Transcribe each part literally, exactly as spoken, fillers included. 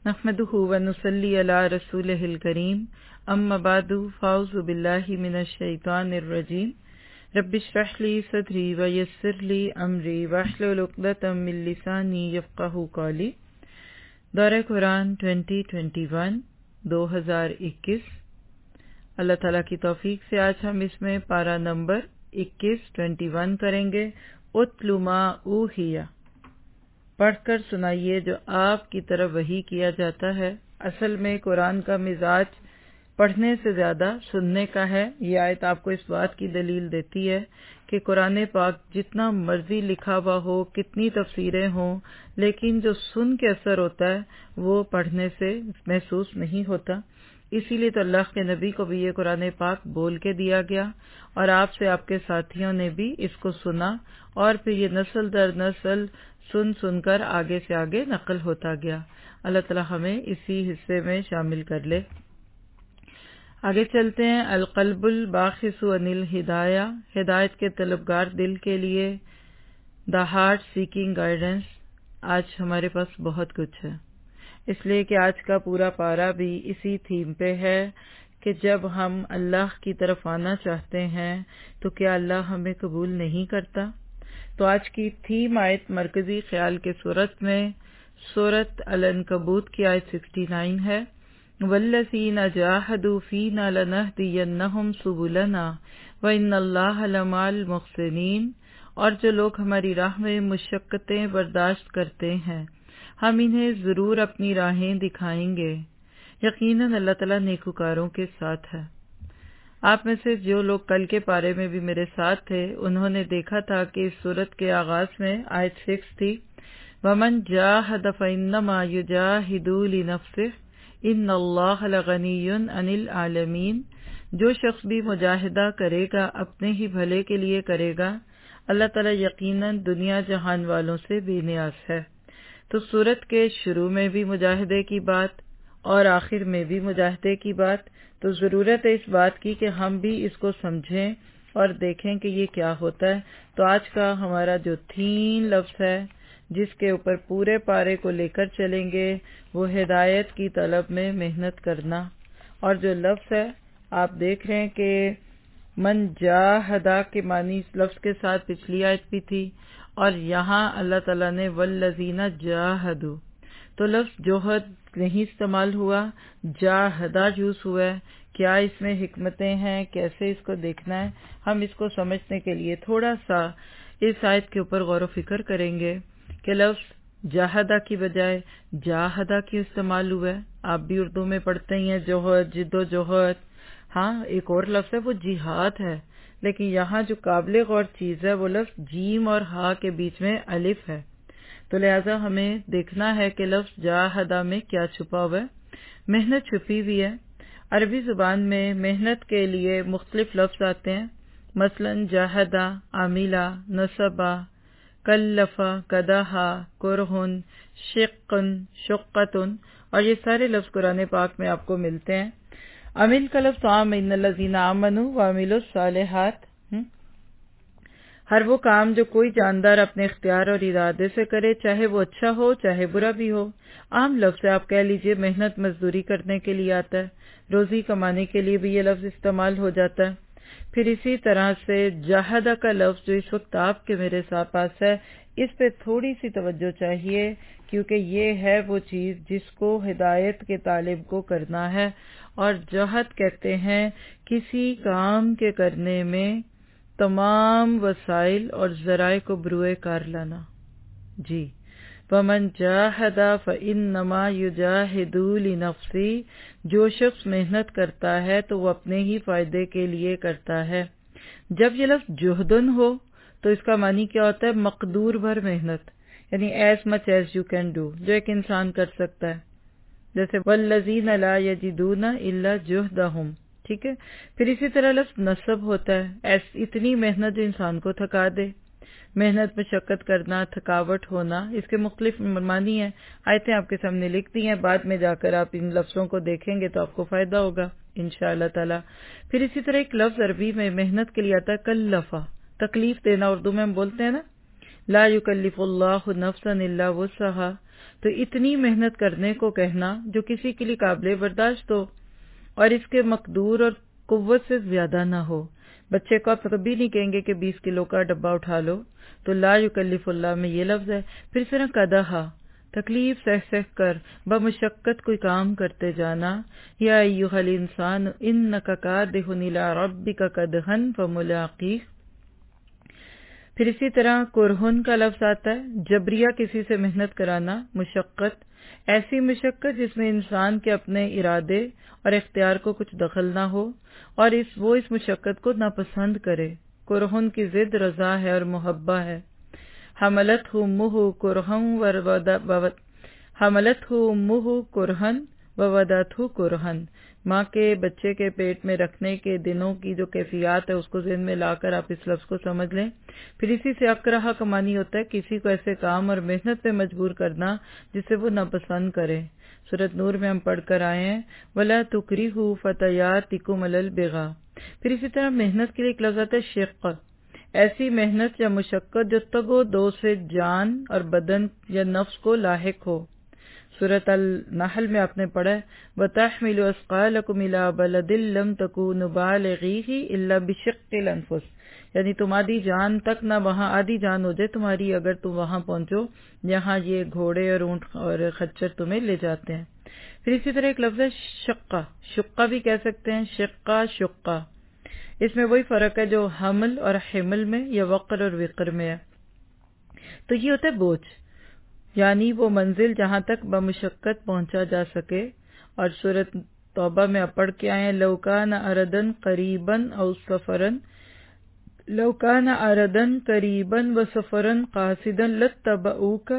نحمدہ ونصلی علی رسولہ الکریم اما بعد فاعوذ باللہ من الشیطان الرجیم رب اشرح لی صدری ویسر لی امری واحلل عقدۃ من لسانی یفقہوا قولی۔ دورہ قرآن ٹوئنٹی ٹوئنٹی ون دو ہزار اکیس۔ اللہ تعالیٰ کی توفیق سے آج ہم اس میں پارہ نمبر اکیس ٹوئنٹی ون کریں گے۔ اتل ما اوحی، پڑھ کر سنائیے جو آپ کی طرف وحی کیا جاتا ہے۔ اصل میں قرآن کا مزاج پڑھنے سے زیادہ سننے کا ہے۔ یہ آیت آپ کو اس بات کی دلیل دیتی ہے کہ قرآن پاک جتنا مرضی لکھا ہوا ہو، کتنی تفسیریں ہوں، لیکن جو سن کے اثر ہوتا ہے وہ پڑھنے سے محسوس نہیں ہوتا۔ اسی لیے تو اللہ کے نبی کو بھی یہ قرآن پاک بول کے دیا گیا، اور آپ سے آپ کے ساتھیوں نے بھی اس کو سنا، اور پھر یہ نسل در نسل سن سن کر آگے سے آگے نقل ہوتا گیا۔ اللہ تعالی ہمیں اسی حصے میں شامل کر لے۔ آگے چلتے ہیں۔ القلب الباخث عن الہدایہ، ہدایت کے طلبگار دل کے لیے دا ہارٹ سیکنگ گائیڈنس۔ آج ہمارے پاس بہت کچھ ہے، اس لیے کہ آج کا پورا پارہ بھی اسی تھیم پہ ہے کہ جب ہم اللہ کی طرف آنا چاہتے ہیں تو کیا اللہ ہمیں قبول نہیں کرتا۔ تو آج کی تھیم آیت مرکزی خیال کے صورت میں سورۃ العنکبوت کی آیت سکسٹی نائن ہے۔ والذین جاہدوا فینا لنہدینہم سبلنا وان اللہ لمع المحسنین، اور جو لوگ ہماری راہ میں مشقتیں برداشت کرتے ہیں ہم انہیں ضرور اپنی راہیں دکھائیں گے۔ یقیناً اللہ تعالیٰ نیکوکاروں کے ساتھ ہے۔ آپ میں سے جو لوگ کل کے پارے میں بھی میرے ساتھ تھے انہوں نے دیکھا تھا کہ اس سورت کے آغاز میں آیت سکس تھی، وَمَن جَاهَدَ فَإِنَّمَا يُجَاهِدُ لِنَفْسِهِ إِنَّ اللَّهَ لَغَنِيٌّ عَنِ الْعَالَمِينَ، جو شخص بھی مجاہدہ کرے گا اپنے ہی بھلے کے لیے کرے گا، اللہ تعالیٰ یقیناً دنیا جہان والوں سے بے نیاز ہے۔ تو سورت کے شروع میں بھی مجاہدے کی بات اور آخر میں بھی مجاہدے کی بات، تو ضرورت ہے اس بات کی کہ ہم بھی اس کو سمجھیں اور دیکھیں کہ یہ کیا ہوتا ہے۔ تو آج کا ہمارا جو تین لفظ ہے جس کے اوپر پورے پارے کو لے کر چلیں گے وہ ہدایت کی طلب میں محنت کرنا، اور جو لفظ ہے آپ دیکھ رہے ہیں کہ من جاہدہ کے معنی اس لفظ کے ساتھ پچھلی آیت بھی تھی، اور یہاں اللہ تعالیٰ نے والذین جاہدوا، تو لفظ جوہد نہیں استعمال ہوا، جاہدہ یوز ہوا ہے۔ کیا اس میں حکمتیں ہیں، کیسے اس کو دیکھنا ہے، ہم اس کو سمجھنے کے لیے تھوڑا سا اس آیت کے اوپر غور و فکر کریں گے کہ لفظ جاہدہ کی بجائے جاہدہ کیوں استعمال ہوا ہے۔ آپ بھی اردو میں پڑھتے ہی ہیں جوہد، جد و جہد۔ ہاں ایک اور لفظ ہے وہ جہاد ہے، لیکن یہاں جو قابل غور چیز ہے وہ لفظ جیم اور ہا کے بیچ میں الف ہے، تو لہٰذا ہمیں دیکھنا ہے کہ لفظ جاہدہ میں کیا چھپا ہوا ہے۔ محنت چھپی ہوئی ہے۔ عربی زبان میں محنت کے لیے مختلف لفظ آتے ہیں، مثلا جاہدہ، عاملہ، نصبہ، کلفہ، قدحہ، کرہن، شقن، شقتن، اور یہ سارے لفظ قرآن پاک میں آپ کو ملتے ہیں۔ عامل کا لفظ عام، ان الذین آمنوا وعملوا الصالحات، ہر وہ کام جو کوئی جاندار اپنے اختیار اور ارادے سے کرے، چاہے وہ اچھا ہو چاہے برا بھی ہو۔ عام لفظ ہے، آپ کہہ لیجئے محنت مزدوری کرنے کے لیے آتا ہے، روزی کمانے کے لیے بھی یہ لفظ استعمال ہو جاتا ہے۔ پھر اسی طرح سے جاہدہ کا لفظ جو اس وقت آپ کے میرے ساتھ پاس ہے، اس پہ تھوڑی سی توجہ چاہیے، کیونکہ یہ ہے وہ چیز جس کو ہدایت کے طالب کو کرنا ہے، اور جہد کہتے ہیں کسی کام کے کرنے میں تمام وسائل اور ذرائع کو بروئے کار لانا۔ جی، وَمَن جَاهَدَ فَإِنَّمَا يُجَاهِدُ لِنَفْسِهِ، جو شخص محنت کرتا ہے تو وہ اپنے ہی فائدے کے لیے کرتا ہے۔ جب یہ لفظ جہدن ہو تو اس کا معنی کیا ہوتا ہے؟ مقدور بھر محنت، یعنی as much as you can do، جو ایک انسان کر سکتا ہے، جیسے وَالَّذِينَ لَا يَجِدُونَ إِلَّا جُهْدَهُمْ، ٹھیک ہے۔ پھر اسی طرح لفظ نصب ہوتا ہے، ایس اتنی محنت جو انسان کو تھکا دے، محنت مشقت کرنا، تھکاوٹ ہونا، اس کے مختلف معنی ہیں۔ آیتیں آپ کے سامنے لکھ دی ہیں، بعد میں جا کر آپ ان لفظوں کو دیکھیں گے تو آپ کو فائدہ ہوگا انشاءاللہ تعالی۔ پھر اسی طرح ایک لفظ عربی میں محنت کے لیے آتا ہے کلفہ، تکلیف دینا، اردو میں ہم بولتے ہیں نا لا یکلف اللہ نفسا الا وسعها، تو اتنی محنت کرنے کو کہنا جو کسی کے لیے قابل برداشت ہو اور اس کے مقدور اور قوت سے زیادہ نہ ہو. بچے کو آپ کبھی نہیں کہیں گے کہ بیس کلو کا ڈبہ اٹھا لو. تو لا یکلف اللہ میں یہ لفظ ہے. پھر اس طرح قدحا، تکلیف سہ سہ کر بمشقت کوئی کام کرتے جانا. یا ایھا الانسان انک کادح الی ربک کدحا فملاقیہ. پھر اسی طرح کرہن کا لفظ آتا ہے، جبریہ کسی سے محنت کرانا، مشقت، ایسی مشقت جس میں انسان کے اپنے ارادے اور اختیار کو کچھ دخل نہ ہو اور اس وہ اس مشقت کو ناپسند کرے. کرہن کی ضد رضا ہے اور محبہ ہے. حملتہ امہ کرہن حملتہ امہ کرہن ووضعتہ کرہن. ماں کے بچے کے پیٹ میں رکھنے کے دنوں کی جو کیفیات ہے اس کو ذہن میں لا کر آپ اس لفظ کو سمجھ لیں. پھر اسی سے اکرہا کا معنی ہوتا ہے کسی کو ایسے کام اور محنت پہ مجبور کرنا جسے وہ ناپسند کرے. سورۃ نور میں ہم پڑھ کر آئے ہیں وَلَا تُكْرِهُوا فَتَيَاتِكُمْ عَلَى الْبِغَاءِ. پھر اسی طرح محنت کے لیے ایک لفظ آتا ہے شق، ایسی محنت یا مشقت جو تگ و دو سے جان اور بدن یا نفس کو لاحق ہو. سورۃ النحل میں آپ نے پڑھا ہے وَتَحْمِلُ أَثْقَالَكُمْ إِلَىٰ بَلَدٍ لَّمْ تَكُونُوا بَالِغِيهِ إِلَّا بِشِقِّ الْأَنفُسِ. یعنی تم آدھی جان تک نہ وہاں آدھی جان ہو جائے تمہاری اگر تم وہاں پہنچو جہاں یہ گھوڑے اور اونٹ اور خچر تمہیں لے جاتے ہیں. پھر اسی طرح ایک لفظ ہے شقہ، شقہ بھی کہہ سکتے ہیں، شقہ شقہ. اس میں وہی فرق ہے جو حمل اور حمل میں یا وقر اور وقر میں ہے. تو یہ ہوتا ہے بوجھ، یعنی وہ منزل جہاں تک بمشقت پہنچا جا سکے. اور سورۃ توبہ میں آپ پڑھ کے آئے ہیں لو کان اردن قریباً او سفرن لو کان اردن قریباً و سفرن قاصدا لاتبعوک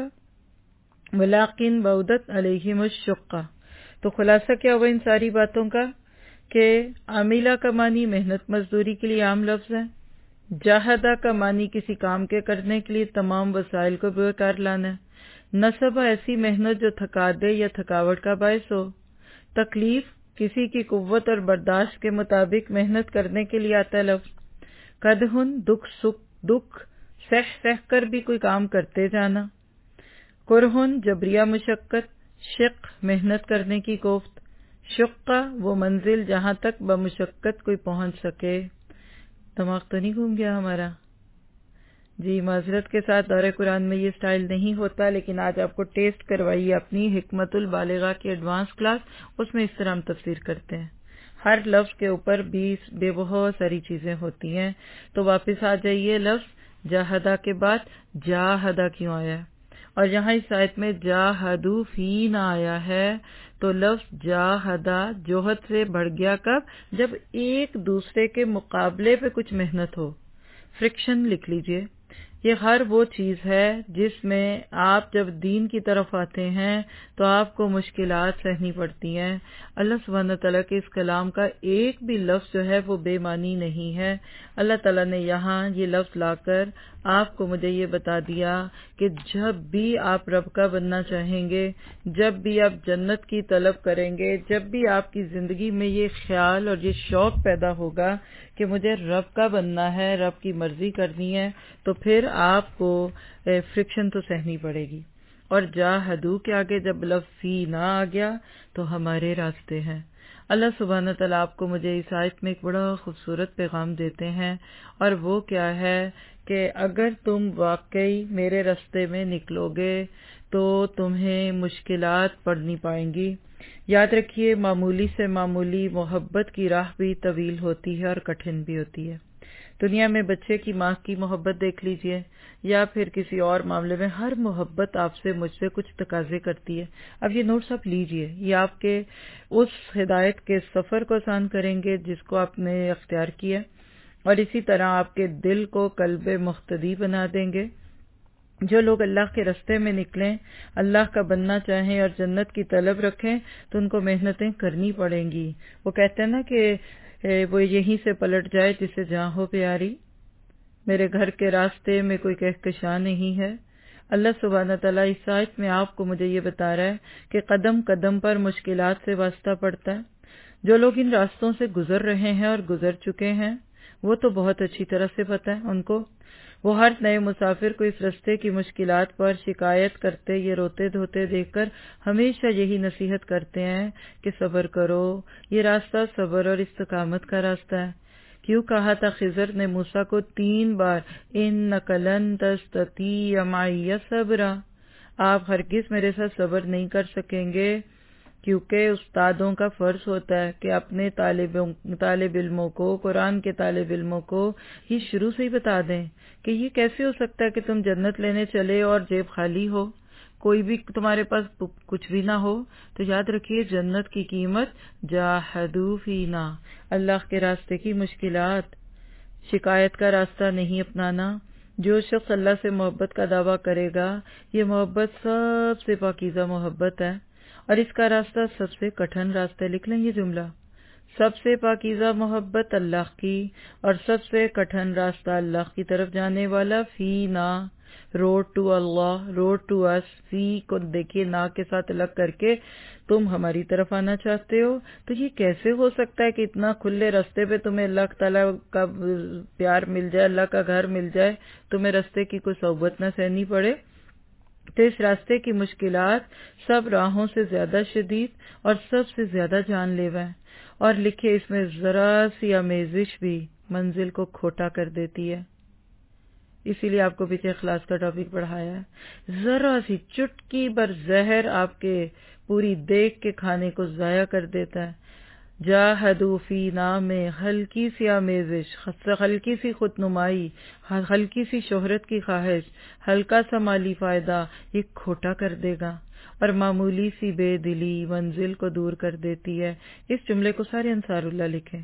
ولکن بعدت علیہم الشقہ. تو خلاصہ کیا ہوا ان ساری باتوں کا کہ عاملہ کا معنی محنت مزدوری کے لیے عام لفظ ہے. جاہدہ کا معنی کسی کام کے کرنے کے لیے تمام وسائل کو بیکار لانا ہے. نصب ایسی محنت جو تھکا دے یا تھکاوٹ کا باعث ہو. تکلیف کسی کی قوت اور برداشت کے مطابق محنت کرنے کے لیے آتا ہے لفظ. قدحن دکھ سکھ دکھ سہ سہ کر بھی کوئی کام کرتے جانا. کرہن جبریہ مشقت. شق محنت کرنے کی کوفت. شقہ وہ منزل جہاں تک بمشقت کوئی پہنچ سکے. دماغ تو نہیں گھوم گیا ہمارا؟ جی معذرت کے ساتھ دورہ قرآن میں یہ سٹائل نہیں ہوتا، لیکن آج آپ کو ٹیسٹ کروائیے اپنی حکمت البالغہ کی ایڈوانس کلاس، اس میں اس طرح ہم تفسیر کرتے ہیں. ہر لفظ کے اوپر بیس بے بہت ساری چیزیں ہوتی ہیں. تو واپس آ جائیے، لفظ جاہدہ کے بعد جاہدہ کیوں آیا ہے؟ اور یہاں اس آیت میں جاہدو فینا آیا ہے تو لفظ جاہدہ جوہد سے بڑھ گیا کب؟ جب ایک دوسرے کے مقابلے پہ کچھ محنت ہو. فرکشن لکھ لیجئے. یہ ہر وہ چیز ہے جس میں آپ جب دین کی طرف آتے ہیں تو آپ کو مشکلات سہنی پڑتی ہیں. اللہ سبحانہ تعالیٰ کے اس کلام کا ایک بھی لفظ جو ہے وہ بے معنی نہیں ہے. اللہ تعالیٰ نے یہاں یہ لفظ لا کر آپ کو مجھے یہ بتا دیا کہ جب بھی آپ رب کا بننا چاہیں گے، جب بھی آپ جنت کی طلب کریں گے، جب بھی آپ کی زندگی میں یہ خیال اور یہ شوق پیدا ہوگا کہ مجھے رب کا بننا ہے، رب کی مرضی کرنی ہے، تو پھر آپ کو فرکشن تو سہنی پڑے گی. اور جاہدو کے آگے جب لفظ فی نہ آ گیا تو ہمارے راستے ہیں. اللہ سبحانہ تعالیٰ آپ کو مجھے اس آیت میں ایک بڑا خوبصورت پیغام دیتے ہیں، اور وہ کیا ہے کہ اگر تم واقعی میرے راستے میں نکلو گے تو تمہیں مشکلات پڑنی پائیں گی. یاد رکھیے معمولی سے معمولی محبت کی راہ بھی طویل ہوتی ہے اور کٹھن بھی ہوتی ہے. دنیا میں بچے کی ماں کی محبت دیکھ لیجئے یا پھر کسی اور معاملے میں، ہر محبت آپ سے مجھ سے کچھ تقاضے کرتی ہے. اب یہ نوٹس آپ لیجئے، یہ آپ کے اس ہدایت کے سفر کو آسان کریں گے جس کو آپ نے اختیار کیا، اور اسی طرح آپ کے دل کو قلب مقتدی بنا دیں گے. جو لوگ اللہ کے راستے میں نکلیں، اللہ کا بننا چاہیں اور جنت کی طلب رکھیں تو ان کو محنتیں کرنی پڑیں گی. وہ کہتے ہیں نا کہ وہ یہیں سے پلٹ جائے جسے جہاں ہو پیاری. میرے گھر کے راستے میں کوئی کہکشاں نہیں ہے. اللہ سبحانہ تعالیٰ اس آیت میں آپ کو مجھے یہ بتا رہا ہے کہ قدم قدم پر مشکلات سے واسطہ پڑتا ہے. جو لوگ ان راستوں سے گزر رہے ہیں اور گزر چکے ہیں وہ تو بہت اچھی طرح سے پتہ ہے ان کو. وہ ہر نئے مسافر کو اس راستے کی مشکلات پر شکایت کرتے یہ روتے دھوتے دیکھ کر ہمیشہ یہی نصیحت کرتے ہیں کہ صبر کرو، یہ راستہ صبر اور استقامت کا راستہ ہے۔ کیوں کہا تھا خضر نے موسیٰ کو تین بار اِنَّکَ لَن تَسْتَطِیعَ مَعِیَ صَبْرًا، آپ ہرگز میرے ساتھ صبر نہیں کر سکیں گے، کیونکہ استادوں کا فرض ہوتا ہے کہ اپنے طالب طالب علموں کو، قرآن کے طالب علموں کو یہ شروع سے ہی بتا دیں کہ یہ کیسے ہو سکتا ہے کہ تم جنت لینے چلے اور جیب خالی ہو، کوئی بھی تمہارے پاس کچھ بھی نہ ہو۔ تو یاد رکھیے جنت کی قیمت جاہدوا فینا، اللہ کے راستے کی مشکلات، شکایت کا راستہ نہیں اپنانا۔ جو شخص اللہ سے محبت کا دعویٰ کرے گا، یہ محبت سب سے پاکیزہ محبت ہے اور اس کا راستہ سب سے کٹھن راستہ ہے۔ لکھ لیں یہ جملہ، سب سے پاکیزہ محبت اللہ کی اور سب سے کٹھن راستہ اللہ کی طرف جانے والا، فینا، روڈ ٹو اللہ، روڈ ٹو اس، فی کو دیکھیے نا کے ساتھ الگ کر کے تم ہماری طرف آنا چاہتے ہو۔ تو یہ کیسے ہو سکتا ہے کہ اتنا کھلے راستے پہ تمہیں اللہ تعالیٰ کا پیار مل جائے، اللہ کا گھر مل جائے، تمہیں راستے کی کوئی صحبت نہ سہنی پڑے؟ تو اس راستے کی مشکلات سب راہوں سے زیادہ شدید اور سب سے زیادہ جان لیوا ہے، اور لکھے اس میں ذرا سی آمیزش بھی منزل کو کھوٹا کر دیتی ہے۔ اسی لیے آپ کو پیچھے اخلاص کا ٹاپک پڑھایا ہے، ذرا سی چٹکی بر زہر آپ کے پوری دیکھ کے کھانے کو ضائع کر دیتا ہے۔ جاہدوا فینا میں ہلکی سی آمیزش، ہلکی سی خود نمائی، ہلکی سی شہرت کی خواہش، ہلکا سا مالی فائدہ یہ کھوٹا کر دے گا، اور معمولی سی بے دلی منزل کو دور کر دیتی ہے۔ اس جملے کو سارے انصار اللہ لکھیں۔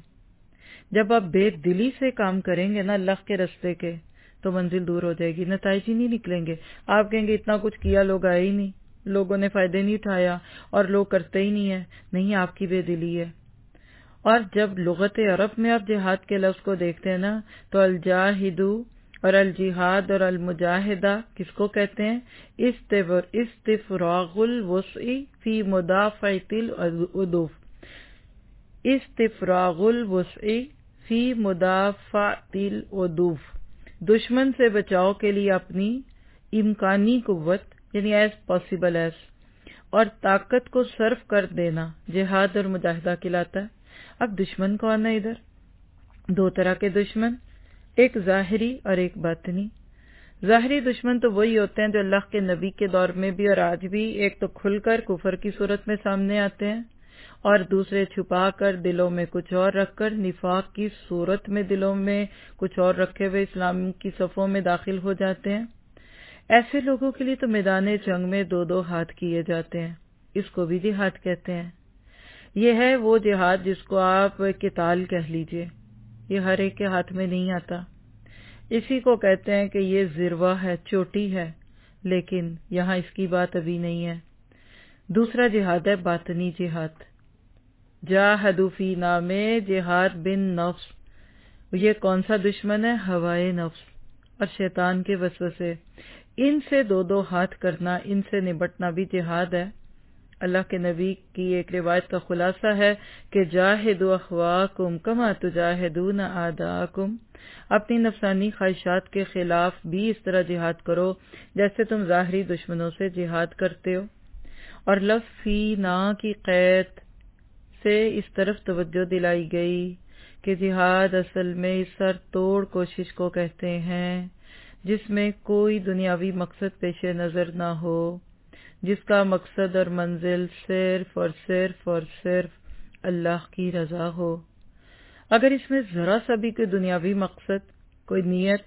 جب آپ بے دلی سے کام کریں گے نا اللہ کے راستے کے، تو منزل دور ہو جائے گی، نتائج ہی نہیں نکلیں گے۔ آپ کہیں گے اتنا کچھ کیا، لوگ آئے ہی نہیں، لوگوں نے فائدے نہیں اٹھایا اور لوگ کرتے ہی نہیں ہیں۔ نہیں، آپ کی بے دلی ہے۔ اور جب لغت عرب میں آپ جہاد کے لفظ کو دیکھتے ہیں نا، تو الجاہدو اور الجہاد اور المجاہدہ کس کو کہتے ہیں؟ استفراغ الوسع فی مدافعۃ العدوف، استفراغ الوسع فی مدافعۃ العدوف، دشمن سے بچاؤ کے لیے اپنی امکانی قوت یعنی ایز پاسبل ایز اور طاقت کو صرف کر دینا جہاد اور مجاہدہ کہلاتا ہے۔ اب دشمن کون ہے؟ ادھر دو طرح کے دشمن، ایک ظاہری اور ایک باطنی۔ ظاہری دشمن تو وہی ہوتے ہیں جو اللہ کے نبی کے دور میں بھی اور آج بھی ایک تو کھل کر کفر کی صورت میں سامنے آتے ہیں، اور دوسرے چھپا کر دلوں میں کچھ اور رکھ کر نفاق کی صورت میں دلوں میں کچھ اور رکھے ہوئے اسلام کی صفوں میں داخل ہو جاتے ہیں۔ ایسے لوگوں کے لیے تو میدان جنگ میں دو دو ہاتھ کیے جاتے ہیں، اس کو بھی جہاد کہتے ہیں۔ یہ ہے وہ جہاد جس کو آپ قتال کہہ لیجئے، یہ ہر ایک کے ہاتھ میں نہیں آتا، اسی کو کہتے ہیں کہ یہ ذروہ ہے، چوٹی ہے، لیکن یہاں اس کی بات ابھی نہیں ہے۔ دوسرا جہاد ہے باطنی جہاد، جاہدوا فینا میں جہاد بن نفس۔ یہ کون سا دشمن ہے؟ ہوائے نفس اور شیطان کے وسوسے، ان سے دو دو ہاتھ کرنا، ان سے نبٹنا بھی جہاد ہے۔ اللہ کے نبی کی ایک روایت کا خلاصہ ہے کہ جاہدوا اخواکم کما تجاہدون اعداءکم، اپنی نفسانی خواہشات کے خلاف بھی اس طرح جہاد کرو جیسے تم ظاہری دشمنوں سے جہاد کرتے ہو۔ اور لفظ فینا کی قید سے اس طرف توجہ دلائی گئی کہ جہاد اصل میں اس سر توڑ کوشش کو کہتے ہیں جس میں کوئی دنیاوی مقصد پیش نظر نہ ہو، جس کا مقصد اور منزل صرف اور صرف اور صرف اللہ کی رضا ہو۔ اگر اس میں ذرا سا بھی کوئی دنیاوی مقصد، کوئی نیت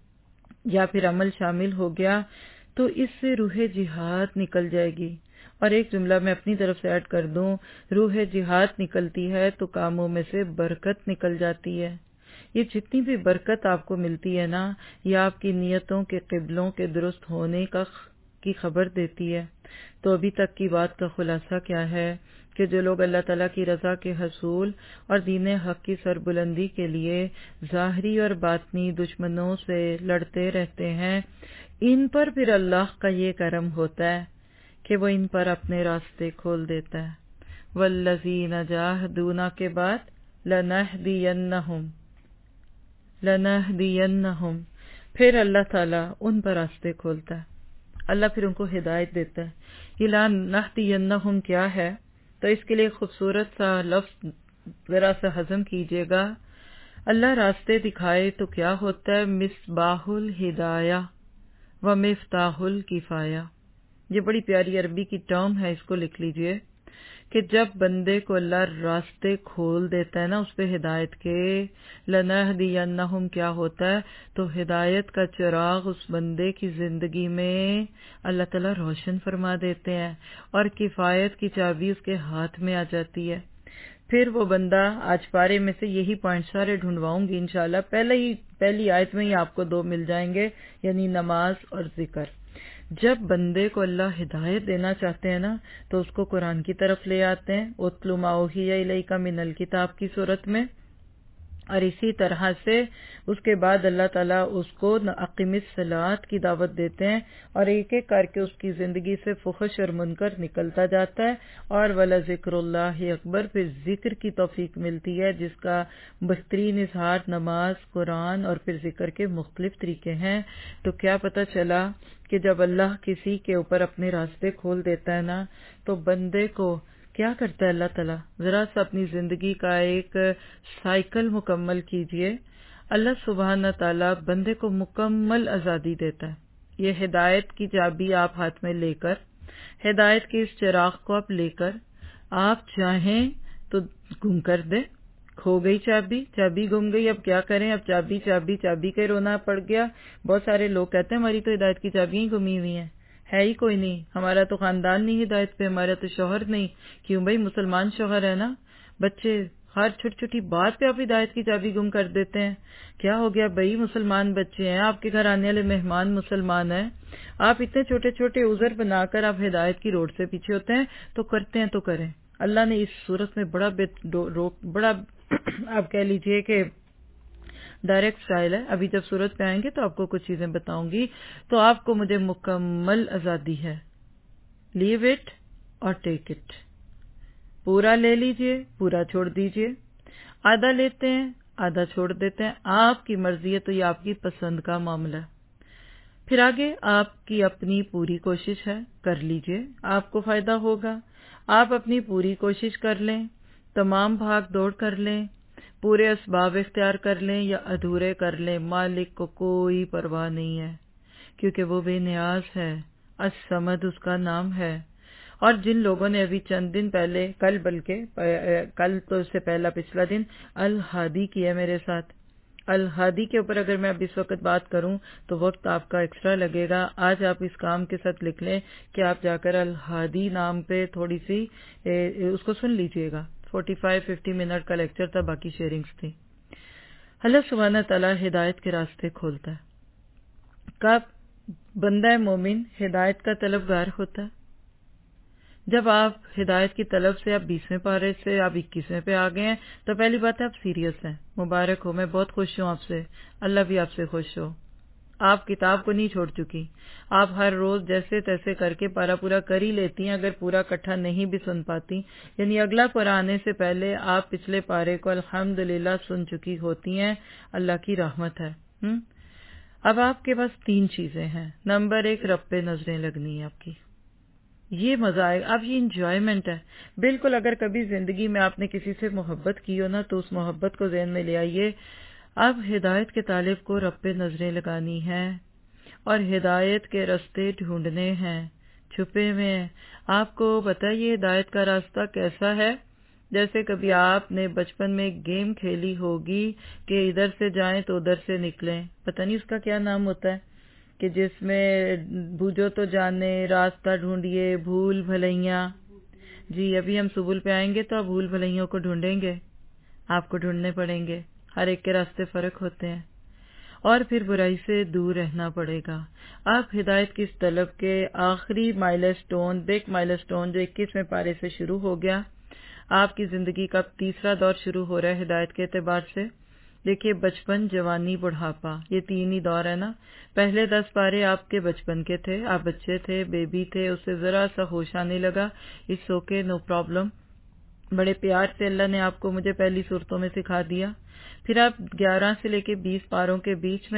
یا پھر عمل شامل ہو گیا تو اس سے روح جہاد نکل جائے گی۔ اور ایک جملہ میں اپنی طرف سے ایڈ کر دوں، روح جہاد نکلتی ہے تو کاموں میں سے برکت نکل جاتی ہے۔ یہ جتنی بھی برکت آپ کو ملتی ہے نا، یہ آپ کی نیتوں کے قبلوں کے درست ہونے کا کی خبر دیتی ہے۔ تو ابھی تک کی بات کا خلاصہ کیا ہے کہ جو لوگ اللہ تعالیٰ کی رضا کے حصول اور دین حق کی سربلندی کے لیے ظاہری اور باطنی دشمنوں سے لڑتے رہتے ہیں، ان پر پھر اللہ کا یہ کرم ہوتا ہے کہ وہ ان پر اپنے راستے کھول دیتا ہے۔ والذین جاہدونا کے بعد لنہدینہم لنہدینہم پھر اللہ تعالیٰ ان پر راستے کھولتا ہے، اللہ پھر ان کو ہدایت دیتا ہے۔ یہ لا نہدینہم کیا ہے؟ تو اس کے لیے خوبصورت سا لفظ ذرا سا ہضم کیجیے گا۔ اللہ راستے دکھائے تو کیا ہوتا ہے؟ مصباح الہدایہ و مفتاح الکفایہ۔ یہ بڑی پیاری عربی کی ٹرم ہے، اس کو لکھ لیجئے کہ جب بندے کو اللہ راستے کھول دیتا ہے نا اس پہ ہدایت کے، لنہدینہم کیا ہوتا ہے؟ تو ہدایت کا چراغ اس بندے کی زندگی میں اللہ تعالیٰ روشن فرما دیتے ہیں اور کفایت کی چابی اس کے ہاتھ میں آ جاتی ہے۔ پھر وہ بندہ، آج پارے میں سے یہی پوائنٹ سارے ڈھونڈواؤں گی انشاءاللہ، پہلے ہی پہلی آیت میں ہی آپ کو دو مل جائیں گے، یعنی نماز اور ذکر۔ جب بندے کو اللہ ہدایت دینا چاہتے ہیں نا تو اس کو قرآن کی طرف لے آتے ہیں، اتل ما اوحی الیک من الکتاب کی صورت میں، اور اسی طرح سے اس کے بعد اللہ تعالیٰ اس کو اقیم الصلاۃ کی دعوت دیتے ہیں اور ایک ایک کر کے اس کی زندگی سے فحش اور منکر نکلتا جاتا ہے، اور وَلَذِكْرُ اللَّهِ اکبر، پھر ذکر کی توفیق ملتی ہے جس کا بہترین اظہار نماز، قرآن اور پھر ذکر کے مختلف طریقے ہیں۔ تو کیا پتہ چلا کہ جب اللہ کسی کے اوپر اپنے راستے کھول دیتا ہے نا تو بندے کو کیا کرتا ہے اللہ تعالیٰ؟ ذرا سا اپنی زندگی کا ایک سائیکل مکمل کیجئے۔ اللہ سبحانہ تعالیٰ بندے کو مکمل آزادی دیتا ہے۔ یہ ہدایت کی چابی آپ ہاتھ میں لے کر، ہدایت کے اس چراغ کو آپ لے کر، آپ چاہیں تو گم کر دیں، کھو گئی چابی، چابی گم گئی، اب کیا کریں؟ اب چابی چابی چابی کے رونا پڑ گیا۔ بہت سارے لوگ کہتے ہیں ہماری تو ہدایت کی چابیاں ہی گمی ہوئی ہیں، ہے ہی کوئی نہیں، ہمارا تو خاندان نہیں ہدایت پہ، ہمارا تو شوہر نہیں۔ کیوں بھائی؟ مسلمان شوہر ہے نا، بچے، ہر چھوٹی چھوٹی بات پہ آپ ہدایت کی چابی گم کر دیتے ہیں۔ کیا ہو گیا بھائی؟ مسلمان بچے ہیں، آپ کے گھر آنے والے مہمان مسلمان ہیں، آپ اتنے چھوٹے چھوٹے عذر بنا کر آپ ہدایت کی روڈ سے پیچھے ہوتے ہیں، تو کرتے ہیں تو کریں۔ اللہ نے اس صورت میں بڑا بڑا آپ کہہ لیجئے کہ ڈائریکٹ سٹائل ہے۔ ابھی جب صورت پہ آئیں گے تو آپ کو کچھ چیزیں بتاؤں گی۔ تو آپ کو مجھے مکمل آزادی ہے، لیو اٹ اور ٹیک اٹ، پورا لے لیجئے، پورا چھوڑ دیجئے، آدھا لیتے ہیں آدھا چھوڑ دیتے ہیں، آپ کی مرضی ہے، تو یہ آپ کی پسند کا معاملہ ہے۔ پھر آگے آپ کی اپنی پوری کوشش ہے، کر لیجئے، آپ کو فائدہ ہوگا۔ آپ اپنی پوری کوشش کر لیں، تمام بھاگ دوڑ کر لیں، پورے اسباب اختیار کر لیں یا ادھورے کر لیں، مالک کو کوئی پرواہ نہیں ہے، کیونکہ وہ بے نیاز ہے، الصمد اس کا نام ہے۔ اور جن لوگوں نے ابھی چند دن پہلے، کل بلکہ کل تو اس سے پہلا پچھلا دن الہادی کیا میرے ساتھ، الہادی کے اوپر اگر میں اب اس وقت بات کروں تو وقت آپ کا ایکسٹرا لگے گا۔ آج آپ اس کام کے ساتھ لکھ لیں کہ آپ جا کر الہادی نام پہ تھوڑی سی اس کو سن لیجئے گا، فورٹی فائیو ففٹی منٹ کا لیکچر تھا، باقی شیئرنگز تھی۔ اللہ سبحانہ تعالیٰ ہدایت کے راستے کھولتا ہے۔ کب بندہ مومن ہدایت کا طلبگار ہوتا ہے؟ جب آپ ہدایت کی طلب سے آپ بیسویں پارے سے آپ اکیسویں پہ آ گئے ہیں تو پہلی بات ہے آپ سیریس ہیں، مبارک ہو، میں بہت خوش ہوں آپ سے، اللہ بھی آپ سے خوش ہو۔ آپ کتاب کو نہیں چھوڑ چکی، آپ ہر روز جیسے تیسے کر کے پارا پورا کر ہی لیتی ہیں، اگر پورا کٹھا نہیں بھی سن پاتی، یعنی اگلا پارا آنے سے پہلے آپ پچھلے پارے کو الحمدللہ سن چکی ہوتی ہیں، اللہ کی رحمت ہے۔ اب آپ کے پاس تین چیزیں ہیں۔ نمبر ایک، رب پہ نظریں لگنی ہے آپ کی، یہ مزہ آئے، اب یہ انجوائمنٹ ہے بالکل۔ اگر کبھی زندگی میں آپ نے کسی سے محبت کی ہو نا تو اس محبت کو ذہن میں لے آئیے، اب ہدایت کے طالب کو رب پہ نظریں لگانی ہیں اور ہدایت کے راستے ڈھونڈنے ہیں، چھپے ہوئے ہیں۔ آپ کو بتائیے ہدایت کا راستہ کیسا ہے؟ جیسے کبھی آپ نے بچپن میں ایک گیم کھیلی ہوگی کہ ادھر سے جائیں تو ادھر سے نکلیں، پتہ نہیں اس کا کیا نام ہوتا ہے، کہ جس میں بوجھو تو جانے راستہ ڈھونڈیے بھول بھلیاں۔ جی ابھی ہم سبل پہ آئیں گے تو آپ بھول بھلیوں کو ڈھونڈیں گے، آپ کو ڈھونڈنے پڑیں گے، ہر ایک کے راستے فرق ہوتے ہیں، اور پھر برائی سے دور رہنا پڑے گا۔ آپ ہدایت کی اس طلب کے آخری مائلسٹون، بگ مائلسٹون جو اکیسویں پارے سے شروع ہو گیا، آپ کی زندگی کا تیسرا دور شروع ہو رہا ہے ہدایت کے اعتبار سے۔ دیکھیے بچپن، جوانی، بڑھاپا، یہ تین ہی دور ہے نا۔ پہلے دس پارے آپ کے بچپن کے تھے، آپ بچے تھے، بیبی تھے، اس سے ذرا سا ہوش آنے لگا، اٹس اوکے، نو پرابلم، بڑے پیار سے اللہ نے آپ کو مجھے پہلی صورتوں میں سکھا دیا۔ پھر آپ گیارہ سے لے کے بیس پاروں کے بیچ میں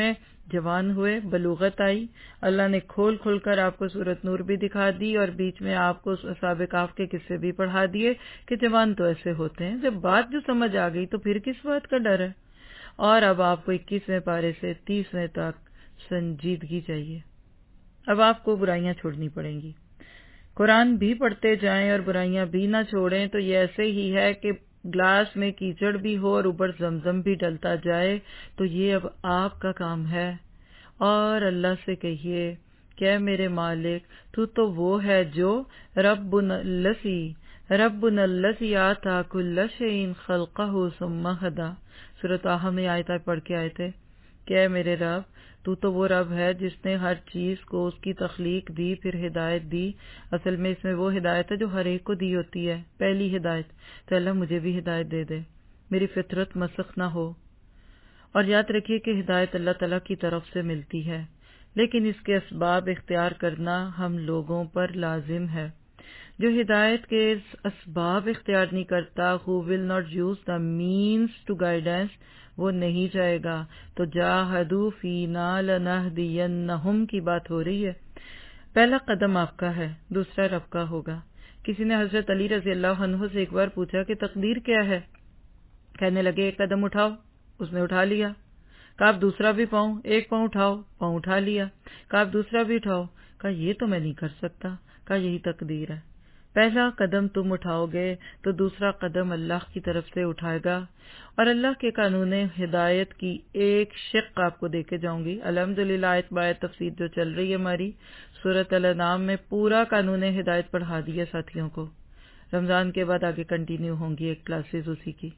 جوان ہوئے، بلوغت آئی، اللہ نے کھول کھول کر آپ کو سورۃ نور بھی دکھا دی اور بیچ میں آپ کو اصحاب کہف کے قصے بھی پڑھا دیے کہ جوان تو ایسے ہوتے ہیں۔ جب بات جو سمجھ آ گئی تو پھر کس بات کا ڈر ہے؟ اور اب آپ کو اکیسویں پارے سے تیسویں تک سنجیدگی چاہیے۔ اب آپ کو برائیاں چھوڑنی پڑیں گی۔ قرآن بھی پڑھتے جائیں اور برائیاں بھی نہ چھوڑیں تو یہ ایسے ہی ہے کہ گلاس میں کیچڑ بھی ہو اور اوپر زمزم بھی ڈلتا جائے۔ تو یہ اب آپ کا کام ہے، اور اللہ سے کہیے کہ اے میرے مالک، تو تو وہ ہے جو ربنا الذی ربنا الذی آتی کل شیء خلقہ ثم ھدی، سورۃ طٰہٰ میں آیت پڑھ کے آئے تھے کہ اے میرے رب، تو تو وہ رب ہے جس نے ہر چیز کو اس کی تخلیق دی، پھر ہدایت دی۔ اصل میں اس میں وہ ہدایت ہے جو ہر ایک کو دی ہوتی ہے، پہلی ہدایت۔ تو اللہ مجھے بھی ہدایت دے دے، میری فطرت مسخ نہ ہو۔ اور یاد رکھیے کہ ہدایت اللہ تعالیٰ کی طرف سے ملتی ہے، لیکن اس کے اسباب اختیار کرنا ہم لوگوں پر لازم ہے۔ جو ہدایت کے اسباب اختیار نہیں کرتا، who will not use the means to guidance، وہ نہیں جائے گا۔ تو جاہدوا فینا لنہدینہم کی بات ہو رہی ہے۔ پہلا قدم آپ کا ہے، دوسرا رب کا ہوگا۔ کسی نے حضرت علی رضی اللہ عنہ سے ایک بار پوچھا کہ تقدیر کیا ہے؟ کہنے لگے ایک قدم اٹھاؤ، اس نے اٹھا لیا۔ کہا آپ دوسرا بھی پاؤں، ایک پاؤں اٹھاؤ، پاؤں اٹھا لیا۔ کہا آپ دوسرا بھی اٹھاؤ، کہا یہ تو میں نہیں کر سکتا۔ کہا یہی تقدیر ہے، پہلا قدم تم اٹھاؤ گے تو دوسرا قدم اللہ کی طرف سے اٹھائے گا۔ اور اللہ کے قانون ہدایت کی ایک شق آپ کو دے کے جاؤں گی۔ الحمدللہ آیت بآیت تفسیر جو چل رہی ہے ہماری سورۃ الانعام میں، پورا قانون ہدایت پڑھا دیا ساتھیوں کو۔ رمضان کے بعد آگے کنٹینیو ہوں گی ایک کلاسز اسی کی۔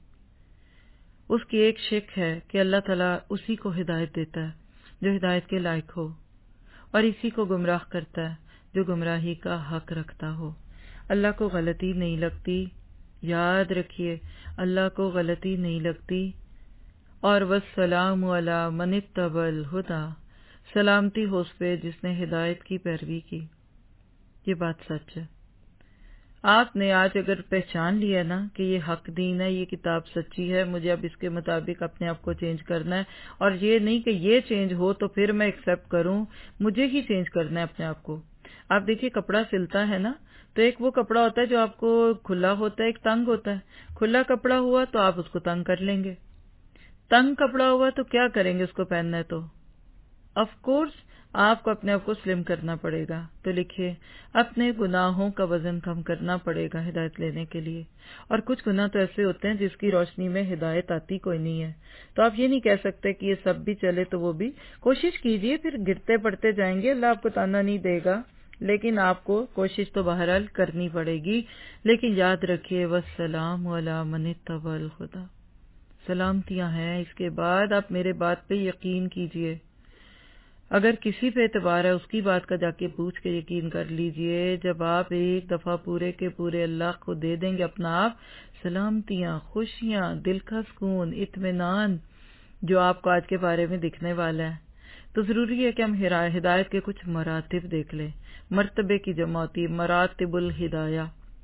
اس کی ایک شق ہے کہ اللہ تعالیٰ اسی کو ہدایت دیتا ہے جو ہدایت کے لائق ہو، اور اسی کو گمراہ کرتا ہے جو گمراہی کا حق رکھتا ہو۔ اللہ کو غلطی نہیں لگتی، یاد رکھیے اللہ کو غلطی نہیں لگتی۔ اور والسلام علی من اتبع الہدی، سلامتی ہو اس پہ جس نے ہدایت کی پیروی کی۔ یہ بات سچ ہے۔ آپ نے آج اگر پہچان لیا نا کہ یہ حق دین ہے، یہ کتاب سچی ہے، مجھے اب اس کے مطابق اپنے آپ کو چینج کرنا ہے، اور یہ نہیں کہ یہ چینج ہو تو پھر میں ایکسیپٹ کروں، مجھے ہی چینج کرنا ہے اپنے آپ کو۔ آپ دیکھیے کپڑا سلتا ہے نا، تو ایک وہ کپڑا ہوتا ہے جو آپ کو کھلا ہوتا ہے، ایک تنگ ہوتا ہے۔ کھلا کپڑا ہوا تو آپ اس کو تنگ کر لیں گے، تنگ کپڑا ہوا تو کیا کریں گے اس کو پہننا ہے تو آف کورس آپ کو اپنے آپ کو سلم کرنا پڑے گا۔ تو لکھیے اپنے گناہوں کا وزن کم کرنا پڑے گا ہدایت لینے کے لیے، اور کچھ گناہ تو ایسے ہوتے ہیں جس کی روشنی میں ہدایت آتی کوئی نہیں ہے۔ تو آپ یہ نہیں کہہ سکتے کہ یہ سب بھی چلے تو وہ بھی، کوشش کیجئے، پھر گرتے پڑتے جائیں گے، اللہ آپ کو تانا نہیں دے گا، لیکن آپ کو کوشش تو بہرحال کرنی پڑے گی۔ لیکن یاد رکھیے والسلام علی من اتبع الہدی، سلامتیاں ہیں اس کے بعد۔ آپ میرے بات پہ یقین کیجئے، اگر کسی پہ اعتبار ہے اس کی بات کا جا کے پوچھ کے یقین کر لیجئے۔ جب آپ ایک دفعہ پورے کے پورے اللہ کو دے دیں گے اپنا آپ، سلامتیاں، خوشیاں، دل کا سکون، اطمینان جو آپ کو آج کے بارے میں دکھنے والا ہے، تو ضروری ہے کہ ہم ہدایت کے کچھ مراتب دیکھ لیں۔ مرتبے کی جمع ہوتی ہے مراتب الہدایہ،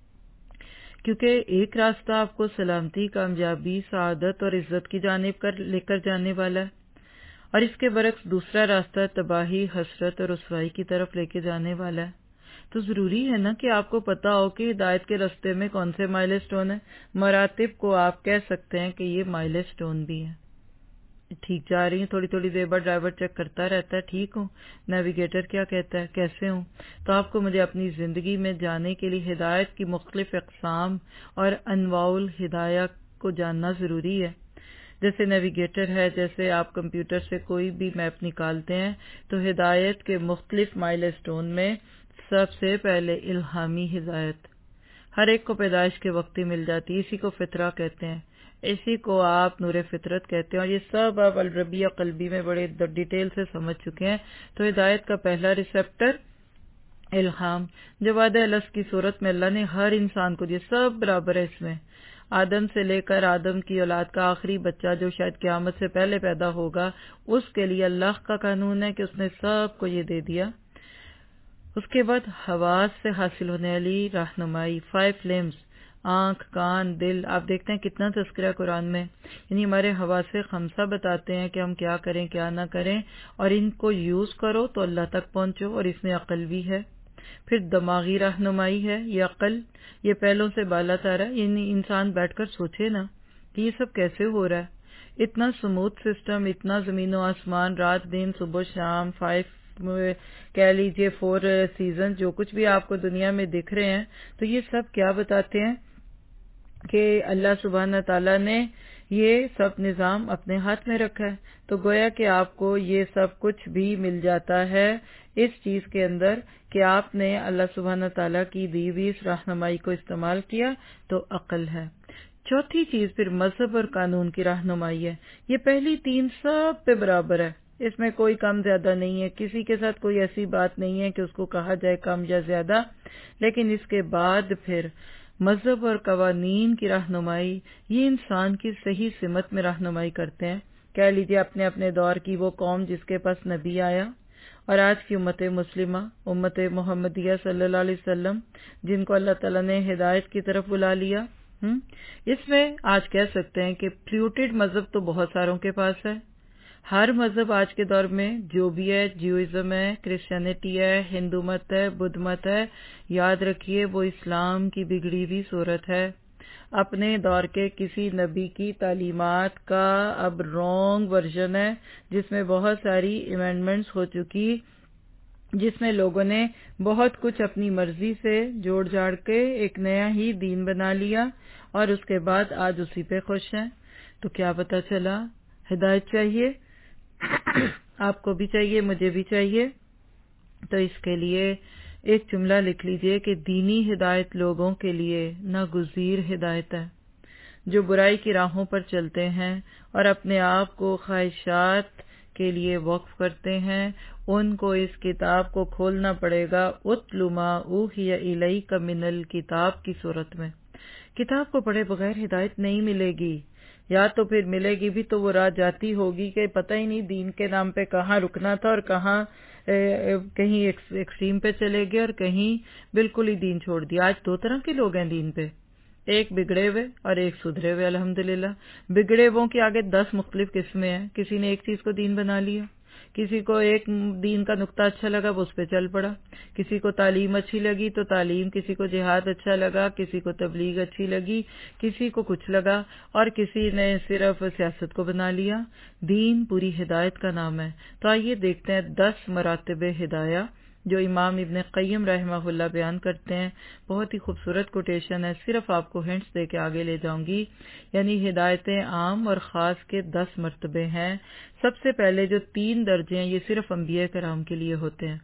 کیونکہ ایک راستہ آپ کو سلامتی، کامیابی، سعادت اور عزت کی جانب کر لے کر جانے والا ہے، اور اس کے برعکس دوسرا راستہ تباہی، حسرت اور رسوائی کی طرف لے کے جانے والا ہے۔ تو ضروری ہے نا کہ آپ کو پتا ہو کہ ہدایت کے راستے میں کون سے مائل سٹون ہیں۔ مراتب کو آپ کہہ سکتے ہیں کہ یہ مائل سٹون بھی ہیں۔ ٹھیک جا رہی ہیں، تھوڑی تھوڑی دیر بعد ڈرائیور چیک کرتا رہتا ہے ٹھیک ہوں، نیویگیٹر کیا کہتا ہے، کیسے ہوں۔ تو آپ کو مجھے اپنی زندگی میں جانے کے لیے ہدایت کی مختلف اقسام اور انواع الہدایہ کو جاننا ضروری ہے۔ جیسے نیویگیٹر ہے، جیسے آپ کمپیوٹر سے کوئی بھی میپ نکالتے ہیں، تو ہدایت کے مختلف مائل سٹون میں سب سے پہلے الہامی ہدایت ہر ایک کو پیدائش کے وقت ہی مل جاتی ہے، اسی کو فطرہ کہتے ہیں، اسی کو آپ نور فطرت کہتے ہیں، اور یہ سب آپ الربیہ قلبی میں بڑے ڈیٹیل سے سمجھ چکے ہیں۔ تو ہدایت کا پہلا ریسیپٹر الہام، جو وعدہ الست کی صورت میں اللہ نے ہر انسان کو دیا، سب برابر ہے اس میں، آدم سے لے کر آدم کی اولاد کا آخری بچہ جو شاید قیامت سے پہلے پیدا ہوگا، اس کے لیے اللہ کا قانون ہے کہ اس نے سب کو یہ دے دیا۔ اس کے بعد حواس سے حاصل ہونے والی رہنمائی، فائیو لمز، آنکھ، کان، دل، آپ دیکھتے ہیں کتنا تذکرہ قرآن میں، یعنی ہمارے حواس خمسہ بتاتے ہیں کہ ہم کیا کریں کیا نہ کریں، اور ان کو یوز کرو تو اللہ تک پہنچو، اور اس میں عقل بھی ہے۔ پھر دماغی رہنمائی ہے، یہ عقل یہ پہلوں سے بالا تارا، یعنی انسان بیٹھ کر سوچے نا کہ یہ سب کیسے ہو رہا ہے، اتنا سموتھ سسٹم، اتنا زمین و آسمان، رات دن، صبح شام، فائیو کہہ لیجئے فور سیزن، جو کچھ بھی آپ کو دنیا میں دکھ رہے ہیں، تو یہ سب کیا بتاتے ہیں کہ اللہ سبحانہ تعالیٰ نے یہ سب نظام اپنے ہاتھ میں رکھا ہے۔ تو گویا کہ آپ کو یہ سب کچھ بھی مل جاتا ہے اس چیز کے اندر کہ آپ نے اللہ سبحانہ تعالیٰ کی دی ہوئی اس رہنمائی کو استعمال کیا، تو عقل ہے۔ چوتھی چیز پھر مذہب اور قانون کی رہنمائی ہے۔ یہ پہلی تین سب پہ برابر ہے، اس میں کوئی کم زیادہ نہیں ہے، کسی کے ساتھ کوئی ایسی بات نہیں ہے کہ اس کو کہا جائے کم یا زیادہ، لیکن اس کے بعد پھر مذہب اور قوانین کی رہنمائی، یہ انسان کی صحیح سمت میں رہنمائی کرتے ہیں۔ کہہ لیجیے اپنے اپنے دور کی وہ قوم جس کے پاس نبی آیا، اور آج کی امت مسلمہ، امت محمدیہ صلی اللہ علیہ وسلم، جن کو اللہ تعالیٰ نے ہدایت کی طرف بلا لیا، اس میں آج کہہ سکتے ہیں کہ پلیوٹیڈ مذہب تو بہت ساروں کے پاس ہے۔ ہر مذہب آج کے دور میں جو بھی ہے، جیوئزم ہے، کرسچینٹی ہے، ہندو مت ہے، بدھ مت ہے، یاد رکھیے وہ اسلام کی بگڑی ہوئی صورت ہے۔ اپنے دور کے کسی نبی کی تعلیمات کا اب رانگ ورژن ہے، جس میں بہت ساری امینڈمنٹس ہو چکی، جس میں لوگوں نے بہت کچھ اپنی مرضی سے جوڑ جاڑ کے ایک نیا ہی دین بنا لیا، اور اس کے بعد آج اسی پہ خوش ہیں۔ تو کیا پتا چلا؟ ہدایت چاہیے، آپ کو بھی چاہیے، مجھے بھی چاہیے، تو اس کے لیے ایک جملہ لکھ لیجئے کہ دینی ہدایت لوگوں کے لیے ناگزیر ہدایت ہے۔ جو برائی کی راہوں پر چلتے ہیں اور اپنے آپ کو خواہشات کے لیے وقف کرتے ہیں، ان کو اس کتاب کو کھولنا پڑے گا، اتل ما اوحی الیک من الکتاب کی صورت میں۔ کتاب کو پڑھے بغیر ہدایت نہیں ملے گی، یا تو پھر ملے گی بھی تو وہ راہ جاتی ہوگی کہ پتہ ہی نہیں دین کے نام پہ کہاں رکنا تھا، اور کہاں کہیں ایکسٹریم پہ چلے گئے اور کہیں بالکل ہی دین چھوڑ دیا۔ آج دو طرح کے لوگ ہیں دین پہ، ایک بگڑے ہوئے اور ایک سدھرے ہوئے الحمدللہ۔ بگڑے ہوئوں کے آگے دس مختلف قسمیں ہیں، کسی نے ایک چیز کو دین بنا لیا، کسی کو ایک دین کا نقطہ اچھا لگا وہ اس پہ چل پڑا، کسی کو تعلیم اچھی لگی تو تعلیم، کسی کو جہاد اچھا لگا، کسی کو تبلیغ اچھی لگی، کسی کو کچھ لگا، اور کسی نے صرف سیاست کو بنا لیا۔ دین پوری ہدایت کا نام ہے۔ تو آئیے دیکھتے ہیں دس مراتب ہدایہ جو امام ابن قیم رحمہ اللہ بیان کرتے ہیں۔ بہت ہی خوبصورت کوٹیشن ہے، صرف آپ کو ہنٹس دے کے آگے لے جاؤں گی۔ یعنی ہدایتیں عام اور خاص کے دس مرتبے ہیں۔ سب سے پہلے جو تین درجے ہیں یہ صرف انبیاء کرام کے لیے ہوتے ہیں،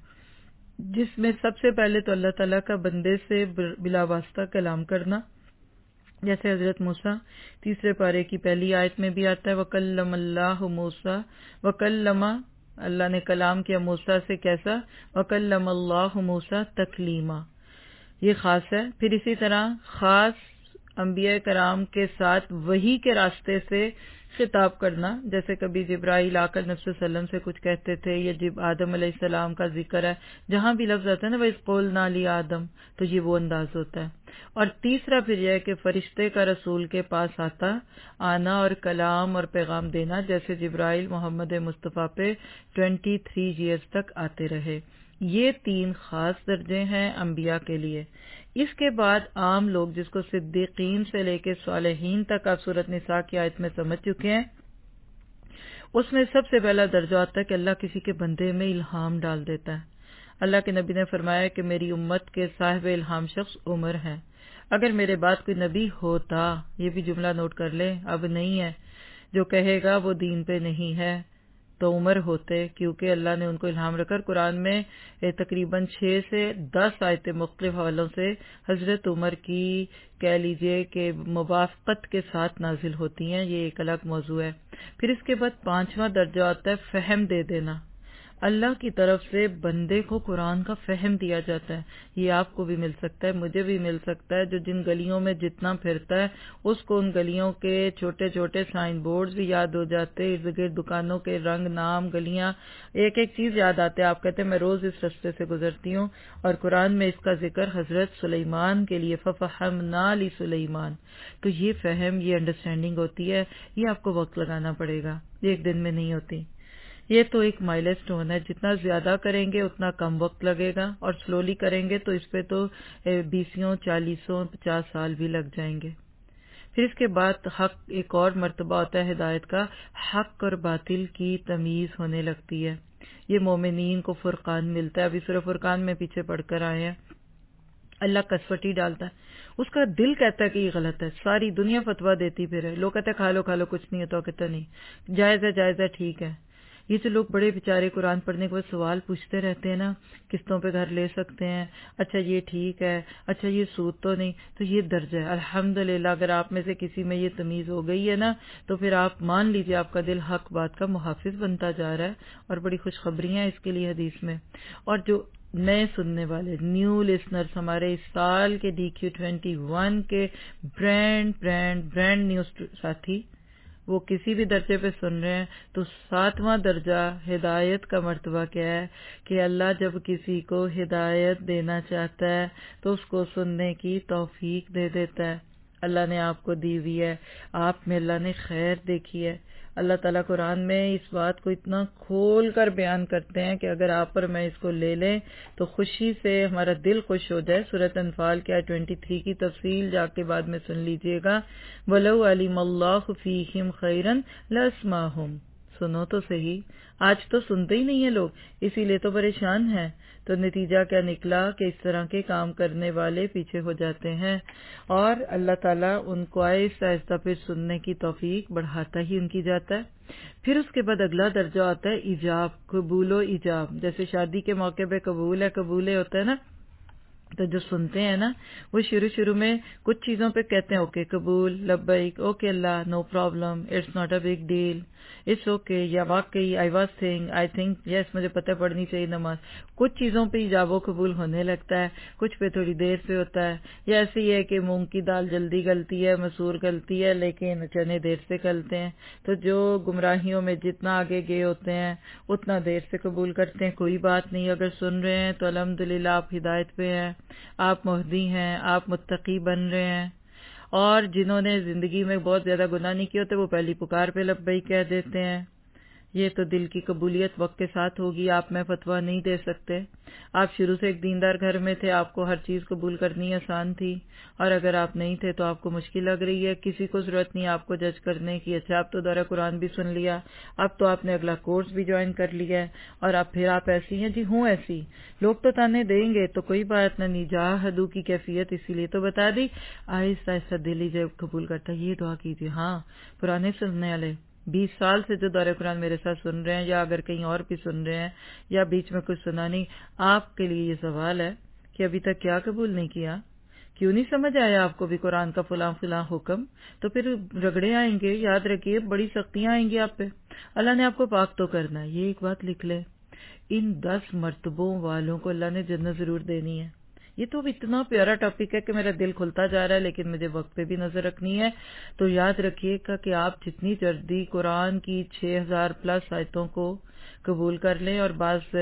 جس میں سب سے پہلے تو اللہ تعالیٰ کا بندے سے بلا واسطہ کلام کرنا، جیسے حضرت موسیٰ تیسرے پارے کی پہلی آیت میں بھی آتا ہے، وَكَلَّمَ اللَّهُ مُوسَىٰ، وَكَلَّمَ اللہ نے کلام کیا موسیٰ سے، کیسا؟ وَكَلَّمَ اللَّهُ مُوسَىٰ تَكْلِيمًا، یہ خاص ہے۔ پھر اسی طرح خاص انبیاء کرام کے ساتھ وحی کے راستے سے خطاب کرنا، جیسے کبھی جبرائیل آ کر نبی صلی اللہ علیہ وسلم سے کچھ کہتے تھے، یا جب آدم علیہ السلام کا ذکر ہے، جہاں بھی لفظ آتا ہے نا وَإِذْ قُلْنَا لِآدَمَ، تو یہ وہ انداز ہوتا ہے۔ اور تیسرا پھر یہ ہے کہ فرشتے کا رسول کے پاس آتا آنا اور کلام اور پیغام دینا، جیسے جبرائیل محمد مصطفیٰ پہ ٹوینٹی تھری ایئرز تک آتے رہے۔ یہ تین خاص درجے ہیں انبیاء کے لیے۔ اس کے بعد عام لوگ، جس کو صدیقین سے لے کے صالحین تک آپ سورۃ نساء کی آیت میں سمجھ چکے ہیں، اس میں سب سے پہلا درجہ آتا ہے کہ اللہ کسی کے بندے میں الہام ڈال دیتا ہے۔ اللہ کے نبی نے فرمایا کہ میری امت کے صاحب الہام شخص عمر ہے۔ اگر میرے بعد کوئی نبی ہوتا، یہ بھی جملہ نوٹ کر لیں، اب نہیں ہے، جو کہے گا وہ دین پہ نہیں ہے، تو عمر ہوتے، کیونکہ اللہ نے ان کو الہام رکھا۔ قرآن میں تقریباً چھ سے دس آیتیں مختلف حوالوں سے حضرت عمر کی کہہ لیجئے کہ موافقت کے ساتھ نازل ہوتی ہیں، یہ ایک الگ موضوع ہے۔ پھر اس کے بعد پانچواں درجہ آتا ہے فہم دے دینا۔ اللہ کی طرف سے بندے کو قرآن کا فہم دیا جاتا ہے. یہ آپ کو بھی مل سکتا ہے, مجھے بھی مل سکتا ہے. جو جن گلیوں میں جتنا پھرتا ہے اس کو ان گلیوں کے چھوٹے چھوٹے سائن بورڈز بھی یاد ہو جاتے, ارد گرد دکانوں کے رنگ, نام, گلیاں, ایک ایک چیز یاد آتے. آپ کہتے ہیں میں روز اس رستے سے گزرتی ہوں, اور قرآن میں اس کا ذکر حضرت سلیمان کے لیے فَفَحَمْنَا لِسُلَيْمَانَ. تو یہ فہم, یہ انڈرسٹینڈنگ ہوتی ہے, یہ آپ کو وقت لگانا پڑے گا, یہ ایک دن میں نہیں ہوتی. یہ تو ایک مائل سٹون ہے, جتنا زیادہ کریں گے اتنا کم وقت لگے گا, اور سلولی کریں گے تو اس پہ تو بیسوں چالیسوں پچاس سال بھی لگ جائیں گے. پھر اس کے بعد حق ایک اور مرتبہ ہوتا ہے ہدایت کا, حق اور باطل کی تمیز ہونے لگتی ہے. یہ مومنین کو فرقان ملتا ہے. ابھی سورہ فرقان میں پیچھے پڑھ کر آئے ہیں, اللہ کسوٹی ڈالتا ہے, اس کا دل کہتا ہے کہ یہ غلط ہے, ساری دنیا فتویٰ دیتی پھر ہے, لوگ کہتے ہیں کھا لو کھا لو کچھ نہیں ہوتا, کہتا نہیں جائز ہے جائز ہے ٹھیک ہے. یہ جو لوگ بڑے بیچارے قرآن پڑھنے کے بعد سوال پوچھتے رہتے ہیں نا, قسطوں پہ گھر لے سکتے ہیں, اچھا یہ ٹھیک ہے, اچھا یہ سود تو نہیں, تو یہ درجہ ہے. الحمدللہ اگر آپ میں سے کسی میں یہ تمیز ہو گئی ہے نا, تو پھر آپ مان لیجئے آپ کا دل حق بات کا محافظ بنتا جا رہا ہے, اور بڑی خوشخبریاں ہیں اس کے لیے حدیث میں. اور جو نئے سننے والے نیو لسنرز ہمارے اس سال کے ڈی کیو ٹوینٹی ون کے برانڈ برانڈ برانڈ نیو ساتھی, وہ کسی بھی درجے پہ سن رہے ہیں, تو ساتواں درجہ ہدایت کا مرتبہ کیا ہے کہ اللہ جب کسی کو ہدایت دینا چاہتا ہے تو اس کو سننے کی توفیق دے دیتا ہے. اللہ نے آپ کو دی ہوئی ہے, آپ میں اللہ نے خیر دیکھی ہے. اللہ تعالیٰ قرآن میں اس بات کو اتنا کھول کر بیان کرتے ہیں کہ اگر آپ پر میں اس کو لے لیں تو خوشی سے ہمارا دل خوش ہو جائے. سورۃ انفال کے آیت تیئیس کی تفصیل جا کے بعد میں سن لیجئے گا. وَلَوْ عَلِمَ اللَّهُ فِيهِمْ خَيْرًا لَأَسْمَعَهُمْ. سنو تو صحیح, آج تو سنتے ہی نہیں ہیں لوگ, اسی لیے تو پریشان ہیں. تو نتیجہ کیا نکلا کہ اس طرح کے کام کرنے والے پیچھے ہو جاتے ہیں, اور اللہ تعالیٰ ان کو آہستہ آہستہ پھر سننے کی توفیق بڑھاتا ہی ان کی جاتا ہے. پھر اس کے بعد اگلا درجہ آتا ہے ایجاب, قبول و ایجاب. جیسے شادی کے موقع پہ قبول ہے قبول ہے ہوتا ہے نا, تو جو سنتے ہیں نا وہ شروع شروع میں کچھ چیزوں پہ کہتے ہیں اوکے قبول, لبیک, اوکے اللہ, no problem, it's not a big deal, it's okay, یا واقعی I was think I think yes مجھے پتہ پڑھنی چاہیے نماز. کچھ چیزوں پہ ایجاب و قبول ہونے لگتا ہے, کچھ پہ تھوڑی دیر سے ہوتا ہے. یا ایسے ہی ہے کہ مونگ کی دال جلدی گلتی ہے, مسور گلتی ہے, لیکن چنے دیر سے گلتے ہیں. تو جو گمراہیوں میں جتنا آگے گئے ہوتے ہیں اتنا دیر سے قبول کرتے ہیں. کوئی بات نہیں, اگر سن رہے ہیں تو الحمدللہ آپ ہدایت پہ ہیں, آپ مہدی ہیں, آپ متقی بن رہے ہیں. اور جنہوں نے زندگی میں بہت زیادہ گناہ نہیں کیے ہوتے وہ پہلی پکار پہ لبیک کہہ دیتے ہیں. یہ تو دل کی قبولیت وقت کے ساتھ ہوگی, آپ میں فتویٰ نہیں دے سکتے. آپ شروع سے ایک دیندار گھر میں تھے, آپ کو ہر چیز قبول کرنی آسان تھی, اور اگر آپ نہیں تھے تو آپ کو مشکل لگ رہی ہے. کسی کو ضرورت نہیں آپ کو جج کرنے کی. اچھا آپ تو دورہ قرآن بھی سن لیا, اب تو آپ نے اگلا کورس بھی جوائن کر لیا ہے, اور اب پھر آپ ایسی ہیں. جی ہوں ایسی, لوگ تو تانے دیں گے تو کوئی بات نہیں, جاہدوا کی کیفیت اسی لیے تو بتا دی. آہستہ آہستہ دل ہی جب قبول کرتا ہے. یہ دعا کیجیے. ہاں پرانے سننے والے بیس سال سے جو دورہ قرآن میرے ساتھ سن رہے ہیں, یا اگر کہیں اور بھی سن رہے ہیں, یا بیچ میں کچھ سنا نہیں, آپ کے لیے یہ سوال ہے کہ ابھی تک کیا قبول نہیں کیا؟ کیوں نہیں سمجھ آیا آپ کو بھی قرآن کا فلاں فلاں حکم؟ تو پھر رگڑے آئیں گے, یاد رکھیے بڑی سختیاں آئیں گی آپ پہ. اللہ نے آپ کو پاک تو کرنا ہے. یہ ایک بات لکھ لے, ان دس مرتبوں والوں کو اللہ نے جنت ضرور دینی ہے. یہ تو اتنا پیارا ٹاپک ہے کہ میرا دل کھلتا جا رہا ہے, لیکن مجھے وقت پہ بھی نظر رکھنی ہے. تو یاد رکھیے گا کہ آپ جتنی جلدی قرآن کی چھ ہزار پلس آیتوں کو قبول کر لیں, اور بعض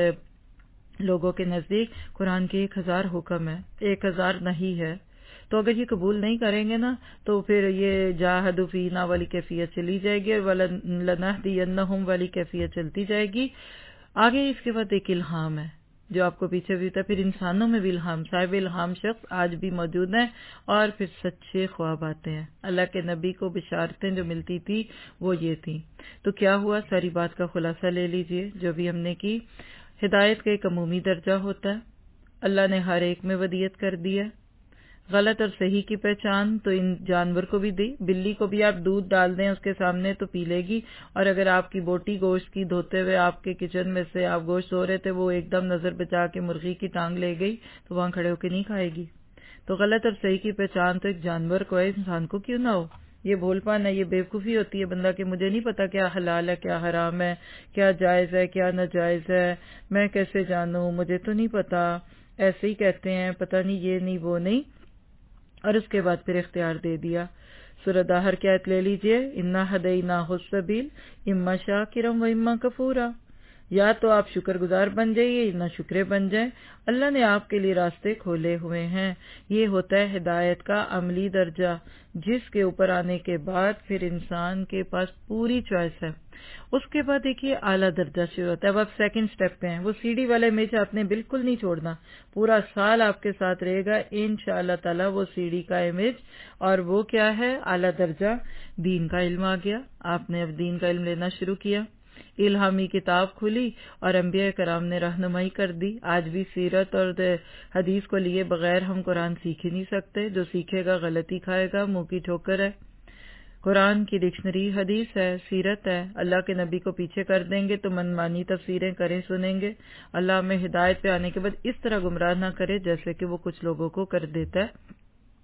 لوگوں کے نزدیک قرآن کے ایک ہزار حکم ہے, ایک ہزار نہیں ہے, تو اگر یہ قبول نہیں کریں گے نا تو پھر یہ جاہدوا فینا والی کیفیت چلی جائے گی, اور وَلَنَهْدِيَنَّهُمْ والی کیفیت چلتی جائے گی. آگے اس کے بعد ایک الہام ہے جو آپ کو پیچھے بھی ہوتا ہے. پھر انسانوں میں بھی الہام, صاحب الہام شخص آج بھی موجود ہیں, اور پھر سچے خواب آتے ہیں. اللہ کے نبی کو بشارتیں جو ملتی تھی وہ یہ تھی. تو کیا ہوا, ساری بات کا خلاصہ لے لیجئے جو بھی ہم نے کی. ہدایت کا ایک عمومی درجہ ہوتا ہے, اللہ نے ہر ایک میں ودیت کر دی ہے. غلط اور صحیح کی پہچان تو ان جانور کو بھی دی. بلی کو بھی آپ دودھ ڈال دیں اس کے سامنے تو پی لے گی, اور اگر آپ کی بوٹی گوشت کی دھوتے ہوئے آپ کے کچن میں سے آپ گوشت دھو رہے تھے, وہ ایک دم نظر بچا کے مرغی کی ٹانگ لے گئی تو وہاں کھڑے ہو کے نہیں کھائے گی. تو غلط اور صحیح کی پہچان تو ایک جانور کو ہے, انسان کو کیوں نہ ہو. یہ بھول پانا، یہ بیوقوفی ہوتی ہے بندہ کہ مجھے نہیں پتا کیا حلال ہے کیا حرام ہے، کیا جائز ہے کیا ناجائز ہے، میں کیسے جانوں، مجھے تو نہیں پتا، ایسے ہی کہتے ہیں پتہ نہیں یہ نہیں وہ نہیں، اور اس کے بعد پھر اختیار دے دیا۔ سورہ دہر کی آیت لے لیجئے، اِنَّا هَدَيْنَاهُ السَّبِيلَ اِمَّا شَاكِرًا وَإِمَّا كَفُورًا، یا تو آپ شکر گزار بن جائیے نہ شکرے بن جائیں، اللہ نے آپ کے لیے راستے کھولے ہوئے ہیں۔ یہ ہوتا ہے ہدایت کا عملی درجہ، جس کے اوپر آنے کے بعد پھر انسان کے پاس پوری چوائس ہے۔ اس کے بعد دیکھیے اعلیٰ درجہ شروع ہوتا ہے، اب آپ سیکنڈ سٹیپ پہ ہیں، وہ سیڑھی والا امیج آپ نے بالکل نہیں چھوڑنا، پورا سال آپ کے ساتھ رہے گا انشاءاللہ تعالی وہ سیڑھی کا امیج، اور وہ کیا ہے؟ اعلیٰ درجہ دین کا علم آ گیا، آپ نے اب دین کا علم لینا شروع کیا، الہامی کتاب کھلی اور انبیاء کرام نے رہنمائی کر دی۔ آج بھی سیرت اور حدیث کو لیے بغیر ہم قرآن سیکھ ہی نہیں سکتے، جو سیکھے گا غلطی کھائے گا، منہ کی ٹھوکر ہے۔ قرآن کی ڈکشنری حدیث ہے، سیرت ہے، اللہ کے نبی کو پیچھے کر دیں گے تو من مانی تفسیریں کریں سنیں گے، اللہ ہمیں ہدایت پہ آنے کے بعد اس طرح گمراہ نہ کرے جیسے کہ وہ کچھ لوگوں کو کر دیتا ہے۔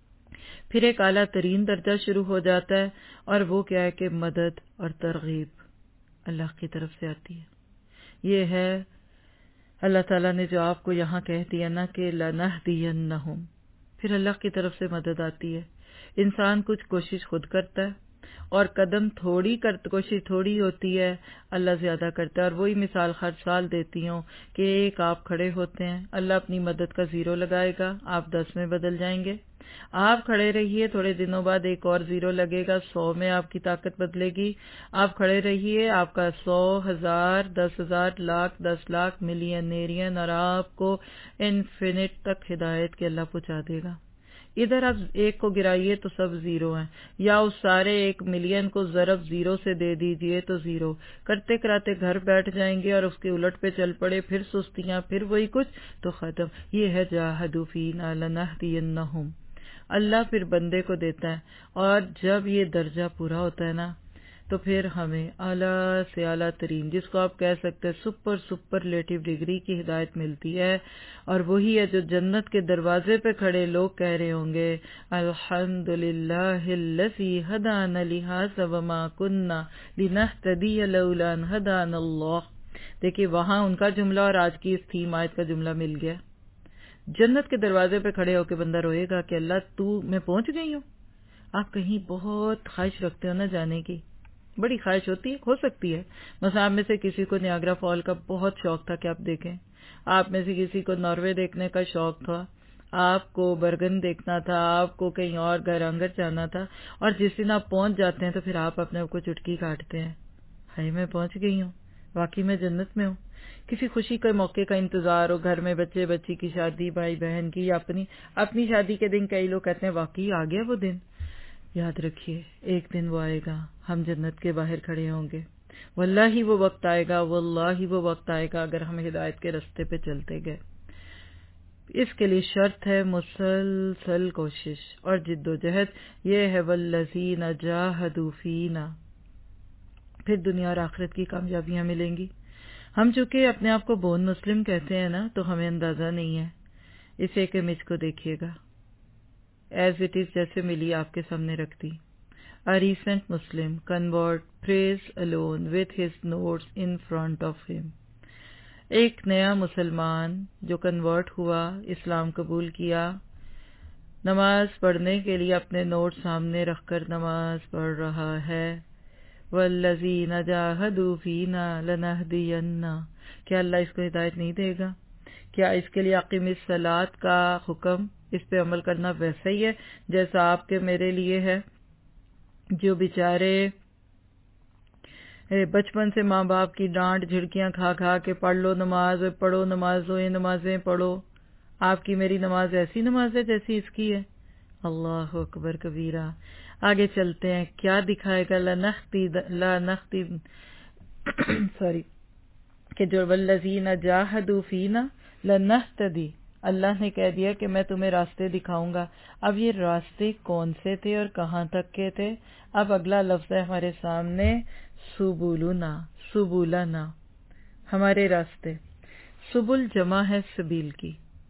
پھر ایک اعلیٰ ترین درجہ شروع ہو جاتا ہے، اور وہ کیا ہے کہ مدد اور ترغیب اللہ کی طرف سے آتی ہے۔ یہ ہے اللہ تعالیٰ نے جو آپ کو یہاں کہہ دیا نا کہ لَنَهْدِيَنَّهُمْ، پھر اللہ کی طرف سے مدد آتی ہے۔ انسان کچھ کوشش خود کرتا ہے، اور قدم تھوڑی کر کوشش تھوڑی ہوتی ہے، اللہ زیادہ کرتا ہے، اور وہی مثال ہر سال دیتی ہوں کہ ایک آپ کھڑے ہوتے ہیں، اللہ اپنی مدد کا زیرو لگائے گا، آپ دس میں بدل جائیں گے، آپ کھڑے رہیے، تھوڑے دنوں بعد ایک اور زیرو لگے گا، سو میں آپ کی طاقت بدلے گی، آپ کھڑے رہیے، آپ کا سو، ہزار، دس ہزار، لاکھ، دس لاکھ، ملین، نیرین، اور آپ کو انفینٹ تک ہدایت کے اللہ پہنچا دے گا۔ ادھر آپ ایک کو گرائیے تو سب زیرو ہیں، یا اس سارے ایک ملین کو ضرب زیرو سے دے دیجئے تو زیرو، کرتے کراتے گھر بیٹھ جائیں گے اور اس کے الٹ پہ چل پڑے، پھر سستیاں، پھر وہی کچھ، تو ختم۔ یہ ہے جاہدوا فینا لنہدینہم، اللہ پھر بندے کو دیتا ہے، اور جب یہ درجہ پورا ہوتا ہے نا تو پھر ہمیں اعلیٰ سے اعلیٰ ترین، جس کو آپ کہہ سکتے ہیں سپر سپرلیٹو ڈگری کی ہدایت ملتی ہے، اور وہی ہے جو جنت کے دروازے پہ کھڑے لوگ کہہ رہے ہوں گے الحمدللہ الذی ہدانا لہذا وما کننا لنہتدی لولا ان ہدانا اللہ۔ دیکھیے وہاں ان کا جملہ اور آج کی اس تھیم آیت کا جملہ مل گیا۔ جنت کے دروازے پہ کھڑے ہو کے بندہ روئے گا کہ اللہ تو میں پہنچ گئی ہوں۔ آپ کہیں بہت خواہش رکھتے ہو نا جانے کی، بڑی خواہش ہوتی ہے، ہو سکتی ہے، مثلا آپ میں سے کسی کو نیاگرا فال کا بہت شوق تھا کہ آپ دیکھیں، آپ میں سے کسی کو ناروے دیکھنے کا شوق تھا، آپ کو برگن دیکھنا تھا، آپ کو کہیں اور گیرانگر جانا تھا، اور جس دن آپ پہنچ جاتے ہیں تو پھر آپ اپنے آپ کو چٹکی کاٹتے ہیں، ہائے میں پہنچ گئی ہوں، واقعی میں جنت میں ہوں۔ کسی خوشی کے موقع کا انتظار ہو، گھر میں بچے بچی کی شادی، بھائی بہن کی، یا اپنی اپنی شادی کے دن کئی لوگ کہتے ہیں واقعی آ گیا وہ دن۔ یاد رکھیے ایک دن وہ آئے گا، ہم جنت کے باہر کھڑے ہوں گے، واللہ وہ وقت آئے گا، واللہ وہ وقت آئے گا اگر ہم ہدایت کے رستے پہ چلتے گئے۔ اس کے لیے شرط ہے مسلسل کوشش اور جد و جہد، یہ ہے والذین جاہدوا فینا، پھر دنیا اور آخرت کی کامیابیاں ملیں گی۔ ہم چونکہ اپنے آپ کو بون مسلم کہتے ہیں نا تو ہمیں اندازہ نہیں ہے، اس ایک امیج کو دیکھیے گا، ایز اٹ از جیسے ملی آپ کے سامنے رکھ دی۔ A recent Muslim convert prays alone with his notes in front of him. ایک نیا مسلمان جو کنورٹ ہوا، اسلام قبول کیا، نماز پڑھنے کے لیے اپنے نوٹ سامنے رکھ کر نماز پڑھ رہا ہے۔ والذین جاہدوا فینا لنہدینہ، کیا اللہ اس کو ہدایت نہیں دے گا؟ کیا اس کے لیے اقیم الصلاۃ کا حکم، اس پہ عمل کرنا ویسا ہی ہے جیسا آپ کے میرے لیے ہے، جو بیچارے بچپن سے ماں باپ کی ڈانٹ جھڑکیاں کھا کھا کے پڑھ لو نماز، پڑھو نماز، یہ نمازیں پڑھو، آپ کی میری نماز ایسی نماز ہے جیسی اس کی ہے۔ اللہ اکبر کبیرہ۔ آگے چلتے ہیں، کیا دکھائے گا؟ لنختی لنختی سوری کہ جو والذین جاہدوا فینا لنہتدی، اللہ نے کہہ دیا کہ میں تمہیں راستے دکھاؤں گا۔ اب یہ راستے کون سے تھے اور کہاں تک کے تھے؟ اب اگلا لفظ ہے ہمارے سامنے سبولنا، سبولنا، ہمارے راستے۔ سبل جمع ہے سبیل کی۔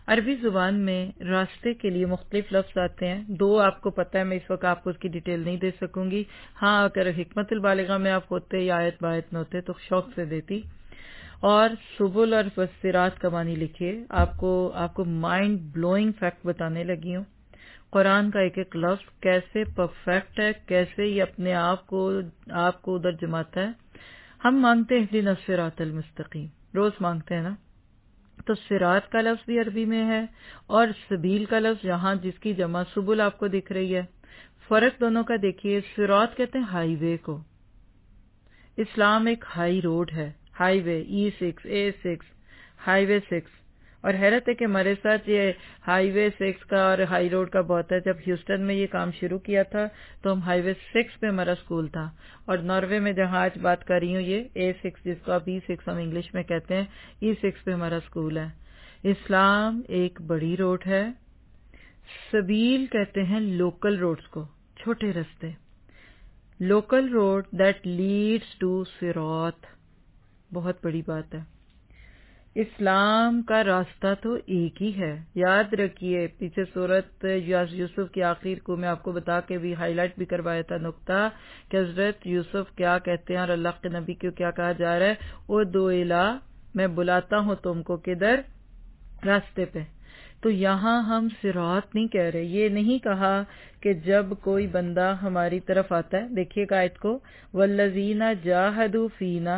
عربی زبان میں راستے کے لیے مختلف لفظ آتے ہیں. دو آپ کو پتہ ہے، میں اس وقت آپ کو اس کی ڈیٹیل نہیں دے سکوں گی. ہاں اگر حکمت البالغہ میں آپ ہوتے یا آیت بایت میں ہوتے تو شوق سے دیتی. اور سبل اور فسرات کا معنی لکھیے. آپ کو آپ کو مائنڈ بلوئنگ فیکٹ بتانے لگی ہوں. قرآن کا ایک ایک لفظ کیسے پرفیکٹ ہے، کیسے یہ اپنے آپ کو آپ کو ادھر جماتا ہے. ہم مانگتے ہیں اہدنا الصراط المستقیم، روز مانگتے ہیں نا. تو صراط کا لفظ بھی عربی میں ہے اور سبیل کا لفظ یہاں جس کی جمع سبل آپ کو دکھ رہی ہے. فرق دونوں کا دیکھیے. صراط کہتے ہیں ہائی وے کو. اسلام ایک ہائی روڈ ہے، highway, E six A six highway six. اور حیرت ہے کہ ہمارے ساتھ یہ ہائی وے سکس کا اور ہائی روڈ کا بہت ہے. جب ہیوسٹن میں یہ کام شروع کیا تھا تو ہم ہائی وے سکس پہ ہمارا اسکول تھا، اور ناروے میں جہاں آج بات کر رہی ہوں یہ اے سکس جس کو اب ای سکس ہم انگلش میں کہتے ہیں، ای سکس پہ ہمارا اسکول ہے. اسلام ایک بڑی روڈ ہے. سبیل کہتے ہیں لوکل روڈز کو، چھوٹے رستے. Local road that leads to صراط، بہت بڑی بات ہے. اسلام کا راستہ تو ایک ہی ہے. یاد رکھیے پیچھے سورت یوسف کے آخر کو میں آپ کو بتا کے بھی ہائی لائٹ بھی کروایا تھا نقطہ کہ حضرت یوسف کیا کہتے ہیں اور اللہ کے نبی کو کیا کہا جا رہا ہے. او دو الہ، میں بلاتا ہوں تم کو کدھر؟ راستے پہ. تو یہاں ہم صراط نہیں کہہ رہے. یہ نہیں کہا کہ جب کوئی بندہ ہماری طرف آتا ہے، دیکھیے آیت کو، والذین جاہدوا فینا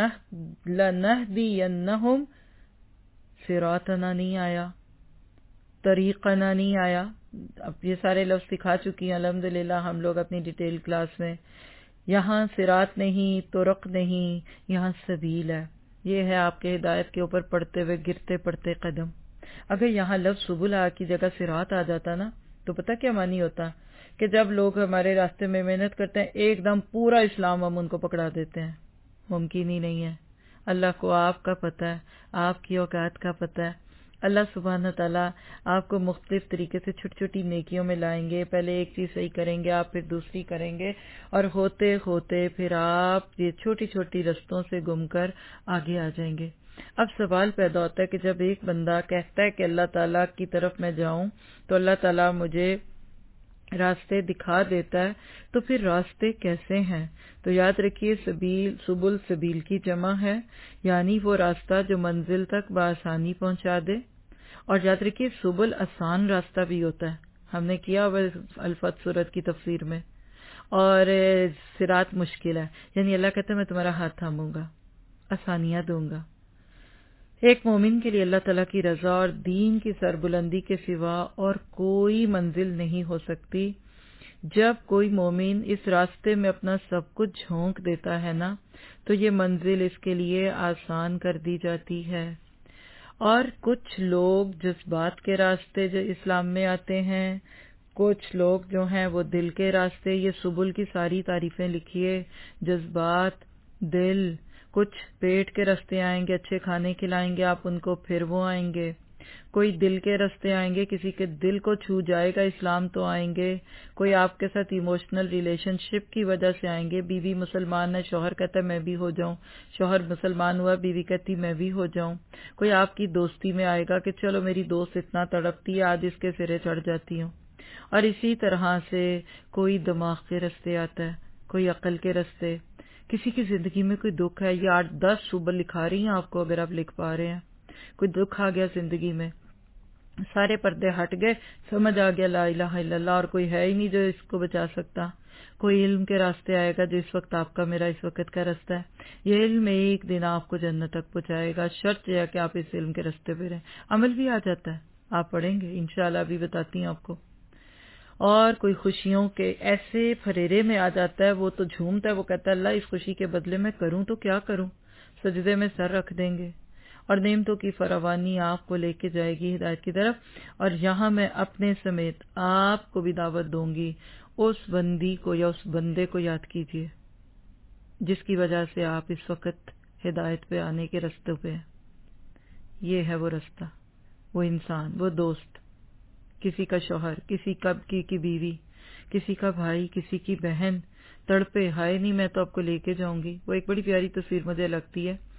لنہدینہم، صراطنا نہیں آیا، طریقنا نہیں آیا. اب یہ سارے لفظ سکھا چکی ہیں الحمدللہ ہم لوگ اپنی ڈیٹیل کلاس میں. یہاں صراط نہیں، طرق نہیں، یہاں سبیل ہے. یہ ہے آپ کے ہدایت کے اوپر پڑھتے ہوئے گرتے پڑتے قدم. اگر یہاں لفظ سبل کی جگہ صراط آ جاتا نا تو پتہ کیا معنی ہوتا کہ جب لوگ ہمارے راستے میں محنت کرتے ہیں ایک دم پورا اسلام ہم ان کو پکڑا دیتے ہیں. ممکن ہی نہیں ہے. اللہ کو آپ کا پتہ ہے، آپ کی اوقات کا پتہ ہے. اللہ سبحانہ تعالیٰ آپ کو مختلف طریقے سے چھوٹی چھوٹی نیکیوں میں لائیں گے. پہلے ایک چیز صحیح کریں گے آپ، پھر دوسری کریں گے، اور ہوتے ہوتے پھر آپ یہ چھوٹی چھوٹی رستوں سے گم کر آگے آ جائیں گے. اب سوال پیدا ہوتا ہے کہ جب ایک بندہ کہتا ہے کہ اللہ تعالیٰ کی طرف میں جاؤں تو اللہ تعالیٰ مجھے راستے دکھا دیتا ہے، تو پھر راستے کیسے ہیں؟ تو یاد رکھیے سبیل، سبل سبیل کی جمع ہے، یعنی وہ راستہ جو منزل تک بآسانی پہنچا دے. اور یاد رکھیے سبل آسان راستہ بھی ہوتا ہے، ہم نے کیا الفتح سورت کی تفسیر میں. اور صراط مشکل ہے، یعنی اللہ کہتا ہے میں تمہارا ہاتھ تھاموں گا، آسانیاں دوں گا. ایک مومن کے لیے اللہ تعالیٰ کی رضا اور دین کی سربلندی کے سوا اور کوئی منزل نہیں ہو سکتی. جب کوئی مومن اس راستے میں اپنا سب کچھ جھونک دیتا ہے نا تو یہ منزل اس کے لیے آسان کر دی جاتی ہے. اور کچھ لوگ جذبات کے راستے جو اسلام میں آتے ہیں، کچھ لوگ جو ہیں وہ دل کے راستے. یہ سبل کی ساری تعریفیں لکھیے، جذبات، دل. کچھ پیٹ کے راستے آئیں گے، اچھے کھانے کھلائیں گے آپ ان کو، پھر وہ آئیں گے. کوئی دل کے راستے آئیں گے، کسی کے دل کو چھو جائے گا اسلام تو آئیں گے. کوئی آپ کے ساتھ ایموشنل ریلیشن شپ کی وجہ سے آئیں گے. بیوی مسلمان ہے، شوہر کہتا ہے میں بھی ہو جاؤں، شوہر مسلمان ہوا، بیوی کہتی میں بھی ہو جاؤں. کوئی آپ کی دوستی میں آئے گا کہ چلو میری دوست اتنا تڑپتی ہے آج اس کے سرے چڑھ جاتی ہوں. اور اسی طرح سے کوئی دماغ کے راستے آتا ہے، کوئی عقل کے راستے. کسی کی زندگی میں کوئی دکھ ہے، یہ آٹھ دس سبل لکھا رہی ہیں آپ کو اگر آپ لکھ پا رہے ہیں. کوئی دکھ آ گیا زندگی میں، سارے پردے ہٹ گئے، سمجھ آ گیا لا الہ الا اللہ اور کوئی ہے ہی نہیں جو اس کو بچا سکتا. کوئی علم کے راستے آئے گا جو اس وقت آپ کا میرا اس وقت کا راستہ ہے. یہ علم ایک دن آپ کو جنت تک پہنچائے گا، شرط یہ ہے کہ آپ اس علم کے راستے پہ رہیں. عمل بھی آ جاتا ہے، آپ پڑھیں گے انشاءاللہ، ابھی بتاتی ہوں آپ کو. اور کوئی خوشیوں کے ایسے پھریرے میں آ جاتا ہے، وہ تو جھومتا ہے، وہ کہتا ہے اللہ اس خوشی کے بدلے میں کروں تو کیا کروں. سجدے میں سر رکھ دیں گے اور نعمتوں کی فراوانی آپ کو لے کے جائے گی ہدایت کی طرف. اور یہاں میں اپنے سمیت آپ کو بھی دعوت دوں گی، اس بندی کو یا اس بندے کو یاد کیجئے جس کی وجہ سے آپ اس وقت ہدایت پہ آنے کے راستے پہ ہیں. یہ ہے وہ راستہ، وہ انسان، وہ دوست، کسی کا شوہر، کسی کا کی کی بیوی، کسی کا بھائی، کسی کی بہن تڑپے ہائے نہیں میں تو آپ کو لے کے جاؤں گی. وہ ایک بڑی پیاری تصویر مجھے لگتی ہے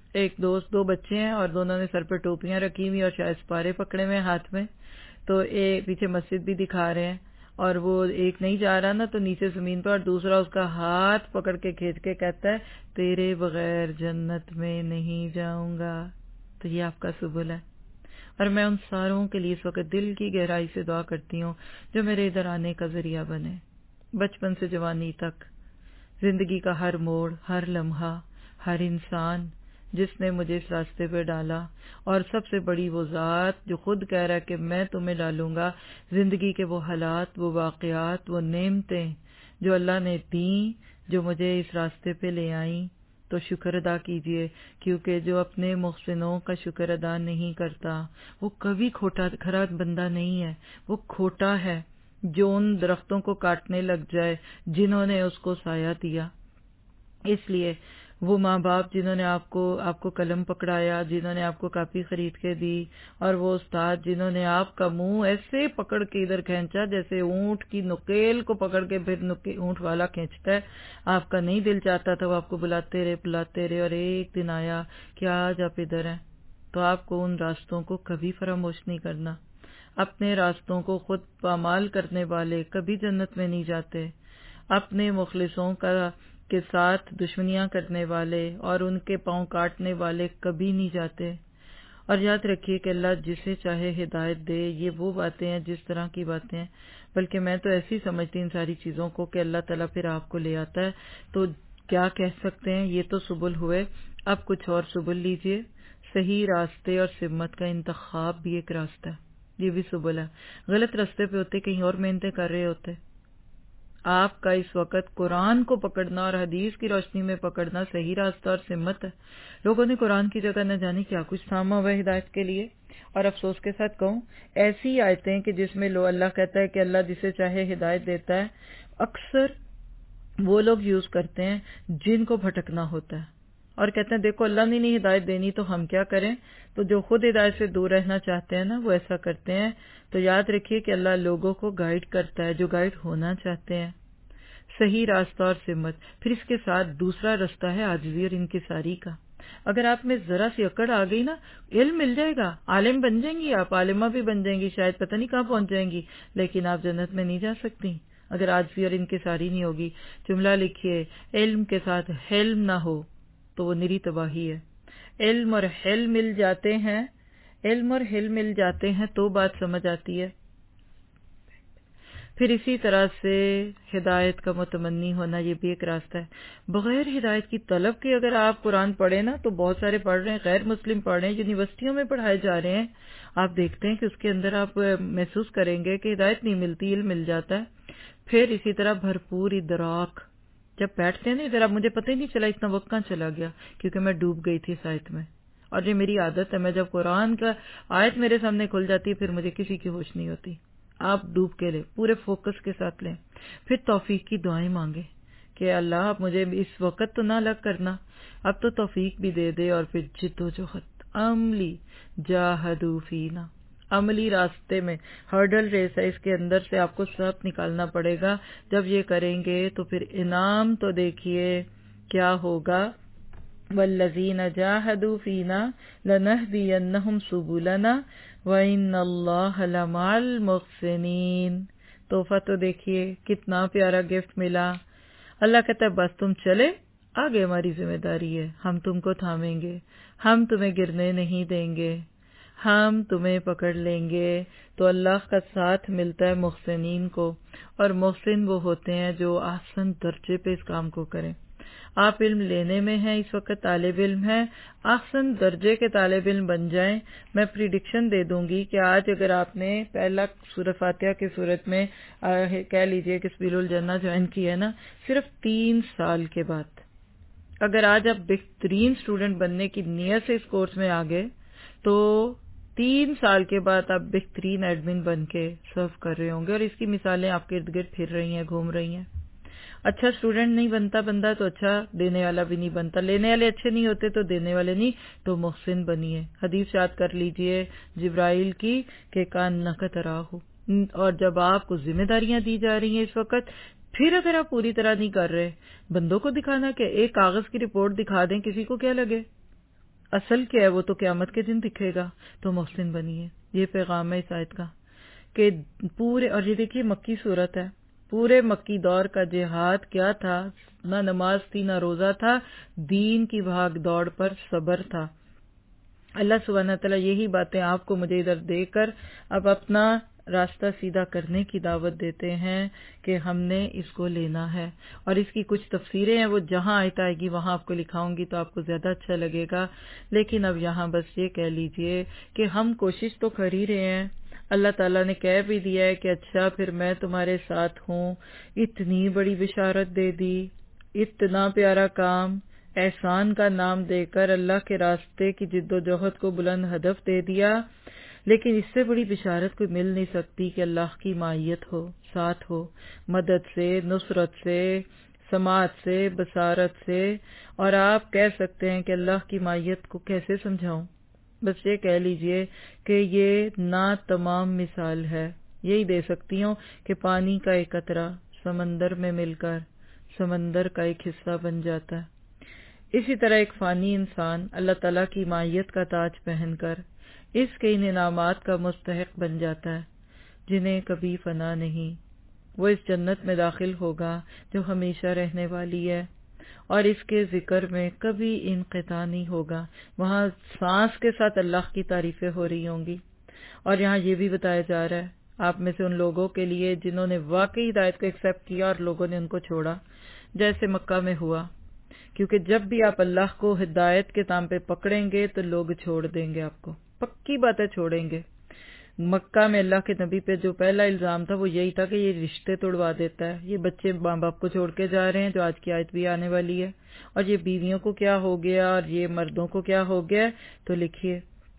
ایک دوست دو بچے ہیں اور دونوں نے سر پہ ٹوپیاں رکھی ہوئی اور شاید سپارے پکڑے ہوئے ہاتھ میں، تو ایک پیچھے مسجد بھی دکھا رہے ہیں اور وہ ایک نہیں جا رہا نا تو نیچے زمین پر، اور دوسرا اس کا ہاتھ پکڑ کے کھینچ کے کہتا ہے تیرے بغیر جنت میں نہیں جاؤں گا۔ تو یہ آپ کا سبل ہے، اور میں ان ساروں کے لیے اس وقت دل کی گہرائی سے دعا کرتی ہوں جو میرے ادھر آنے کا ذریعہ بنے، بچپن سے جوانی تک، زندگی کا ہر موڑ، ہر لمحہ، ہر انسان جس نے مجھے اس راستے پہ ڈالا، اور سب سے بڑی وہ ذات جو خود کہہ رہا ہے کہ میں تمہیں ڈالوں گا، زندگی کے وہ حالات، وہ واقعات، وہ نعمتیں جو اللہ نے دیں، جو مجھے اس راستے پہ لے آئیں، تو شکر ادا کیجئے، کیونکہ جو اپنے محسنوں کا شکر ادا نہیں کرتا وہ کبھی کھوٹا کھرا بندہ نہیں ہے، وہ کھوٹا ہے جو ان درختوں کو کاٹنے لگ جائے جنہوں نے اس کو سایہ دیا۔ اس لیے وہ ماں باپ جنہوں نے آپ کو آپ کو قلم پکڑایا، جنہوں نے آپ کو کاپی خرید کے دی، اور وہ استاد جنہوں نے آپ کا منہ ایسے پکڑ کے ادھر کھینچا جیسے اونٹ کی نکیل کو پکڑ کے پھر اونٹ والا کھینچتا ہے، آپ کا نہیں دل چاہتا تھا، وہ آپ کو بلاتے رہے بلاتے رہے، اور ایک دن آیا کہ آج آپ ادھر ہیں، تو آپ کو ان راستوں کو کبھی فراموش نہیں کرنا۔ اپنے راستوں کو خود پامال کرنے والے کبھی جنت میں نہیں جاتے، اپنے مخلصوں کا کے ساتھ دشمنیاں کرنے والے اور ان کے پاؤں کاٹنے والے کبھی نہیں جاتے۔ اور یاد رکھیے کہ اللہ جسے چاہے ہدایت دے، یہ وہ باتیں ہیں جس طرح کی باتیں ہیں، بلکہ میں تو ایسی سمجھتی ان ساری چیزوں کو کہ اللہ تعالیٰ پھر آپ کو لے آتا ہے، تو کیا کہہ سکتے ہیں، یہ تو سبل ہوئے، اب کچھ اور سبل لیجئے۔ صحیح راستے اور سمت کا انتخاب بھی ایک راستہ ہے، یہ بھی سبل ہے۔ غلط راستے پہ ہوتے کہیں اور محنتیں کر رہے ہوتے۔ آپ کا اس وقت قرآن کو پکڑنا اور حدیث کی روشنی میں پکڑنا صحیح راستہ اور سمت ہے۔ لوگوں نے قرآن کی جگہ نہ جانے کیا کچھ تھاما ہوا ہے ہدایت کے لیے، اور افسوس کے ساتھ کہوں ایسی آیتیں کہ جس میں لو اللہ کہتا ہے کہ اللہ جسے چاہے ہدایت دیتا ہے، اکثر وہ لوگ یوز کرتے ہیں جن کو بھٹکنا ہوتا ہے، اور کہتے ہیں دیکھو اللہ نے نہیں ہدایت دینی تو ہم کیا کریں۔ تو جو خود ہدایت سے دور رہنا چاہتے ہیں نا وہ ایسا کرتے ہیں۔ تو یاد رکھیے کہ اللہ لوگوں کو گائیڈ کرتا ہے جو گائیڈ ہونا چاہتے ہیں، صحیح راستہ اور سمت۔ پھر اس کے ساتھ دوسرا راستہ ہے عاجزی اور انکساری کا۔ اگر آپ میں ذرا سی اکڑ آ گئی نا، علم مل جائے گا، عالم بن جائیں گی، آپ عالمہ بھی بن جائیں گی، شاید پتہ نہیں کہاں پہنچ جائیں گی، لیکن آپ جنت میں نہیں جا سکتی اگر عاجزی اور انکساری نہیں ہوگی۔ جملہ لکھیے، علم کے ساتھ حلم نہ ہو تو وہ نری تباہی ہے۔ علم اور حلم مل جاتے ہیں، علم اور حلم مل جاتے ہیں تو بات سمجھ آتی ہے۔ پھر اسی طرح سے ہدایت کا متمنی ہونا، یہ بھی ایک راستہ ہے۔ بغیر ہدایت کی طلب کے اگر آپ قرآن پڑھیں نا تو بہت سارے پڑھ رہے ہیں، غیر مسلم پڑھ رہے ہیں، یونیورسٹیوں میں پڑھائے جا رہے ہیں، آپ دیکھتے ہیں کہ اس کے اندر آپ محسوس کریں گے کہ ہدایت نہیں ملتی، علم مل جاتا ہے۔ پھر اسی طرح بھرپور ادراک، جب بیٹھتے ہیں نا ادھر، اب مجھے پتہ ہی نہیں چلا اتنا وقت کہاں چلا گیا کیونکہ میں ڈوب گئی تھی اس آیت میں، اور یہ میری عادت ہے، میں جب قرآن کا آیت میرے سامنے کھل جاتی ہے پھر مجھے کسی کی ہوش نہیں ہوتی۔ آپ ڈوب کے لیں، پورے فوکس کے ساتھ لیں، پھر توفیق کی دعائیں مانگیں کہ اللہ اب مجھے اس وقت تو نہ لگ کرنا، اب تو توفیق بھی دے دے، اور پھر جد و جہد عملی جاہدوا فینا، عملی راستے میں ہرڈل ریس ہے، اس کے اندر سے آپ کو سب نکالنا پڑے گا۔ جب یہ کریں گے تو پھر انعام تو دیکھیے کیا ہوگا، والذین جاہدوا فینا لنہدینہم سبلنا وَإِنَّ اللَّهَ لَمَعَ الْمُحْسِنِينَ۔ تحفہ تو دیکھیے کتنا پیارا گفٹ ملا۔ اللہ کہتا ہے بس تم چلے، آگے ہماری ذمہ داری ہے، ہم تم کو تھامیں گے، ہم تمہیں گرنے نہیں دیں گے، ہم تمہیں پکڑ لیں گے۔ تو اللہ کا ساتھ ملتا ہے محسنین کو، اور محسن وہ ہوتے ہیں جو احسن درجے پہ اس کام کو کریں۔ آپ علم لینے میں ہیں، اس وقت طالب علم ہیں، احسن درجے کے طالب علم بن جائیں۔ میں پریڈکشن دے دوں گی کہ آج اگر آپ نے پہلا سورہ فاتحہ کی صورت میں کہہ لیجئے کہ سبیل الجنہ جوائن کی ہے نا، صرف تین سال کے بعد اگر آج آپ بہترین اسٹوڈنٹ بننے کی نیت سے اس کورس میں آگے، تو تین سال کے بعد آپ بہترین ایڈمن بن کے سرو کر رہے ہوں گے، اور اس کی مثالیں آپ کے ارد گرد پھر رہی ہیں، گھوم رہی ہیں۔ اچھا اسٹوڈنٹ نہیں بنتا بندہ تو اچھا دینے والا بھی نہیں بنتا، لینے والے اچھے نہیں ہوتے تو دینے والے نہیں، تو محسن بنیے۔ حدیث یاد کر لیجئے جبرائیل کی کہ کانک تراہ، اور جب آپ کو ذمہ داریاں دی جا رہی ہیں اس وقت، پھر اگر آپ پوری طرح نہیں کر رہے، بندوں کو دکھانا کہ ایک کاغذ کی رپورٹ دکھا دیں، کسی کو کیا لگے؟ اصل کیا ہے وہ تو قیامت کے دن دکھے گا، تو محسن بنیے۔ یہ پیغام ہے اس آیت کا کہ پورے، اور یہ دیکھیے مکی صورت ہے، پورے مکی دور کا جہاد کیا تھا؟ نہ نماز تھی نہ روزہ تھا، دین کی بھاگ دوڑ پر صبر تھا۔ اللہ سبحانہ تعالیٰ یہی باتیں آپ کو مجھے ادھر دے کر اب اپنا راستہ سیدھا کرنے کی دعوت دیتے ہیں کہ ہم نے اس کو لینا ہے، اور اس کی کچھ تفسیریں ہیں، وہ جہاں آیت آئے گی وہاں آپ کو لکھاؤں گی تو آپ کو زیادہ اچھا لگے گا، لیکن اب یہاں بس یہ کہہ لیجئے کہ ہم کوشش تو کر ہی رہے ہیں۔ اللہ تعالیٰ نے کہہ بھی دیا ہے کہ اچھا پھر میں تمہارے ساتھ ہوں، اتنی بڑی بشارت دے دی، اتنا پیارا کام، احسان کا نام دے کر اللہ کے راستے کی جد و جہد کو بلند ہدف دے دیا، لیکن اس سے بڑی بشارت کوئی مل نہیں سکتی کہ اللہ کی معیت ہو، ساتھ ہو، مدد سے، نصرت سے، سماعت سے، بصارت سے۔ اور آپ کہہ سکتے ہیں کہ اللہ کی معیت کو کیسے سمجھاؤں؟ بس یہ کہہ لیجئے کہ یہ نا تمام مثال ہے، یہی دے سکتی ہوں کہ پانی کا ایک قطرہ سمندر میں مل کر سمندر کا ایک حصہ بن جاتا ہے۔ اسی طرح ایک فانی انسان اللہ تعالیٰ کی معیت کا تاج پہن کر اس کے ان انعامات کا مستحق بن جاتا ہے جنہیں کبھی فنا نہیں۔ وہ اس جنت میں داخل ہوگا جو ہمیشہ رہنے والی ہے، اور اس کے ذکر میں کبھی انقطاع نہیں ہوگا۔ وہاں سانس کے ساتھ اللہ کی تعریفیں ہو رہی ہوں گی، اور یہاں یہ بھی بتایا جا رہا ہے آپ میں سے ان لوگوں کے لیے جنہوں نے واقعی ہدایت کو ایکسیپٹ کیا اور لوگوں نے ان کو چھوڑا، جیسے مکہ میں ہوا، کیونکہ جب بھی آپ اللہ کو ہدایت کے نام پہ پکڑیں گے تو لوگ چھوڑ دیں گے، آپ کو پکی باتیں چھوڑیں گے۔ مکہ میں اللہ کے نبی پہ جو پہلا الزام تھا وہ یہی تھا کہ یہ رشتے توڑوا دیتا ہے، یہ بچے ماں باپ کو چھوڑ کے جا رہے ہیں، جو آج کی آیت بھی آنے والی ہے، اور یہ بیویوں کو کیا ہو گیا اور یہ مردوں کو کیا ہو گیا۔ تو لکھیے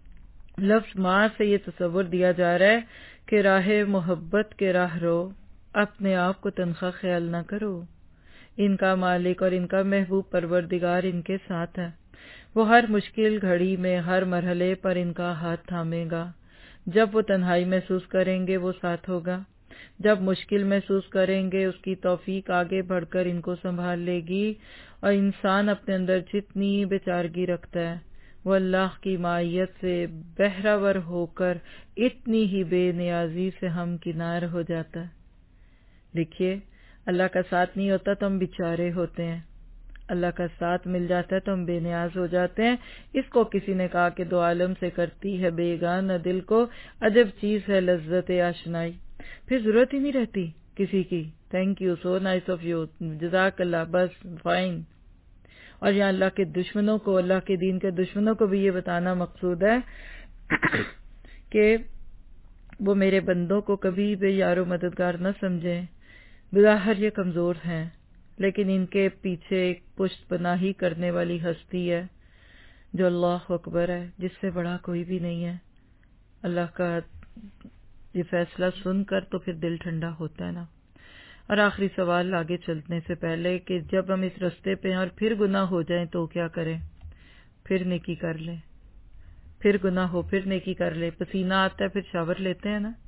لفظ ماں سے یہ تصور دیا جا رہا ہے کہ راہ محبت کے راہ رو، اپنے آپ کو تنخواہ خیال نہ کرو، ان کا مالک اور ان کا محبوب پروردگار ان کے ساتھ ہے، وہ ہر مشکل گھڑی میں ہر مرحلے پر ان کا ہاتھ تھامے گا۔ جب وہ تنہائی محسوس کریں گے وہ ساتھ ہوگا، جب مشکل محسوس کریں گے اس کی توفیق آگے بڑھ کر ان کو سنبھال لے گی، اور انسان اپنے اندر جتنی بیچارگی رکھتا ہے وہ اللہ کی معیت سے بہرہور ہو کر اتنی ہی بے نیازی سے ہم کنار ہو جاتا ہے۔ دیکھیے اللہ کا ساتھ نہیں ہوتا تو ہم بیچارے ہوتے ہیں، اللہ کا ساتھ مل جاتا ہے تو ہم بے نیاز ہو جاتے ہیں۔ اس کو کسی نے کہا کہ دو عالم سے کرتی ہے بیگانہ دل کو، عجب چیز ہے لذت آشنائی، پھر ضرورت ہی نہیں رہتی کسی کی۔ Thank you, so nice of you, جزاک اللہ، بس فائن۔ اور یہاں اللہ کے دشمنوں کو، اللہ کے دین کے دشمنوں کو بھی یہ بتانا مقصود ہے کہ وہ میرے بندوں کو کبھی بھی یار و مددگار نہ سمجھیں، بظاہر یہ کمزور ہیں لیکن ان کے پیچھے ایک پشت پناہی کرنے والی ہستی ہے جو اللہ اکبر ہے، جس سے بڑا کوئی بھی نہیں ہے۔ اللہ کا یہ فیصلہ سن کر تو پھر دل ٹھنڈا ہوتا ہے نا۔ اور آخری سوال آگے چلنے سے پہلے کہ جب ہم اس رستے پہ ہیں اور پھر گناہ ہو جائیں تو کیا کریں؟ پھر نیکی کر لیں، پھر گناہ ہو پھر نیکی کر لیں، پسینہ آتا ہے پھر شاور لیتے ہیں نا،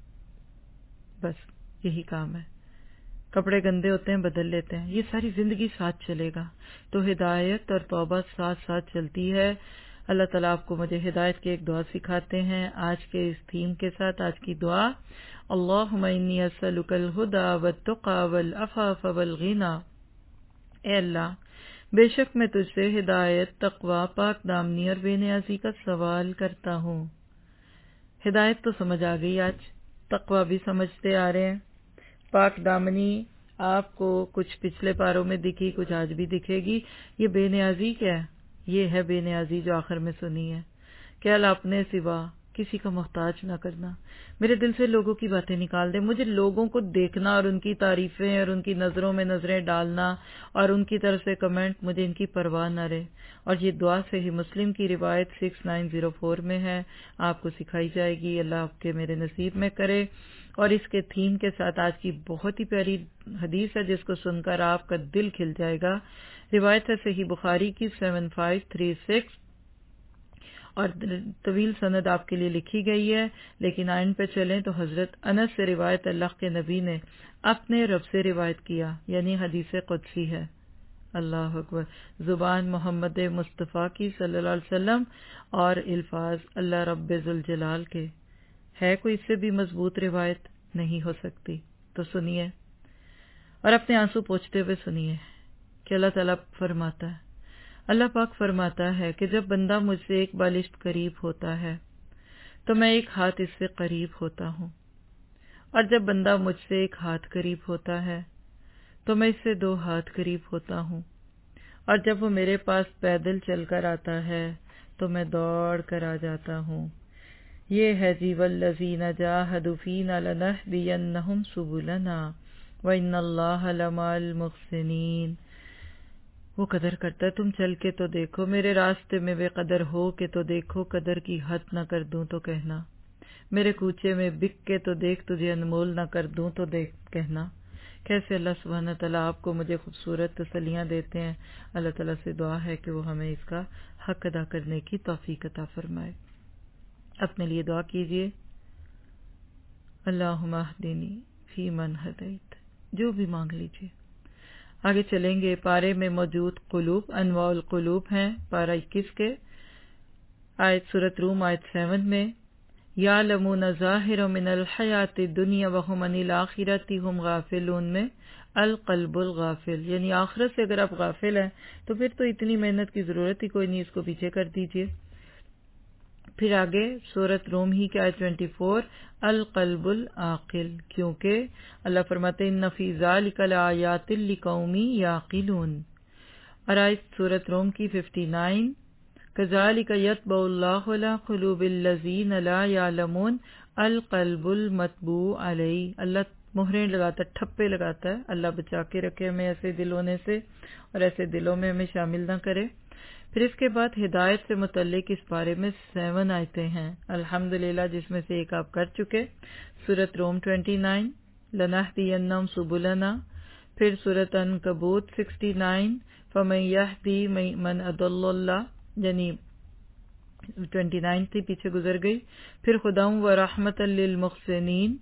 بس یہی کام ہے۔ کپڑے گندے ہوتے ہیں بدل لیتے ہیں، یہ ساری زندگی ساتھ چلے گا۔ تو ہدایت اور توبہ ساتھ ساتھ چلتی ہے۔ اللہ تعالیٰ آپ کو مجھے ہدایت کی ایک دعا سکھاتے ہیں آج کے اس تھیم کے ساتھ۔ آج کی دعا، اللہم انی اسألک الہدی والتقی والعفاف والغنی۔ اے اللہ، بے شک میں تجھ سے ہدایت، تقوی، پاک دامنی اور بے نیازی کا سوال کرتا ہوں۔ ہدایت تو سمجھ آ گئی، آج تقوی بھی سمجھتے آ رہے ہیں، پاک دامنی آپ کو کچھ پچھلے پاروں میں دکھی، کچھ آج بھی دکھے گی۔ یہ بے نیازی کیا ہے؟ یہ ہے بے نیازی جو آخر میں سنی ہے کہ اللہ اپنے سوا کسی کا محتاج نہ کرنا۔ میرے دل سے لوگوں کی باتیں نکال دے، مجھے لوگوں کو دیکھنا اور ان کی تعریفیں اور ان کی نظروں میں نظریں ڈالنا اور ان کی طرف سے کمنٹ، مجھے ان کی پرواہ نہ رہے۔ اور یہ دعا صحیح مسلم کی روایت سکس نائن زیرو فور میں ہے، آپ کو سکھائی جائے گی، اللہ آپ کے میرے نصیب میں کرے۔ اور اس کے تھیم کے ساتھ آج کی بہت ہی پیاری حدیث ہے جس کو سن کر آپ کا دل کھل جائے گا۔ روایت ہے صحیح بخاری کی سیون فائیو تھری سکس، اور طویل سند آپ کے لیے لکھی گئی ہے، لیکن آئین پہ چلیں تو حضرت انس سے روایت اللہ کے نبی نے اپنے رب سے روایت کیا، یعنی حدیث قدسی ہے۔ اللہ اکبر، زبان محمد مصطفیٰ کی صلی اللہ علیہ وسلم اور الفاظ اللہ رب ذوالجلال کے، ہے کوئی اس سے بھی مضبوط روایت؟ نہیں ہو سکتی۔ تو سنیے اور اپنے آنسو پوچھتے ہوئے سنیے کہ اللہ تعالیٰ فرماتا ہے، اللہ پاک فرماتا ہے کہ جب بندہ مجھ سے ایک بالشت قریب ہوتا ہے تو میں ایک ہاتھ اس سے قریب ہوتا ہوں، اور جب بندہ مجھ سے ایک ہاتھ قریب ہوتا ہے تو میں اس سے دو ہاتھ قریب ہوتا ہوں، اور جب وہ میرے پاس پیدل چل کر آتا ہے تو میں دوڑ کر آ جاتا ہوں۔ یہ ہے جی والذین جاہدوا فینا لنہدینہم سبلنا وان اللہ لمع المحسنین۔ وہ قدر کرتا ہے، تم چل کے تو دیکھو، میرے راستے میں بے قدر ہو کے تو دیکھو، قدر کی حد نہ کر دوں تو کہنا، میرے کوچے میں بک کے تو دیکھ، تجھے انمول نہ کر دوں تو دیکھ کہنا۔ کیسے اللہ سبحانہ تعالیٰ آپ کو مجھے خوبصورت تسلیاں دیتے ہیں۔ اللہ تعالیٰ سے دعا ہے کہ وہ ہمیں اس کا حق ادا کرنے کی توفیق عطا فرمائے۔ اپنے لیے دعا کیجئے، اللہم اہدنی فی من ہدیت، جو بھی مانگ لیجئے۔ آگے چلیں گے، پارے میں موجود قلوب، انواع القلوب ہیں، پارہ اکیس کے آیت سورۃ روم آیت سیون میں، یعلمون ظاہرا من الحیات الدنیا وہم عن الآخرۃ ہم غافلون میں القلب الغافل، یعنی آخرت سے اگر آپ غافل ہیں تو پھر تو اتنی محنت کی ضرورت ہی کوئی نہیں، اس کو پیچھے کر دیجئے۔ پھر آگے سورۃ روم ہی کے آیت چوبیس، القلب العاقل، کیونکہ اللہ فرماتے ہیں ان فی ذلک لآیات لقوم یعقلون، اور آیت سورۃ روم کی اناسی، کذالک یطبع اللہ علی قلوب الذین لا یعلمون القلب المطبوع علیہ، اللہ مہریں لگاتا ہے، ٹھپے لگاتا ہے۔ اللہ بچا کے رکھے ہمیں ایسے دل ہونے سے، اور ایسے دلوں میں ہمیں شامل نہ کرے۔ پھر اس کے بعد ہدایت سے متعلق اس بارے میں سیون آیتیں ہیں الحمدللہ، جس میں سے ایک آپ کر چکے، سورۃ روم انیس، لنہدینہم سبلنا، پھر سورۃ عنکبوت اناسی، فمن یہدی من اضل اللہ، یعنی انیس تھی پیچھے گزر گئی، پھر ہدی و رحمۃ للمحسنین،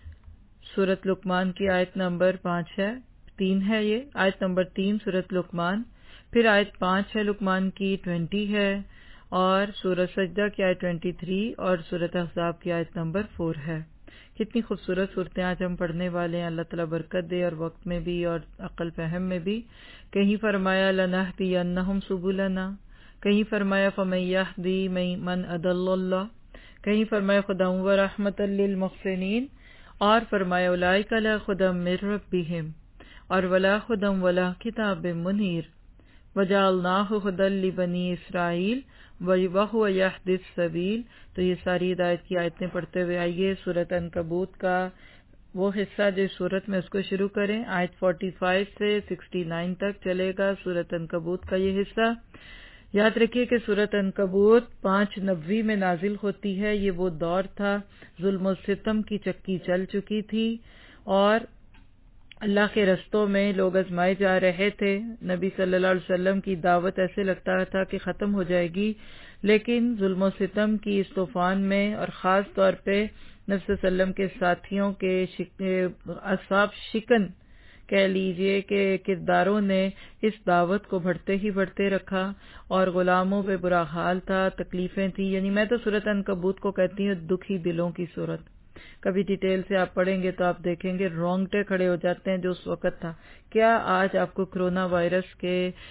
سورۃ لقمان کی آیت نمبر پانچ ہے، تین ہے یہ، آیت نمبر تین سورۃ لقمان، پھر آیت پانچ ہے لقمان کی بیس ہے، اور سورۃ سجدہ کی آیت تیئیس اور سورۃ احزاب کی آیت نمبر چار ہے۔ کتنی خوبصورت صورتیں آج ہم پڑھنے والے ہیں، اللہ تعالیٰ برکت دے، اور وقت میں بھی اور عقل فہم میں بھی۔ کہیں فرمایا لنہدینہم سبلنا، کہیں فرمایا فمن یہدی من اضل اللہ، کہیں فرمایا ہدی و رحمۃ للمحسنین، اور فرمایا اولئک علی ہدی من ربہم، اور ولا ہدی ولا کتاب منیر، وجعلناہ ہدی لبنی اسرائیل وہو یہدی السبیل۔ تو یہ ساری ہدایت کی آیتیں پڑھتے ہوئے آئیے سورۃ عنکبوت کا وہ حصہ جو سورت میں، اس کو شروع کریں، آیت پینتالیس سے اناسی تک چلے گا سورۃ عنکبوت کا یہ حصہ۔ یاد رکھیے کہ سورۃ عنکبوت پانچ نبوی میں نازل ہوتی ہے۔ یہ وہ دور تھا، ظلم و ستم کی چکی چل چکی تھی، اور اللہ کے رستوں میں لوگ آزمائے جا رہے تھے۔ نبی صلی اللہ علیہ وسلم کی دعوت ایسے لگتا تھا کہ ختم ہو جائے گی، لیکن ظلم و ستم کی اس طوفان میں، اور خاص طور پہ نبی صلی اللہ علیہ وسلم کے ساتھیوں کے اصحاب شکن کہہ لیجئے کہ کرداروں نے اس دعوت کو بڑھتے ہی بڑھتے رکھا، اور غلاموں پہ برا حال تھا، تکلیفیں تھیں۔ یعنی میں تو سورۃ عنکبوت کو کہتی ہوں دکھی دلوں کی سورت۔ کبھی ڈیٹیل سے آپ پڑھیں گے تو آپ دیکھیں گے رونگٹے کھڑے ہو جاتے ہیں جو اس وقت تھا۔ کیا آج آپ کو کرونا وائرس کے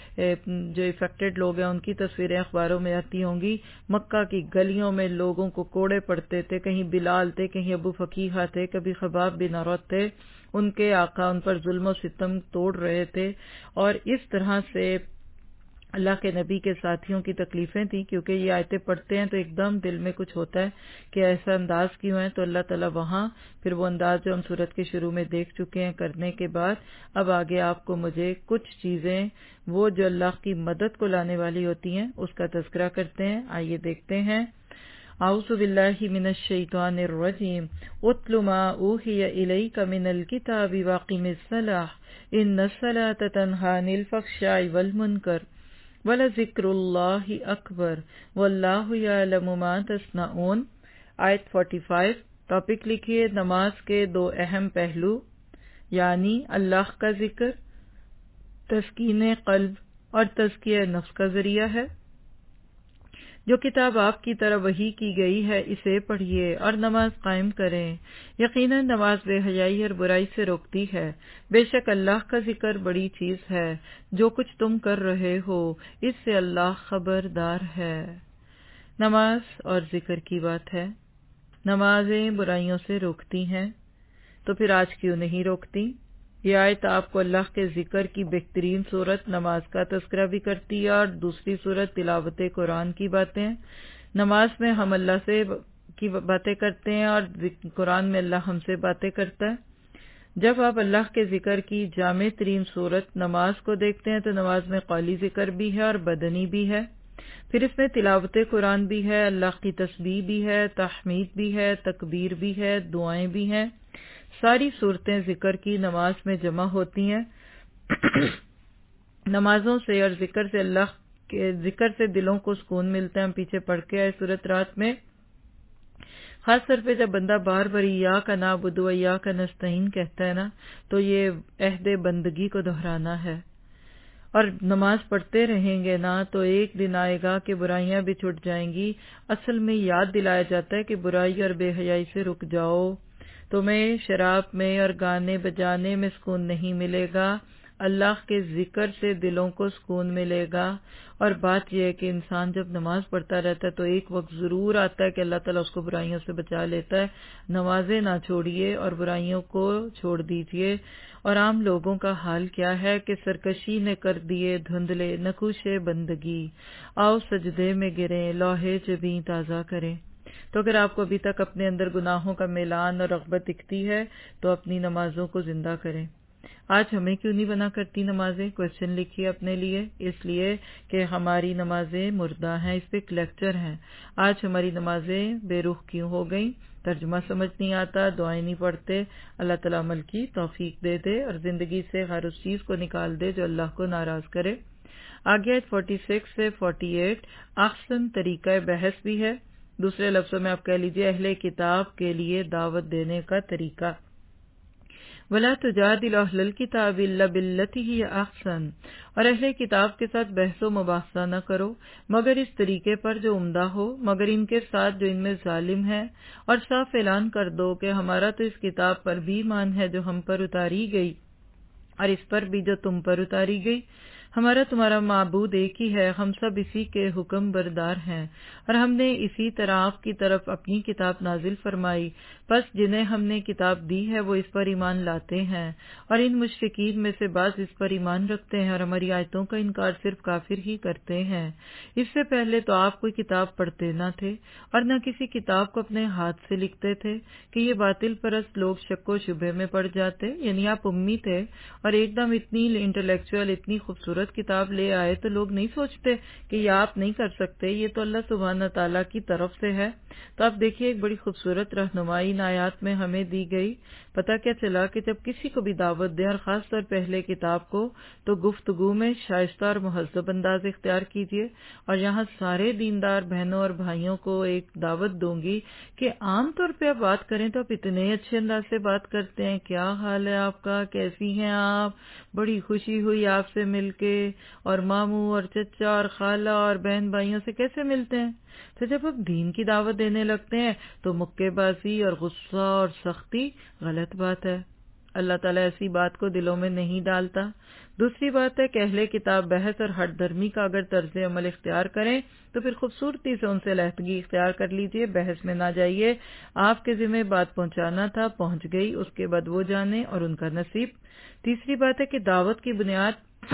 جو افیکٹڈ لوگ ہیں ان کی تصویریں اخباروں میں آتی ہوں گی؟ مکہ کی گلیوں میں لوگوں کو کوڑے پڑتے تھے، کہیں بلال تھے، کہیں ابو فقیہ تھے، کبھی خباب بن عرت تھے، ان کے آقا ان پر ظلم و ستم توڑ رہے تھے، اور اس طرح سے اللہ کے نبی کے ساتھیوں کی تکلیفیں تھیں۔ کیونکہ یہ آیتیں پڑھتے ہیں تو ایک دم دل میں کچھ ہوتا ہے کہ ایسا انداز کیوں ہے، تو اللہ تعالیٰ وہاں پھر وہ انداز جو ہم سورت کے شروع میں دیکھ چکے ہیں کرنے کے بعد، اب آگے آپ کو مجھے کچھ چیزیں وہ جو اللہ کی مدد کو لانے والی ہوتی ہیں اس کا تذکرہ کرتے ہیں۔ آئیے دیکھتے ہیں۔ اعوذ باللہ من الشیطان الرجیم، اتل ما اوحی الیک من الکتاب واقم الصلاۃ ان الصلاۃ تنہی عن الفحشاء والمنکر وَلَذِكْرُ اللَّهِ أَكْبَرُ وَاللَّهُ يَعْلَمُ مَا تَصْنَعُونَ۔ آیت پینتالیس، ٹاپک لکھیے نماز کے دو اہم پہلو، یعنی اللہ کا ذکر تسکین قلب اور تزکیہ نفس کا ذریعہ ہے۔ جو کتاب آپ کی طرح وحی کی گئی ہے اسے پڑھیے اور نماز قائم کریں۔ یقیناً نماز بے حیائی اور برائی سے روکتی ہے۔ بے شک اللہ کا ذکر بڑی چیز ہے۔ جو کچھ تم کر رہے ہو اس سے اللہ خبردار ہے۔ نماز اور ذکر کی بات ہے۔ نمازیں برائیوں سے روکتی ہیں، تو پھر آج کیوں نہیں روکتی؟ یہ آیت آپ کو اللہ کے ذکر کی بہترین صورت نماز کا تذکرہ بھی کرتی ہے، اور دوسری صورت تلاوت قرآن کی باتیں۔ نماز میں ہم اللہ سے کی باتیں کرتے ہیں اور قرآن میں اللہ ہم سے باتیں کرتا ہے۔ جب آپ اللہ کے ذکر کی جامع ترین صورت نماز کو دیکھتے ہیں تو نماز میں قولی ذکر بھی ہے اور بدنی بھی ہے، پھر اس میں تلاوت قرآن بھی ہے، اللہ کی تسبیح بھی ہے، تحمید بھی ہے، تکبیر بھی ہے، دعائیں بھی ہیں۔ ساری صورتیں ذکر کی نماز میں جمع ہوتی ہیں۔ نمازوں سے اور ذکر سے اللہ کے ذکر سے دلوں کو سکون ملتا ہے۔ ہم پیچھے پڑھ کے آئے سورۃ رات میں، خاص طور پہ جب بندہ بار بار ایاک نعبد و ایاک نستعین کہتا ہے نا، تو یہ عہد بندگی کو دہرانا ہے۔ اور نماز پڑھتے رہیں گے نا تو ایک دن آئے گا کہ برائیاں بھی چھٹ جائیں گی۔ اصل میں یاد دلایا جاتا ہے کہ برائی اور بے حیائی سے رک جاؤ۔ تمہیں شراب میں اور گانے بجانے میں سکون نہیں ملے گا، اللہ کے ذکر سے دلوں کو سکون ملے گا۔ اور بات یہ ہے کہ انسان جب نماز پڑھتا رہتا ہے تو ایک وقت ضرور آتا ہے کہ اللہ تعالیٰ اس کو برائیوں سے بچا لیتا ہے۔ نمازیں نہ چھوڑیے اور برائیوں کو چھوڑ دیجیے۔ اور عام لوگوں کا حال کیا ہے کہ سرکشی نے کر دیے دھندلے نقوش بندگی، آؤ سجدے میں گریں لوحے جبیں تازہ کریں۔ تو اگر آپ کو ابھی تک اپنے اندر گناہوں کا میلان اور رغبت دکھتی ہے تو اپنی نمازوں کو زندہ کریں۔ آج ہمیں کیوں نہیں بنا کرتی نمازیں؟ کوشچن لکھیے اپنے لیے۔ اس لیے کہ ہماری نمازیں مردہ ہیں، اس پہ ایک لیکچر ہے۔ آج ہماری نمازیں بے رخ کیوں ہو گئیں؟ ترجمہ سمجھ نہیں آتا، دعائیں نہیں پڑھتے۔ اللہ تعالیٰ عمل کی توفیق دے دے اور زندگی سے ہر اس چیز کو نکال دے جو اللہ کو ناراض کرے۔ آگے آیت چھیالیس سے اڑتالیس احسن طریقہ بحث بھی ہے۔ دوسرے لفظوں میں آپ کہہ لیجئے اہل کتاب کے لیے دعوت دینے کا طریقہ۔ وَلَا تُجَادِلُ أَهْلَ الْكِتَابِ إِلَّا بِالَّتِي هِيَ أَحْسَنُ، اور اہل کتاب کے ساتھ بحث و مباحثہ نہ کرو مگر اس طریقے پر جو عمدہ ہو، مگر ان کے ساتھ جو ان میں ظالم ہے، اور صاف اعلان کر دو کہ ہمارا تو اس کتاب پر بھی ایمان ہے جو ہم پر اتاری گئی، اور اس پر بھی جو تم پر اتاری گئی۔ ہمارا تمہارا معبود ایک ہی ہے، ہم سب اسی کے حکم بردار ہیں، اور ہم نے اسی طرح آپ کی طرف اپنی کتاب نازل فرمائی، پس جنہیں ہم نے کتاب دی ہے وہ اس پر ایمان لاتے ہیں، اور ان مشرکین میں سے بعض اس پر ایمان رکھتے ہیں اور ہماری آیتوں کا انکار صرف کافر ہی کرتے ہیں۔ اس سے پہلے تو آپ کوئی کتاب پڑھتے نہ تھے اور نہ کسی کتاب کو اپنے ہاتھ سے لکھتے تھے کہ یہ باطل پرست لوگ شک و شبہ میں پڑ جاتے، یعنی آپ امی تھے اور ایک دم اتنی انٹلیکچوئل اتنی خوبصورت کتاب لے آئے تو لوگ نہیں سوچتے کہ یہ آپ نہیں کر سکتے، یہ تو اللہ سبحانہ تعالیٰ کی طرف سے ہے۔ تو آپ دیکھیے ایک بڑی خوبصورت رہنمائی ان آیات میں ہمیں دی گئی۔ پتہ کیا چلا کہ جب کسی کو بھی دعوت دیں اور خاص طور پہلے کتاب کو، تو گفتگو میں شائستہ اور مہذب انداز اختیار کیجیے۔ اور یہاں سارے دیندار بہنوں اور بھائیوں کو ایک دعوت دوں گی کہ عام طور پہ آپ بات کریں تو آپ اتنے اچھے انداز سے بات کرتے ہیں، کیا حال ہے آپ کا، کیسی ہیں آپ، بڑی خوشی ہوئی آپ سے مل کے، اور ماموں اور چچا اور خالہ اور بہن بھائیوں سے کیسے ملتے ہیں۔ تو جب آپ دین کی دعوت دینے لگتے ہیں تو مکے بازی اور غصہ اور سختی غلط بات ہے۔ اللہ تعالیٰ ایسی بات کو دلوں میں نہیں ڈالتا۔ دوسری بات ہے کہ اہل کتاب بحث اور ہٹ درمی کا اگر طرز عمل اختیار کریں تو پھر خوبصورتی سے ان سے علیحدگی اختیار کر لیجئے، بحث میں نہ جائیے۔ آپ کے ذمہ بات پہنچانا تھا، پہنچ گئی، اس کے بعد وہ جانے اور ان کا نصیب۔ تیسری بات ہے کہ دعوت کی بنیاد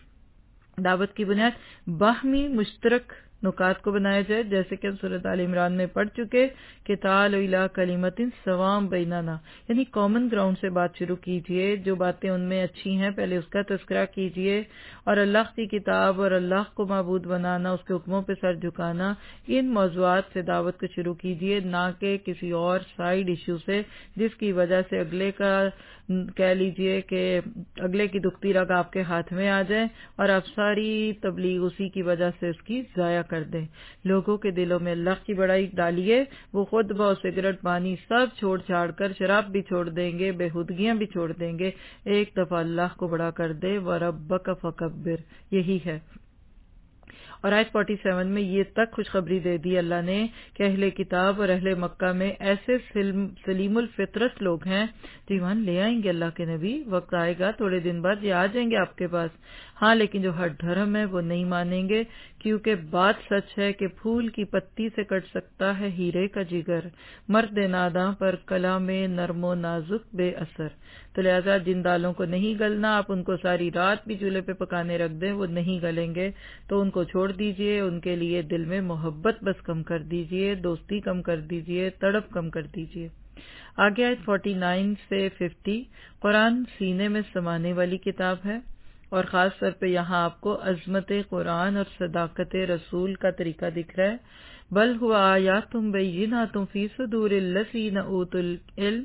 دعوت کی بنیاد باہمی مشترک نکات کو بنایا جائے، جیسے کہ ہم سورۃ آل عمران میں پڑھ چکے کہ تعالوا الی کلمۃ سواء بیننا، یعنی کامن گراؤنڈ سے بات شروع کیجئے، جو باتیں ان میں اچھی ہیں پہلے اس کا تذکرہ کیجئے، اور اللہ کی کتاب اور اللہ کو معبود بنانا، اس کے حکموں پہ سر جھکانا، ان موضوعات سے دعوت کو شروع کیجئے، نہ کہ کسی اور سائیڈ ایشو سے جس کی وجہ سے اگلے کا کہہ لیجئے کہ اگلے کی دکھتی رگ آپ کے ہاتھ میں آ جائے اور آپ ساری تبلیغ اسی کی وجہ سے اس کی ضائع کر کر دیں۔ لوگوں کے دلوں میں اللہ کی بڑائی ڈالیے، وہ خطبہ، سگریٹ، پانی سب چھوڑ چھاڑ کر شراب بھی چھوڑ دیں گے، بےہودگیاں بھی چھوڑ دیں گے، ایک دفعہ اللہ کو بڑا کر دے، وَرَبَّكَ فَكَبِّرْ، یہی ہے۔ اور آیت سینتالیس میں یہ تک خوشخبری دے دی اللہ نے کہ اہل کتاب اور اہل مکہ میں ایسے سلیم الفطرت لوگ ہیں جو ایمان لے آئیں گے اللہ کے نبی، وقت آئے گا تھوڑے دن بعد یہ آ جائیں گے آپ کے پاس، ہاں لیکن جو ہٹ دھرم ہے وہ نہیں مانیں گے، کیونکہ بات سچ ہے کہ پھول کی پتی سے کٹ سکتا ہے ہیرے کا جگر، مرد ناداں پر کلام نرم و نازک بے اثر۔ تو لہذا جن دالوں کو نہیں گلنا، آپ ان کو ساری رات بھی چولہے پہ پکانے رکھ دیں وہ نہیں گلیں گے، تو ان کو چھوڑ دیجئے، ان کے لیے دل میں محبت بس کم کر دیجئے، دوستی کم کر دیجئے، تڑپ کم کر دیجئے۔ آگے آیت انچاس سے پچاس، قرآن سینے میں سمانے والی کتاب ہے، اور خاص طور پہ یہاں آپ کو عظمت قرآن اور صداقت رسول کا طریقہ دکھ رہا ہے۔ بل ہوا آیات بینات فی صدور الذین اوتوا العلم،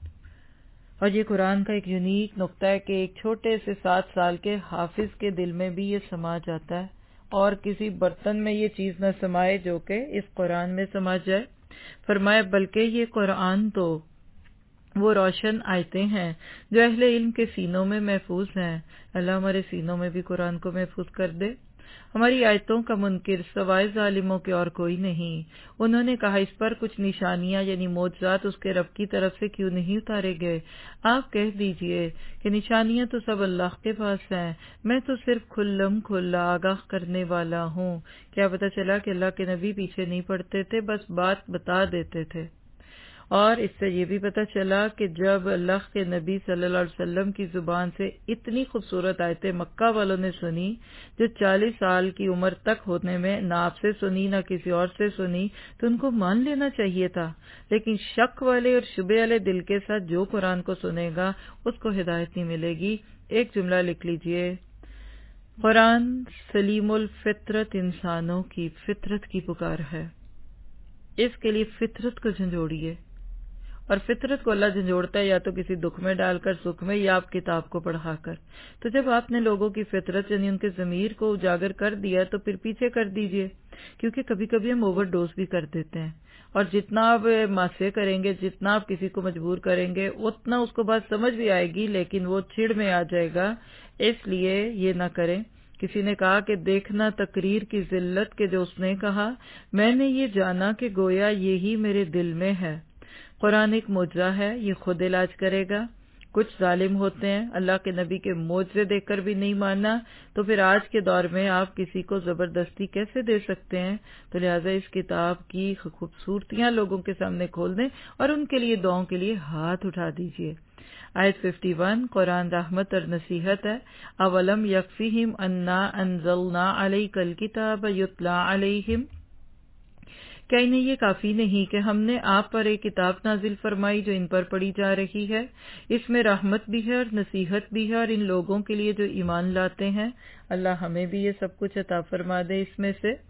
اور یہ قرآن کا ایک یونیک نقطہ ہے کہ ایک چھوٹے سے سات سال کے حافظ کے دل میں بھی یہ سما جاتا ہے، اور کسی برتن میں یہ چیز نہ سمائے جو کہ اس قرآن میں سما جائے۔ فرمایا بلکہ یہ قرآن تو وہ روشن آیتیں ہیں جو اہل علم کے سینوں میں محفوظ ہیں۔ اللہ ہمارے سینوں میں بھی قرآن کو محفوظ کر دے۔ ہماری آیتوں کا منکر سوائے ظالموں کے اور کوئی نہیں۔ انہوں نے کہا اس پر کچھ نشانیاں یعنی معجزات اس کے رب کی طرف سے کیوں نہیں اتارے گئے؟ آپ کہہ دیجئے کہ نشانیاں تو سب اللہ کے پاس ہیں، میں تو صرف کھلم کھلا آگاہ کرنے والا ہوں۔ کیا پتہ چلا کہ اللہ کے نبی پیچھے نہیں پڑتے تھے، بس بات بتا دیتے تھے۔ اور اس سے یہ بھی پتہ چلا کہ جب اللہ کے نبی صلی اللہ علیہ وسلم کی زبان سے اتنی خوبصورت آیتیں مکہ والوں نے سنی جو چالیس سال کی عمر تک ہونے میں نہ آپ سے سنی نہ کسی اور سے سنی، تو ان کو مان لینا چاہیے تھا، لیکن شک والے اور شبے والے دل کے ساتھ جو قرآن کو سنے گا اس کو ہدایت نہیں ملے گی۔ ایک جملہ لکھ لیجئے، قرآن سلیم الفطرت انسانوں کی فطرت کی پکار ہے، اس کے لیے فطرت کو جھنجھوڑیے، اور فطرت کو اللہ جھنجھوڑتا ہے یا تو کسی دکھ میں ڈال کر سکھ میں، یا آپ کتاب کو پڑھا کر۔ تو جب آپ نے لوگوں کی فطرت یعنی ان کے ضمیر کو اجاگر کر دیا تو پھر پیچھے کر دیجئے، کیونکہ کبھی کبھی ہم اوور ڈوز بھی کر دیتے ہیں، اور جتنا آپ معصیت کریں گے، جتنا آپ کسی کو مجبور کریں گے، اتنا اس کو بات سمجھ بھی آئے گی لیکن وہ چڑ میں آ جائے گا، اس لیے یہ نہ کریں۔ کسی نے کہا کہ دیکھنا تقریر کی ذلت کہ جو اس نے کہا، میں نے یہ جانا کہ گویا یہی میرے دل میں ہے۔ قرآن ایک معجزہ ہے، یہ خود علاج کرے گا۔ کچھ ظالم ہوتے ہیں، اللہ کے نبی کے معجزے دیکھ کر بھی نہیں ماننا، تو پھر آج کے دور میں آپ کسی کو زبردستی کیسے دے سکتے ہیں؟ تو لہٰذا اس کتاب کی خوبصورتیاں لوگوں کے سامنے کھول دیں اور ان کے لیے دعاؤں کے لیے ہاتھ اٹھا دیجیے۔ آیت اکاون، قرآن رحمت اور نصیحت ہے۔ اولم یکفیہم انا انزلنا علیک الکتاب یتلی علیہم، کیا انہیں یہ کافی نہیں کہ ہم نے آپ پر ایک کتاب نازل فرمائی جو ان پر پڑھی جا رہی ہے؟ اس میں رحمت بھی ہے اور نصیحت بھی ہے، اور ان لوگوں کے لیے جو ایمان لاتے ہیں۔ اللہ ہمیں بھی یہ سب کچھ عطا فرما دے اس میں سے۔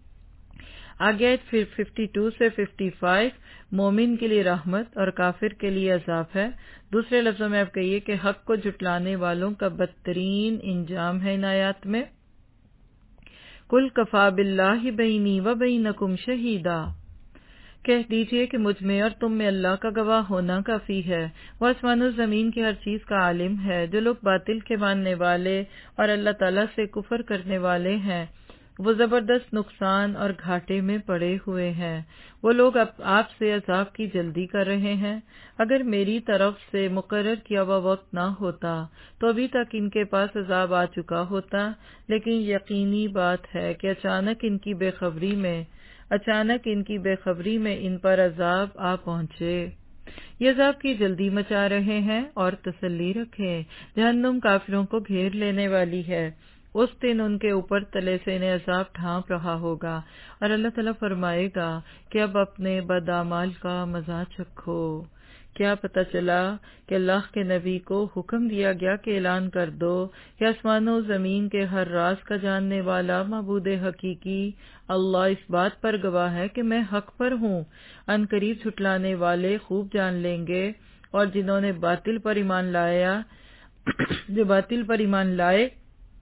آگے آیت پھر باون سے پچپن، مومن کے لیے رحمت اور کافر کے لیے عذاب ہے۔ دوسرے لفظوں میں آپ کہیے کہ حق کو جھٹلانے والوں کا بدترین انجام ہے ان آیات میں۔ قُلْ کَفَىٰ بِاللَّهِ بَيْنِي وَبَيْنَكُمْ شَهِيدًا، کہہ دیجئے کہ مجھ میں اور تم میں اللہ کا گواہ ہونا کافی ہے۔ وہ آسمان و زمین کی ہر چیز کا عالم ہے۔ جو لوگ باطل کے ماننے والے اور اللہ تعالیٰ سے کفر کرنے والے ہیں وہ زبردست نقصان اور گھاٹے میں پڑے ہوئے ہیں۔ وہ لوگ آپ سے عذاب کی جلدی کر رہے ہیں۔ اگر میری طرف سے مقرر کیا ہوا وقت نہ ہوتا تو ابھی تک ان کے پاس عذاب آ چکا ہوتا، لیکن یقینی بات ہے کہ اچانک ان کی بے خبری میں اچانک ان کی بے خبری میں ان پر عذاب آ پہنچے۔ یہ عذاب کی جلدی مچا رہے ہیں، اور تسلی رکھیں، جہنم کافروں کو گھیر لینے والی ہے۔ اس دن ان کے اوپر تلے سے انہیں عذاب ڈھانپ رہا ہوگا، اور اللہ تعالیٰ فرمائے گا کہ اب اپنے بدعمال کا مزہ چکھو۔ کیا پتہ چلا کہ اللہ کے نبی کو حکم دیا گیا کہ اعلان کر دو کہ آسمان و زمین کے ہر راز کا جاننے والا معبود حقیقی اللہ اس بات پر گواہ ہے کہ میں حق پر ہوں۔ ان قریب جھٹلانے والے خوب جان لیں گے، اور جنہوں نے باطل پر ایمان لایا جو باطل پر ایمان لائے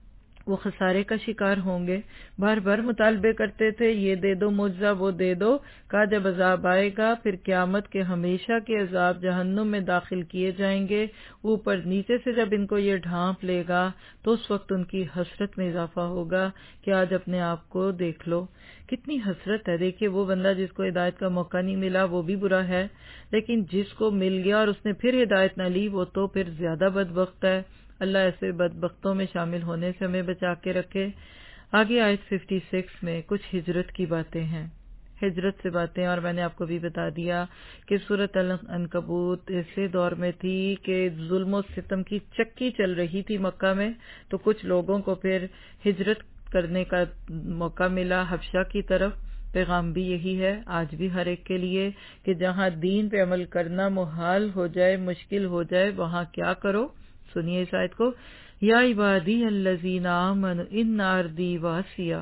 وہ خسارے کا شکار ہوں گے. بار بار مطالبے کرتے تھے یہ دے دو معجزہ وہ دے دو. کہا جب عذاب آئے گا پھر قیامت کے ہمیشہ کے عذاب جہنم میں داخل کیے جائیں گے. اوپر نیچے سے جب ان کو یہ ڈھانپ لے گا تو اس وقت ان کی حسرت میں اضافہ ہوگا کہ آج اپنے آپ کو دیکھ لو. کتنی حسرت ہے. دیکھیے وہ بندہ جس کو ہدایت کا موقع نہیں ملا وہ بھی برا ہے، لیکن جس کو مل گیا اور اس نے پھر ہدایت نہ لی وہ تو پھر زیادہ بدبخت ہے. اللہ ایسے بدبختوں میں شامل ہونے سے ہمیں بچا کے رکھے. آگے آیت چھپن میں کچھ ہجرت کی باتیں ہیں، ہجرت سے باتیں. اور میں نے آپ کو بھی بتا دیا کہ سورۃ العنکبوت ایسے دور میں تھی کہ ظلم و ستم کی چکی چل رہی تھی مکہ میں، تو کچھ لوگوں کو پھر ہجرت کرنے کا موقع ملا حبشہ کی طرف. پیغام بھی یہی ہے آج بھی ہر ایک کے لیے کہ جہاں دین پہ عمل کرنا محال ہو جائے، مشکل ہو جائے، وہاں کیا کرو. سنیے اس آیت کو، یا عبادی الذین آمنوا ان ارضی واسعہ.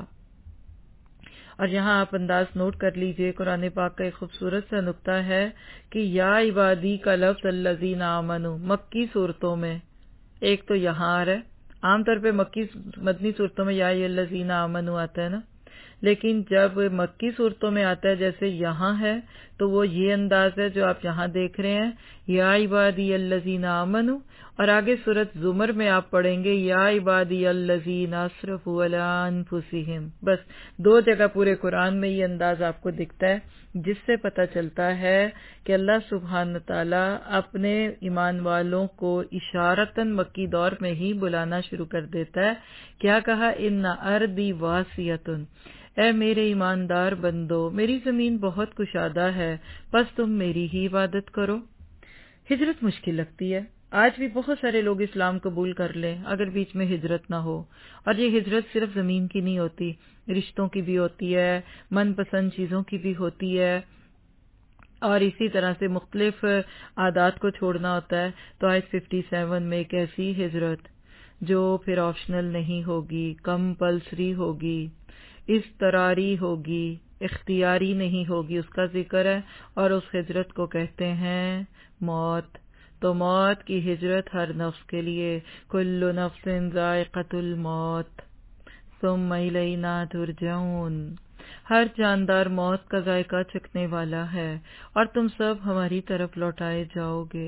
اور یہاں آپ انداز نوٹ کر لیجئے، قرآن پاک کا ایک خوبصورت سا نکتہ ہے کہ یا عبادی کا لفظ الذین آمنوا مکی صورتوں میں ایک تو یہاں آ رہا ہے. عام طور پہ مکی مدنی صورتوں میں یا الذین آمنوا آتا ہے نا، لیکن جب مکی صورتوں میں آتا ہے جیسے یہاں ہے تو وہ یہ انداز ہے جو آپ یہاں دیکھ رہے ہیں، یا عبادی الذین آمنوا. اور آگے سورۃ زمر میں آپ پڑھیں گے یا عبادی الذین اسرفوا علی انفسہم. بس دو جگہ پورے قرآن میں یہ انداز آپ کو دکھتا ہے، جس سے پتہ چلتا ہے کہ اللہ سبحانہ تعالیٰ اپنے ایمان والوں کو اشارتاً مکی دور میں ہی بلانا شروع کر دیتا ہے. کیا کہا؟ ان ارضی واسعۃ، اے میرے ایماندار بندو میری زمین بہت کشادہ ہے، بس تم میری ہی عبادت کرو. ہجرت مشکل لگتی ہے. آج بھی بہت سارے لوگ اسلام قبول کر لیں اگر بیچ میں ہجرت نہ ہو. اور یہ ہجرت صرف زمین کی نہیں ہوتی، رشتوں کی بھی ہوتی ہے، من پسند چیزوں کی بھی ہوتی ہے، اور اسی طرح سے مختلف عادات کو چھوڑنا ہوتا ہے. تو آیت سیون میں ایک ایسی ہجرت جو پھر آپشنل نہیں ہوگی، کمپلسری ہوگی، اضطراری ہوگی، اختیاری نہیں ہوگی، اس کا ذکر ہے. اور اس ہجرت کو کہتے ہیں موت. تو موت کی ہجرت ہر نفس کے لیے، کل نفس ذائقۃ الموت ثم الینا ترجعون. ہر جاندار موت کا ذائقہ چکھنے والا ہے اور تم سب ہماری طرف لوٹائے جاؤ گے.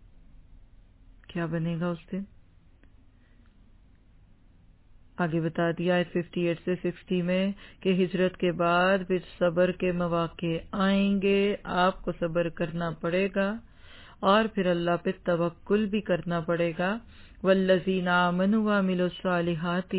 کیا بنے گا اس دن؟ آگے بتا دیا آیت اٹھاون سے ساٹھ میں کہ ہجرت کے بعد پھر صبر کے مواقع آئیں گے، آپ کو صبر کرنا پڑے گا اور پھر اللہ پہ توکل بھی کرنا پڑے گا. والذین آمنوا وعملوا الصالحات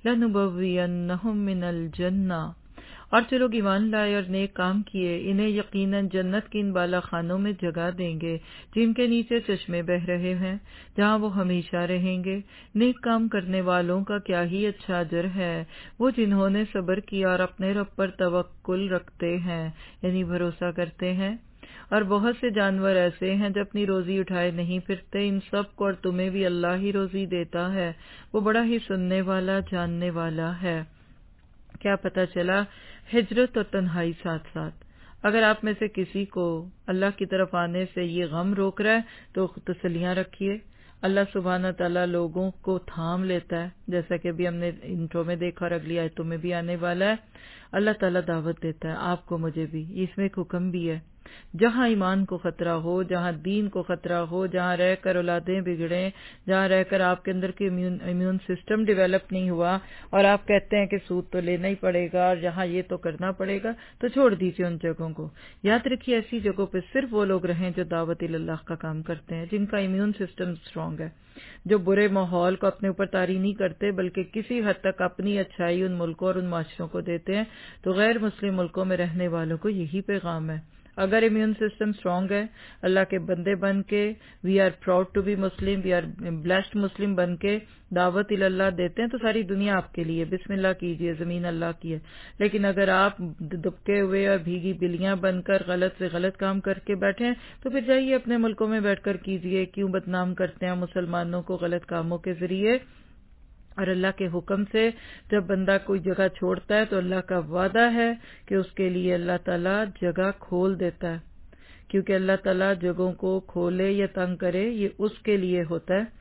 لنبوئنہم من الجنہ. اور جو لوگ ایمان لائے اور نیک کام کیے انہیں یقیناً جنت کی ان بالا خانوں میں جگہ دیں گے جن کے نیچے چشمے بہ رہے ہیں، جہاں وہ ہمیشہ رہیں گے. نیک کام کرنے والوں کا کیا ہی اچھا اجر ہے، وہ جنہوں نے صبر کیا اور اپنے رب پر توکل رکھتے ہیں، یعنی بھروسہ کرتے ہیں. اور بہت سے جانور ایسے ہیں جو اپنی روزی اٹھائے نہیں پھرتے، ان سب کو اور تمہیں بھی اللہ ہی روزی دیتا ہے، وہ بڑا ہی سننے والا جاننے والا ہے. کیا پتہ چلا؟ ہجرت اور تنہائی ساتھ ساتھ. اگر آپ میں سے کسی کو اللہ کی طرف آنے سے یہ غم روک رہا ہے تو تسلیاں رکھیے. اللہ سبحانہ تعالیٰ لوگوں کو تھام لیتا ہے، جیسا کہ ابھی ہم نے انٹرو میں دیکھا اور اگلی آیتوں میں بھی آنے والا ہے. اللہ تعالیٰ دعوت دیتا ہے آپ کو، مجھے بھی. اس میں ایک حکم بھی ہے، جہاں ایمان کو خطرہ ہو، جہاں دین کو خطرہ ہو، جہاں رہ کر اولادیں بگڑیں، جہاں رہ کر آپ کے اندر کے امیون امیون سسٹم ڈیولپ نہیں ہوا اور آپ کہتے ہیں کہ سود تو لینا ہی پڑے گا اور یہاں یہ تو کرنا پڑے گا، تو چھوڑ دیجیے ان جگہوں کو. یاد رکھیے ایسی جگہوں پہ صرف وہ لوگ رہیں جو دعوت اللہ کا کام کرتے ہیں، جن کا امیون سسٹم اسٹرانگ ہے، جو برے ماحول کو اپنے اوپر طاری نہیں کرتے بلکہ کسی حد تک اپنی اچھائی ان ملکوں اور ان معاشروں کو دیتے ہیں. تو غیر مسلم ملکوں میں رہنے والوں کو یہی پیغام ہے. اگر امیون سسٹم سٹرونگ ہے، اللہ کے بندے بن کے we are proud to be Muslim, we are blessed Muslim بن کے دعوت اللہ دیتے ہیں تو ساری دنیا آپ کے لیے. بسم اللہ کیجئے، زمین اللہ کی ہے. لیکن اگر آپ دبکے ہوئے اور بھیگی بلیاں بن کر غلط سے غلط کام کر کے بیٹھے ہیں تو پھر جائیے اپنے ملکوں میں بیٹھ کر کیجئے. کیوں بدنام کرتے ہیں مسلمانوں کو غلط کاموں کے ذریعے؟ اور اللہ کے حکم سے جب بندہ کوئی جگہ چھوڑتا ہے تو اللہ کا وعدہ ہے کہ اس کے لیے اللہ تعالیٰ جگہ کھول دیتا ہے، کیونکہ اللہ تعالیٰ جگہوں کو کھولے یا تنگ کرے یہ اس کے لیے ہوتا ہے.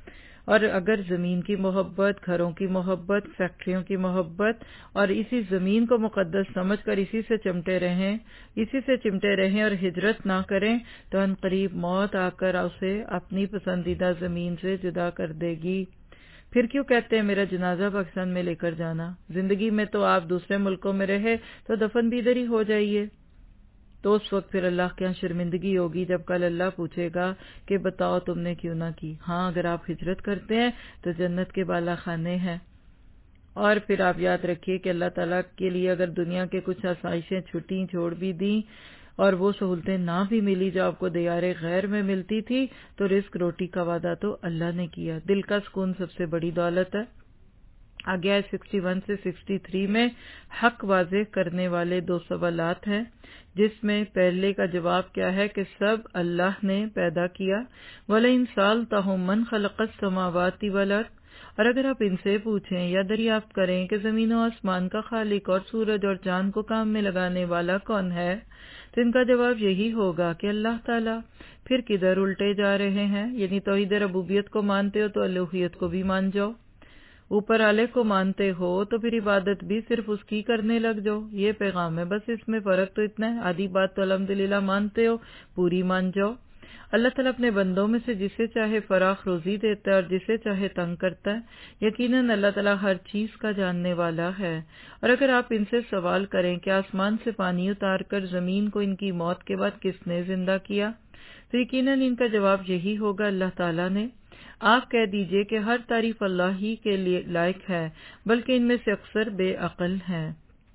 اور اگر زمین کی محبت، گھروں کی محبت، فیکٹریوں کی محبت اور اسی زمین کو مقدس سمجھ کر اسی سے چمٹے رہیں اسی سے چمٹے رہیں اور ہجرت نہ کریں تو ان قریب موت آ کر اسے اپنی پسندیدہ زمین سے جدا کر دے گی۔ پھر کیوں کہتے ہیں میرا جنازہ پاکستان میں لے کر جانا؟ زندگی میں تو آپ دوسرے ملکوں میں رہے تو دفن بھی ادھر ہی ہو جائیے۔ تو اس وقت پھر اللہ کے یہاں شرمندگی ہوگی جب کل اللہ پوچھے گا کہ بتاؤ تم نے کیوں نہ کی۔ ہاں اگر آپ ہجرت کرتے ہیں تو جنت کے بالا خانے ہیں۔ اور پھر آپ یاد رکھیے کہ اللہ تعالیٰ کے لیے اگر دنیا کے کچھ آسائشیں چھٹیں چھوڑ بھی دیں اور وہ سہولتیں نہ بھی ملی جو آپ کو دیار غیر میں ملتی تھی تو رزق روٹی کا وعدہ تو اللہ نے کیا۔ دل کا سکون سب سے بڑی دولت ہے۔ آگے آئے اکسٹھ سے ترسٹھ میں حق واضح کرنے والے دو سوالات ہیں، جس میں پہلے کا جواب کیا ہے کہ سب اللہ نے پیدا کیا، وَلَئِن سَأَلْتَهُم مَّن خَلَقَ السَّمَاوَاتِ وَالْأَرْضَ، اور اگر آپ ان سے پوچھیں یا دریافت کریں کہ زمین و آسمان کا خالق اور سورج اور چاند کو کام میں لگانے والا کون ہے، تو ان کا جواب یہی ہوگا کہ اللہ تعالیٰ۔ پھر کدھر الٹے جا رہے ہیں؟ یعنی توحید ربوبیت کو مانتے ہو تو الوہیت کو بھی مان جاؤ، اوپر والے کو مانتے ہو تو پھر عبادت بھی صرف اس کی کرنے لگ جاؤ۔ یہ پیغام ہے، بس اس میں فرق تو اتنا ہے، آدھی بات تو الحمدللہ مانتے ہو، پوری مان جاؤ۔ اللہ تعالیٰ اپنے بندوں میں سے جسے چاہے فراخ روزی دیتا ہے اور جسے چاہے تنگ کرتا ہے۔ یقیناً اللہ تعالیٰ ہر چیز کا جاننے والا ہے۔ اور اگر آپ ان سے سوال کریں کہ آسمان سے پانی اتار کر زمین کو ان کی موت کے بعد کس نے زندہ کیا، تو یقیناً ان کا جواب یہی ہوگا اللہ تعالیٰ نے۔ آپ کہہ دیجئے کہ ہر تعریف اللہ ہی کے لیے لائق ہے، بلکہ ان میں سے اکثر بے عقل ہیں۔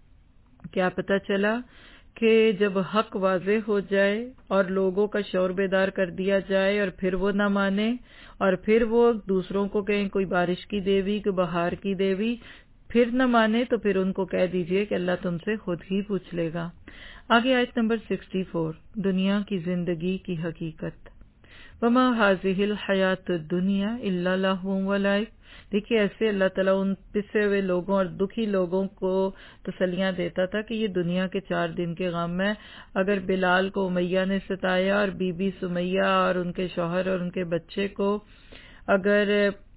کیا پتہ چلا کہ جب حق واضح ہو جائے اور لوگوں کا شعور بیدار کر دیا جائے اور پھر وہ نہ مانے اور پھر وہ دوسروں کو کہیں کوئی بارش کی دیوی کوئی بہار کی دیوی پھر نہ مانے تو پھر ان کو کہہ دیجئے کہ اللہ تم سے خود ہی پوچھ لے گا۔ آگے آیت نمبر چوالیس، دنیا کی زندگی کی حقیقت۔ وَمَا هَٰذِهِ الْحَيَاةُ الدُّنْيَا إِلَّا لَهْوٌ وَلَعِبٌ۔ دیکھیے ایسے اللہ تعالیٰ ان پسے ہوئے لوگوں اور دکھی لوگوں کو تسلیاں دیتا تھا کہ یہ دنیا کے چار دن کے غم ہے۔ اگر بلال کو امیہ نے ستایا اور بی بی سمیہ اور ان کے شوہر اور ان کے بچے کو اگر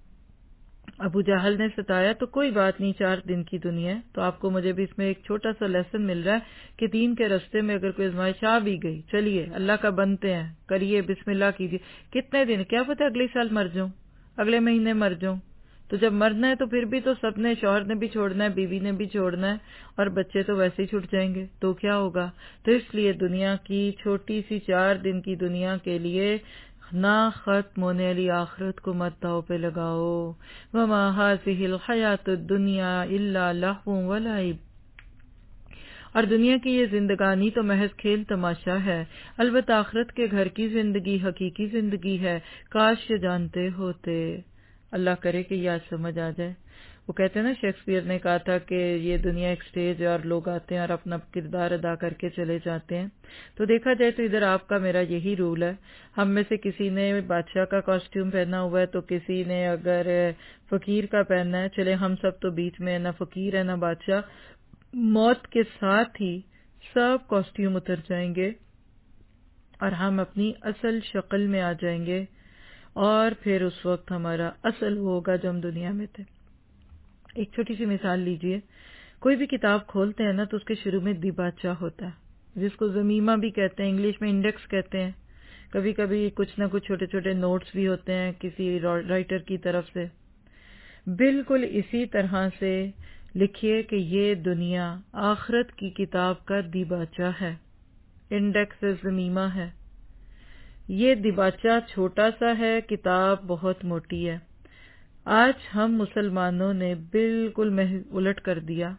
ابو جہل نے ستایا تو کوئی بات نہیں، چار دن کی دنیا ہے۔ تو آپ کو مجھے بھی اس میں ایک چھوٹا سا لیسن مل رہا ہے کہ دین کے رستے میں اگر کوئی آزمائش آ بھی گئی، چلیے اللہ کا بنتے ہیں، کریے، بسم اللہ کیجیے۔ کتنے دن، کیا پتہ اگلے سال مر جاؤں، اگلے مہینے مر جاؤں، تو جب مرنا ہے تو پھر بھی تو سب نے، شوہر نے بھی چھوڑنا ہے، بیوی نے بھی چھوڑنا ہے اور بچے تو ویسے ہی چھٹ جائیں گے، تو کیا ہوگا؟ تو اس لیے دنیا کی چھوٹی سی چار دن کی دنیا کے لیے نہ ختم ہونے والی آخرت کو مت داؤ پہ لگاؤ۔ وَمَا هَٰذِهِ الْحَيَاةُ الدُّنْيَا إِلَّا لَهْوٌ وَلَعِبٌ، اور دنیا کی یہ زندگانی تو محض کھیل تماشا ہے، البتہ آخرت کے گھر کی زندگی حقیقی زندگی ہے، کاش یہ جانتے ہوتے۔ اللہ کرے کہ یہ آج سمجھ آ جائے۔ وہ کہتے ہیں نا، شیکسپیئر نے کہا تھا کہ یہ دنیا ایک سٹیج ہے اور لوگ آتے ہیں اور اپنا کردار ادا کر کے چلے جاتے ہیں۔ تو دیکھا جائے تو ادھر آپ کا میرا یہی رول ہے، ہم میں سے کسی نے بادشاہ کا کاسٹیوم پہنا ہوا ہے تو کسی نے اگر فقیر کا پہننا ہے، چلے ہم سب تو بیچ میں نہ فقیر ہے نہ بادشاہ، موت کے ساتھ ہی سب کاسٹیوم اتر جائیں گے اور ہم اپنی اصل شکل میں آ جائیں گے، اور پھر اس وقت ہمارا اصل وہ ہوگا جو ہم دنیا میں تھے۔ ایک چھوٹی سی مثال لیجئے، کوئی بھی کتاب کھولتے ہیں نا تو اس کے شروع میں دیباچہ ہوتا ہے، جس کو زمیمہ بھی کہتے ہیں، انگلش میں انڈیکس کہتے ہیں، کبھی کبھی کچھ نہ کچھ چھوٹے چھوٹے نوٹس بھی ہوتے ہیں کسی رائٹر کی طرف سے۔ بالکل اسی طرح سے لکھیے کہ یہ دنیا آخرت کی کتاب کا دیباچہ ہے، انڈیکس زمیمہ ہے۔ یہ دیباچہ چھوٹا سا ہے، کتاب بہت موٹی ہے۔ آج ہم مسلمانوں نے بالکل الٹ کر دیا،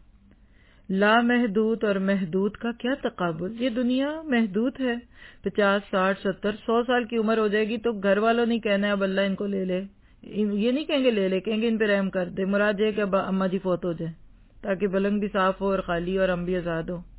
لامحدود اور محدود کا کیا تقابل۔ یہ دنیا محدود ہے، پچاس ساٹھ ستر سو سال کی عمر ہو جائے گی تو گھر والوں نہیں کہنا ہے اب اللہ ان کو لے لے، یہ نہیں کہیں گے لے لے، کہیں گے ان پہ رحم کر دے، مراد یہ کہ اب اماں جی فوت ہو جائیں تاکہ پلنگ بھی صاف ہو اور خالی اور ہم بھی آزاد ہو۔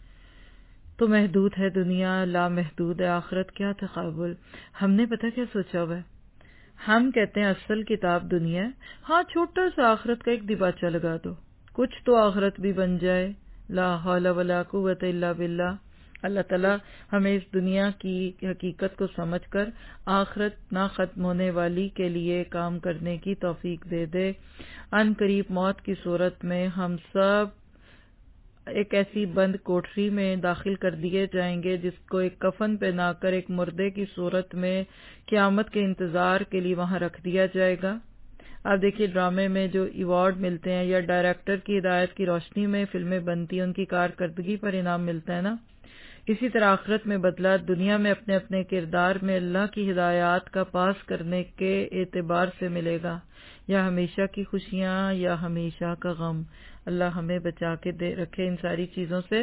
تو محدود ہے دنیا، لامحدود ہے آخرت، کیا تقابل۔ ہم نے پتہ کیا سوچا ہوا ہے، ہم کہتے ہیں اصل کتاب دنیا ہے، ہاں چھوٹا سا آخرت کا ایک دیباچہ لگا دو، کچھ تو آخرت بھی بن جائے، لا حول ولا قوت الا باللہ۔ اللہ تعالیٰ ہمیں اس دنیا کی حقیقت کو سمجھ کر آخرت نہ ختم ہونے والی کے لیے کام کرنے کی توفیق دے دے۔ ان قریب موت کی صورت میں ہم سب ایک ایسی بند کوٹری میں داخل کر دیے جائیں گے جس کو ایک کفن پہنا کر ایک مردے کی صورت میں قیامت کے انتظار کے لیے وہاں رکھ دیا جائے گا۔ آپ دیکھیے ڈرامے میں جو ایوارڈ ملتے ہیں یا ڈائریکٹر کی ہدایت کی روشنی میں فلمیں بنتی ہیں، ان کی کارکردگی پر انعام ملتا ہے نا، اسی طرح آخرت میں بدلہ دنیا میں اپنے اپنے کردار میں اللہ کی ہدایات کا پاس کرنے کے اعتبار سے ملے گا، یا ہمیشہ کی خوشیاں یا ہمیشہ کا غم۔ اللہ ہمیں بچا کے دے رکھے ان ساری چیزوں سے۔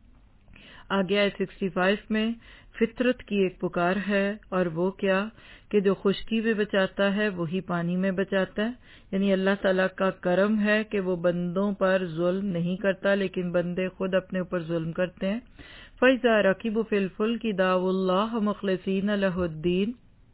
آگے آئے سکسٹی فائیو میں فطرت کی ایک پکار ہے، اور وہ کیا کہ جو خشکی میں بچاتا ہے وہی پانی میں بچاتا ہے، یعنی اللہ تعالیٰ کا کرم ہے کہ وہ بندوں پر ظلم نہیں کرتا، لیکن بندے خود اپنے اوپر ظلم کرتے ہیں۔ فَإِذَا رَكِبُوا فِي الْفُلْكِ دَعَوُا اللَّهَ مُخْلِصِينَ لَهُ الدِّينَ،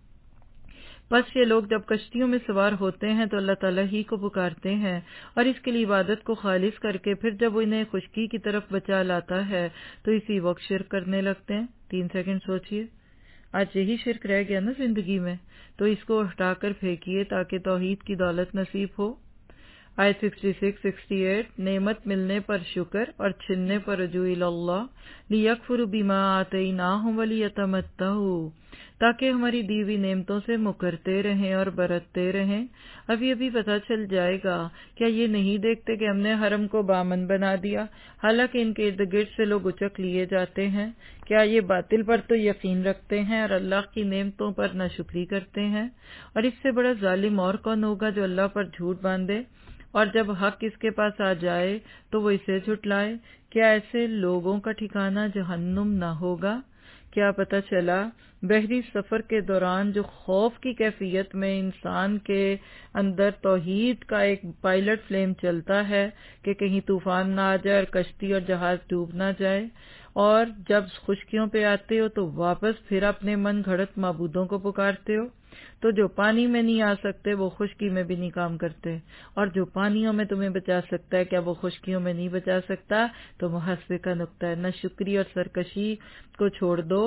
پس یہ لوگ جب کشتیوں میں سوار ہوتے ہیں تو اللہ تعالیٰ ہی کو پکارتے ہیں اور اس کے لیے عبادت کو خالص کر کے پھر جب وہ انہیں خشکی کی طرف بچا لاتا ہے تو اسی وقت شرک کرنے لگتے ہیں۔ تین سیکنڈ سوچئے، آج یہی شرک رہ گیا نا زندگی میں، تو اس کو ہٹا کر پھینکیے تاکہ توحید کی دولت نصیب ہو۔ آیت سکسٹی سکس سکسٹی ایٹ، نعمت ملنے پر شکر اور چھننے پر رجوع اللہ، لیکفروا بما آتیناہم ولیتمتعوا، تاکہ ہماری دی ہوئی نعمتوں سے مکرتے رہیں اور برتتے رہیں۔ ابھی ابھی پتہ چل جائے گا، کیا یہ نہیں دیکھتے کہ ہم نے حرم کو بامن بنا دیا، حالانکہ ان کے ارد گرد سے لوگ اچک لیے جاتے ہیں؟ کیا یہ باطل پر تو یقین رکھتے ہیں اور اللہ کی نعمتوں پر ناشکری کرتے ہیں؟ اور اس سے بڑا ظالم اور کون ہوگا جو اللہ پر جھوٹ باندھے اور جب حق اس کے پاس آ جائے تو وہ اسے جھٹلائے؟ کیا ایسے لوگوں کا ٹھکانہ جہنم نہ ہوگا؟ کیا پتہ چلا بحری سفر کے دوران جو خوف کی کیفیت میں انسان کے اندر توحید کا ایک پائلٹ فلیم چلتا ہے کہ کہیں طوفان نہ آ جائے اور کشتی اور جہاز ڈوب نہ جائے، اور جب خشکیوں پہ آتے ہو تو واپس پھر اپنے من گھڑت معبودوں کو پکارتے ہو، تو جو پانی میں نہیں آ سکتے وہ خشکی میں بھی نہیں کام کرتے، اور جو پانیوں میں تمہیں بچا سکتا ہے کیا وہ خشکیوں میں نہیں بچا سکتا؟ تو محاسبے کا نقطہ ہے، نہ شکری اور سرکشی کو چھوڑ دو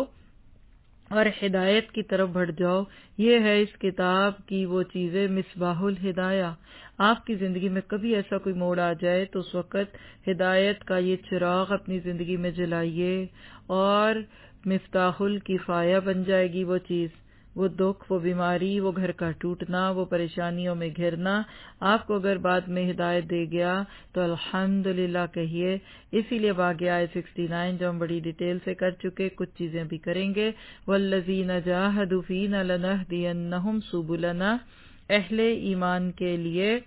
اور ہدایت کی طرف بڑھ جاؤ۔ یہ ہے اس کتاب کی وہ چیزیں، مصباح الہدایہ۔ آپ کی زندگی میں کبھی ایسا کوئی موڑ آ جائے تو اس وقت ہدایت کا یہ چراغ اپنی زندگی میں جلائیے اور مفتاح الکفایہ بن جائے گی وہ چیز، وہ دکھ، وہ بیماری، وہ گھر کا ٹوٹنا، وہ پریشانیوں میں گھرنا۔ آپ کو اگر بعد میں ہدایت دے گیا تو الحمدللہ کہیے۔ اسی لیے آگے آئے سکسٹی نائن جو ہم بڑی ڈیٹیل سے کر چکے، کچھ چیزیں بھی کریں گے۔ والذین جاہدوا فینا لنہدینہم سبلنا، اہل ایمان کے لیے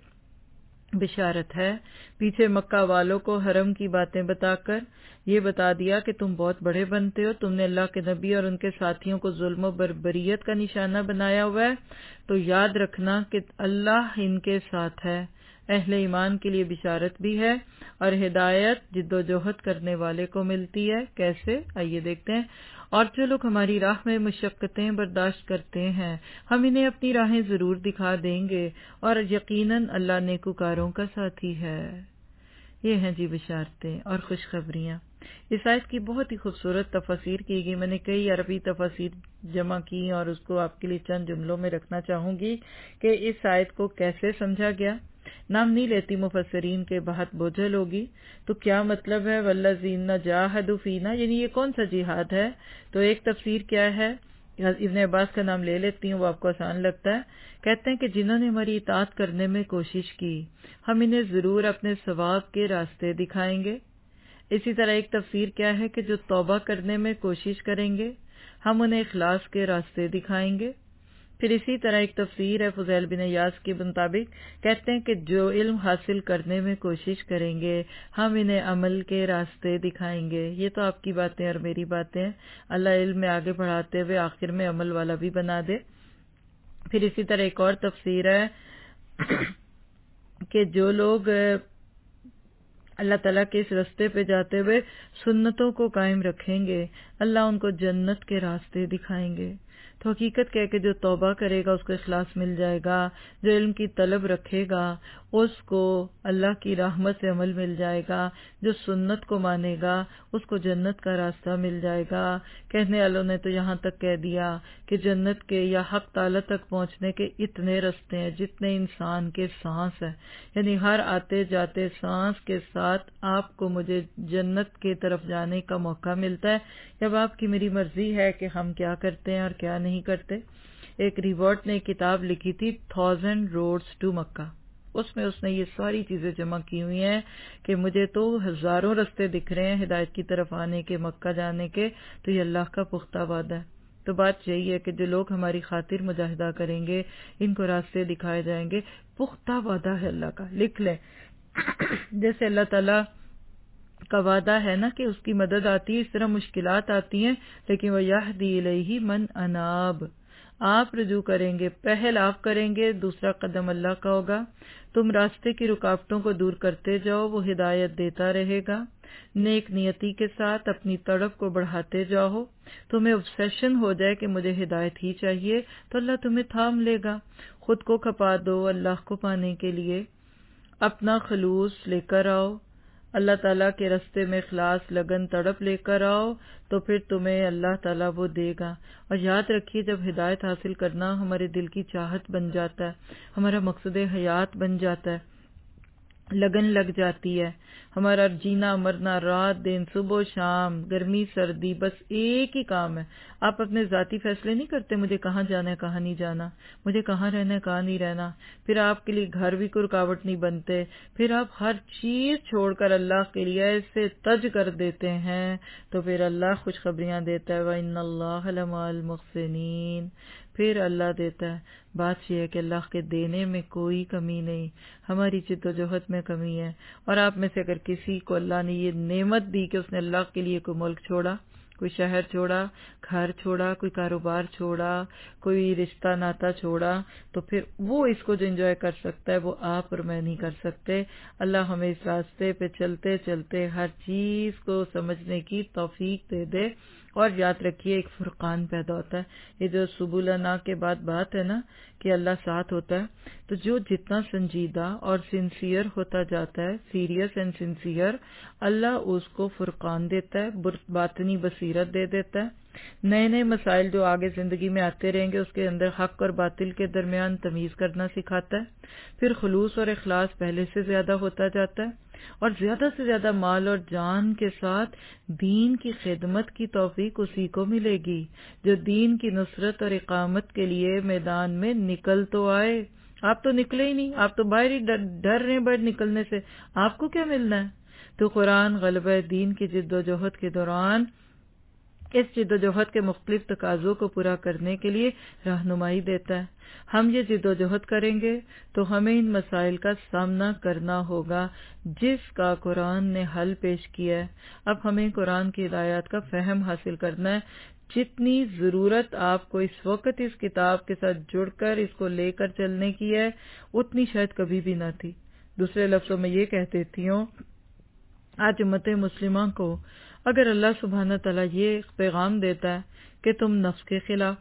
بشارت ہے۔ پیچھے مکہ والوں کو حرم کی باتیں بتا کر یہ بتا دیا کہ تم بہت بڑے بنتے ہو، تم نے اللہ کے نبی اور ان کے ساتھیوں کو ظلم و بربریت کا نشانہ بنایا ہوا ہے، تو یاد رکھنا کہ اللہ ان کے ساتھ ہے۔ اہل ایمان کے لیے بشارت بھی ہے اور ہدایت جد و جہد کرنے والے کو ملتی ہے۔ کیسے؟ آئیے دیکھتے ہیں۔ اور جو لوگ ہماری راہ میں مشقتیں برداشت کرتے ہیں ہم انہیں اپنی راہیں ضرور دکھا دیں گے، اور یقیناً اللہ نیکوکاروں کا ساتھی ہے۔ یہ ہیں جی بشارتیں اور خوشخبریاں۔ اس آیت کی بہت ہی خوبصورت تفسیر کی گئی، میں نے کئی عربی تفاسیر جمع کی اور اس کو آپ کے لیے چند جملوں میں رکھنا چاہوں گی کہ اس آیت کو کیسے سمجھا گیا۔ نام نہیں لیتی مفسرین کے بہت بوجھل ہوگی، تو کیا مطلب ہے والذین جاہدوا فینا، یعنی یہ کون سا جہاد ہے؟ تو ایک تفسیر کیا ہے، ابن عباس کا نام لے لیتی ہوں، وہ آپ کو آسان لگتا ہے۔ کہتے ہیں کہ جنہوں نے ہماری اطاعت کرنے میں کوشش کی ہم انہیں ضرور اپنے ثواب کے راستے دکھائیں گے۔ اسی طرح ایک تفسیر کیا ہے کہ جو توبہ کرنے میں کوشش کریں گے ہم انہیں اخلاص کے راستے دکھائیں گے۔ پھر اسی طرح ایک تفسیر ہے فضیل بن ایاز کے مطابق، کہتے ہیں کہ جو علم حاصل کرنے میں کوشش کریں گے ہم انہیں عمل کے راستے دکھائیں گے۔ یہ تو آپ کی باتیں اور میری باتیں، اللہ علم میں آگے بڑھاتے ہوئے آخر میں عمل والا بھی بنا دے۔ پھر اسی طرح ایک اور تفسیر ہے کہ جو لوگ اللہ تعالیٰ کے اس راستے پہ جاتے ہوئے سنتوں کو قائم رکھیں گے اللہ ان کو جنت کے راستے دکھائیں گے۔ تو حقیقت کہہ کہ جو توبہ کرے گا اس کو اخلاص مل جائے گا، جو علم کی طلب رکھے گا اس کو اللہ کی رحمت سے عمل مل جائے گا، جو سنت کو مانے گا اس کو جنت کا راستہ مل جائے گا۔ کہنے والوں نے تو یہاں تک کہہ دیا کہ جنت کے یا حق تعالی تک پہنچنے کے اتنے رستے ہیں جتنے انسان کے سانس ہے، یعنی ہر آتے جاتے سانس کے ساتھ آپ کو مجھے جنت کی طرف جانے کا موقع ملتا ہے۔ جب آپ کی میری مرضی ہے کہ ہم کیا کرتے ہیں اور کیا نہیں کرتے۔ ایک ریورٹ نے ایک کتاب لکھی تھی تھاؤزینڈ روڈز ٹو مکہ، اس میں اس نے یہ ساری چیزیں جمع کی ہوئی ہیں کہ مجھے تو ہزاروں رستے دکھ رہے ہیں ہدایت کی طرف آنے کے، مکہ جانے کے، تو یہ اللہ کا پختہ وعدہ ہے۔ تو بات یہی ہے کہ جو لوگ ہماری خاطر مجاہدہ کریں گے ان کو راستے دکھائے جائیں گے، پختہ وعدہ ہے اللہ کا، لکھ لیں۔ جیسے اللہ تعالیٰ کا وعدہ ہے نا کہ اس کی مدد آتی ہے، اس طرح مشکلات آتی ہیں لیکن وَيَهْدِي إِلَيْهِ مَنْ أَنَابَ، آپ رجوع کریں گے، پہل آپ کریں گے، دوسرا قدم اللہ کا ہوگا۔ تم راستے کی رکاوٹوں کو دور کرتے جاؤ، وہ ہدایت دیتا رہے گا۔ نیک نیتی کے ساتھ اپنی تڑپ کو بڑھاتے جاؤ۔ تمہیں obsession ہو جائے کہ مجھے ہدایت ہی چاہیے تو اللہ تمہیں تھام لے گا۔ خود کو کھپا دو اللہ کو پانے کے لیے، اپنا خلوص لے کر آؤ، اللہ تعالیٰ کے راستے میں اخلاص لگن تڑپ لے کر آؤ، تو پھر تمہیں اللہ تعالیٰ وہ دے گا۔ اور یاد رکھیے جب ہدایت حاصل کرنا ہمارے دل کی چاہت بن جاتا ہے، ہمارا مقصد حیات بن جاتا ہے، لگن لگ جاتی ہے، ہمارا جینا مرنا رات دن صبح و شام گرمی سردی بس ایک ہی کام ہے۔ آپ اپنے ذاتی فیصلے نہیں کرتے مجھے کہاں جانا ہے کہاں نہیں جانا، مجھے کہاں رہنا ہے کہاں نہیں رہنا، پھر آپ کے لیے گھر بھی کوئی رکاوٹ نہیں بنتے، پھر آپ ہر چیز چھوڑ کر اللہ کے لیے ایسے تج کر دیتے ہیں تو پھر اللہ خوشخبریاں دیتا ہے وَإِنَّ اللَّهَ لَمَعَ الْمُحْسِنِينَ، پھر اللہ دیتا ہے۔ بات یہ ہے کہ اللہ کے دینے میں کوئی کمی نہیں، ہماری جد و جہد میں کمی ہے۔ اور آپ میں سے اگر کسی کو اللہ نے یہ نعمت دی کہ اس نے اللہ کے لیے کوئی ملک چھوڑا، کوئی شہر چھوڑا، گھر چھوڑا، کوئی کاروبار چھوڑا، کوئی رشتہ ناتا چھوڑا، تو پھر وہ اس کو جو انجوائے کر سکتا ہے وہ آپ اور میں نہیں کر سکتے۔ اللہ ہمیں اس راستے پہ چلتے چلتے ہر چیز کو سمجھنے کی توفیق دے دے۔ اور یاد رکھیے ایک فرقان پیدا ہوتا ہے، یہ جو سبولنا کے بعد بات ہے نا کہ اللہ ساتھ ہوتا ہے، تو جو جتنا سنجیدہ اور سنسیئر ہوتا جاتا ہے، سیریس اینڈ سنسیئر، اللہ اس کو فرقان دیتا ہے، باطنی بصیرت دے دیتا ہے۔ نئے نئے مسائل جو آگے زندگی میں آتے رہیں گے اس کے اندر حق اور باطل کے درمیان تمیز کرنا سکھاتا ہے۔ پھر خلوص اور اخلاص پہلے سے زیادہ ہوتا جاتا ہے، اور زیادہ سے زیادہ مال اور جان کے ساتھ دین کی خدمت کی توفیق اسی کو ملے گی جو دین کی نصرت اور اقامت کے لیے میدان میں نکل تو آئے۔ آپ تو نکلے ہی نہیں، آپ تو باہر ہی ڈر رہے ہیں باہر نکلنے سے، آپ کو کیا ملنا ہے؟ تو قرآن غلبہ دین کی جد و جہد کے دوران اس جد و جہد کے مختلف تقاضوں کو پورا کرنے کے لیے رہنمائی دیتا ہے۔ ہم یہ جد و جہد کریں گے تو ہمیں ان مسائل کا سامنا کرنا ہوگا جس کا قرآن نے حل پیش کیا ہے۔ اب ہمیں قرآن کی ہدایات کا فہم حاصل کرنا ہے۔ جتنی ضرورت آپ کو اس وقت اس کتاب کے ساتھ جڑ کر اس کو لے کر چلنے کی ہے اتنی شاید کبھی بھی نہ تھی۔ دوسرے لفظوں میں یہ کہہ دیتی ہوں، آج امت مسلمہ کو اگر اللہ سبحانہ تعالیٰ یہ پیغام دیتا ہے کہ تم نفس کے خلاف،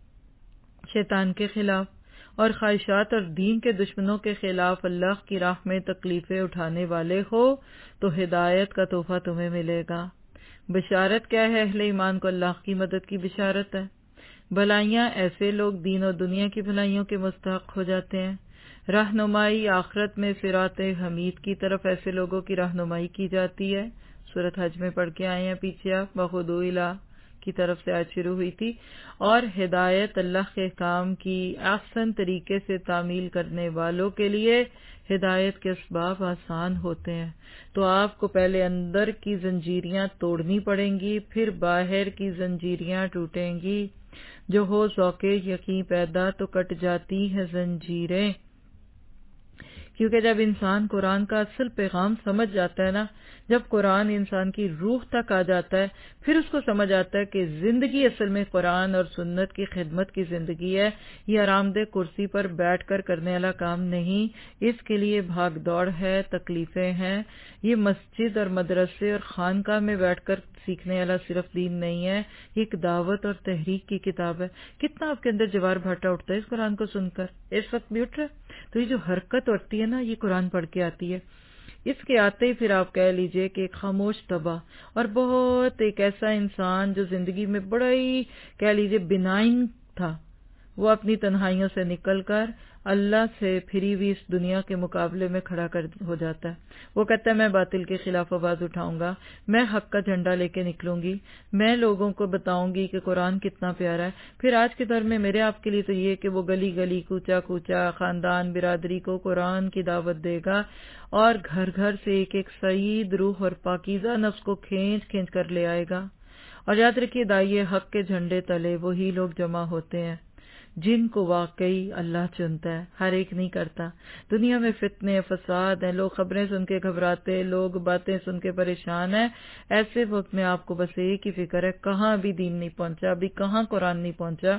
شیطان کے خلاف اور خواہشات اور دین کے دشمنوں کے خلاف اللہ کی راہ میں تکلیفیں اٹھانے والے ہو تو ہدایت کا تحفہ تمہیں ملے گا۔ بشارت کیا ہے؟ اہل ایمان کو اللہ کی مدد کی بشارت ہے۔ بھلائیاں ایسے لوگ دین و دنیا کی بھلائیوں کے مستحق ہو جاتے ہیں۔ رہنمائی آخرت میں صراط حمید کی طرف ایسے لوگوں کی رہنمائی کی جاتی ہے۔ سورۃ حج میں پڑھ کے آئے ہیں پیچھے آپ، وَخُذُوا إِلَىٰ کی طرف سے آج شروع ہوئی تھی۔ اور ہدایت اللہ کے کام کی احسن طریقے سے تعمیل کرنے والوں کے لیے ہدایت کے اسباب آسان ہوتے ہیں۔ تو آپ کو پہلے اندر کی زنجیریاں توڑنی پڑیں گی، پھر باہر کی زنجیریاں ٹوٹیں گی۔ جو ہو ذوق یقین پیدا تو کٹ جاتی ہے زنجیریں۔ کیونکہ جب انسان قرآن کا اصل پیغام سمجھ جاتا ہے نا، جب قرآن انسان کی روح تک آ جاتا ہے، پھر اس کو سمجھ آتا ہے کہ زندگی اصل میں قرآن اور سنت کی خدمت کی زندگی ہے، یہ آرام دہ کرسی پر بیٹھ کر کرنے والا کام نہیں، اس کے لیے بھاگ دوڑ ہے، تکلیفیں ہیں، یہ مسجد اور مدرسے اور خانقاہ میں بیٹھ کر سیکھنے والا صرف دین نہیں ہے، یہ ایک دعوت اور تحریک کی کتاب ہے۔ کتنا آپ کے اندر جوار بھاٹا اٹھتا ہے اس قرآن کو سن کر، اس وقت بھی اٹھ رہا ہے؟ تو یہ جو حرکت اٹھتی ہے نا، یہ قرآن پڑھ کے آتی ہے۔ اس کے آتے ہی پھر آپ کہہ لیجئے کہ ایک خاموش طبع اور بہت ایک ایسا انسان جو زندگی میں بڑا ہی کہہ لیجئے بنائن تھا، وہ اپنی تنہائیوں سے نکل کر اللہ سے پھری ہوئی اس دنیا کے مقابلے میں کھڑا کر ہو جاتا ہے۔ وہ کہتا ہے میں باطل کے خلاف آواز اٹھاؤں گا، میں حق کا جھنڈا لے کے نکلوں گی، میں لوگوں کو بتاؤں گی کہ قرآن کتنا پیارا ہے۔ پھر آج کے دور میں میرے آپ کے لیے تو یہ کہ وہ گلی گلی کوچا کوچا خاندان برادری کو قرآن کی دعوت دے گا اور گھر گھر سے ایک ایک سعید روح اور پاکیزہ نفس کو کھینچ کھینچ کر لے آئے گا۔ اور یاد رکھیے دائیں حق کے جھنڈے تلے وہی لوگ جمع ہوتے ہیں جن کو واقعی اللہ چنتا ہے، ہر ایک نہیں کرتا۔ دنیا میں فتنے فساد ہیں، لوگ خبریں سن کے گھبراتے، لوگ باتیں سن کے پریشان ہیں۔ ایسے وقت میں آپ کو بس ایک ہی فکر ہے، کہاں ابھی دین نہیں پہنچا، ابھی کہاں قرآن نہیں پہنچا،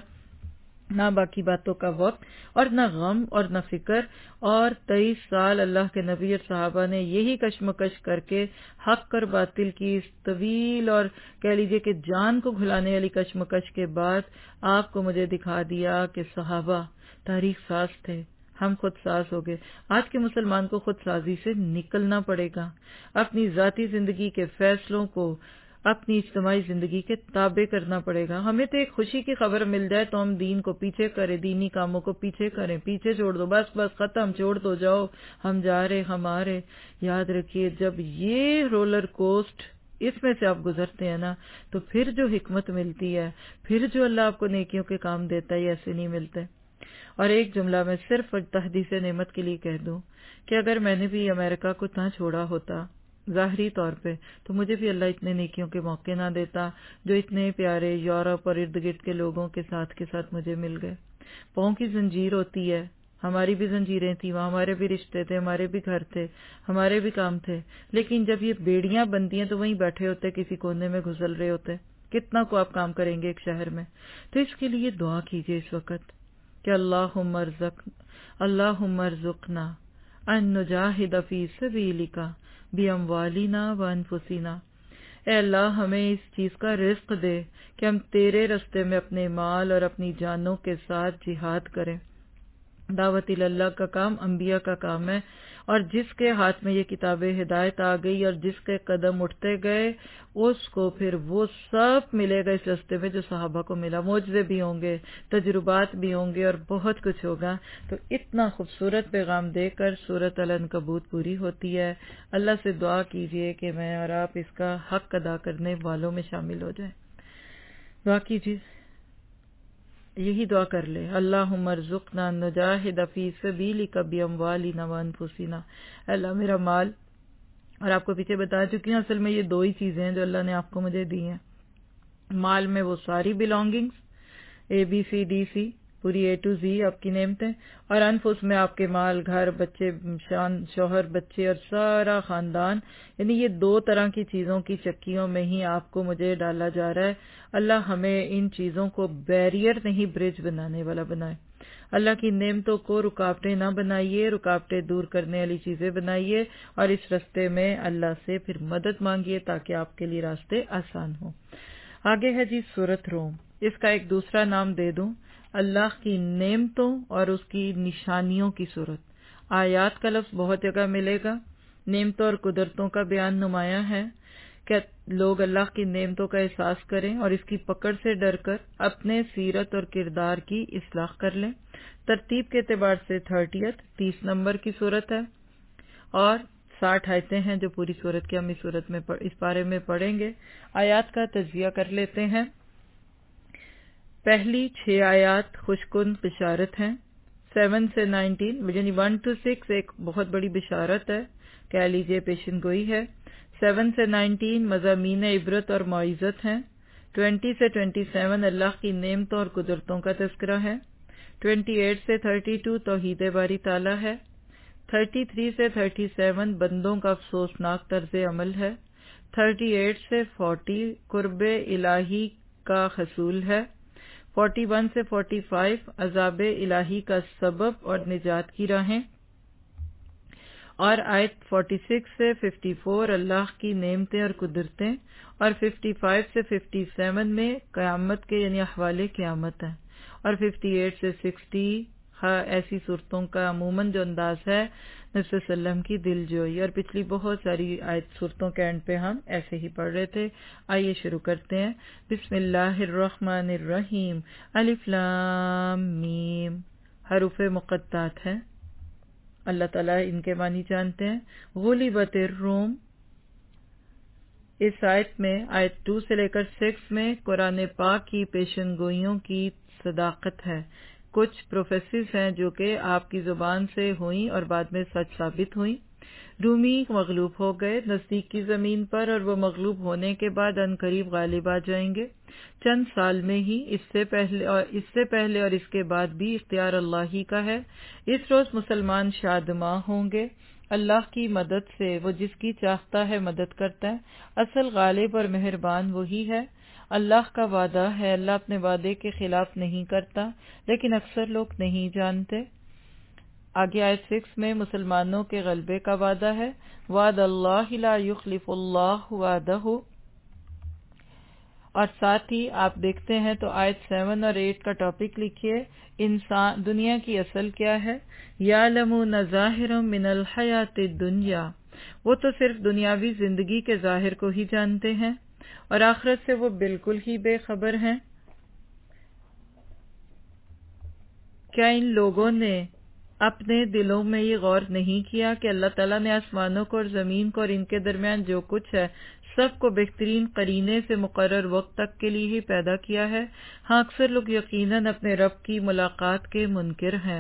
نہ باقی باتوں کا وقت اور نہ غم اور نہ فکر۔ اور تیئیس سال اللہ کے نبی اور صحابہ نے یہی کشمکش کر کے حق اور باطل کی اس طویل اور کہہ لیجئے کہ جان کو گھلانے والی کشمکش کے بعد آپ کو مجھے دکھا دیا کہ صحابہ تاریخ ساز تھے، ہم خود ساز ہو گئے۔ آج کے مسلمان کو خود سازی سے نکلنا پڑے گا، اپنی ذاتی زندگی کے فیصلوں کو اپنی اجتماعی زندگی کے تابع کرنا پڑے گا۔ ہمیں تو ایک خوشی کی خبر مل جائے تو ہم دین کو پیچھے کریں، دینی کاموں کو پیچھے کریں، پیچھے چھوڑ دو، بس بس ختم، چھوڑ دو، جاؤ، ہم جا رہے ہم آ رہے۔ یاد رکھیے جب یہ رولر کوسٹ اس میں سے آپ گزرتے ہیں نا، تو پھر جو حکمت ملتی ہے، پھر جو اللہ آپ کو نیکیوں کے کام دیتا ہے، یہ ایسے نہیں ملتے۔ اور ایک جملہ میں صرف تحدیث نعمت کے لیے کہہ دوں کہ اگر میں نے بھی امریکہ کو نہ چھوڑا ہوتا ظاہری طور پہ، تو مجھے بھی اللہ اتنے نیکیوں کے موقع نہ دیتا جو اتنے پیارے یورپ اور ارد گرد کے لوگوں کے ساتھ کے ساتھ مجھے مل گئے۔ پاؤں کی زنجیر ہوتی ہے، ہماری بھی زنجیریں تھیں وہاں، ہمارے بھی رشتے تھے، ہمارے بھی گھر تھے، ہمارے بھی کام تھے، لیکن جب یہ بیڑیاں بنتی ہیں تو وہیں بیٹھے ہوتے، کسی کونے میں گھسل رہے ہوتے۔ کتنا کو آپ کام کریں گے ایک شہر میں؟ تو اس کے لیے دعا کیجئے اس وقت کہ اللہم ارزق اللہم ارزقنا ان نجاہد فی سبیلک باموالنا وانفسنا۔ اے اللہ ہمیں اس چیز کا رزق دے کہ ہم تیرے رستے میں اپنے مال اور اپنی جانوں کے ساتھ جہاد کریں۔ دعوت اللہ کا کام انبیاء کا کام ہے، اور جس کے ہاتھ میں یہ کتاب ہدایت آ گئی اور جس کے قدم اٹھتے گئے اس کو پھر وہ سب ملے گا اس راستے میں جو صحابہ کو ملا۔ معجزے بھی ہوں گے، تجربات بھی ہوں گے اور بہت کچھ ہوگا۔ تو اتنا خوبصورت پیغام دے کر سورۃ العنکبوت پوری ہوتی ہے۔ اللہ سے دعا کیجئے کہ میں اور آپ اس کا حق ادا کرنے والوں میں شامل ہو جائیں۔ دعا کیجئے، یہی دعا کر لے، اللہم ارزقنا نجاہد فی سبیلک باموالنا وانفسنا۔ اللہ میرا مال، اور آپ کو پیچھے بتا چکی ہوں اصل میں یہ دو ہی چیزیں ہیں جو اللہ نے آپ کو مجھے دی ہیں۔ مال میں وہ ساری بلانگنگز، اے بی سی ڈی سی، پوری اے ٹو زی آپ کی نعمتیں، اور انفس میں آپ کے مال، گھر، بچے، شان، شوہر، بچے اور سارا خاندان، یعنی یہ دو طرح کی چیزوں کی چکیوں میں ہی آپ کو مجھے ڈالا جا رہا ہے۔ اللہ ہمیں ان چیزوں کو بیریئر نہیں برج بنانے والا بنائے۔ اللہ کی نعمتوں کو رکاوٹیں نہ بنائیے، رکاوٹیں دور کرنے والی چیزیں بنائیے، اور اس راستے میں اللہ سے پھر مدد مانگیے تاکہ آپ کے لیے راستے آسان ہوں۔ آگے ہے جی سورۃ روم، اس کا ایک دوسرا نام دے دوں اللہ کی نعمتوں اور اس کی نشانیوں کی صورت۔ آیات کا لفظ بہت جگہ ملے گا، نعمتوں اور قدرتوں کا بیان نمایاں ہے کہ لوگ اللہ کی نعمتوں کا احساس کریں اور اس کی پکڑ سے ڈر کر اپنے سیرت اور کردار کی اصلاح کر لیں۔ ترتیب کے اعتبار سے تھرٹیتھ تیس نمبر کی صورت ہے، اور ساٹھ آیتیں ہیں جو پوری صورت کی ہم اس صورت میں اس بارے میں پڑھیں گے۔ آیات کا تجزیہ کر لیتے ہیں۔ پہلی چھ آیات خوشکن بشارت ہیں، سیون سے نائنٹین یعنی ون ٹو سکس ایک بہت بڑی بشارت ہے، کہہ لیجئے پیشن گوئی ہے۔ سیون سے نائنٹین مضامین عبرت اور موعظت ہیں۔ ٹوینٹی سے ٹوینٹی سیون اللہ کی نعمتوں اور قدرتوں کا تذکرہ ہے۔ ٹوینٹی ایٹ سے تھرٹی ٹو توحید باری تعالیٰ ہے۔ तैंतीस से सैंतीस बंदوں का अफसोसनाक तर्ज अमल है। अड़तीस से चालीस कुर्बे इलाही का हसूल है। इकतालीस से पैंतालीस अज़ाब इलाही का सबब और निजात की राहें। और आयत छियालीस से चौवन अल्लाह की नेमतें और कुदरतें, और पचपन से सत्तावन में क़यामत के यानी अहवाले क़यामत है। और अट्ठावन से साठ हाँ ऐसी सूरतों का अमूमन जो अंदाज है नबी सल्लल्लाहु अलैहि वसल्लम की दिलजोई। और पिछली बहुत सारी आयत सूरतों के एंड पे हम ऐसे ही पढ़ रहे थे। आइए शुरू करते हैं। बिस्मिल्लाहिर्रहमानिर्रहीम। अलिफ लाम मीम हरूफ मुक़त्तात हैं। अल्लाह ताला इनके मानी जानते हैं। गुलिबतिर रूम, इस आयत में आयत दो से लेकर छह में कुरान पाक की पेशनगोइयों की सदाकत है। कुछ प्रोफेसिस हैं जो कि आपकी जुबान से हुई और बाद में सच साबित हुई। रूमी मगलूब हो गए नजदीक की जमीन पर, और वो मगलूब होने के बाद अनकरीब गालिब आ जाएंगे चंद साल में ही। इससे पहले और इससे पहले और इसके बाद भी इख्तियार अल्लाह ही का है। इस रोज मुसलमान शादमां होंगे अल्लाह की मदद से, वो जिसकी चाहता है मदद करता है। असल गालिब और मेहरबान वही है। अल्लाह का वादा है, अल्लाह अपने वादे के खिलाफ नहीं करता, लेकिन अक्सर लोग नहीं जानते। आगे आयत सिक्स में मुसलमानों के गलबे का वादा है। वाद अल्लाह ला युखलिफुल्लाहु वादहु। और साथ ही आप देखते हैं तो आयत सेवन और एट का टॉपिक लिखिए, इंसान दुनिया की असल क्या है। यालमून ज़ाहिरम मिनल हयातिद दुनिया, वो तो सिर्फ दुनियावी जिंदगी के जाहिर को ही जानते हैं और आखिरत से वो बिल्कुल ही बेखबर हैं। क्या इन लोगों ने अपने दिलों में ये गौर नहीं किया कि अल्लाह ताला ने आसमानों को और जमीन को और इनके दरमियान जो कुछ है सबको बेहतरीन करीने से मुकर्रर वक्त तक के लिए ही पैदा किया है। हाँ, अक्सर लोग यकीनन अपने रब की मुलाकात के मुनकिर हैं।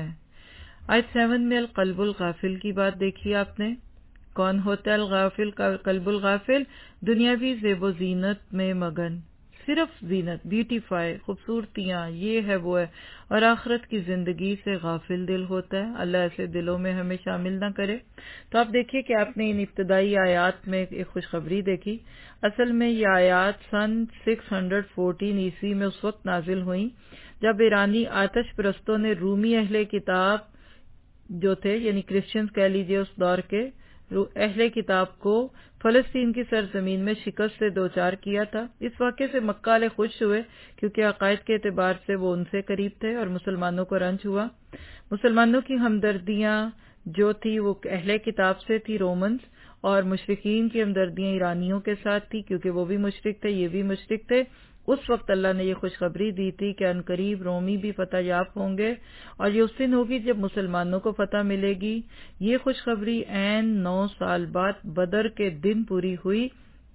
आयत सेवन में अल कल्बुल गाफिल की बात देखी आपने। कौन होता है अल गाफिल? कल्बुल गाफिल दुनियावी ज़ेबो ज़ीनत में मगन, सिर्फ जीनत, ब्यूटीफाई, खूबसूरतियां, ये है वो है, और आखिरत की जिंदगी से गाफिल दिल होता है। अल्लाह ऐसे दिलों में हमें शामिल ना करे। तो आप देखिए कि आपने इन इब्तदाई आयात में एक खुशखबरी देखी। असल में ये आयात सन छह सौ चौदह ईस्वी में उस वक्त नाजिल हुई जब ईरानी आतश परस्तों ने रूमी अहले किताब जो थे, यानी क्रिश्चियंस कह लीजिए उस दौर के अहले किताब को फलस्तीन की सरजमीन में शिकस्त से दो चार किया था। इस वाक़े से मक्का वाले खुश हुए क्योंकि अकायद के एतबार से वो उनसे करीब थे और मुसलमानों को रंज हुआ। मुसलमानों की हमदर्दियां जो थी वो अहले किताब से थी, रोमन्स, और मुशरिकीन की हमदर्दियां ईरानियों के साथ थी क्योंकि वो भी मुशरिक थे, ये भी मुशरिक थे। उस वक्त अल्लाह ने ये खुशखबरी दी थी कि अनकरीब रोमी भी फतह याब होंगे और ये उस दिन होगी जब मुसलमानों को फतह मिलेगी। ये खुशखबरी ऐन नौ साल बाद बदर के दिन पूरी हुई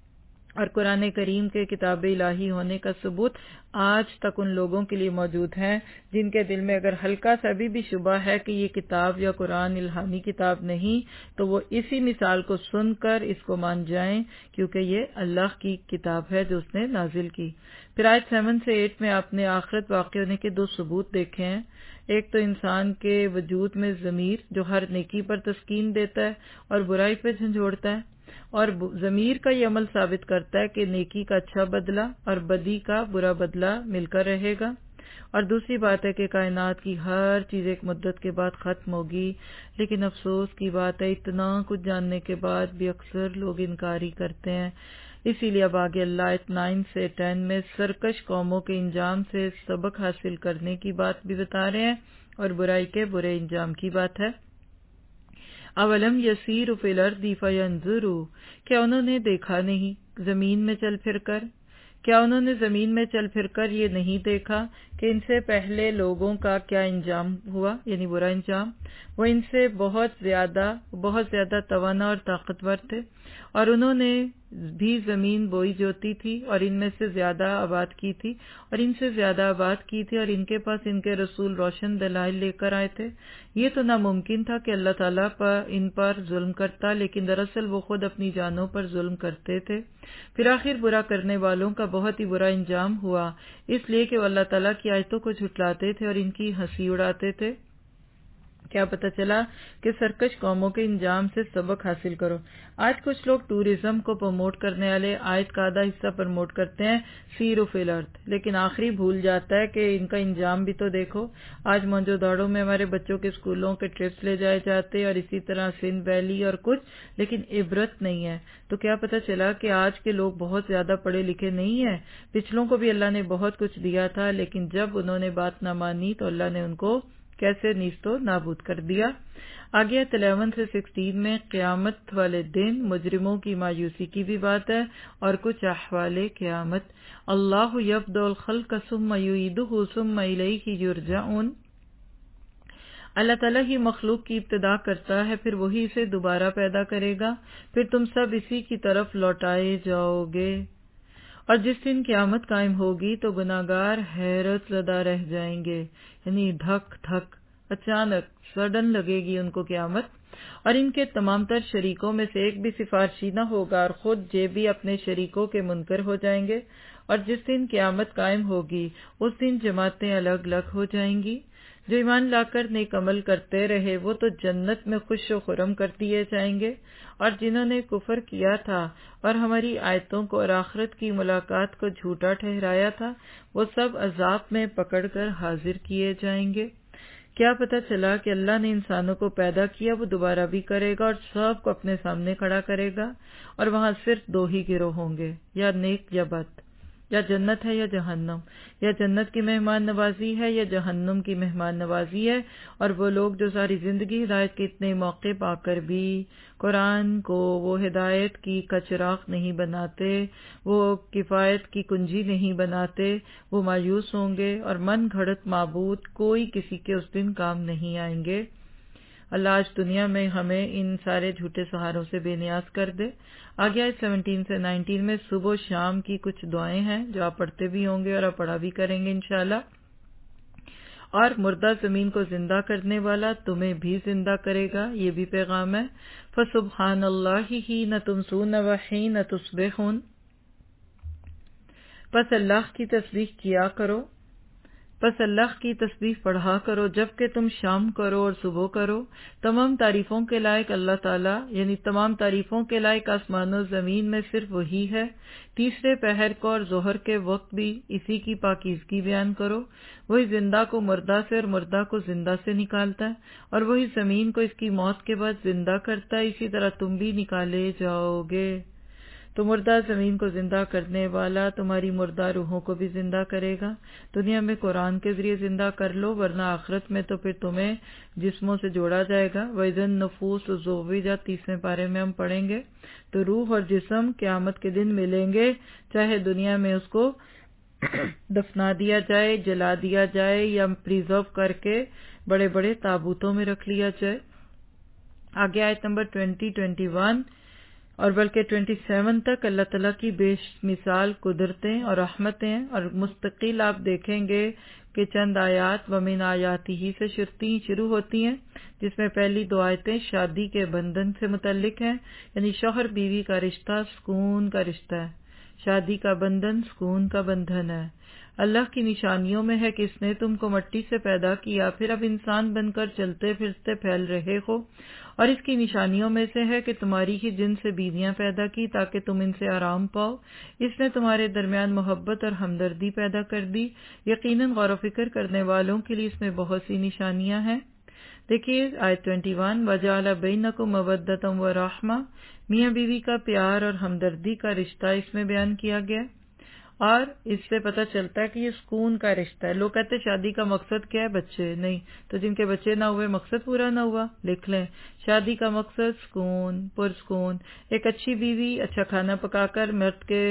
और कुरान करीम के किताब इलाही होने का सबूत आज तक उन लोगों के लिए मौजूद है जिनके दिल में अगर हल्का सा भी भी शुबा है कि ये किताब या कुरान इल्हामी किताब नहीं, तो वो इसी मिसाल को सुनकर इसको मान जाएं क्योंकि ये अल्लाह की किताब है जो उसने नाजिल की। फिर आयत सेवन से एट में आपने आखिरत वाक़ होने के दो सबूत देखे हैं। एक तो इंसान के वजूद में ज़मीर जो हर नेकी पर तस्कीन देता है और बुराई पर झंझोड़ता है, और ज़मीर का ये अमल साबित करता है कि नेकी का अच्छा बदला और बदी का बुरा बदला मिलकर रहेगा। और दूसरी बात है कि कायनात की हर चीज एक मुद्दत के बाद खत्म होगी, लेकिन अफसोस की बात है इतना कुछ जानने के बाद भी अक्सर लोग इनकार ही करते हैं। इसीलिए अब आगे अल्लाह आयत नाइन से टेन में सरकश कौमों के इंजाम से सबक हासिल करने की बात भी बता रहे हैं और बुराई के बुरे इंजाम की बात है। अवलम यसीरु फिल अर्दी फयंजुरू, क्या उन्होंने देखा नहीं जमीन में चल फिरकर, क्या उन्होंने जमीन में चल फिरकर ये नहीं देखा कि इनसे पहले लोगों का क्या इंजाम हुआ, यानी बुरा इंजाम। वो इनसे बहुत ज्यादा बहुत ज्यादा तवाना और ताकतवर थे और उन्होंने भी जमीन बोई जोती थी और इनमें से ज्यादा आबाद की थी और इनसे ज्यादा आबाद की थी और इनके पास इनके रसूल रोशन दलाइल लेकर आए थे। ये तो नामुमकिन था कि अल्लाह ताला पर इन पर जुल्म करता, लेकिन दरअसल वो खुद अपनी जानों पर जुल्म करते थे। फिर आखिर बुरा करने वालों का बहुत ही बुरा इंजाम हुआ, इसलिए कि वो अल्लाह ताला की आयतों को झुटलाते थे और इनकी हंसी उड़ाते थे। کیا پتہ چلا کہ سرکش قوموں کے انجام سے سبق حاصل کرو۔ آج کچھ لوگ ٹورزم کو پروموٹ کرنے والے آیت کا آدھا حصہ پروموٹ کرتے ہیں، سیرو فی الارض، لیکن آخری بھول جاتا ہے کہ ان کا انجام بھی تو دیکھو۔ آج موجو داڑو میں ہمارے بچوں کے اسکولوں کے ٹرپس لے جائے جاتے اور اسی طرح سندھ ویلی اور کچھ، لیکن عبرت نہیں ہے۔ تو کیا پتہ چلا کہ آج کے لوگ بہت زیادہ پڑھے لکھے نہیں ہیں؟ پچھلوں کو بھی اللہ نے بہت کچھ دیا تھا، لیکن جب انہوں نے بات نہ مانی تو اللہ نے ان کو کیسے نیست و نابود کر دیا۔ آگے الیون سے سکسٹین میں قیامت والے دن مجرموں کی مایوسی کی بھی بات ہے اور کچھ احوال قیامت۔ اللہ یبدأ الخلق ثم یعیدہ ثم الیہ یرجعون۔ اللہ تعالیٰ ہی مخلوق کی ابتدا کرتا ہے، پھر وہی اسے دوبارہ پیدا کرے گا، پھر تم سب اسی کی طرف لوٹائے جاؤ گے۔ اور جس دن قیامت قائم ہوگی تو گناہگار حیرت زدہ رہ جائیں گے، یعنی دھک دھک اچانک سڈن لگے گی ان کو قیامت، اور ان کے تمام تر شریکوں میں سے ایک بھی سفارشی نہ ہوگا، اور خود یہ بھی اپنے شریکوں کے منکر ہو جائیں گے۔ اور جس دن قیامت قائم ہوگی اس دن جماعتیں الگ الگ ہو جائیں گی۔ جو ایمان لا کر نیک عمل کرتے رہے وہ تو جنت میں خوش و خرم کر دیے جائیں گے، اور جنہوں نے کفر کیا تھا اور ہماری آیتوں کو اور آخرت کی ملاقات کو جھوٹا ٹھہرایا تھا وہ سب عذاب میں پکڑ کر حاضر کیے جائیں گے۔ کیا پتہ چلا کہ اللہ نے انسانوں کو پیدا کیا، وہ دوبارہ بھی کرے گا اور سب کو اپنے سامنے کھڑا کرے گا، اور وہاں صرف دو ہی گروہ ہوں گے، یا نیک یا بد، یا جنت ہے یا جہنم، یا جنت کی مہمان نوازی ہے یا جہنم کی مہمان نوازی ہے۔ اور وہ لوگ جو ساری زندگی ہدایت کے اتنے موقع پا کر بھی قرآن کو وہ ہدایت کی کا چراغ نہیں بناتے، وہ کفایت کی کنجی نہیں بناتے، وہ مایوس ہوں گے، اور من گھڑت معبود کوئی کسی کے اس دن کام نہیں آئیں گے۔ اللہ آج دنیا میں ہمیں ان سارے جھوٹے سہاروں سے بے نیاز کر دے۔ آگے آج سیونٹین سے نائنٹین میں صبح و شام کی کچھ دعائیں ہیں جو آپ پڑھتے بھی ہوں گے اور آپ پڑھا بھی کریں گے انشاءاللہ۔ اور مردہ زمین کو زندہ کرنے والا تمہیں بھی زندہ کرے گا، یہ بھی پیغام ہے۔ فَسُبْحَانَ اللَّهِ حِینَ تُمْسُونَ وَحِینَ تُصْبِحُونَ۔ پس اللہ کی تسبیح کیا کرو، پس اللہ کی تسبیح پڑھا کرو جب کہ تم شام کرو اور صبح کرو۔ تمام تعریفوں کے لائق اللہ تعالیٰ، یعنی تمام تعریفوں کے لائق آسمان و زمین میں صرف وہی ہے۔ تیسرے پہر کو اور ظہر کے وقت بھی اسی کی پاکیزگی بیان کرو۔ وہی زندہ کو مردہ سے اور مردہ کو زندہ سے نکالتا ہے، اور وہی زمین کو اس کی موت کے بعد زندہ کرتا ہے، اسی طرح تم بھی نکالے جاؤ گے۔ تو مردہ زمین کو زندہ کرنے والا تمہاری مردہ روحوں کو بھی زندہ کرے گا۔ دنیا میں قرآن کے ذریعے زندہ کر لو، ورنہ آخرت میں تو پھر تمہیں جسموں سے جوڑا جائے گا۔ وَإِذَا النُّفُوسُ زُوِّجَتْ تیسرے پارے میں ہم پڑھیں گے۔ تو روح اور جسم قیامت کے دن ملیں گے، چاہے دنیا میں اس کو دفنا دیا جائے، جلا دیا جائے، یا پریزرو کر کے بڑے بڑے تابوتوں میں رکھ لیا جائے۔ آگے آیت نمبر ٹوینٹی ٹوینٹی ون اور بلکہ ٹوینٹی سیون تک اللہ تعالیٰ کی بے مثال قدرتیں اور رحمتیں، اور مستقل آپ دیکھیں گے کہ چند آیات وَمِنْ آیَاتِهِ سے شرطیں شروع ہوتی ہیں، جس میں پہلی دو آیتیں شادی کے بندھن سے متعلق ہیں، یعنی شوہر بیوی کا رشتہ سکون کا رشتہ ہے، شادی کا بندھن سکون کا بندھن ہے۔ اللہ کی نشانیوں میں ہے کہ اس نے تم کو مٹی سے پیدا کیا، پھر اب انسان بن کر چلتے پھرتے پھیل رہے ہو، اور اس کی نشانیوں میں سے ہے کہ تمہاری ہی جن سے بیویاں پیدا کی تاکہ تم ان سے آرام پاؤ۔ اس نے تمہارے درمیان محبت اور ہمدردی پیدا کر دی، یقیناً غور و فکر کرنے والوں کے لیے اس میں بہت سی نشانیاں ہیں۔ دیکھیے آیت ٹوینٹی ون، وَجَعَلَ بَيْنَكُمْ مَوَدَّةً وَرَحْمَةً، میاں بیوی کا پیار اور ہمدردی کا رشتہ اس میں بیان کیا گیا، اور اس سے پتہ چلتا ہے کہ یہ سکون کا رشتہ ہے۔ لوگ کہتے ہیں شادی کا مقصد کیا ہے؟ بچے نہیں، تو جن کے بچے نہ ہوئے مقصد پورا نہ ہوا، لکھ لیں شادی کا مقصد سکون، پرسکون۔ ایک اچھی بیوی اچھا کھانا پکا کر مرد کے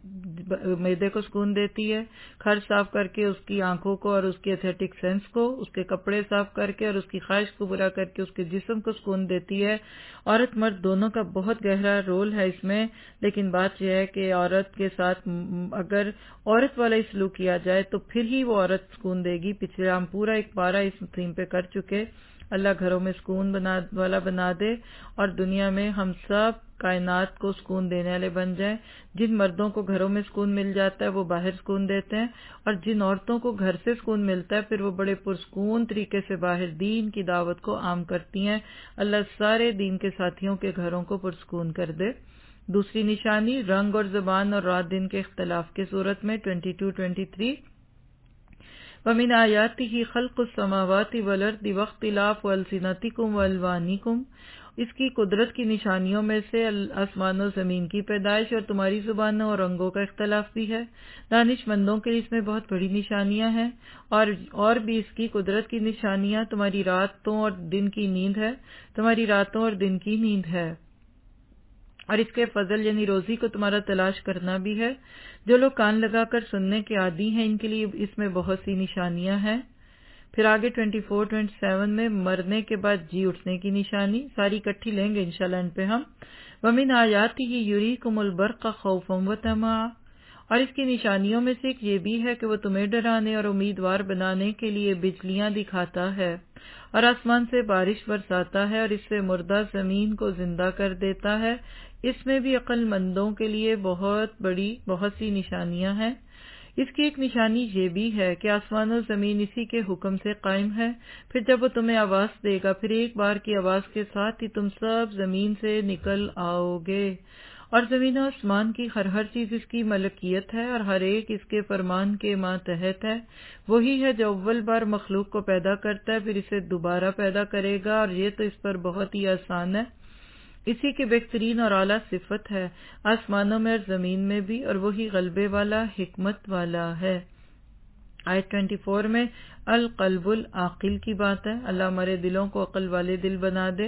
معدے کو سکون دیتی ہے، گھر صاف کر کے اس کی آنکھوں کو اور اس کی ایتھیٹک سینس کو، اس کے کپڑے صاف کر کے اور اس کی خواہش کو پورا کر کے اس کے جسم کو سکون دیتی ہے۔ عورت مرد دونوں کا بہت گہرا رول ہے اس میں، لیکن بات یہ ہے کہ عورت کے ساتھ اگر عورت والا سلوک کیا جائے تو پھر ہی وہ عورت سکون دے گی۔ پچھلے ہم پورا ایک پارہ اس تھیم پہ کر چکے، اللہ گھروں میں سکون بنا والا بنا دے اور دنیا میں ہم سب کائنات کو سکون دینے والے بن جائیں۔ جن مردوں کو گھروں میں سکون مل جاتا ہے وہ باہر سکون دیتے ہیں، اور جن عورتوں کو گھر سے سکون ملتا ہے پھر وہ بڑے پرسکون طریقے سے باہر دین کی دعوت کو عام کرتی ہیں۔ اللہ سارے دین کے ساتھیوں کے گھروں کو پرسکون کر دے۔ دوسری نشانی رنگ اور زبان اور رات دن کے اختلاف کی صورت میں بائیس تیئیس وَمِنْ آيَاتِهِ خَلْقُ السَّمَاوَاتِ وَالْأَرْضِ وَاخْتِلَافُ أَلْسِنَتِكُمْ وَأَلْوَانِكُمْ، اس کی قدرت کی نشانیوں میں سے آسمان و زمین کی پیدائش اور تمہاری زبانوں اور رنگوں کا اختلاف بھی ہے۔ دانش مندوں کے لیے اس میں بہت بڑی نشانیاں ہیں، اور اور بھی اس کی قدرت کی نشانیاں تمہاری راتوں اور دن کی نیند ہے تمہاری راتوں اور دن کی نیند ہے، اور اس کے فضل یعنی روزی کو تمہارا تلاش کرنا بھی ہے۔ جو لوگ کان لگا کر سننے کے عادی ہیں ان کے لیے اس میں بہت سی نشانیاں ہیں۔ پھر آگے چوبیس سیونتیس میں مرنے کے بعد جی اٹھنے کی نشانی، ساری کٹھی لیں گے انشاءاللہ ان پہ ہم۔ وَمِنْ آيَاتِهِ يُرِيكُمُ الْبَرْقَ خَوْفًا وَطَمَعًا، اور اس کی نشانیوں میں سے ایک یہ بھی ہے کہ وہ تمہیں ڈرانے اور امیدوار بنانے کے لیے بجلیاں دکھاتا ہے، اور آسمان سے بارش برساتا ہے، اور اس سے مردہ زمین کو زندہ کر دیتا ہے۔ اس میں بھی عقل مندوں کے لیے بہت بڑی بہت سی نشانیاں ہیں۔ اس کی ایک نشانی یہ بھی ہے کہ آسمان و زمین اسی کے حکم سے قائم ہے۔ پھر جب وہ تمہیں آواز دے گا پھر ایک بار کی آواز کے ساتھ ہی تم سب زمین سے نکل آؤ گے، اور زمین و آسمان کی ہر ہر چیز اس کی ملکیت ہے اور ہر ایک اس کے فرمان کے ماتحت ہے۔ وہی ہے جو اول بار مخلوق کو پیدا کرتا ہے پھر اسے دوبارہ پیدا کرے گا، اور یہ تو اس پر بہت ہی آسان ہے۔ اسی کی بہترین اور اعلیٰ صفت ہے آسمانوں میں اور زمین میں بھی، اور وہی غلبے والا حکمت والا ہے۔ آیت چوبیس میں القلب العاقل کی بات ہے، اللہ ہمارے دلوں کو عقل والے دل بنا دے،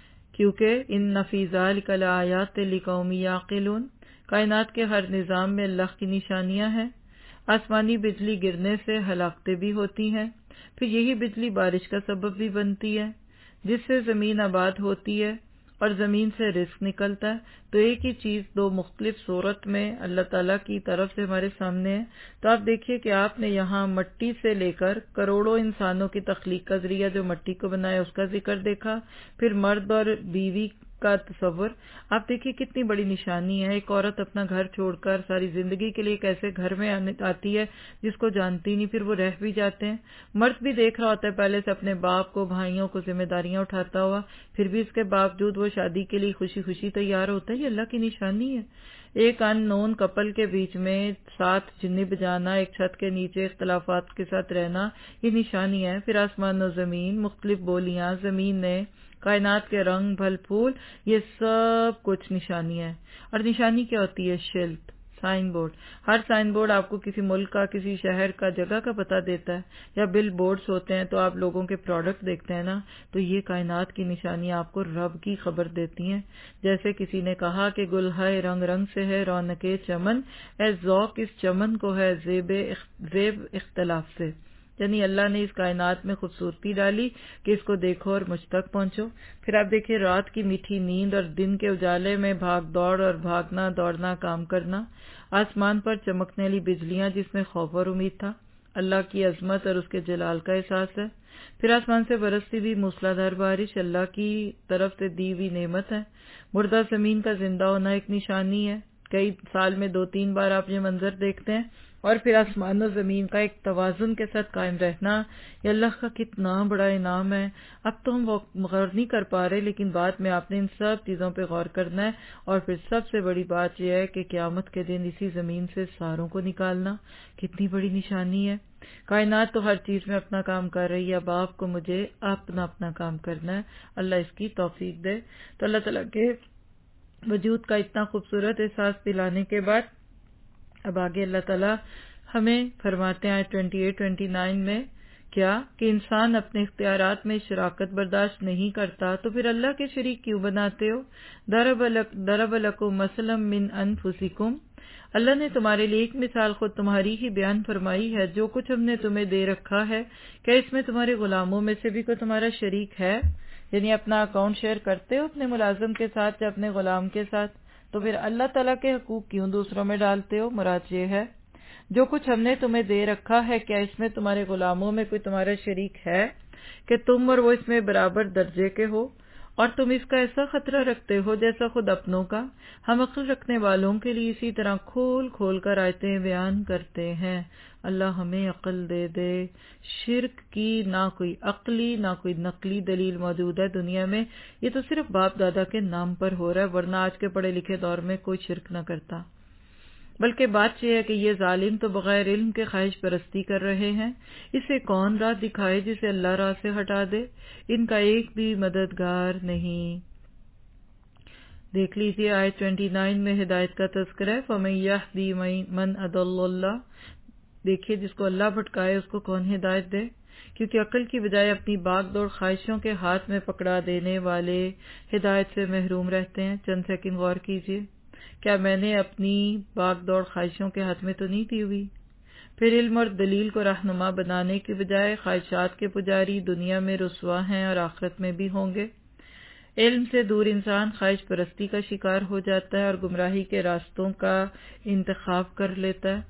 کیونکہ ان فی ذلک لآیات لقوم یعقلون، کائنات کے ہر نظام میں اللہ کی نشانیاں ہیں۔ آسمانی بجلی گرنے سے ہلاکتیں بھی ہوتی ہیں، پھر یہی بجلی بارش کا سبب بھی بنتی ہے جس سے زمین آباد ہوتی ہے اور زمین سے رزق نکلتا ہے۔ تو ایک ہی چیز دو مختلف صورت میں اللہ تعالیٰ کی طرف سے ہمارے سامنے ہے۔ تو آپ دیکھیے کہ آپ نے یہاں مٹی سے لے کر کروڑوں انسانوں کی تخلیق کا ذریعہ جو مٹی کو بنایا اس کا ذکر دیکھا، پھر مرد اور بیوی کا تصور۔ آپ دیکھیے کتنی بڑی نشانی ہے، ایک عورت اپنا گھر چھوڑ کر ساری زندگی کے لیے ایک ایسے گھر میں آتی ہے جس کو جانتی نہیں، پھر وہ رہ بھی جاتے ہیں۔ مرد بھی دیکھ رہا ہوتا ہے پہلے سے اپنے باپ کو، بھائیوں کو ذمہ داریاں اٹھاتا ہوا، پھر بھی اس کے باوجود وہ شادی کے لیے خوشی خوشی تیار ہوتا ہے۔ یہ اللہ کی نشانی ہے۔ ایک ان نون کپل کے بیچ میں ساتھ جنی بجانا، ایک چھت کے نیچے اختلافات کے ساتھ رہنا، یہ نشانی ہے۔ پھر آسمان و زمین، مختلف بولیاں، زمینیں، کائنات کے رنگ پھل پھول، یہ سب کچھ نشانی ہے۔ اور نشانی کیا ہوتی ہے؟ شلت، سائن بورڈ۔ ہر سائن بورڈ آپ کو کسی ملک کا، کسی شہر کا، جگہ کا پتہ دیتا ہے، یا بل بورڈز ہوتے ہیں تو آپ لوگوں کے پروڈکٹ دیکھتے ہیں نا، تو یہ کائنات کی نشانیاں آپ کو رب کی خبر دیتی ہیں۔ جیسے کسی نے کہا کہ گل ہے رنگ رنگ سے ہے رونق چمن، اے ذوق اس چمن کو ہے زیب زیب اختلاف سے، یعنی اللہ نے اس کائنات میں خوبصورتی ڈالی کہ اس کو دیکھو اور مجھ تک پہنچو۔ پھر آپ دیکھیں رات کی میٹھی نیند اور دن کے اجالے میں بھاگ دوڑ اور بھاگنا دوڑنا کام کرنا، آسمان پر چمکنے والی بجلیاں جس میں خوف اور امید تھا، اللہ کی عظمت اور اس کے جلال کا احساس ہے۔ پھر آسمان سے برستی بھی موسلادھار بارش اللہ کی طرف سے دی ہوئی نعمت ہے۔ مردہ زمین کا زندہ ہونا ایک نشانی ہے، کئی سال میں دو تین بار آپ یہ منظر دیکھتے ہیں۔ اور پھر آسمان و زمین کا ایک توازن کے ساتھ قائم رہنا، یہ اللہ کا کتنا بڑا انعام ہے۔ اب تو ہم غور نہیں کر پا رہے، لیکن بعد میں آپ نے ان سب چیزوں پہ غور کرنا ہے۔ اور پھر سب سے بڑی بات یہ ہے کہ قیامت کے دن اسی زمین سے ساروں کو نکالنا کتنی بڑی نشانی ہے۔ کائنات تو ہر چیز میں اپنا کام کر رہی ہے، اب آپ کو مجھے اپنا اپنا کام کرنا ہے۔ اللہ اس کی توفیق دے۔ تو اللہ تعالیٰ کے وجود کا اتنا خوبصورت احساس دلانے کے بعد اب آگے اللہ تعالیٰ ہمیں فرماتے ہیں اٹھائیس انیس میں کیا کہ انسان اپنے اختیارات میں شراکت برداشت نہیں کرتا تو پھر اللہ کے شریک کیوں بناتے ہو؟ ضرب لکم مثلا من انفسکم، اللہ نے تمہارے لیے ایک مثال خود تمہاری ہی بیان فرمائی ہے، جو کچھ ہم نے تمہیں دے رکھا ہے کیا اس میں تمہارے غلاموں میں سے بھی کوئی تمہارا شریک ہے؟ یعنی اپنا اکاؤنٹ شیئر کرتے ہو اپنے ملازم کے ساتھ یا اپنے غلام کے ساتھ، تو پھر اللہ تعالیٰ کے حقوق کیوں دوسروں میں ڈالتے ہو؟ مراد یہ ہے جو کچھ ہم نے تمہیں دے رکھا ہے کیا اس میں تمہارے غلاموں میں کوئی تمہارا شریک ہے کہ تم اور وہ اس میں برابر درجے کے ہو، اور تم اس کا ایسا خطرہ رکھتے ہو جیسا خود اپنوں کا؟ ہم عقل رکھنے والوں کے لیے اسی طرح کھول کھول کر آیتیں بیان کرتے ہیں۔ اللہ ہمیں عقل دے دے۔ شرک کی نہ کوئی عقلی نہ کوئی نقلی دلیل موجود ہے دنیا میں، یہ تو صرف باپ دادا کے نام پر ہو رہا ہے، ورنہ آج کے پڑھے لکھے دور میں کوئی شرک نہ کرتا۔ بلکہ بات یہ ہے کہ یہ ظالم تو بغیر علم کے خواہش پرستی کر رہے ہیں۔ اسے کون راہ دکھائے جسے اللہ راہ سے ہٹا دے؟ ان کا ایک بھی مددگار نہیں۔ دیکھ لیجیے آیت انیس میں ہدایت کا تذکرہ ہے، فَمَن يَهْدِ مَن أَضَلَّ اللَّهُ۔ دیکھیے جس کو اللہ بھٹکائے اس کو کون ہدایت دے؟ کیونکہ عقل کی بجائے اپنی باغ دوڑ خواہشوں کے ہاتھ میں پکڑا دینے والے ہدایت سے محروم رہتے ہیں۔ چند سیکنڈ غور کیجیے، کیا میں نے اپنی باغ دوڑ خواہشوں کے ہاتھ میں تو نہیں دی ہوئی؟ پھر علم اور دلیل کو رہنما بنانے کی بجائے خواہشات کے پجاری دنیا میں رسوا ہیں اور آخرت میں بھی ہوں گے۔ علم سے دور انسان خواہش پرستی کا شکار ہو جاتا ہے اور گمراہی کے راستوں کا انتخاب کر لیتا ہے۔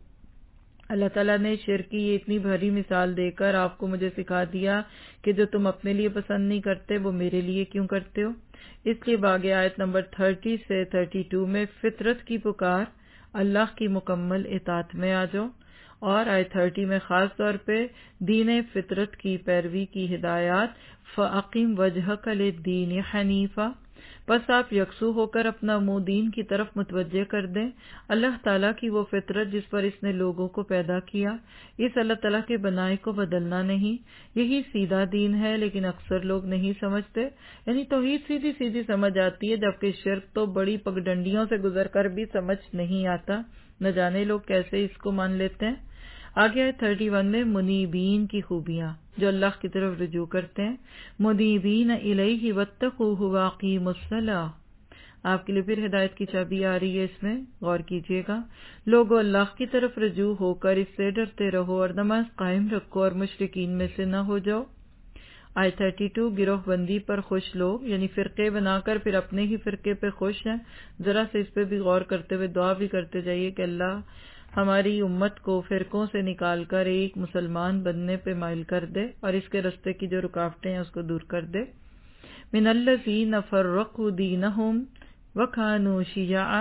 اللہ تعالیٰ نے شرک کی یہ اتنی بھری مثال دے کر آپ کو مجھے سکھا دیا کہ جو تم اپنے لیے پسند نہیں کرتے وہ میرے لیے کیوں کرتے ہو۔ اس لیے باقی آیت نمبر تیس سے بتیس میں فطرت کی پکار، اللہ کی مکمل اطاعت میں آ جاؤ، اور آیت تیس میں خاص طور پہ دین فطرت کی پیروی کی ہدایات، فَأَقِمْ وَجْهَكَ لِلدِّينِ حَنِيفًا، بس آپ یکسو ہو کر اپنا منہ دین کی طرف متوجہ کر دیں، اللہ تعالیٰ کی وہ فطرت جس پر اس نے لوگوں کو پیدا کیا، اس اللہ تعالیٰ کے بنائے کو بدلنا نہیں۔ یہی سیدھا دین ہے، لیکن اکثر لوگ نہیں سمجھتے۔ یعنی توحید سیدھی سیدھی سمجھ آتی ہے، جبکہ شرک تو بڑی پگڈنڈیوں سے گزر کر بھی سمجھ نہیں آتا۔ نہ جانے لوگ کیسے اس کو مان لیتے ہیں۔ آگے ہے اکتیس میں منیبین کی خوبیاں، جو اللہ کی طرف رجوع کرتے ہیں۔ منیبین الیہ واتقوہ واقیموا الصلاۃ، آپ کے لیے پھر ہدایت کی چابی آ رہی ہے، اس میں غور کیجیے گا۔ لوگو اللہ کی طرف رجوع ہو کر اس سے ڈرتے رہو اور نماز قائم رکھو اور مشرکین میں سے نہ ہو جاؤ۔ آیت بتیس گروہ بندی پر خوش لوگ، یعنی فرقے بنا کر پھر اپنے ہی فرقے پہ خوش ہیں۔ ذرا سے اس پہ بھی غور کرتے ہوئے دعا بھی کرتے جائیے کہ اللہ ہماری امت کو فرقوں سے نکال کر ایک مسلمان بننے پہ مائل کر دے اور اس کے راستے کی جو رکاوٹیں ہیں اس کو دور کر دے۔ من الذین فرقوا دینہم وکانوا شیعا،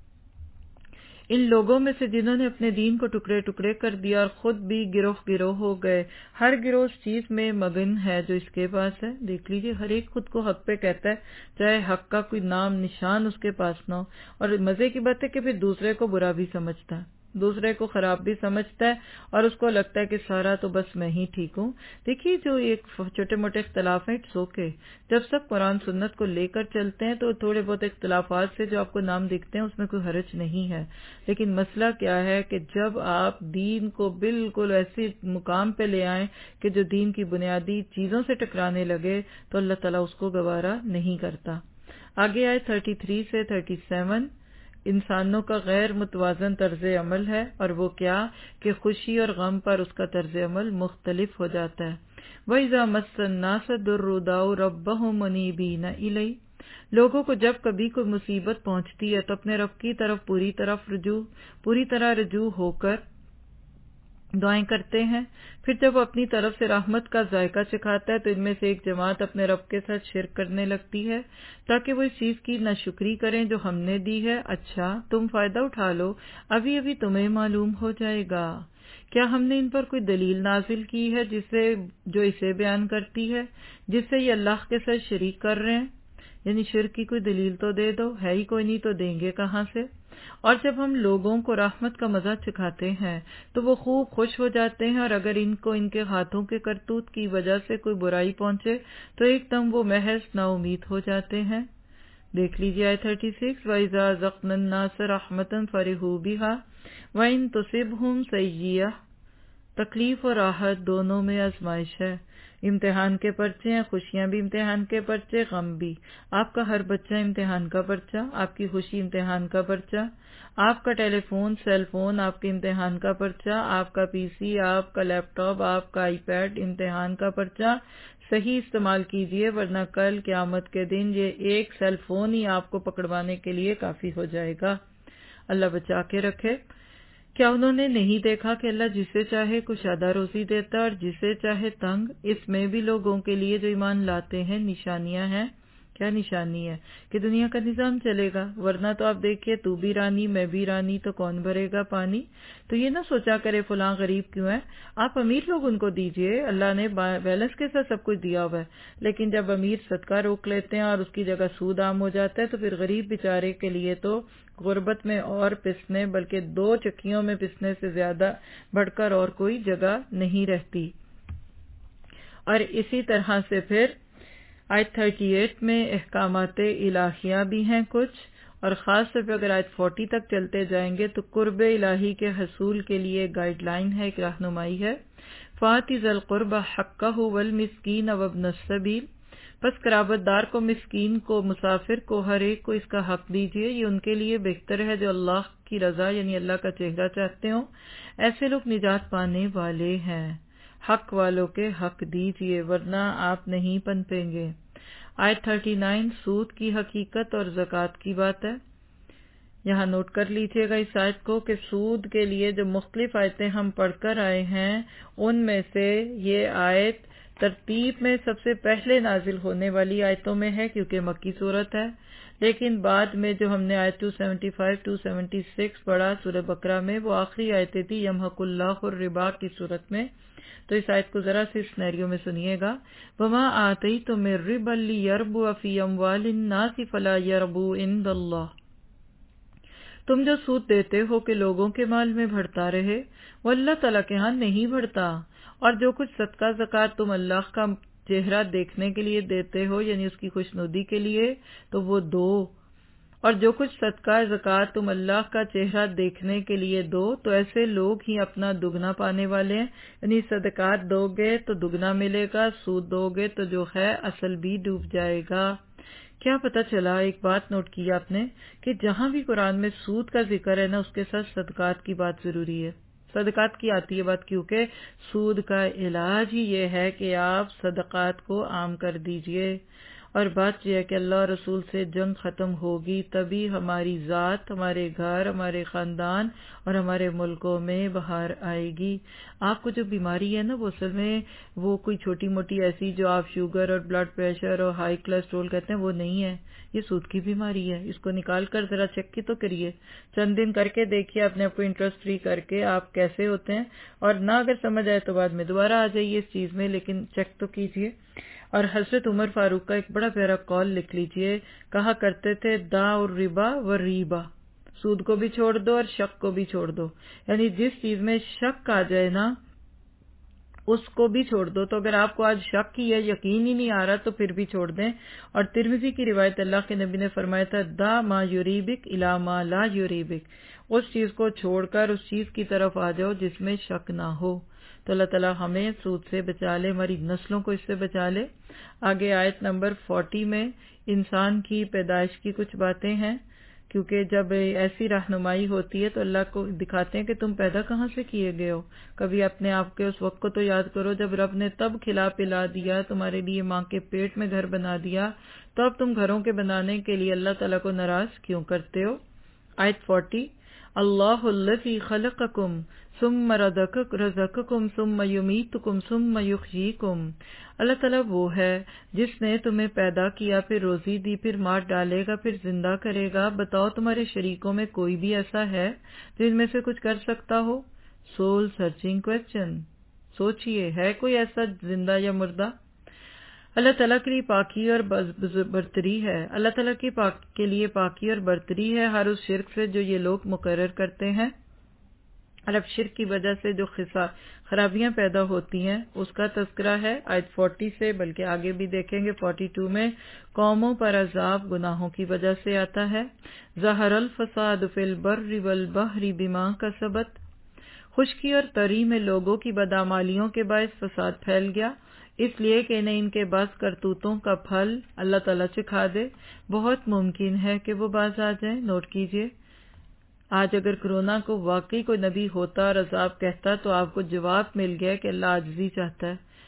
ان لوگوں میں سے جنہوں نے اپنے دین کو ٹکڑے ٹکڑے کر دیا اور خود بھی گروہ گروہ ہو گئے۔ ہر گروہ اس چیز میں مگن ہے جو اس کے پاس ہے۔ دیکھ لیجیے، ہر ایک خود کو حق پہ کہتا ہے، چاہے حق کا کوئی نام نشان اس کے پاس نہ ہو، اور مزے کی بات ہے کہ پھر دوسرے کو برا بھی سمجھتا ہے، دوسرے کو خراب بھی سمجھتا ہے، اور اس کو لگتا ہے کہ سارا تو بس میں ہی ٹھیک ہوں۔ دیکھیے جو ایک چھوٹے موٹے اختلاف ہیں، اٹس اوکے، جب سب قرآن سنت کو لے کر چلتے ہیں تو تھوڑے بہت اختلافات سے جو آپ کو نام دکھتے ہیں اس میں کوئی حرج نہیں ہے، لیکن مسئلہ کیا ہے کہ جب آپ دین کو بالکل ایسی مقام پہ لے آئیں کہ جو دین کی بنیادی چیزوں سے ٹکرانے لگے تو اللہ تعالیٰ اس کو گوارا نہیں کرتا۔ آگے آئے تینتیس سے سینتیس، انسانوں کا غیر متوازن طرز عمل ہے، اور وہ کیا کہ خوشی اور غم پر اس کا طرز عمل مختلف ہو جاتا ہے۔ وَإِذَا مَسَّ النَّاسَ ضُرٌّ دَعَوْا رَبَّهُم مُنِيبِينَ إِلَيْهِ، لوگوں کو جب کبھی کوئی مصیبت پہنچتی ہے تو اپنے رب کی طرف پوری طرف رجوع پوری طرح رجوع ہو کر دعائیں کرتے ہیں۔ پھر جب وہ اپنی طرف سے رحمت کا ذائقہ چکھاتا ہے تو ان میں سے ایک جماعت اپنے رب کے ساتھ شرک کرنے لگتی ہے تاکہ وہ اس چیز کی ناشکری کریں جو ہم نے دی ہے۔ اچھا تم فائدہ اٹھا لو، ابھی ابھی تمہیں معلوم ہو جائے گا۔ کیا ہم نے ان پر کوئی دلیل نازل کی ہے جسے جو اسے بیان کرتی ہے جس سے یہ اللہ کے ساتھ شریک کر رہے ہیں؟ یعنی شرک کی کوئی دلیل تو دے دو، ہے ہی کوئی نہیں تو دیں گے کہاں سے؟ اور جب ہم لوگوں کو رحمت کا مزہ چکھاتے ہیں تو وہ خوب خوش ہو جاتے ہیں، اور اگر ان کو ان کے ہاتھوں کے کرتوت کی وجہ سے کوئی برائی پہنچے تو ایک دم وہ محض نا امید ہو جاتے ہیں۔ دیکھ لیجیے آیت چھتیس، وَإِذَا ذَقْنَا النَّاسَ رَحْمَةً فَرِحُوا بِهَا وَإِن تُصِبْهُمْ سَيِّئَةٌ، تکلیف اور راحت دونوں میں آزمائش ہے، امتحان کے پرچے ہیں، خوشیاں بھی امتحان کے پرچے، غم بھی۔ آپ کا ہر بچہ امتحان کا پرچہ، آپ کی خوشی امتحان کا پرچہ، آپ کا ٹیلی فون سیل فون آپ کے امتحان کا پرچہ، آپ کا پی سی، آپ کا لیپ ٹاپ، آپ کا آئی پیڈ امتحان کا پرچہ۔ صحیح استعمال کیجئے، ورنہ کل قیامت کے دن یہ ایک سیل فون ہی آپ کو پکڑوانے کے لیے کافی ہو جائے گا۔ اللہ بچا کے رکھے۔ کیا انہوں نے نہیں دیکھا کہ اللہ جسے چاہے کشادہ روزی دیتا اور جسے چاہے تنگ؟ اس میں بھی لوگوں کے لیے جو ایمان لاتے ہیں نشانیاں ہیں۔ کیا نشانی ہے؟ کہ دنیا کا نظام چلے گا، ورنہ تو آپ دیکھیے تو بھی رانی میں بھی رانی تو کون بھرے گا پانی؟ تو یہ نہ سوچا کرے فلاں غریب کیوں ہے، آپ امیر لوگ ان کو دیجئے، اللہ نے بیلنس کے ساتھ سب کچھ دیا ہوا ہے، لیکن جب امیر صدقہ روک لیتے ہیں اور اس کی جگہ سود عام ہو جاتا ہے تو پھر غریب بیچارے کے لیے تو غربت میں اور پسنے، بلکہ دو چکیوں میں پسنے سے زیادہ بڑھ کر اور کوئی جگہ نہیں رہتی۔ اور اسی طرح سے پھر آیت اڑتیس میں احکامات الہیہ بھی ہیں کچھ، اور خاص طور پہ اگر آیت چالیس تک چلتے جائیں گے تو قرب الہی کے حصول کے لیے گائیڈ لائن ہے، ایک رہنمائی ہے۔ فَآتِ ذَا الْقُرْبَى حَقَّهُ وَالْمِسْكِينَ وَابْنَ السَّبِيلِ، پس قرابت دار کو، مسکین کو، مسافر کو، ہر ایک کو اس کا حق دیجیے، یہ ان کے لیے بہتر ہے جو اللہ کی رضا یعنی اللہ کا چہرہ چاہتے ہوں، ایسے لوگ نجات پانے والے ہیں۔ حق والوں کے حق دیجیے ورنہ آپ نہیں پنپیں گے۔ آیت انتیس سود کی حقیقت اور زکوٰۃ کی بات ہے۔ یہاں نوٹ کر لیجیے گا اس آیت کو کہ سود کے لیے جو مختلف آیتیں ہم پڑھ کر آئے ہیں ان میں سے یہ آیت ترتیب میں سب سے پہلے نازل ہونے والی آیتوں میں ہے کیونکہ مکی صورت ہے، لیکن بعد میں جو ہم نے آیت دو سو پچہتر دو سو چھہتر پڑھا سورہ بقرہ میں وہ آخری آیتیں تھی یمحق اللہ الربا کی صورت میں۔ تو اس آیت کو ذرا سے سینیریو میں سنیے گا۔ وَمَا آتَيْتُم مِّن رِّبًا لِّيَرْبُوَ فِي أَمْوَالِ النَّاسِ فَلَا يَرْبُو عِندَ اللَّهِ، تم جو سود دیتے ہو کہ لوگوں کے مال میں بڑھتا رہے، وہ اللہ تعالیٰ کے ہاں نہیں بڑھتا، اور جو کچھ صدقہ زکوٰۃ تم اللہ کا چہرہ دیکھنے کے لیے دیتے ہو یعنی اس کی خوشنودی کے لیے تو وہ دو، اور جو کچھ صدقہ زکوٰۃ تم اللہ کا چہرہ دیکھنے کے لیے دو تو ایسے لوگ ہی اپنا دگنا پانے والے ہیں، یعنی صدقات دو گے تو دگنا ملے گا، سود دو گے تو جو ہے اصل بھی ڈوب جائے گا۔ کیا پتہ چلا؟ ایک بات نوٹ کی آپ نے کہ جہاں بھی قرآن میں سود کا ذکر ہے نا اس کے ساتھ صدقات کی بات ضروری ہے۔ صدقات کی آتی ہے بات کیونکہ سود کا علاج ہی یہ ہے کہ آپ صدقات کو عام کر دیجئے، اور بات یہ ہے کہ اللہ رسول سے جنگ ختم ہوگی تبھی ہماری ذات، ہمارے گھر، ہمارے خاندان اور ہمارے ملکوں میں بہار آئے گی۔ آپ کو جو بیماری ہے نا وہ اصل میں وہ کوئی چھوٹی موٹی ایسی جو آپ شوگر اور بلڈ پریشر اور ہائی کولیسٹرول کہتے ہیں وہ نہیں ہے، یہ سود کی بیماری ہے۔ اس کو نکال کر ذرا چیک کی تو کریے، چند دن کر کے دیکھیے اپنے آپ کو انٹرسٹ فری کر کے آپ کیسے ہوتے ہیں، اور نہ اگر سمجھ آئے تو بعد میں دوبارہ آ جائیے اس چیز میں، لیکن چیک تو کیجیے۔ اور حضرت عمر فاروق کا ایک بڑا پیارا قول لکھ لیجئے، کہا کرتے تھے دا اور ربا و ریبا، سود کو بھی چھوڑ دو اور شک کو بھی چھوڑ دو، یعنی جس چیز میں شک آ جائے نا اس کو بھی چھوڑ دو۔ تو اگر آپ کو آج شک ہی ہے، یقین ہی نہیں آ رہا تو پھر بھی چھوڑ دیں۔ اور ترمذی کی روایت اللہ کے نبی نے فرمایا تھا دا ما یریبک الی ما لا یریبک، اس چیز کو چھوڑ کر اس چیز کی طرف آ جاؤ جس میں شک نہ ہو۔ تو اللہ تعالیٰ ہمیں سود سے بچا لے، ہماری نسلوں کو اس سے بچا لے۔ آگے آیت نمبر چالیس میں انسان کی پیدائش کی کچھ باتیں ہیں، کیونکہ جب ایسی رہنمائی ہوتی ہے تو اللہ کو دکھاتے ہیں کہ تم پیدا کہاں سے کیے گئے ہو۔ کبھی اپنے آپ کے اس وقت کو تو یاد کرو جب رب نے تب کھلا پلا دیا، تمہارے لیے ماں کے پیٹ میں گھر بنا دیا، تو اب تم گھروں کے بنانے کے لیے اللہ تعالیٰ کو ناراض کیوں کرتے ہو؟ آیت چالیس، اللہ الذی خلقکم ثم رزقکم ثم یمیتکم ثم یحییکم، اللہ تعالیٰ وہ ہے جس نے تمہیں پیدا کیا، پھر روزی دی، پھر مار ڈالے گا، پھر زندہ کرے گا۔ بتاؤ تمہارے شریکوں میں کوئی بھی ایسا ہے جو ان میں سے کچھ کر سکتا ہو؟ سول سرچنگ کویسچن، سوچئے ہے کوئی ایسا زندہ یا مردہ؟ اللہ تعالیٰ کے لیے پاکی اور برتری ہے، اللہ تعالیٰ کی پاک کے لیے پاکی اور برتری ہے ہر اس شرک سے جو یہ لوگ مقرر کرتے ہیں۔ اور اب شرک کی وجہ سے جو خرابیاں پیدا ہوتی ہیں اس کا تذکرہ ہے آیت چالیس سے، بلکہ آگے بھی دیکھیں گے بائیس میں، قوموں پر عذاب گناہوں کی وجہ سے آتا ہے۔ ظہر الفساد فی البر والبحر بما کسبت، خشکی اور تری میں لوگوں کی بدعمالیوں کے باعث فساد پھیل گیا، اس لیے کہ انہیں ان کے بعض کرتوتوں کا پھل اللہ تعالیٰ چکھا دے۔ بہت ممکن ہے کہ وہ باز آ جائیں۔ نوٹ کیجئے، آج اگر کرونا کو واقعی کوئی نبی ہوتا اور عذاب کہتا تو آپ کو جواب مل گیا کہ اللہ عاجزی چاہتا ہے،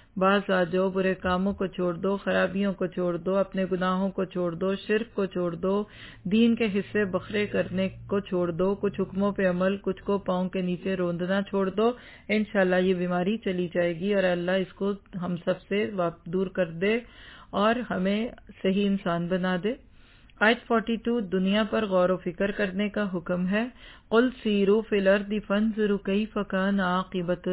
باز آ جاؤ، برے کاموں کو چھوڑ دو، خرابیوں کو چھوڑ دو، اپنے گناہوں کو چھوڑ دو، شرک کو چھوڑ دو، دین کے حصے بکھرے کرنے کو چھوڑ دو، کچھ حکموں پہ عمل، کچھ کو پاؤں کے نیچے روندنا چھوڑ دو، انشاءاللہ یہ بیماری چلی جائے گی اور اللہ اس کو ہم سب سے دور کر دے اور ہمیں صحیح انسان بنا دے۔ آیت بائیس دنیا پر غور و فکر کرنے کا حکم ہے۔ قُلْ سِیرُوا فِی الْأَرْضِ فَانظُرُوا کَیْفَ کَانَ عَاقِبَۃُ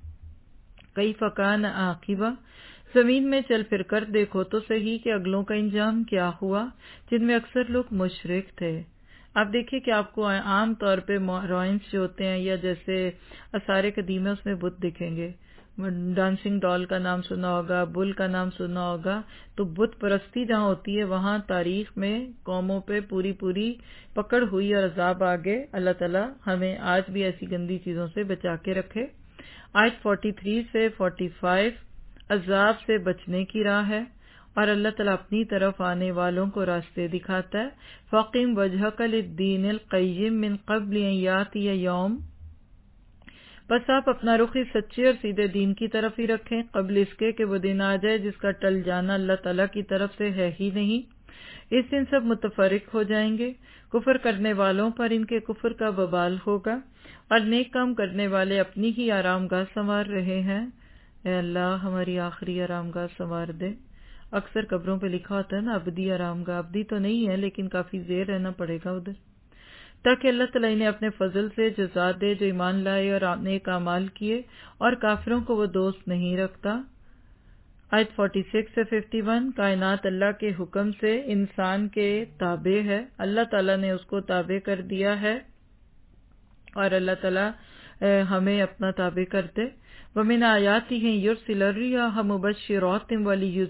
کیف کان عاقبہ، زمین میں چل پھر کر دیکھو تو صحیح کہ اگلوں کا انجام کیا ہوا جن میں اکثر لوگ مشرک تھے۔ آپ دیکھیے کہ آپ کو عام طور پہ روائنس جو ہوتے ہیں یا جیسے آثار قدیمہ اس میں بت دکھیں گے، ڈانسنگ ڈال کا نام سنا ہوگا، بل کا نام سنا ہوگا، تو بت پرستی جہاں ہوتی ہے وہاں تاریخ میں قوموں پہ پوری پوری پکڑ ہوئی اور عذاب آگے۔ اللہ تعالی ہمیں آج بھی ایسی گندی چیزوں سے بچا کے رکھے۔ آیت تینتالیس سے پینتالیس عذاب سے بچنے کی راہ ہے اور اللہ تعالیٰ اپنی طرف آنے والوں کو راستے دکھاتا ہے۔ فَقِمْ وَجْهَكَ لِلدِّينِ الْقَيِّمِ مِنْ قَبْلِ أَنْ يَأْتِيَ يَوْمٌ، بس آپ اپنا رخ اس سچے اور سیدھے دین کی طرف ہی رکھیں قبل اس کے کہ وہ دن آ جائے جس کا ٹل جانا اللہ تعالیٰ کی طرف سے ہے ہی نہیں۔ اس دن سب متفرق ہو جائیں گے، کفر کرنے والوں پر ان کے کفر کا وبال ہوگا اور نیک کام کرنے والے اپنی ہی آرام گاہ سنوار رہے ہیں۔ اے اللہ ہماری آخری آرام گاہ سنوار دے۔ اکثر قبروں پہ لکھا ہوتا ہے نا ابدی آرام گاہ، ابدی تو نہیں ہے لیکن کافی دیر رہنا پڑے گا ادھر، تاکہ اللہ تعالیٰ انہیں اپنے فضل سے جزا دے جو ایمان لائے اور نیک اعمال کیے، اور کافروں کو وہ دوست نہیں رکھتا۔ آیت چھیالیس سے اکاون، کائنات اللہ کے حکم سے انسان کے تابع ہے، اللہ تعالیٰ نے اس کو تابع کر دیا ہے اور اللہ تعالیٰ ہمیں اپنا تابع کر دے۔ وَمِنْ آیَاتِهِ يُرْسِلُ الرِّیَاحَ مُبَشِّرَاتٍ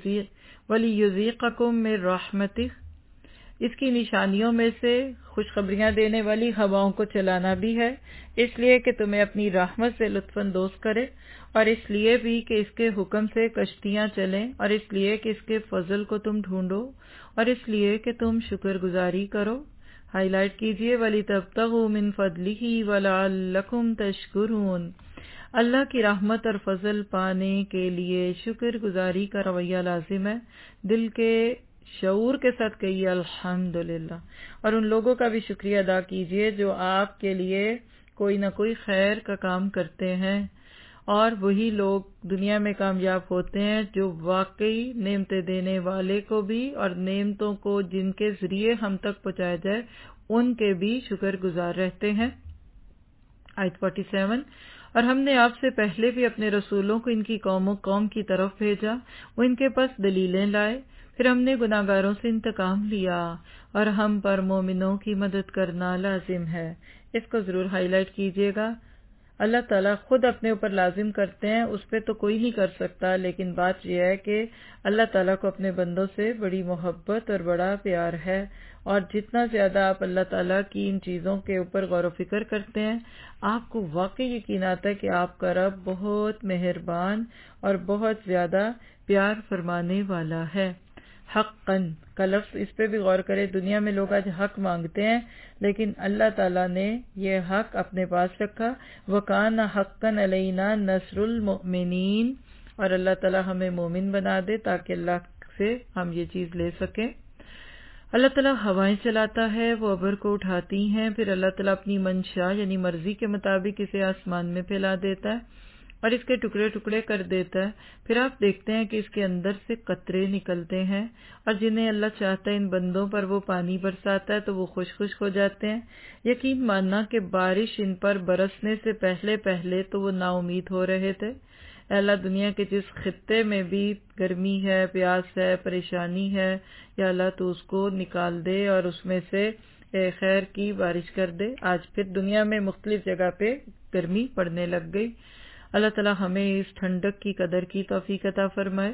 وَلِیُذِیقَکُم مِّن رَحْمَتِهِ، اس کی نشانیوں میں سے خوشخبریاں دینے والی ہواؤں کو چلانا بھی ہے، اس لیے کہ تمہیں اپنی رحمت سے لطف اندوز کرے، اور اس لیے بھی کہ اس کے حکم سے کشتیاں چلیں، اور اس لیے کہ اس کے فضل کو تم ڈھونڈو، اور اس لیے کہ تم شکر گزاری کرو۔ ہائی لائٹ کیجئے وَلِتَبْتَغُوا مِن فَضْلِهِ وَلَعَلَّكُمْ تَشْكُرُونَ، اللہ کی رحمت اور فضل پانے کے لیے شکر گزاری کا رویہ لازم ہے۔ دل کے شعور کے ساتھ کہیے الحمدللہ، اور ان لوگوں کا بھی شکریہ ادا کیجئے جو آپ کے لیے کوئی نہ کوئی خیر کا کام کرتے ہیں، اور وہی لوگ دنیا میں کامیاب ہوتے ہیں جو واقعی نعمتیں دینے والے کو بھی اور نعمتوں کو جن کے ذریعے ہم تک پہنچایا جائے ان کے بھی شکر گزار رہتے ہیں۔ آیت سینتالیس، اور ہم نے آپ سے پہلے بھی اپنے رسولوں کو ان کی قوم و قوم کی طرف بھیجا، وہ ان کے پاس دلیلیں لائے، پھر ہم نے گناہگاروں سے انتقام لیا اور ہم پر مومنوں کی مدد کرنا لازم ہے۔ اس کو ضرور ہائی لائٹ کیجئے گا۔ اللہ تعالیٰ خود اپنے اوپر لازم کرتے ہیں، اس پہ تو کوئی نہیں کر سکتا، لیکن بات یہ ہے کہ اللہ تعالیٰ کو اپنے بندوں سے بڑی محبت اور بڑا پیار ہے، اور جتنا زیادہ آپ اللہ تعالیٰ کی ان چیزوں کے اوپر غور و فکر کرتے ہیں آپ کو واقعی یقین آتا ہے کہ آپ کا رب بہت مہربان اور بہت زیادہ پیار فرمانے والا ہے۔ حقاً کا لفظ، اس پہ بھی غور کرے، دنیا میں لوگ آج حق مانگتے ہیں لیکن اللہ تعالیٰ نے یہ حق اپنے پاس رکھا۔ وَكَانَ حَقًّا عَلَيْنَا نَصْرُ الْمُؤْمِنِينَ، اور اللہ تعالیٰ ہمیں مومن بنا دے تاکہ اللہ سے ہم یہ چیز لے سکیں۔ اللہ تعالیٰ ہوائیں چلاتا ہے، وہ ابر کو اٹھاتی ہیں، پھر اللہ تعالیٰ اپنی منشا یعنی مرضی کے مطابق اسے آسمان میں پھیلا دیتا ہے اور اس کے ٹکڑے ٹکڑے کر دیتا ہے، پھر آپ دیکھتے ہیں کہ اس کے اندر سے قطرے نکلتے ہیں، اور جنہیں اللہ چاہتا ہے ان بندوں پر وہ پانی برساتا ہے تو وہ خوش خشک ہو جاتے ہیں۔ یقین ماننا کہ بارش ان پر برسنے سے پہلے پہلے تو وہ نا امید ہو رہے تھے۔ اے اللہ، دنیا کے جس خطے میں بھی گرمی ہے، پیاس ہے، پریشانی ہے، یا اللہ تو اس کو نکال دے اور اس میں سے خیر کی بارش کر دے۔ آج پھر دنیا میں مختلف جگہ پہ گرمی پڑنے لگ گئی۔ اللہ تعالیٰ ہمیں اس ٹھنڈک کی قدر کی توفیق عطا فرمائے۔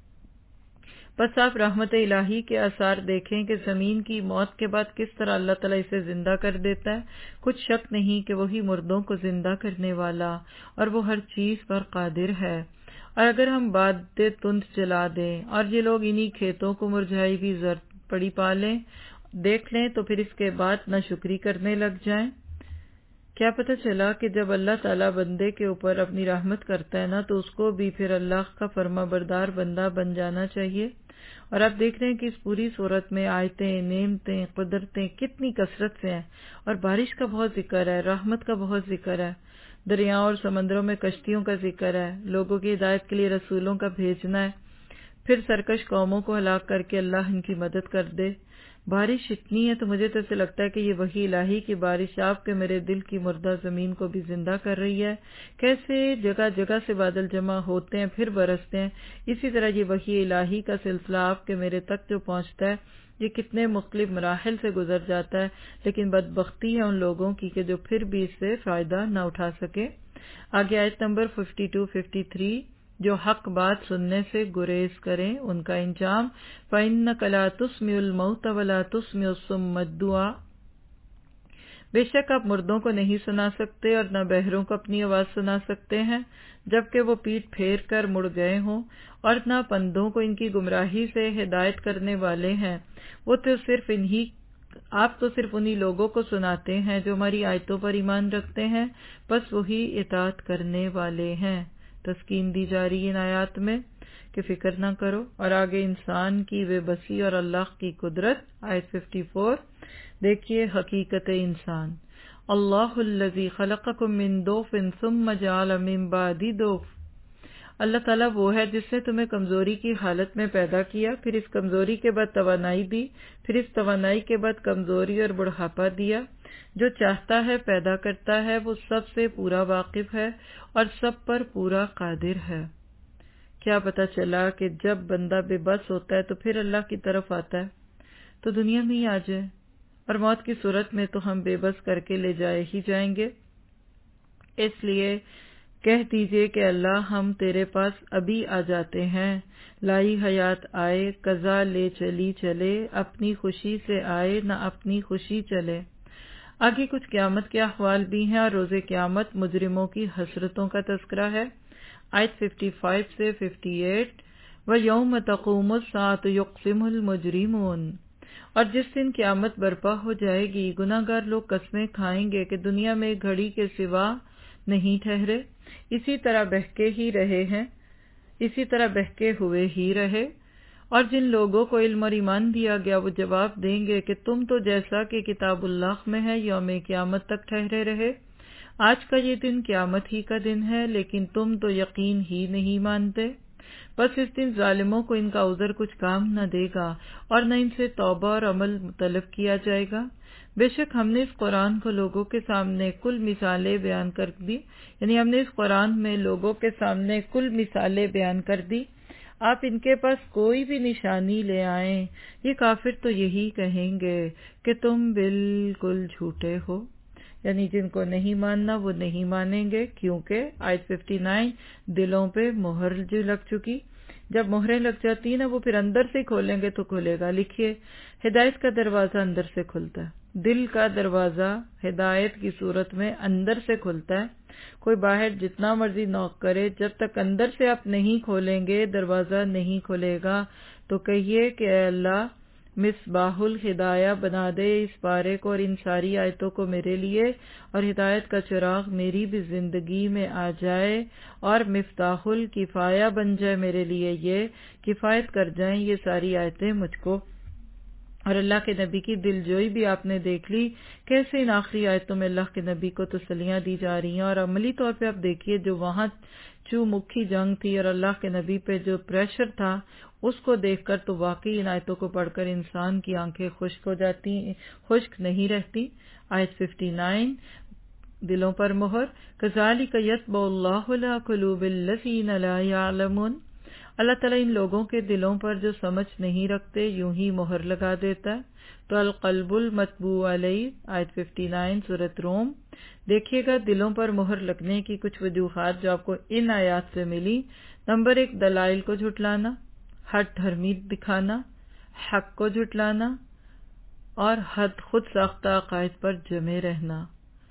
بس آپ رحمت الہی کے آثار دیکھیں کہ زمین کی موت کے بعد کس طرح اللہ تعالیٰ اسے زندہ کر دیتا ہے۔ کچھ شک نہیں کہ وہی مردوں کو زندہ کرنے والا اور وہ ہر چیز پر قادر ہے۔ اور اگر ہم باد تند جلا دیں اور یہ لوگ انہی کھیتوں کو مرجھائی بھی زرد پڑی پالیں دیکھ لیں تو پھر اس کے بعد نہ شکری کرنے لگ جائیں۔ کیا پتہ چلا کہ جب اللہ تعالیٰ بندے کے اوپر اپنی رحمت کرتا ہے نا تو اس کو بھی پھر اللہ کا فرما بردار بندہ بن جانا چاہیے۔ اور آپ دیکھ رہے ہیں کہ اس پوری صورت میں آیتیں، نعمتیں، قدرتیں کتنی کثرت سے ہیں، اور بارش کا بہت ذکر ہے، رحمت کا بہت ذکر ہے، دریاؤں اور سمندروں میں کشتیوں کا ذکر ہے، لوگوں کی ہدایت کے لیے رسولوں کا بھیجنا ہے، پھر سرکش قوموں کو ہلاک کر کے اللہ ان کی مدد کر دے۔ بارش اتنی ہے تو مجھے تو ایسے لگتا ہے کہ یہ وحی الہی کی بارش آپ کے میرے دل کی مردہ زمین کو بھی زندہ کر رہی ہے۔ کیسے جگہ جگہ سے بادل جمع ہوتے ہیں پھر برستے ہیں، اسی طرح یہ وحی الہی کا سلسلہ آپ کے میرے تک جو پہنچتا ہے یہ کتنے مختلف مراحل سے گزر جاتا ہے، لیکن بدبختی ہے ان لوگوں کی کہ جو پھر بھی اس سے فائدہ نہ اٹھا سکے۔ آگے آیت نمبر بائیس تریس، جو حق بات سننے سے گریز کریں ان کا انجام، فَإِنَّكَ لَا تُسْمِعُ الْمَوْتَ وَلَا تُسْمِعُ الصُّمَّ الدُّعَاءَ، بے شک آپ مردوں کو نہیں سنا سکتے اور نہ بہروں کو اپنی آواز سنا سکتے ہیں جبکہ وہ پیٹ پھیر کر مڑ گئے ہوں، اور نہ پندوں کو ان کی گمراہی سے ہدایت کرنے والے ہیں۔ وہ تو صرف انہی آپ تو صرف انہی لوگوں کو سناتے ہیں جو ہماری آیتوں پر ایمان رکھتے ہیں، بس وہی اطاعت کرنے والے ہیں۔ تسکین دی جا رہی ان آیات میں کہ فکر نہ کرو، اور آگے انسان کی بے بسی اور اللہ کی قدرت، آیت چون، دیکھیے حقیقت انسان۔ اللہ الذی خلقکم من ضعف ثم جعل من بعد ضعف، اللہ تعالیٰ وہ ہے جس نے تمہیں کمزوری کی حالت میں پیدا کیا، پھر اس کمزوری کے بعد توانائی دی، پھر اس توانائی کے بعد کمزوری اور بڑھاپا دیا۔ جو چاہتا ہے پیدا کرتا ہے، وہ سب سے پورا واقف ہے اور سب پر پورا قادر ہے۔ کیا پتا چلا کہ جب بندہ بے بس ہوتا ہے تو پھر اللہ کی طرف آتا ہے تو دنیا میں ہی آ جائے، اور موت کی صورت میں تو ہم بے بس کر کے لے جائے ہی جائیں گے۔ اس لیے کہہ دیجئے کہ اللہ ہم تیرے پاس ابھی آ جاتے ہیں، لائی حیات آئے، قضا لے چلی چلے، اپنی خوشی سے آئے نہ اپنی خوشی چلے۔ آگے کچھ قیامت کے احوال بھی ہیں اور روز قیامت مجرموں کی حسرتوں کا تذکرہ ہے۔ آیت پچپن سے اٹھاون، وَيَوْمَ تَقُومُ السَّاعَةُ يُقْسِمُ الْمُجْرِمُونَ، اور جس دن قیامت برپا ہو جائے گی گناہگار لوگ قسمیں کھائیں گے کہ دنیا میں ایک گھڑی کے سوا نہیں ٹھہرے، اسی طرح بہکے ہی رہے ہیں، اسی طرح بہکے ہوئے ہی رہے۔ اور جن لوگوں کو علم اور ایمان دیا گیا وہ جواب دیں گے کہ تم تو جیسا کہ کتاب اللہ میں ہے یوم قیامت تک ٹھہرے رہے، آج کا یہ دن قیامت ہی کا دن ہے، لیکن تم تو یقین ہی نہیں مانتے۔ بس اس دن ظالموں کو ان کا عذر کچھ کام نہ دے گا اور نہ ان سے توبہ اور عمل طلب کیا جائے گا۔ بے شک ہم نے اس قرآن کو لوگوں کے سامنے کل مثالیں بیان کر دی، یعنی ہم نے اس قرآن میں لوگوں کے سامنے کل مثالیں بیان کر دی، آپ ان کے پاس کوئی بھی نشانی لے آئیں، یہ کافر تو یہی کہیں گے کہ تم بالکل جھوٹے ہو، یعنی جن کو نہیں ماننا وہ نہیں مانیں گے، کیونکہ آیت ففٹی نائن، دلوں پہ مہر جو لگ چکی، جب مہریں لگ جاتی ہیں نا وہ پھر اندر سے کھولیں گے تو کھلے گا۔ لکھیے، ہدایت کا دروازہ اندر سے کھلتا ہے، دل کا دروازہ ہدایت کی صورت میں اندر سے کھلتا ہے۔ کوئی باہر جتنا مرضی نوک کرے، جب تک اندر سے آپ نہیں کھولیں گے دروازہ نہیں کھلے گا۔ تو کہیے کہ اے اللہ مصباح الہدایہ بنا دے اس پارے کو اور ان ساری آیتوں کو میرے لیے، اور ہدایت کا چراغ میری بھی زندگی میں آ جائے اور مفتاح الکفایہ بن جائے میرے لیے، یہ کفایت کر جائیں یہ ساری آیتیں مجھ کو۔ اور اللہ کے نبی کی دل جوئی بھی آپ نے دیکھ لی، کیسے ان آخری آیتوں میں اللہ کے نبی کو تسلیاں دی جا رہی ہیں، اور عملی طور پہ آپ دیکھیے جو وہاں چو مکھی جنگ تھی اور اللہ کے نبی پہ جو پریشر تھا اس کو دیکھ کر تو واقعی ان آیتوں کو پڑھ کر انسان کی آنکھیں خشک ہو جاتی، خشک نہیں رہتی۔ آیت ففٹی نائن، دلوں پر مہر، کذالک یطبع اللہ علی قلوب الذین لا یعلمون، اللہ تعالیٰ ان لوگوں کے دلوں پر جو سمجھ نہیں رکھتے یوں ہی مہر لگا دیتا ہے۔ تو القلب المطبوع علیہ، آیت ففٹی نائن سورۃ روم۔ دیکھیے گا دلوں پر مہر لگنے کی کچھ وجوہات جو آپ کو ان آیات سے ملی۔ نمبر ایک، دلائل کو جھٹلانا، ہٹ دھرمی دکھانا، حق کو جھٹلانا، اور حد خود ساختہ عقائد پر جمے رہنا۔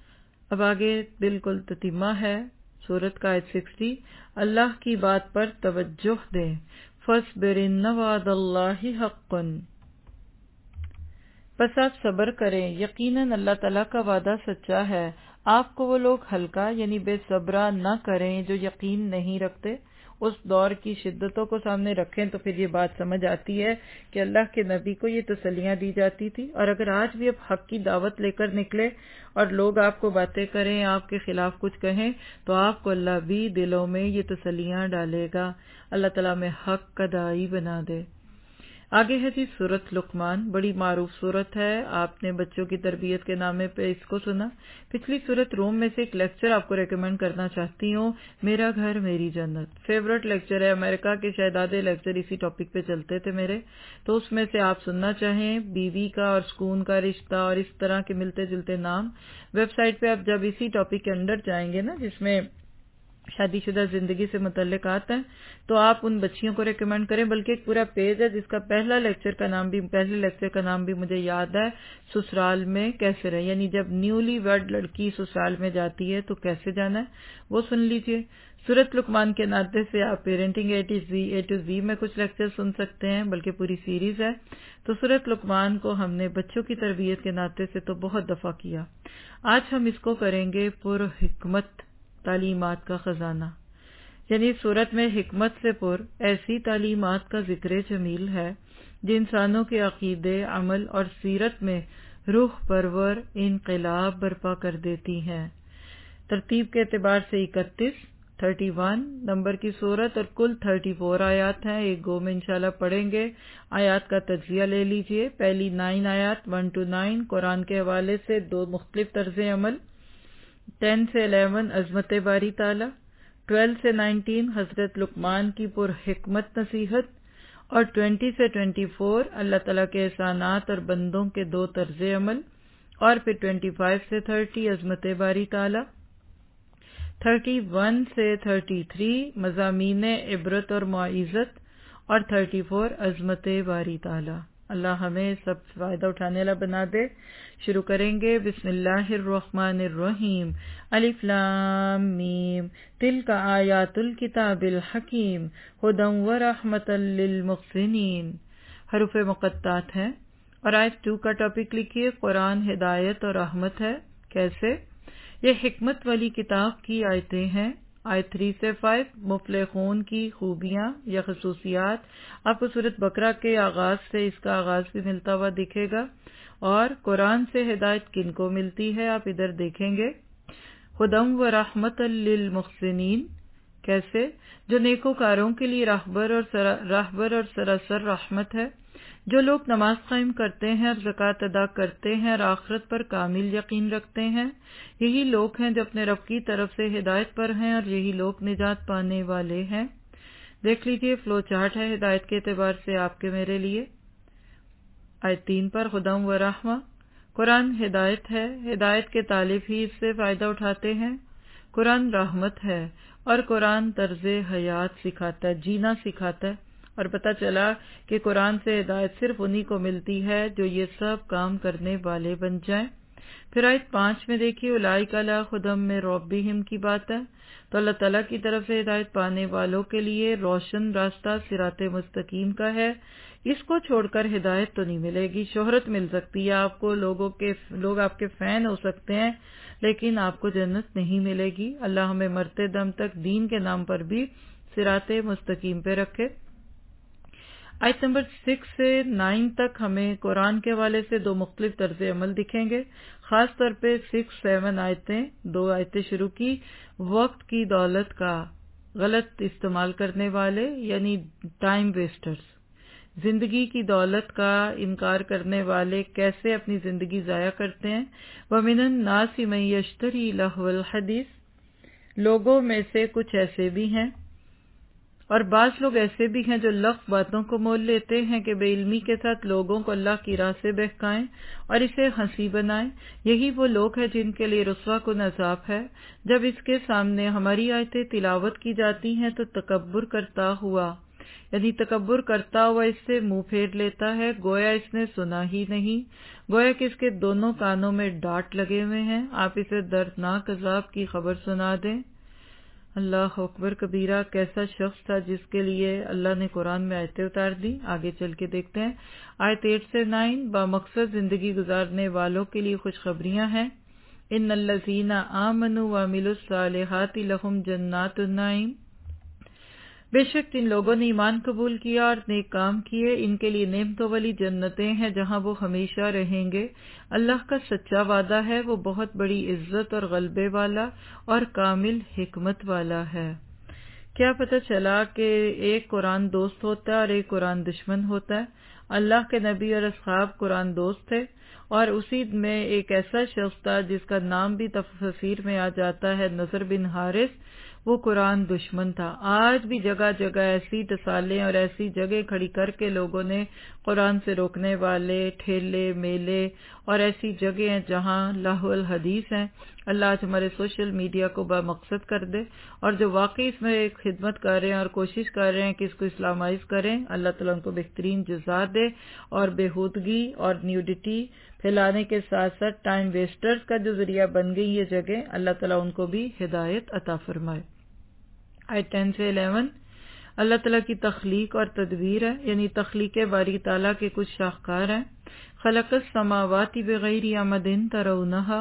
اب آگے بالکل تتمہ ہے سورت کا آیت سکسٹی، اللہ کی بات پر توجہ دیں، فَاصْبِرْ إِنَّ وَعْدَ اللَّهِ حَقٌّ، بس آپ صبر کریں، یقیناً اللہ تعالیٰ کا وعدہ سچا ہے۔ آپ کو وہ لوگ ہلکا یعنی بے صبرا نہ کریں جو یقین نہیں رکھتے۔ اس دور کی شدتوں کو سامنے رکھیں تو پھر یہ بات سمجھ آتی ہے کہ اللہ کے نبی کو یہ تسلیاں دی جاتی تھی، اور اگر آج بھی اب حق کی دعوت لے کر نکلے اور لوگ آپ کو باتیں کریں، آپ کے خلاف کچھ کہیں، تو آپ کو اللہ بھی دلوں میں یہ تسلیاں ڈالے گا، اللہ تعالیٰ میں حق کا داعی بنا دے۔ آگے ہے جی سورۃ لقمان، بڑی معروف سورت ہے، آپ نے بچوں کی تربیت کے نامے پہ اس کو سنا۔ پچھلی سورت روم میں سے ایک لیکچر آپ کو ریکمینڈ کرنا چاہتی ہوں، میرا گھر میری جنت، فیورٹ لیکچر ہے، امریکہ کے شہزادے لیکچر اسی ٹاپک پہ چلتے تھے میرے، تو اس میں سے آپ سننا چاہیں بیوی کا اور سکون کا رشتہ اور اس طرح کے ملتے جلتے نام، ویب سائٹ پہ آپ جب اسی ٹاپک کے انڈر جائیں گے نا جس میں شادی شدہ زندگی سے متعلق آتا ہے، تو آپ ان بچیوں کو ریکمینڈ کریں، بلکہ ایک پورا پیج ہے جس کا پہلا لیکچر کا نام بھی پہلے لیکچر کا نام بھی مجھے یاد ہے، سسرال میں کیسے رہیں، یعنی جب نیولی ویڈ لڑکی سسرال میں جاتی ہے تو کیسے جانا ہے، وہ سن لیجئے۔ سورۃ لقمان کے ناطے سے آپ parenting A to Z A to Z میں کچھ لیکچر سن سکتے ہیں، بلکہ پوری سیریز ہے۔ تو سورۃ لقمان کو ہم نے بچوں کی تربیت کے ناطے سے تو بہت دفعہ کیا، آج ہم اس کو کریں گے پر حکمت تعلیمات کا خزانہ، یعنی سورت میں حکمت سے پر ایسی تعلیمات کا ذکر جمیل ہے جو انسانوں کے عقیدے، عمل اور سیرت میں روح پرور انقلاب برپا کر دیتی ہیں۔ ترتیب کے اعتبار سے اکتیس تھرٹی ون نمبر کی سورت اور کل تھرٹی فور آیات ہیں، ایک گو میں انشاءاللہ پڑھیں گے۔ آیات کا تجزیہ لے لیجئے، پہلی نائن آیات ون ٹو نائن قرآن کے حوالے سے دو مختلف طرز عمل، ٹین سے الیون عظمت باری تعالی، ٹویلو سے نائنٹین حضرت لقمان کی پر حکمت نصیحت، اور ٹوینٹی سے ٹوینٹی فور اللہ تعالیٰ کے احسانات اور بندوں کے دو طرز عمل، اور پھر ٹوینٹی فائیو سے تھرٹی عظمت باری تعالی، تھرٹی ون سے تھرٹی تھری مضامین عبرت اور معزت، اور تھرٹی فور عظمت باری تعالی۔ اللہ ہمیں سب فائدہ اٹھانے والا بنا دے۔ شروع کریں گے، بسم اللہ الرحمن الرحیم، الف لام میم، تلک آیات الکتاب الحکیم، ھدی ورحمۃ للمحسنین۔ حروف مقطعات ہیں، اور آیت ٹو کا ٹاپک لکھیے، قرآن ہدایت اور رحمت ہے، کیسے؟ یہ حکمت والی کتاب کی آیتیں ہیں۔ آیت تھری سے فائیو مفلحون کی خوبیاں یا خصوصیات، آپ کو سورۃ بقرہ کے آغاز سے اس کا آغاز بھی ملتا ہوا دکھے گا، اور قرآن سے ہدایت کن کو ملتی ہے آپ ادھر دیکھیں گے، ھدی ورحمۃ للمحسنین، کیسے؟ جو نیکوکاروں کے لیے راہبر اور سرا راہبر اور سراسر رحمت ہے، جو لوگ نماز قائم کرتے ہیں اور زکوٰۃ ادا کرتے ہیں اور آخرت پر کامل یقین رکھتے ہیں، یہی لوگ ہیں جو اپنے رب کی طرف سے ہدایت پر ہیں، اور یہی لوگ نجات پانے والے ہیں۔ دیکھ لیجئے فلو چارٹ ہے ہدایت کے اعتبار سے آپ کے میرے لیے۔ آیت تین پر ھدی ورحمہ، قرآن ہدایت ہے، ہدایت کے طالب ہی اس سے فائدہ اٹھاتے ہیں۔ قرآن رحمت ہے، اور قرآن طرز حیات سکھاتا ہے، جینا سکھاتا ہے، اور پتہ چلا کہ قرآن سے ہدایت صرف انہی کو ملتی ہے جو یہ سب کام کرنے والے بن جائیں۔ پھر آیت پانچ میں دیکھیے، اولئک علی ھدی من ربہم کی بات ہے، تو اللہ تعالیٰ کی طرف سے ہدایت پانے والوں کے لیے روشن راستہ صراط مستقیم کا ہے، اس کو چھوڑ کر ہدایت تو نہیں ملے گی۔ شہرت مل سکتی ہے آپ کو، لوگوں کے لوگ آپ کے فین ہو سکتے ہیں، لیکن آپ کو جنت نہیں ملے گی۔ اللہ ہمیں مرتے دم تک دین کے نام پر بھی صراط مستقیم پہ رکھے۔ آیت نمبر سکس سے نائن تک ہمیں قرآن کے حوالے سے دو مختلف طرز عمل دکھیں گے، خاص طور پہ سکس سیون آیتیں، دو آیتیں شروع کی، وقت کی دولت کا غلط استعمال کرنے والے یعنی ٹائم ویسٹرز، زندگی کی دولت کا انکار کرنے والے کیسے اپنی زندگی ضائع کرتے ہیں۔ وَمِنَ النَّاسِ مَن يَشْتَرِي لَهْوَ الْحَدِيثِ، لوگوں میں سے کچھ ایسے بھی ہیں، اور بعض لوگ ایسے بھی ہیں جو لغو باتوں کو مول لیتے ہیں کہ بے علمی کے ساتھ لوگوں کو اللہ کی راہ سے بہکائیں اور اسے ہنسی بنائیں۔ یہی وہ لوگ ہیں جن کے لیے رسوا کن عذاب ہے۔ جب اس کے سامنے ہماری آیتیں تلاوت کی جاتی ہیں تو تکبر کرتا ہوا یعنی تکبر کرتا ہوا اس سے منہ پھیر لیتا ہے، گویا اس نے سنا ہی نہیں، گویا کہ اس کے دونوں کانوں میں ڈانٹ لگے ہوئے ہیں۔ آپ اسے دردناک عذاب کی خبر سنا دیں۔ اللہ اکبر کبیرہ، کیسا شخص تھا جس کے لیے اللہ نے قرآن میں آیتیں اتار دی۔ آگے چل کے دیکھتے ہیں آیت ایٹ سے نائن، با مقصد زندگی گزارنے والوں کے لیے خوشخبریاں ہیں۔ ان الذین آمنوا وعملوا الصالحات لہم جنات النعیم، بے شک جن لوگوں نے ایمان قبول کیا اور نیک کام کیے ان کے لیے نعمتوں والی جنتیں ہیں جہاں وہ ہمیشہ رہیں گے۔ اللہ کا سچا وعدہ ہے، وہ بہت بڑی عزت اور غلبے والا اور کامل حکمت والا ہے۔ کیا پتہ چلا کہ ایک قرآن دوست ہوتا ہے اور ایک قرآن دشمن ہوتا ہے؟ اللہ کے نبی اور اصحاب قرآن دوست تھے، اور اسی میں ایک ایسا شخص تھا جس کا نام بھی تفسیر میں آ جاتا ہے نضر بن حارث، وہ قرآن دشمن تھا۔ آج بھی جگہ جگہ ایسی ٹسالیں اور ایسی جگہ کھڑی کر کے لوگوں نے قرآن سے روکنے والے ٹھیلے میلے اور ایسی جگہ ہیں جہاں لہو الحدیث ہیں۔ اللہ آج ہمارے سوشل میڈیا کو بامقصد کر دے، اور جو واقعی اس میں ایک خدمت کر رہے ہیں اور کوشش کر رہے ہیں کہ اس کو اسلامائز کریں، اللہ تعالیٰ ان کو بہترین جزا دے، اور بےہودگی اور نیوڈیٹی پھیلانے کے ساتھ ساتھ ٹائم ویسٹرز کا جو ذریعہ بن گئی یہ جگہ، اللہ تعالیٰ ان کو بھی ہدایت عطا فرمائے۔ آیت ٹین سے الیون، اللہ تعالیٰ کی تخلیق اور تدبیر ہے، یعنی تخلیق باری تعالیٰ کے کچھ شاہکار ہیں۔ خلق السماوات بغیر عمد ترونہا،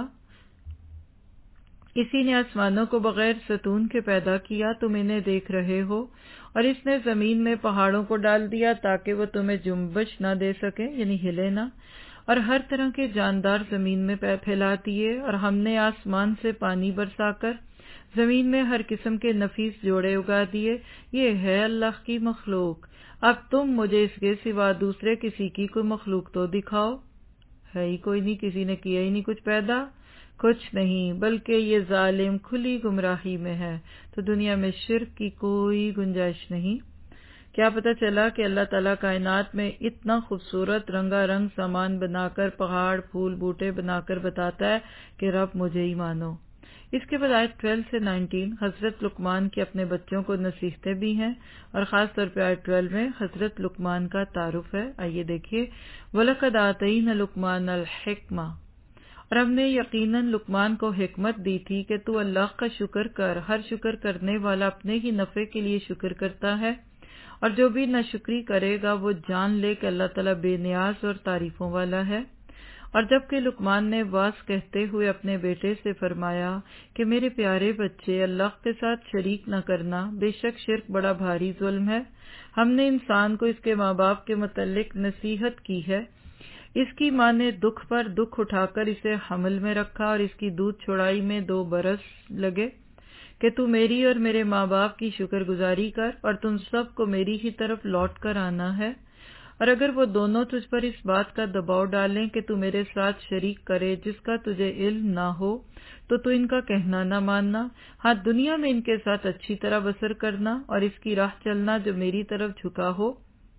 اسی نے آسمانوں کو بغیر ستون کے پیدا کیا، تم انہیں دیکھ رہے ہو، اور اس نے زمین میں پہاڑوں کو ڈال دیا تاکہ وہ تمہیں جنبش نہ دے سکے، یعنی ہلے نہ، اور ہر طرح کے جاندار زمین میں پھیلا دیے، اور ہم نے آسمان سے پانی برسا کر زمین میں ہر قسم کے نفیس جوڑے اگا دیے۔ یہ ہے اللہ کی مخلوق، اب تم مجھے اس کے سوا دوسرے کسی کی کوئی مخلوق تو دکھاؤ۔ ہے ہی کوئی نہیں، کسی نے کیا ہی نہیں کچھ پیدا، کچھ نہیں، بلکہ یہ ظالم کھلی گمراہی میں ہے، تو دنیا میں شرک کی کوئی گنجائش نہیں۔ کیا پتہ چلا کہ اللہ تعالیٰ کائنات میں اتنا خوبصورت رنگا رنگ سامان بنا کر، پہاڑ پھول بوٹے بنا کر بتاتا ہے کہ رب مجھے ہی مانو۔ اس کے بعد آیت بارہ سے انیس حضرت لقمان کے اپنے بچوں کو نصیحتیں بھی ہیں، اور خاص طور پہ آیت بارہ میں حضرت لقمان کا تعارف ہے۔ آئیے دیکھیے، وَلَقَدْ آتَيْنَا لُقْمَانَ الْحِكْمَةَ، اور ہم نے یقیناً لقمان کو حکمت دی تھی کہ تو اللہ کا شکر کر، ہر شکر کرنے والا اپنے ہی نفع کے لیے شکر کرتا ہے، اور جو بھی ناشکری کرے گا وہ جان لے کہ اللہ تعالیٰ بے نیاز اور تعریفوں والا ہے۔ اور جبکہ لقمان نے واز کہتے ہوئے اپنے بیٹے سے فرمایا کہ میرے پیارے بچے، اللہ کے ساتھ شریک نہ کرنا، بے شک شرک بڑا بھاری ظلم ہے۔ ہم نے انسان کو اس کے ماں باپ کے متعلق نصیحت کی ہے، اس کی ماں نے دکھ پر دکھ اٹھا کر اسے حمل میں رکھا، اور اس کی دودھ چھڑائی میں دو برس لگے کہ تو میری اور میرے ماں باپ کی شکر گزاری کر، اور تم سب کو میری ہی طرف لوٹ کر آنا ہے۔ اور اگر وہ دونوں تجھ پر اس بات کا دباؤ ڈالیں کہ تو میرے ساتھ شریک کرے جس کا تجھے علم نہ ہو، تو تو ان کا کہنا نہ ماننا، ہاں دنیا میں ان کے ساتھ اچھی طرح بسر کرنا، اور اس کی راہ چلنا جو میری طرف جھکا ہو۔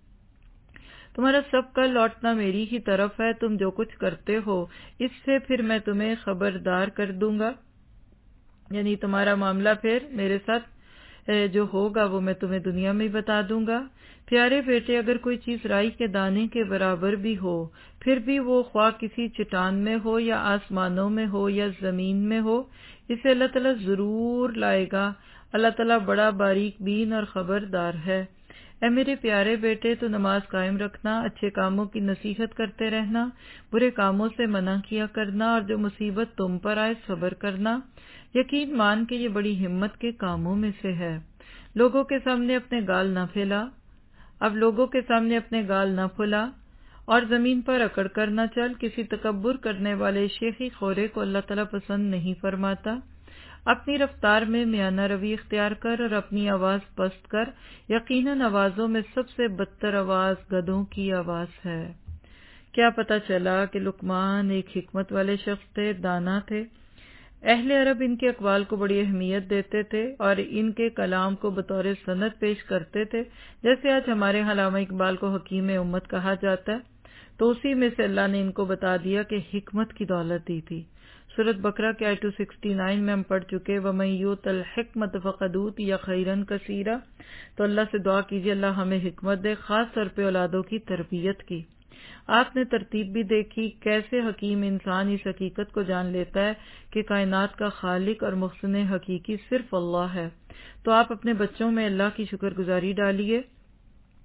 تمہارا سب کا لوٹنا میری ہی طرف ہے، تم جو کچھ کرتے ہو اس سے پھر میں تمہیں خبردار کر دوں گا، یعنی تمہارا معاملہ پھر میرے ساتھ جو ہوگا وہ میں تمہیں دنیا میں بتا دوں گا۔ پیارے بیٹے، اگر کوئی چیز رائی کے دانے کے برابر بھی ہو، پھر بھی وہ خواہ کسی چٹان میں ہو یا آسمانوں میں ہو یا زمین میں ہو، اسے اللہ تعالیٰ ضرور لائے گا۔ اللہ تعالیٰ بڑا باریک بین اور خبردار ہے۔ اے میرے پیارے بیٹے، تو نماز قائم رکھنا، اچھے کاموں کی نصیحت کرتے رہنا، برے کاموں سے منع کیا کرنا، اور جو مصیبت تم پر آئے صبر کرنا۔ یقین مان کے یہ بڑی ہمت کے کاموں میں سے ہے۔ لوگوں کے سامنے اپنے گال نہ پھیلا، اب لوگوں کے سامنے اپنے گال نہ پھلا، اور زمین پر اکڑ کر نہ چل، کسی تکبر کرنے والے شیخی خورے کو اللہ تعالیٰ پسند نہیں فرماتا۔ اپنی رفتار میں میانہ روی اختیار کر، اور اپنی آواز پست کر، یقیناً آوازوں میں سب سے بدتر آواز گدھوں کی آواز ہے۔ کیا پتہ چلا کہ لقمان ایک حکمت والے شخص تھے، دانا تھے۔ اہل عرب ان کے اقوال کو بڑی اہمیت دیتے تھے اور ان کے کلام کو بطور سند پیش کرتے تھے، جیسے آج ہمارے علامہ اقبال کو حکیم امت کہا جاتا ہے۔ تو اسی میں سے اللہ نے ان کو بتا دیا کہ حکمت کی دولت دی تھی۔ سورۃ بقرہ کے آیت دو سو اناسی میں ہم پڑھ چکے، وَمَن یُؤْتَ الْحِکْمَةَ فَقَدْ أُوتِیَ خَیْرًا کَثِیرًا۔ تو اللہ سے دعا کیجیے اللہ ہمیں حکمت دے، خاص طور پہ اولادوں کی تربیت کی۔ آپ نے ترتیب بھی دیکھی کیسے حکیم انسان اس حقیقت کو جان لیتا ہے کہ کائنات کا خالق اور محسن حقیقی صرف اللہ ہے۔ تو آپ اپنے بچوں میں اللہ کی شکر گزاری ڈالیے،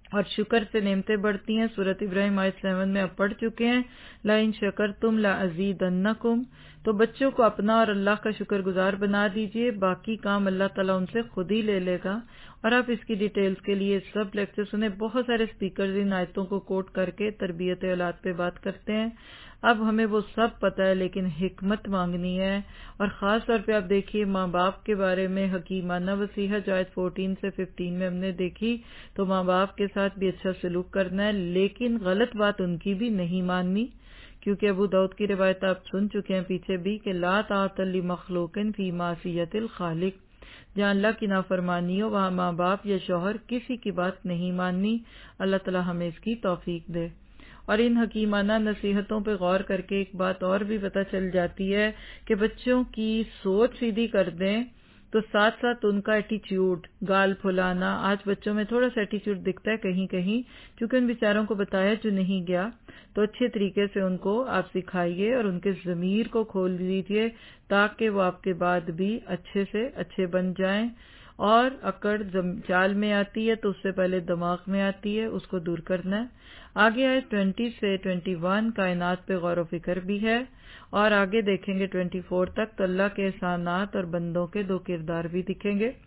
اور شکر سے نعمتیں بڑھتی ہیں۔ سورۃ ابراہیم آیت سیون میں اب پڑھ چکے ہیں، لَئِن شَكَرْتُمْ لَأَزِيدَنَّكُمْ۔ تو بچوں کو اپنا اور اللہ کا شکر گزار بنا دیجئے، باقی کام اللہ تعالیٰ ان سے خود ہی لے لے گا۔ اور آپ اس کی ڈیٹیلز کے لیے سب لیکچر سنیں، بہت سارے سپیکرز ان آیتوں کو کوٹ کر کے تربیت اولاد پہ بات کرتے ہیں۔ اب ہمیں وہ سب پتہ ہے، لیکن حکمت مانگنی ہے، اور خاص طور پہ آپ دیکھیے ماں باپ کے بارے میں حکیمانہ وصیحت جو آیت فورٹین سے ففٹین میں ہم نے دیکھی، تو ماں باپ کے ساتھ بھی اچھا سلوک کرنا ہے، لیکن غلط بات ان کی بھی نہیں ماننی، کیونکہ ابو داؤد کی روایت آپ سن چکے ہیں پیچھے بھی کہ لا طاعۃ لمخلوق فی معصیۃ الخالق، جہاں اللہ کی نافرمانی ہو وہاں ماں باپ یا شوہر کسی کی بات نہیں ماننی۔ اللہ تعالی ہمیں اس کی توفیق دے۔ اور ان حکیمانہ نصیحتوں پہ غور کر کے ایک بات اور بھی پتہ چل جاتی ہے کہ بچوں کی سوچ سیدھی کر دیں تو ساتھ ساتھ ان کا ایٹیچیوڈ، گال پھلانا، آج بچوں میں تھوڑا سا ایٹیچیوڈ دکھتا ہے کہیں کہیں، کیونکہ ان بیچاروں کو بتایا جو نہیں گیا، تو اچھے طریقے سے ان کو آپ سکھائیے اور ان کے ضمیر کو کھول دیجیے تاکہ وہ آپ کے بعد بھی اچھے سے اچھے بن جائیں۔ اور اکڑ چال میں آتی ہے تو اس سے پہلے دماغ میں آتی ہے، اس کو دور کرنا ہے۔ آگے آئے ٹوینٹی سے ٹوینٹی ون کائنات پہ غور و فکر بھی ہے، اور آگے دیکھیں گے ٹوینٹی فور تک تو اللہ کے احسانات اور بندوں کے دو کردار بھی دکھیں گے۔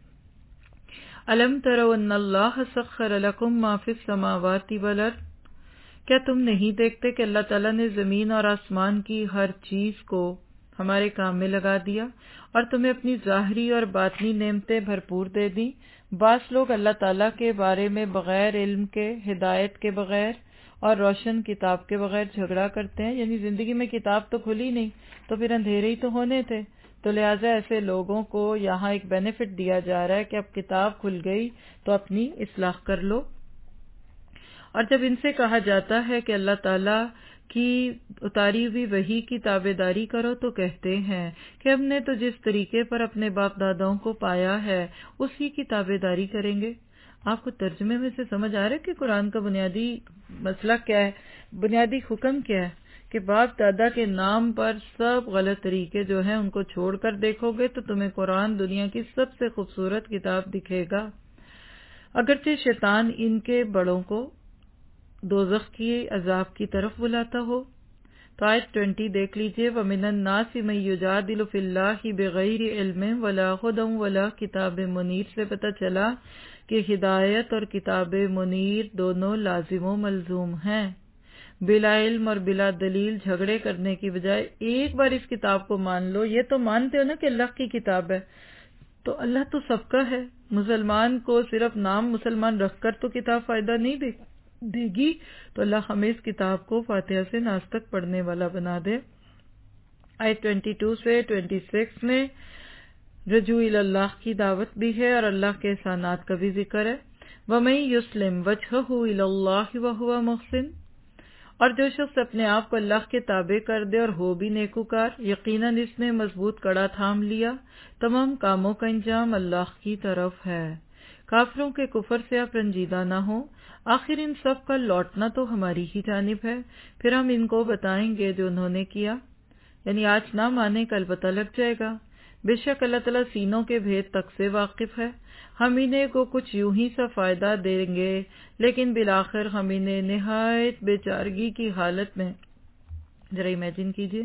الم تروا ان اللہ سخر لکم ما فی السماوات والارض، کیا تم نہیں دیکھتے کہ اللہ تعالیٰ نے زمین اور آسمان کی ہر چیز کو ہمارے کام میں لگا دیا، اور تمہیں اپنی ظاہری اور باطنی نعمتیں بھرپور دے دی۔ بعض لوگ اللہ تعالیٰ کے بارے میں بغیر علم کے، ہدایت کے بغیر اور روشن کتاب کے بغیر جھگڑا کرتے ہیں، یعنی زندگی میں کتاب تو کھلی نہیں تو پھر اندھیرے ہی تو ہونے تھے، تو لہٰذا ایسے لوگوں کو یہاں ایک بینیفٹ دیا جا رہا ہے کہ اب کتاب کھل گئی تو اپنی اصلاح کر لو۔ اور جب ان سے کہا جاتا ہے کہ اللہ تعالیٰ کی اتاری ہوئی وحی کی تابع داری کرو تو کہتے ہیں کہ ہم نے تو جس طریقے پر اپنے باپ داداؤں کو پایا ہے اسی کی تابع داری کریں گے۔ آپ کو ترجمے میں سے سمجھ آ رہا ہے کہ قرآن کا بنیادی مسئلہ کیا ہے، بنیادی حکم کیا ہے، کہ باپ دادا کے نام پر سب غلط طریقے جو ہیں ان کو چھوڑ کر دیکھو گے تو تمہیں قرآن دنیا کی سب سے خوبصورت کتاب دکھے گا، اگرچہ شیطان ان کے بڑوں کو دوزخ کی عذاب کی طرف بلاتا ہو۔ تو آیت ٹوینٹی دیکھ لیجئے، وَمِنَ النَّاسِ مَن يُجَادِلُ فِي اللَّهِ بِغَيْرِ عِلْمٍ وَلَا هُدًى وَلَا کتاب منیر سے پتہ چلا کہ ہدایت اور کتاب منیر دونوں لازم و ملزوم ہیں۔ بلا علم اور بلا دلیل جھگڑے کرنے کی بجائے ایک بار اس کتاب کو مان لو، یہ تو مانتے ہو نا کہ اللہ کی کتاب ہے، تو اللہ تو سب کا ہے، مسلمان کو صرف نام مسلمان رکھ کر تو کتاب فائدہ نہیں دے دے گی، تو اللہ ہمیں اس کتاب کو فاتحہ سے ناس تک پڑھنے والا بنا دے۔ آیت ٹوینٹی ٹو سے ٹوینٹی سکس میں رجوع اللہ کی دعوت بھی ہے اور اللہ کے احسانات کا بھی ذکر ہے۔ وَمَن يُسْلِمْ وَجْهَهُ إِلَى اللَّهِ وَهُوَ مُحْسِنٌ، اور جو شخص اپنے آپ کو اللہ کے تابع کر دے اور ہو بھی نیکوکار، یقیناً اس نے مضبوط کڑا تھام لیا، تمام کاموں کا انجام اللہ کی طرف ہے۔ کافروں کے کفر سے آپ رنجیدہ نہ ہوں، آخر ان سب کا لوٹنا تو ہماری ہی جانب ہے، پھر ہم ان کو بتائیں گے جو انہوں نے کیا، یعنی آج نہ مانے کل پتہ لگ جائے گا۔ بے شک اللہ تعالیٰ سینوں کے بھید تک سے واقف ہے، ہم انہیں کو کچھ یوں ہی سا فائدہ دیں گے لیکن بالآخر ہم انہیں نہایت بے چارگی کی حالت میں، ذرا امیجن کیجئے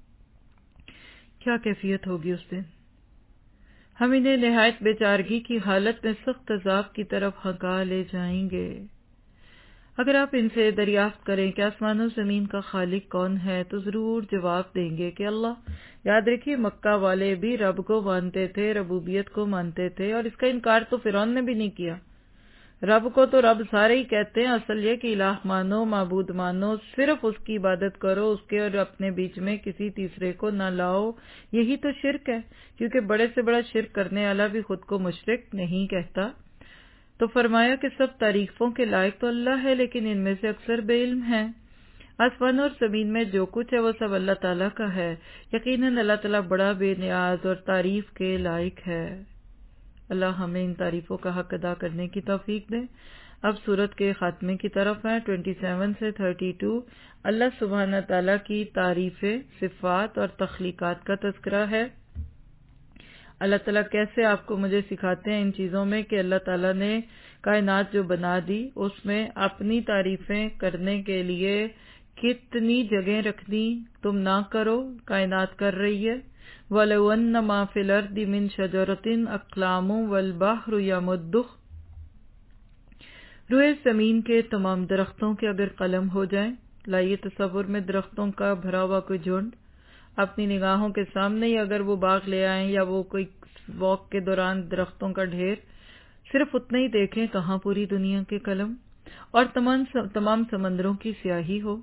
کیا کیفیت ہوگی اس دن، ہم انہیں نہایت بے چارگی کی حالت میں سخت عذاب کی طرف ہنکا لے جائیں گے۔ اگر آپ ان سے دریافت کریں کہ آسمان و زمین کا خالق کون ہے تو ضرور جواب دیں گے کہ اللہ۔ یاد رکھیے مکہ والے بھی رب کو مانتے تھے، ربوبیت کو مانتے تھے، اور اس کا انکار تو فرعون نے بھی نہیں کیا۔ رب کو تو رب سارے ہی کہتے ہیں، اصل یہ کہ الہ مانو، معبود مانو، صرف اس کی عبادت کرو، اس کے اور اپنے بیچ میں کسی تیسرے کو نہ لاؤ، یہی تو شرک ہے، کیونکہ بڑے سے بڑا شرک کرنے والا بھی خود کو مشرک نہیں کہتا۔ تو فرمایا کہ سب تعریفوں کے لائق تو اللہ ہے، لیکن ان میں سے اکثر بے علم ہیں۔ آسمان اور زمین میں جو کچھ ہے وہ سب اللہ تعالیٰ کا ہے، یقیناً اللہ تعالیٰ بڑا بے نیاز اور تعریف کے لائق ہے۔ اللہ ہمیں ان تعریفوں کا حق ادا کرنے کی توفیق دے۔ اب سورت کے خاتمے کی طرف ہیں، سیونتیس سے بتیس، اللہ سبحانہ تعالیٰ کی تعریف، صفات اور تخلیقات کا تذکرہ ہے۔ اللہ تعالیٰ کیسے آپ کو مجھے سکھاتے ہیں ان چیزوں میں کہ اللہ تعالیٰ نے کائنات جو بنا دی اس میں اپنی تعریفیں کرنے کے لیے کتنی جگہیں رکھ دی، تم نہ کرو، کائنات کر رہی ہے۔ وَلَوْ أَنَّ مَا فِي الْأَرْضِ مِنْ شَجَرَةٍ أَقْلَامٌ وَالْبَحْرُ يَمُدُّهُ، روئے زمین کے تمام درختوں کے اگر قلم ہو جائیں، لائیے تصور میں درختوں کا بھرا ہوا کوئی جھنڈ اپنی نگاہوں کے سامنے ہی اگر وہ باغ لے آئیں یا وہ کوئی واک کے دوران درختوں کا ڈھیر، صرف اتنا ہی دیکھیں کہاں پوری دنیا کے قلم اور تمام تمام سمندروں کی سیاہی ہو۔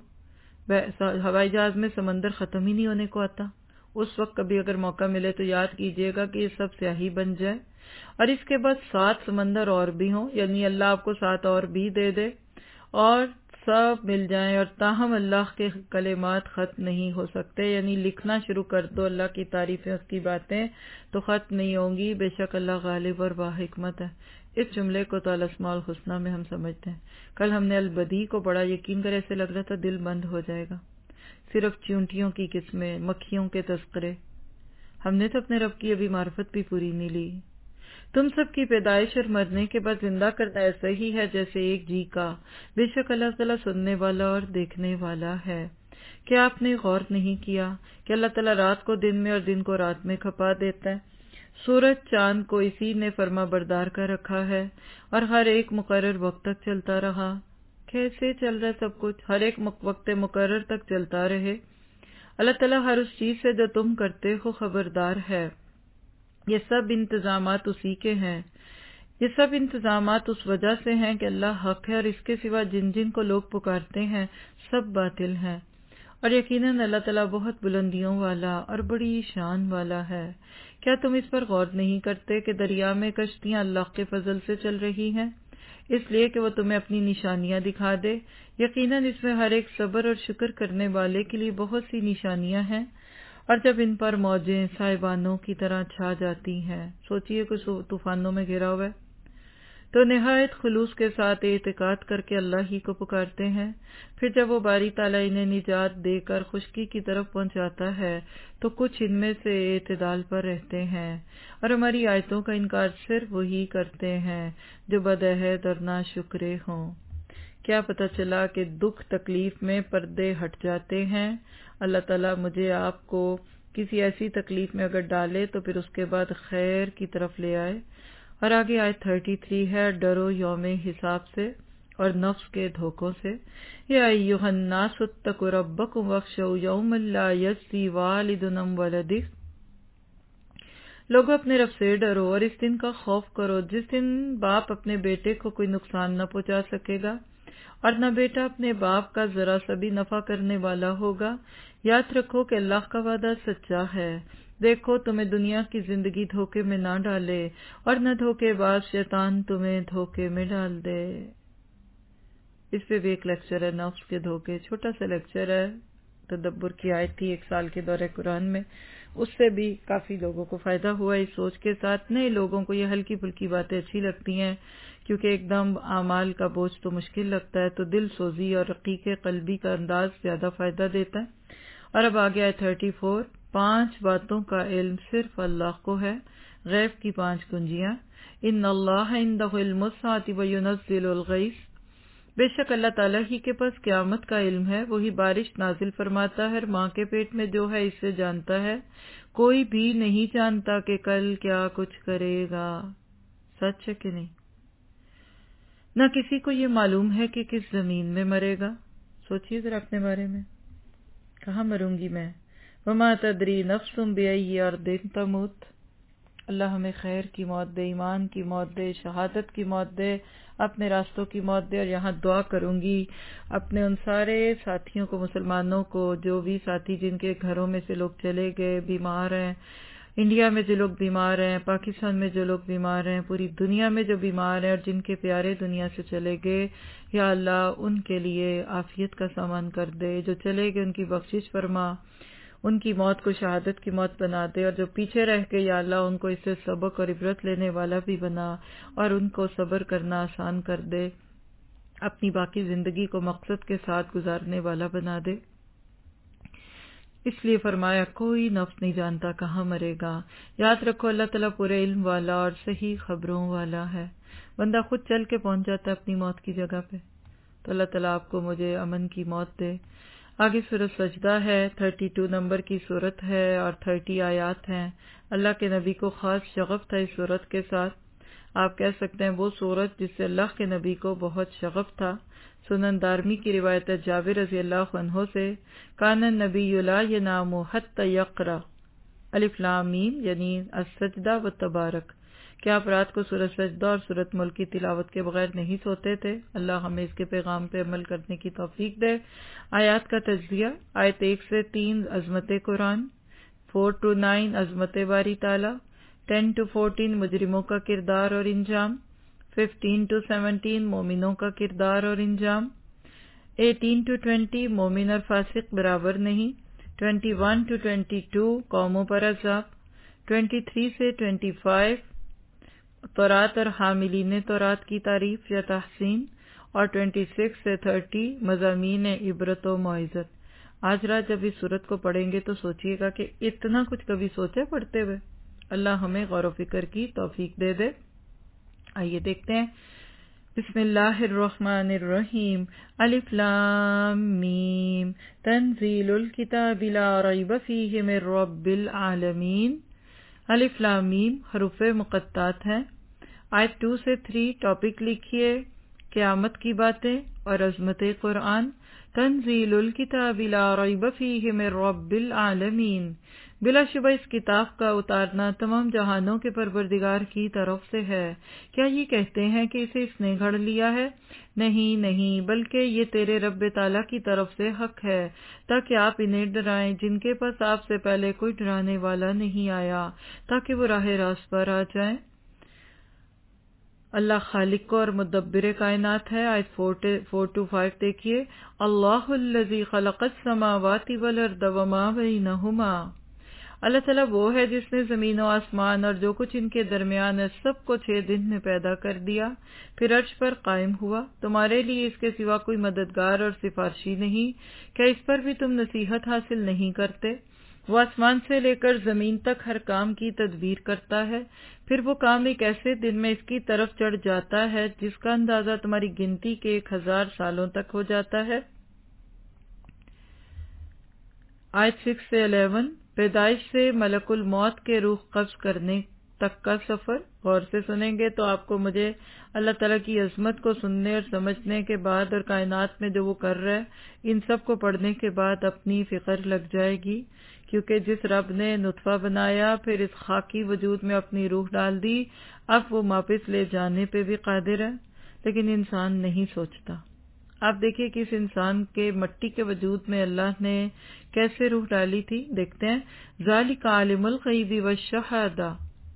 ہوائی جہاز میں سمندر ختم ہی نہیں ہونے کو آتا، اس وقت کبھی اگر موقع ملے تو یاد کیجئے گا کہ یہ سب سیاہی بن جائے، اور اس کے بعد سات سمندر اور بھی ہوں، یعنی اللہ آپ کو سات اور بھی دے دے اور سب مل جائیں، اور تاہم اللہ کے کلمات ختم نہیں ہو سکتے، یعنی لکھنا شروع کر دو اللہ کی تعریفیں، اس کی باتیں تو ختم نہیں ہوں گی۔ بے شک اللہ غالب اور باحکمت ہے۔ اس جملے کو تو الاسماء الحسنی میں ہم سمجھتے ہیں۔ کل ہم نے البدی کو پڑھا، یقین کر ایسے لگ رہا تھا دل بند ہو جائے گا، صرف چیونٹیوں کی قسمیں، مکھیوں کے تذکرے۔ ہم نے تو اپنے رب کی ابھی معرفت بھی پوری نہیں لی۔ تم سب کی پیدائش اور مرنے کے بعد زندہ کرنا ایسا ہی ہے جیسے ایک جی کا، بے شک اللہ تعالیٰ سننے والا اور دیکھنے والا ہے۔ کیا آپ نے غور نہیں کیا کہ اللہ تعالیٰ رات کو دن میں اور دن کو رات میں کھپا دیتا ہے؟ سورج چاند کو اسی نے فرما بردار کر رکھا ہے اور ہر ایک مقرر وقت تک چلتا رہا۔ کیسے چل رہا ہے سب کچھ؟ ہر ایک وقت مقرر تک چلتا رہے۔ اللہ تعالیٰ ہر اس چیز سے جو تم کرتے ہو خبردار ہے۔ یہ سب انتظامات اسی کے ہیں۔ یہ سب انتظامات اس وجہ سے ہیں کہ اللہ حق ہے اور اس کے سوا جن جن کو لوگ پکارتے ہیں سب باطل ہیں، اور یقیناً اللہ تعالیٰ بہت بلندیوں والا اور بڑی شان والا ہے۔ کیا تم اس پر غور نہیں کرتے کہ دریا میں کشتیاں اللہ کے فضل سے چل رہی ہیں، اس لیے کہ وہ تمہیں اپنی نشانیاں دکھا دے؟ یقیناً اس میں ہر ایک صبر اور شکر کرنے والے کے لیے بہت سی نشانیاں ہیں، اور جب ان پر موجیں سائبانوں کی طرح چھا جاتی ہیں، سوچئے کچھ طوفانوں میں گھرا ہوا ہے، تو نہایت خلوص کے ساتھ اعتقاد کر کے اللہ ہی کو پکارتے ہیں۔ پھر جب وہ باری تعالیٰ انہیں نجات دے کر خشکی کی طرف پہنچاتا ہے تو کچھ ان میں سے اعتدال پر رہتے ہیں، اور ہماری آیتوں کا انکار صرف وہی کرتے ہیں جو بدعہد اور ناشکرے ہوں۔ کیا پتہ چلا کہ دکھ تکلیف میں پردے ہٹ جاتے ہیں۔ اللہ تعالیٰ مجھے آپ کو کسی ایسی تکلیف میں اگر ڈالے تو پھر اس کے بعد خیر کی طرف لے آئے۔ اور آگے آیت تینتیس ہے، ڈرو یوم حساب سے اور نفس کے دھوکوں سے۔ یا ایھا الناس اتقوا ربکم واخشوا یوما لا یجزی والد عن ولدہ، لوگوں اپنے رب سے ڈرو اور اس دن کا خوف کرو جس دن باپ اپنے بیٹے کو کوئی نقصان نہ پہنچا سکے گا اور نہ بیٹا اپنے باپ کا ذرا سا بھی نفع کرنے والا ہوگا۔ یاد رکھو کہ اللہ کا وعدہ سچا ہے۔ دیکھو تمہیں دنیا کی زندگی دھوکے میں نہ ڈالے اور نہ دھوکے باز شیطان تمہیں دھوکے میں ڈال دے۔ اس پہ بھی ایک لیکچر ہے، نفس کے دھوکے، چھوٹا سا لیکچر ہے، تدبر کی آیت تھی ایک سال کے دورہ قرآن میں، اس سے بھی کافی لوگوں کو فائدہ ہوا اس سوچ کے ساتھ۔ نئے لوگوں کو یہ ہلکی پھلکی باتیں اچھی لگتی ہیں کیونکہ ایک دم اعمال کا بوجھ تو مشکل لگتا ہے، تو دل سوزی اور رقیق قلبی کا انداز زیادہ فائدہ دیتا ہے۔ اور اب آگے آئے چینتیس، پانچ باتوں کا علم صرف اللہ کو ہے، غیب کی پانچ کنجیاں۔ ان اللہ عندہ علم الساعۃ وینزل الغیث، بے شک اللہ تعالیٰ ہی کے پاس قیامت کا علم ہے، وہی بارش نازل فرماتا ہے، ماں کے پیٹ میں جو ہے اس سے جانتا ہے، کوئی بھی نہیں جانتا کہ کل کیا کچھ کرے گا۔ سچ ہے کہ نہیں؟ نہ کسی کو یہ معلوم ہے کہ کس زمین میں مرے گا۔ سوچئے ذرا اپنے بارے میں، کہاں مروں گی میں؟ وما تدری نفس بأی ارض تموت، اللہ ہمیں خیر کی موت دے، ایمان کی موت دے، شہادت کی موت دے، اپنے راستوں کی موت دے۔ اور یہاں دعا کروں گی اپنے ان سارے ساتھیوں کو، مسلمانوں کو، جو بھی ساتھی جن کے گھروں میں سے لوگ چلے گئے، بیمار ہیں، انڈیا میں جو لوگ بیمار ہیں، پاکستان میں جو لوگ بیمار ہیں، پوری دنیا میں جو بیمار ہیں اور جن کے پیارے دنیا سے چلے گئے، یا اللہ ان کے لیے عافیت کا سامان کر دے، جو چلے گئے ان کی بخشش فرما، ان کی موت کو شہادت کی موت بنا دے، اور جو پیچھے رہ کے یا اللہ ان کو اس سے سبق اور عبرت لینے والا بھی بنا اور ان کو صبر کرنا آسان کر دے، اپنی باقی زندگی کو مقصد کے ساتھ گزارنے والا بنا دے۔ اس لیے فرمایا کوئی نفس نہیں جانتا کہاں مرے گا۔ یاد رکھو اللہ تعالیٰ پورے علم والا اور صحیح خبروں والا ہے۔ بندہ خود چل کے پہنچ جاتا ہے اپنی موت کی جگہ پہ، تو اللہ تعالیٰ آپ کو مجھے امن کی موت دے۔ آگے سورۃ سجدہ ہے، بتیس نمبر کی سورت ہے اور تیس آیات ہیں۔ اللہ کے نبی کو خاص شغف تھا اس سورت کے ساتھ، آپ کہہ سکتے ہیں وہ سورت جس سے اللہ کے نبی کو بہت شغف تھا۔ سنن دارمی کی روایت ہے جابر رضی اللہ عنہ سے، کان النبی لا ینام حتی یقرأ الف لام میم یعنی السجدہ والتبارک، کہ آپ رات کو سورۃ سجدہ اور سورۃ ملک کی تلاوت کے بغیر نہیں سوتے تھے۔ اللہ ہمیں اس کے پیغام پہ عمل کرنے کی توفیق دے۔ آیات کا تجزیہ، آیت ایک سے تین عظمت قرآن، فور ٹو نائن عظمت باری تعالی، ٹین ٹو فورٹین مجرموں کا کردار اور انجام، ففٹین ٹو سیونٹین مومنوں کا کردار اور انجام، ایٹین ٹو ٹوینٹی مومن اور فاسق برابر نہیں، twenty one to twenty two قوموں پر عذاب، ٹوینٹی تھری سے ٹوینٹی فائیو تورات اور حاملین تورات کی تعریف یا تحسین، اور ٹوینٹی سکس سے تھرٹی مضامین عبرت و موعظت۔ آج رات جب اس صورت کو پڑھیں گے تو سوچئے گا کہ اتنا کچھ کبھی سوچے پڑھتے ہوئے۔ اللہ ہمیں غور و فکر کی توفیق دے دے۔ آئیے دیکھتے ہیں۔ بسم اللہ الرحمن الرحیم، الف لام میم، تنزیل الکتاب لا ریب فیہ من رب العالمین۔ الف لام میم حروف مقطعات ہیں۔ آیت ٹو سے تھری ٹاپک لکھیے، قیامت کی باتیں اور عظمت قرآن۔ تنزیل الکتاب لا ریب فیہ من رب العالمین، بلا شبہ اس کتاب کا اتارنا تمام جہانوں کے پروردگار کی طرف سے ہے۔ کیا یہ کہتے ہیں کہ اسے اس نے گھڑ لیا ہے؟ نہیں نہیں، بلکہ یہ تیرے رب تعالیٰ کی طرف سے حق ہے، تاکہ آپ انہیں ڈرائیں جن کے پاس آپ سے پہلے کوئی ڈرانے والا نہیں آیا، تاکہ وہ راہ راست پر آ جائیں۔ اللہ خالق اور مدبر کائنات ہے۔ آیت فور ٹو فائیو دیکھیے، اللہ الذی خلق السماوات والارض وما بینہما، اللہ تعالیٰ وہ ہے جس نے زمین و آسمان اور جو کچھ ان کے درمیان ہے سب کو چھ دن میں پیدا کر دیا، پھر عرش پر قائم ہوا۔ تمہارے لیے اس کے سوا کوئی مددگار اور سفارشی نہیں، کیا اس پر بھی تم نصیحت حاصل نہیں کرتے؟ وہ آسمان سے لے کر زمین تک ہر کام کی تدبیر کرتا ہے، پھر وہ کام ایک ایسے دن میں اس کی طرف چڑھ جاتا ہے جس کا اندازہ تمہاری گنتی کے ایک ہزار سالوں تک ہو جاتا ہے۔ آیت سکس سے الیون، پیدائش سے ملک الموت کے روح قبض کرنے تک کا سفر۔ غور سے سنیں گے تو آپ کو مجھے اللہ تعالیٰ کی عظمت کو سننے اور سمجھنے کے بعد اور کائنات میں جو وہ کر رہا ہے ان سب کو پڑھنے کے بعد اپنی فکر لگ جائے گی، کیونکہ جس رب نے نطفہ بنایا پھر اس خاکی وجود میں اپنی روح ڈال دی، اب وہ واپس لے جانے پہ بھی قادر ہے، لیکن انسان نہیں سوچتا۔ آپ دیکھیے کہ اس انسان کے مٹی کے وجود میں اللہ نے کیسے روح ڈالی تھی، دیکھتے ہیں۔ ذالک عالم الغیب والشہادہ،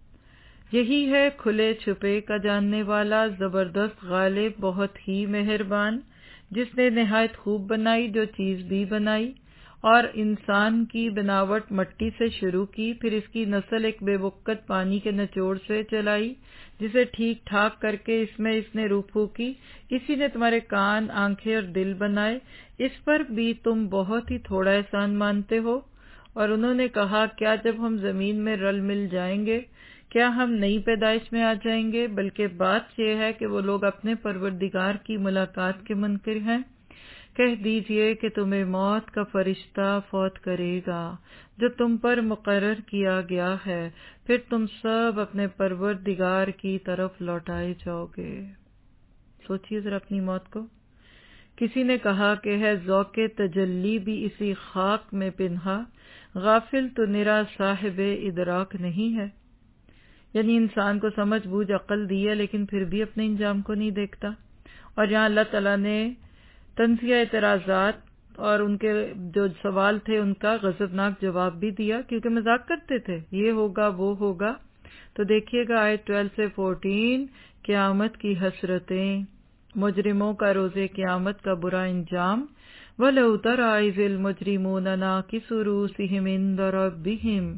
یہی ہے کھلے چھپے کا جاننے والا، زبردست غالب بہت ہی مہربان، جس نے نہایت خوب بنائی جو چیز بھی بنائی، اور انسان کی بناوٹ مٹی سے شروع کی، پھر اس کی نسل ایک بے وقت پانی کے نچوڑ سے چلائی، جسے ٹھیک ٹھاک کر کے اس میں اس نے روح پھونکی۔ اسی نے تمہارے کان، آنکھیں اور دل بنائے، اس پر بھی تم بہت ہی تھوڑا احسان مانتے ہو۔ اور انہوں نے کہا کیا جب ہم زمین میں رل مل جائیں گے کیا ہم نئی پیدائش میں آ جائیں گے؟ بلکہ بات یہ ہے کہ وہ لوگ اپنے پروردگار کی ملاقات کے منکر ہیں۔ کہہ دیجئے کہ تمہیں موت کا فرشتہ فوت کرے گا جو تم پر مقرر کیا گیا ہے، پھر تم سب اپنے پروردگار کی طرف لوٹائے جاؤ گے۔ سوچئے ذرا اپنی موت کو۔ کسی نے کہا کہ ہے ذوق تجلی بھی اسی خاک میں پنہا، غافل تو نرا صاحب ادراک نہیں ہے۔ یعنی انسان کو سمجھ بوجھ عقل دی ہے لیکن پھر بھی اپنے انجام کو نہیں دیکھتا۔ اور یہاں اللہ تعالیٰ نے تنزیہ اعتراضات اور ان کے جو سوال تھے ان کا غضبناک جواب بھی دیا، کیونکہ مذاق کرتے تھے یہ ہوگا وہ ہوگا۔ تو دیکھیے گا آیت ٹویلو سے فورٹین، قیامت کی حسرتیں، مجرموں کا روز قیامت کا برا انجام۔ وَلَوْ تَرَىٰ إِذِ الْمُجْرِمُونَ نَاكِسُو رُءُوسِهِمْ عِندَ رَبِّهِمْ،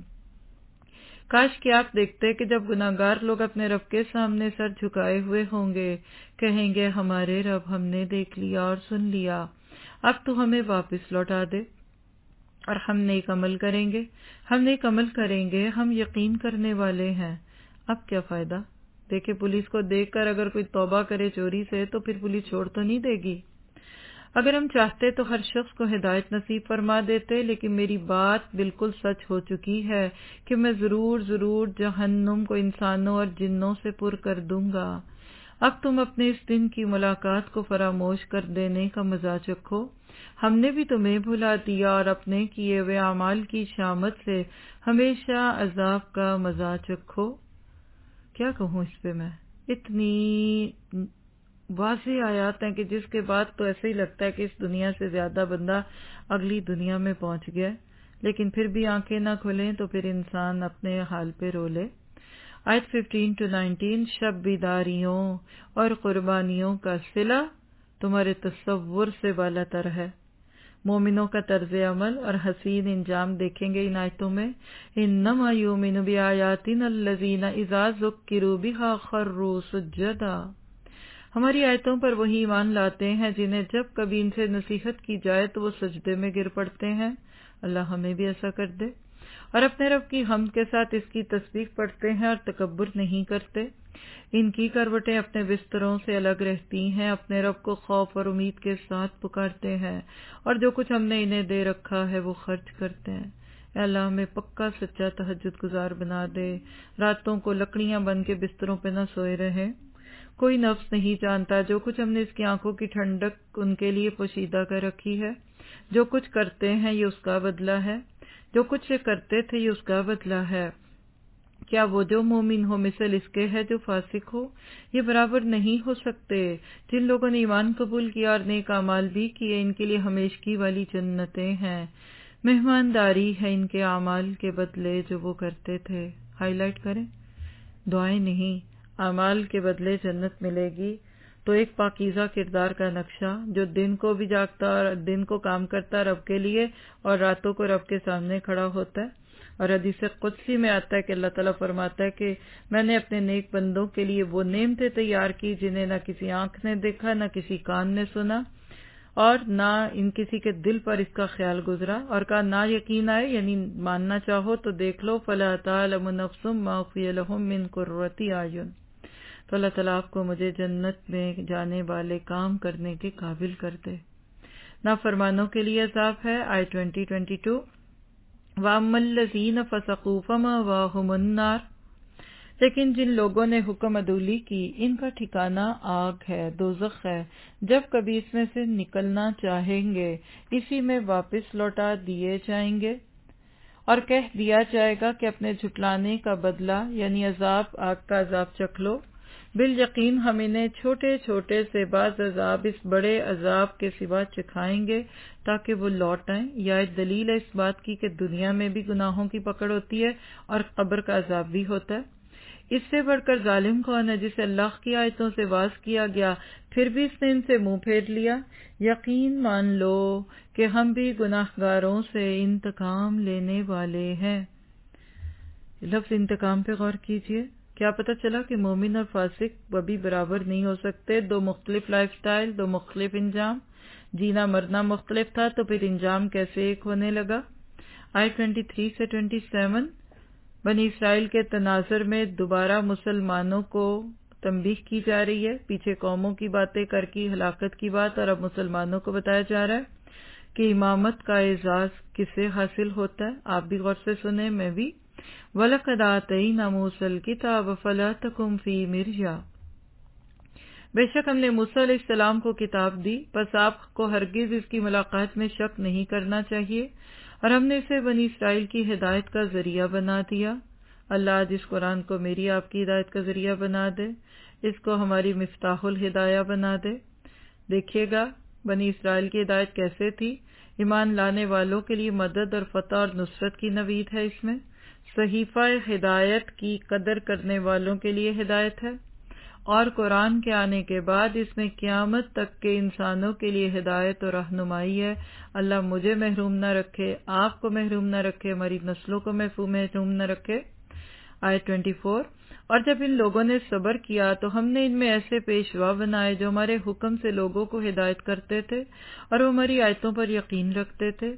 کاش کہ آپ دیکھتے کہ جب گناہگار لوگ اپنے رب کے سامنے سر جھکائے ہوئے ہوں گے، کہیں گے ہمارے رب ہم نے دیکھ لیا اور سن لیا، اب تو ہمیں واپس لوٹا دے۔ اور ہم نیک عمل کریں گے ہم نیک عمل کریں گے ہم یقین کرنے والے ہیں۔ اب کیا فائدہ؟ دیکھیں پولیس کو دیکھ کر اگر کوئی توبہ کرے چوری سے تو پھر پولیس چھوڑ تو نہیں دے گی۔ اگر ہم چاہتے تو ہر شخص کو ہدایت نصیب فرما دیتے، لیکن میری بات بالکل سچ ہو چکی ہے کہ میں ضرور ضرور جہنم کو انسانوں اور جنوں سے پر کر دوں گا۔ اب تم اپنے اس دن کی ملاقات کو فراموش کر دینے کا مزہ چکھو۔ ہم نے بھی تمہیں بھلا دیا اور اپنے کیے ہوئے اعمال کی شامت سے ہمیشہ عذاب کا مزہ چکھو۔ کیا کہوں اس پہ میں؟ اتنی واضح آیات ہیں کہ جس کے بعد تو ایسے ہی لگتا ہے کہ اس دنیا سے زیادہ بندہ اگلی دنیا میں پہنچ گیا، لیکن پھر بھی آنکھیں نہ کھلیں تو پھر انسان اپنے حال پہ رو لے۔ آیت ففٹین ٹو نائنٹین، شب بیداریوں اور قربانیوں کا صلہ تمہارے تصور سے بالا تر ہے۔ مومنوں کا طرز عمل اور حسین انجام دیکھیں گے ان آیتوں میں۔ انما یؤمن بآیاتنا الذین اذا ذکروا بها خروا سجدا۔ ہماری آیتوں پر وہی ایمان لاتے ہیں جنہیں جب کبھی ان سے نصیحت کی جائے تو وہ سجدے میں گر پڑتے ہیں۔ اللہ ہمیں بھی ایسا کر دے۔ اور اپنے رب کی حمد کے ساتھ اس کی تسبیح پڑھتے ہیں اور تکبر نہیں کرتے۔ ان کی کروٹیں اپنے بستروں سے الگ رہتی ہیں، اپنے رب کو خوف اور امید کے ساتھ پکارتے ہیں، اور جو کچھ ہم نے انہیں دے رکھا ہے وہ خرچ کرتے ہیں۔ اے اللہ ہمیں پکا سچا تہجد گزار بنا دے، راتوں کو لکڑیاں بن کے بستروں پہ نہ سوئے رہیں۔ کوئی نفس نہیں جانتا جو کچھ ہم نے اس کی آنکھوں کی ٹھنڈک ان کے لیے پوشیدہ کر رکھی ہے۔ جو کچھ کرتے ہیں یہ اس کا بدلہ ہے، جو کچھ یہ کرتے تھے یہ اس کا بدلہ ہے۔ کیا وہ جو مومن ہو مثل اس کے ہے جو فاسق ہو؟ یہ برابر نہیں ہو سکتے۔ جن لوگوں نے ایمان قبول کیا اور نیک اعمال بھی کیے ان کے لیے ہمیشگی والی جنتیں ہیں، مہمانداری ہے ان کے اعمال کے بدلے جو وہ کرتے تھے۔ ہائی لائٹ کریں، دعائیں نہیں، اعمال کے بدلے جنت ملے گی۔ تو ایک پاکیزہ کردار کا نقشہ جو دن کو بھی جاگتا اور دن کو کام کرتا رب کے لیے اور راتوں کو رب کے سامنے کھڑا ہوتا ہے۔ اور حدیث قدسی میں آتا ہے کہ اللہ تعالیٰ فرماتا ہے کہ میں نے اپنے نیک بندوں کے لیے وہ نعمتیں تیار کی جنہیں نہ کسی آنکھ نے دیکھا نہ کسی کان نے سنا اور نہ ان کسی کے دل پر اس کا خیال گزرا، اور کہا نہ یقین آئے یعنی ماننا چاہو تو دیکھ لو، فَلَا تَعْلَمُ نَفْسٌ مَّا أُخْفِيَ لَهُم مِّن قُرَّةِ أَعْيُنٍ۔ تو اللہ تعالیٰ آپ کو مجھے جنت میں جانے والے کام کرنے کے قابل کر دے۔ نافرمانوں کے لیے عذاب ہے، آیت ٹوئنٹی ٹوئنٹی ٹو، وَأَمَّا الَّذِينَ فَسَقُوا فَمَأْوَاهُمُ النَّارُ۔ لیکن جن لوگوں نے حکم عدولی کی ان کا ٹھکانہ آگ ہے، دوزخ ہے، جب کبھی اس میں سے نکلنا چاہیں گے اسی میں واپس لوٹا دیے جائیں گے، اور کہہ دیا جائے گا کہ اپنے جھٹلانے کا بدلہ یعنی عذاب آگ کا عذاب چکھ لو۔ بالیقین ہم انہیں چھوٹے چھوٹے سے بعض عذاب اس بڑے عذاب کے سوا چکھائیں گے تاکہ وہ لوٹ آئیں۔ یا ایک دلیل ہے اس بات کی کہ دنیا میں بھی گناہوں کی پکڑ ہوتی ہے اور قبر کا عذاب بھی ہوتا ہے۔ اس سے بڑھ کر ظالم کون ہے جسے اللہ کی آیتوں سے واز کیا گیا پھر بھی اس نے ان سے منہ پھیر لیا؟ یقین مان لو کہ ہم بھی گناہگاروں سے انتقام لینے والے ہیں۔ لفظ انتقام پہ غور کیجئے۔ کیا پتہ چلا کہ مومن اور فاسق وہ بھی برابر نہیں ہو سکتے، دو مختلف لائف سٹائل، دو مختلف انجام، جینا مرنا مختلف تھا تو پھر انجام کیسے ایک ہونے لگا؟ آیت ٹوئنٹی تھری سے ٹوئنٹی سیون، بنی اسرائیل کے تناظر میں دوبارہ مسلمانوں کو تنبیہ کی جا رہی ہے، پیچھے قوموں کی باتیں کر کی ہلاکت کی بات، اور اب مسلمانوں کو بتایا جا رہا ہے کہ امامت کا اعزاز کسے حاصل ہوتا ہے۔ آپ بھی غور سے سنیں، میں بھی۔ وَلَقَدْ آتَيْنَا مُوسَى الْكِتَابَ فَلَا تَكُن فِي مِرْيَةٍ۔ بے شک ہم نے موسیٰ علیہ السلام کو کتاب دی، پس آپ کو ہرگز اس کی ملاقات میں شک نہیں کرنا چاہیے، اور ہم نے اسے بنی اسرائیل کی ہدایت کا ذریعہ بنا دیا۔ اللہ آج اس قرآن کو میری آپ کی ہدایت کا ذریعہ بنا دے، اس کو ہماری مفتاح الہدایہ بنا دے۔ دیکھیے گا بنی اسرائیل کی ہدایت کیسے تھی۔ ایمان لانے والوں کے لیے مدد اور فتح اور نصرت کی نوید ہے اس میں۔ صحیفہ ہدایت کی قدر کرنے والوں کے لیے ہدایت ہے، اور قرآن کے آنے کے بعد اس میں قیامت تک کے انسانوں کے لیے ہدایت اور رہنمائی ہے۔ اللہ مجھے محروم نہ رکھے، آپ کو محروم نہ رکھے، ہماری نسلوں کو محروم نہ رکھے۔ آیت ٹوئنٹی فور، اور جب ان لوگوں نے صبر کیا تو ہم نے ان میں ایسے پیشوا بنائے جو ہمارے حکم سے لوگوں کو ہدایت کرتے تھے اور وہ ہماری آیتوں پر یقین رکھتے تھے۔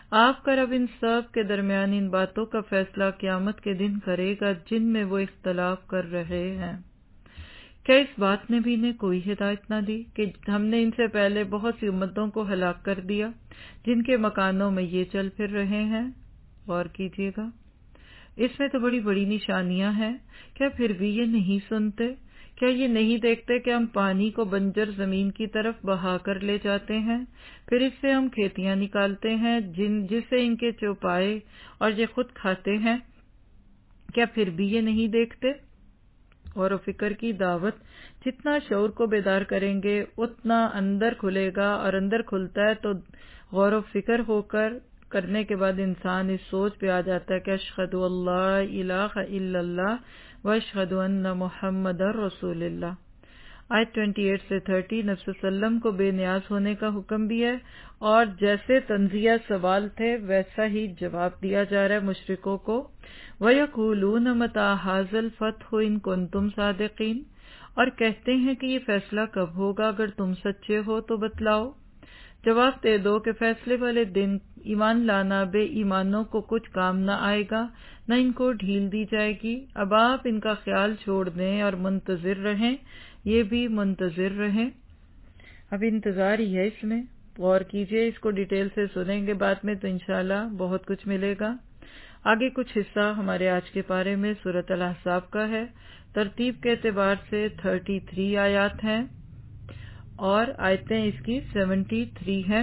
آپ کا رب ان سب کے درمیان ان باتوں کا فیصلہ قیامت کے دن کرے گا جن میں وہ اختلاف کر رہے ہیں۔ کیا اس بات نے بھی انہیں کوئی ہدایت نہ دی کہ ہم نے ان سے پہلے بہت سی امتوں کو ہلاک کر دیا جن کے مکانوں میں یہ چل پھر رہے ہیں؟ غور کیجیے گا، اس میں تو بڑی بڑی نشانیاں ہیں۔ کیا پھر بھی یہ نہیں سنتے؟ کیا یہ نہیں دیکھتے کہ ہم پانی کو بنجر زمین کی طرف بہا کر لے جاتے ہیں، پھر اس سے ہم کھیتیاں نکالتے ہیں جن جسے ان کے چوپائے اور یہ خود کھاتے ہیں؟ کیا پھر بھی یہ نہیں دیکھتے؟ غور و فکر کی دعوت جتنا شعور کو بیدار کریں گے اتنا اندر کھلے گا، اور اندر کھلتا ہے تو غور و فکر ہو کر کرنے کے بعد انسان اس سوچ پہ آ جاتا ہے کہ اشہد اللہ الہ الا اللہ و اشہد ان محمد رسول اللہ۔ آیت اٹھائیس سے تیس نبی صلی اللہ علیہ وسلم کو بے نیاز ہونے کا حکم بھی ہے، اور جیسے تنزیہ سوال تھے ویسا ہی جواب دیا جا رہا ہے مشرکوں کو۔ وَيَقُولُونَ مَتَىٰ هَٰذَا الْفَتْحُ إِن كُنتُمْ صَادِقِينَ، اور کہتے ہیں کہ یہ فیصلہ کب ہوگا، اگر تم سچے ہو تو بتلاؤ۔ جواب دے دو کہ فیصلے والے دن ایمان لانا بے ایمانوں کو کچھ کام نہ آئے گا، نہ ان کو ڈھیل دی جائے گی۔ اب آپ ان کا خیال چھوڑ دیں اور منتظر رہیں، یہ بھی منتظر رہیں۔ اب انتظار ہی ہے اس میں، غور کیجئے، اس کو ڈیٹیل سے سنیں گے بعد میں تو انشاءاللہ بہت کچھ ملے گا۔ آگے کچھ حصہ ہمارے آج کے پارے میں سورۃ الاحزاب کا ہے۔ ترتیب کے اعتبار سے تینتیس آیات ہیں اور آیتیں اس کی تہتر ہیں۔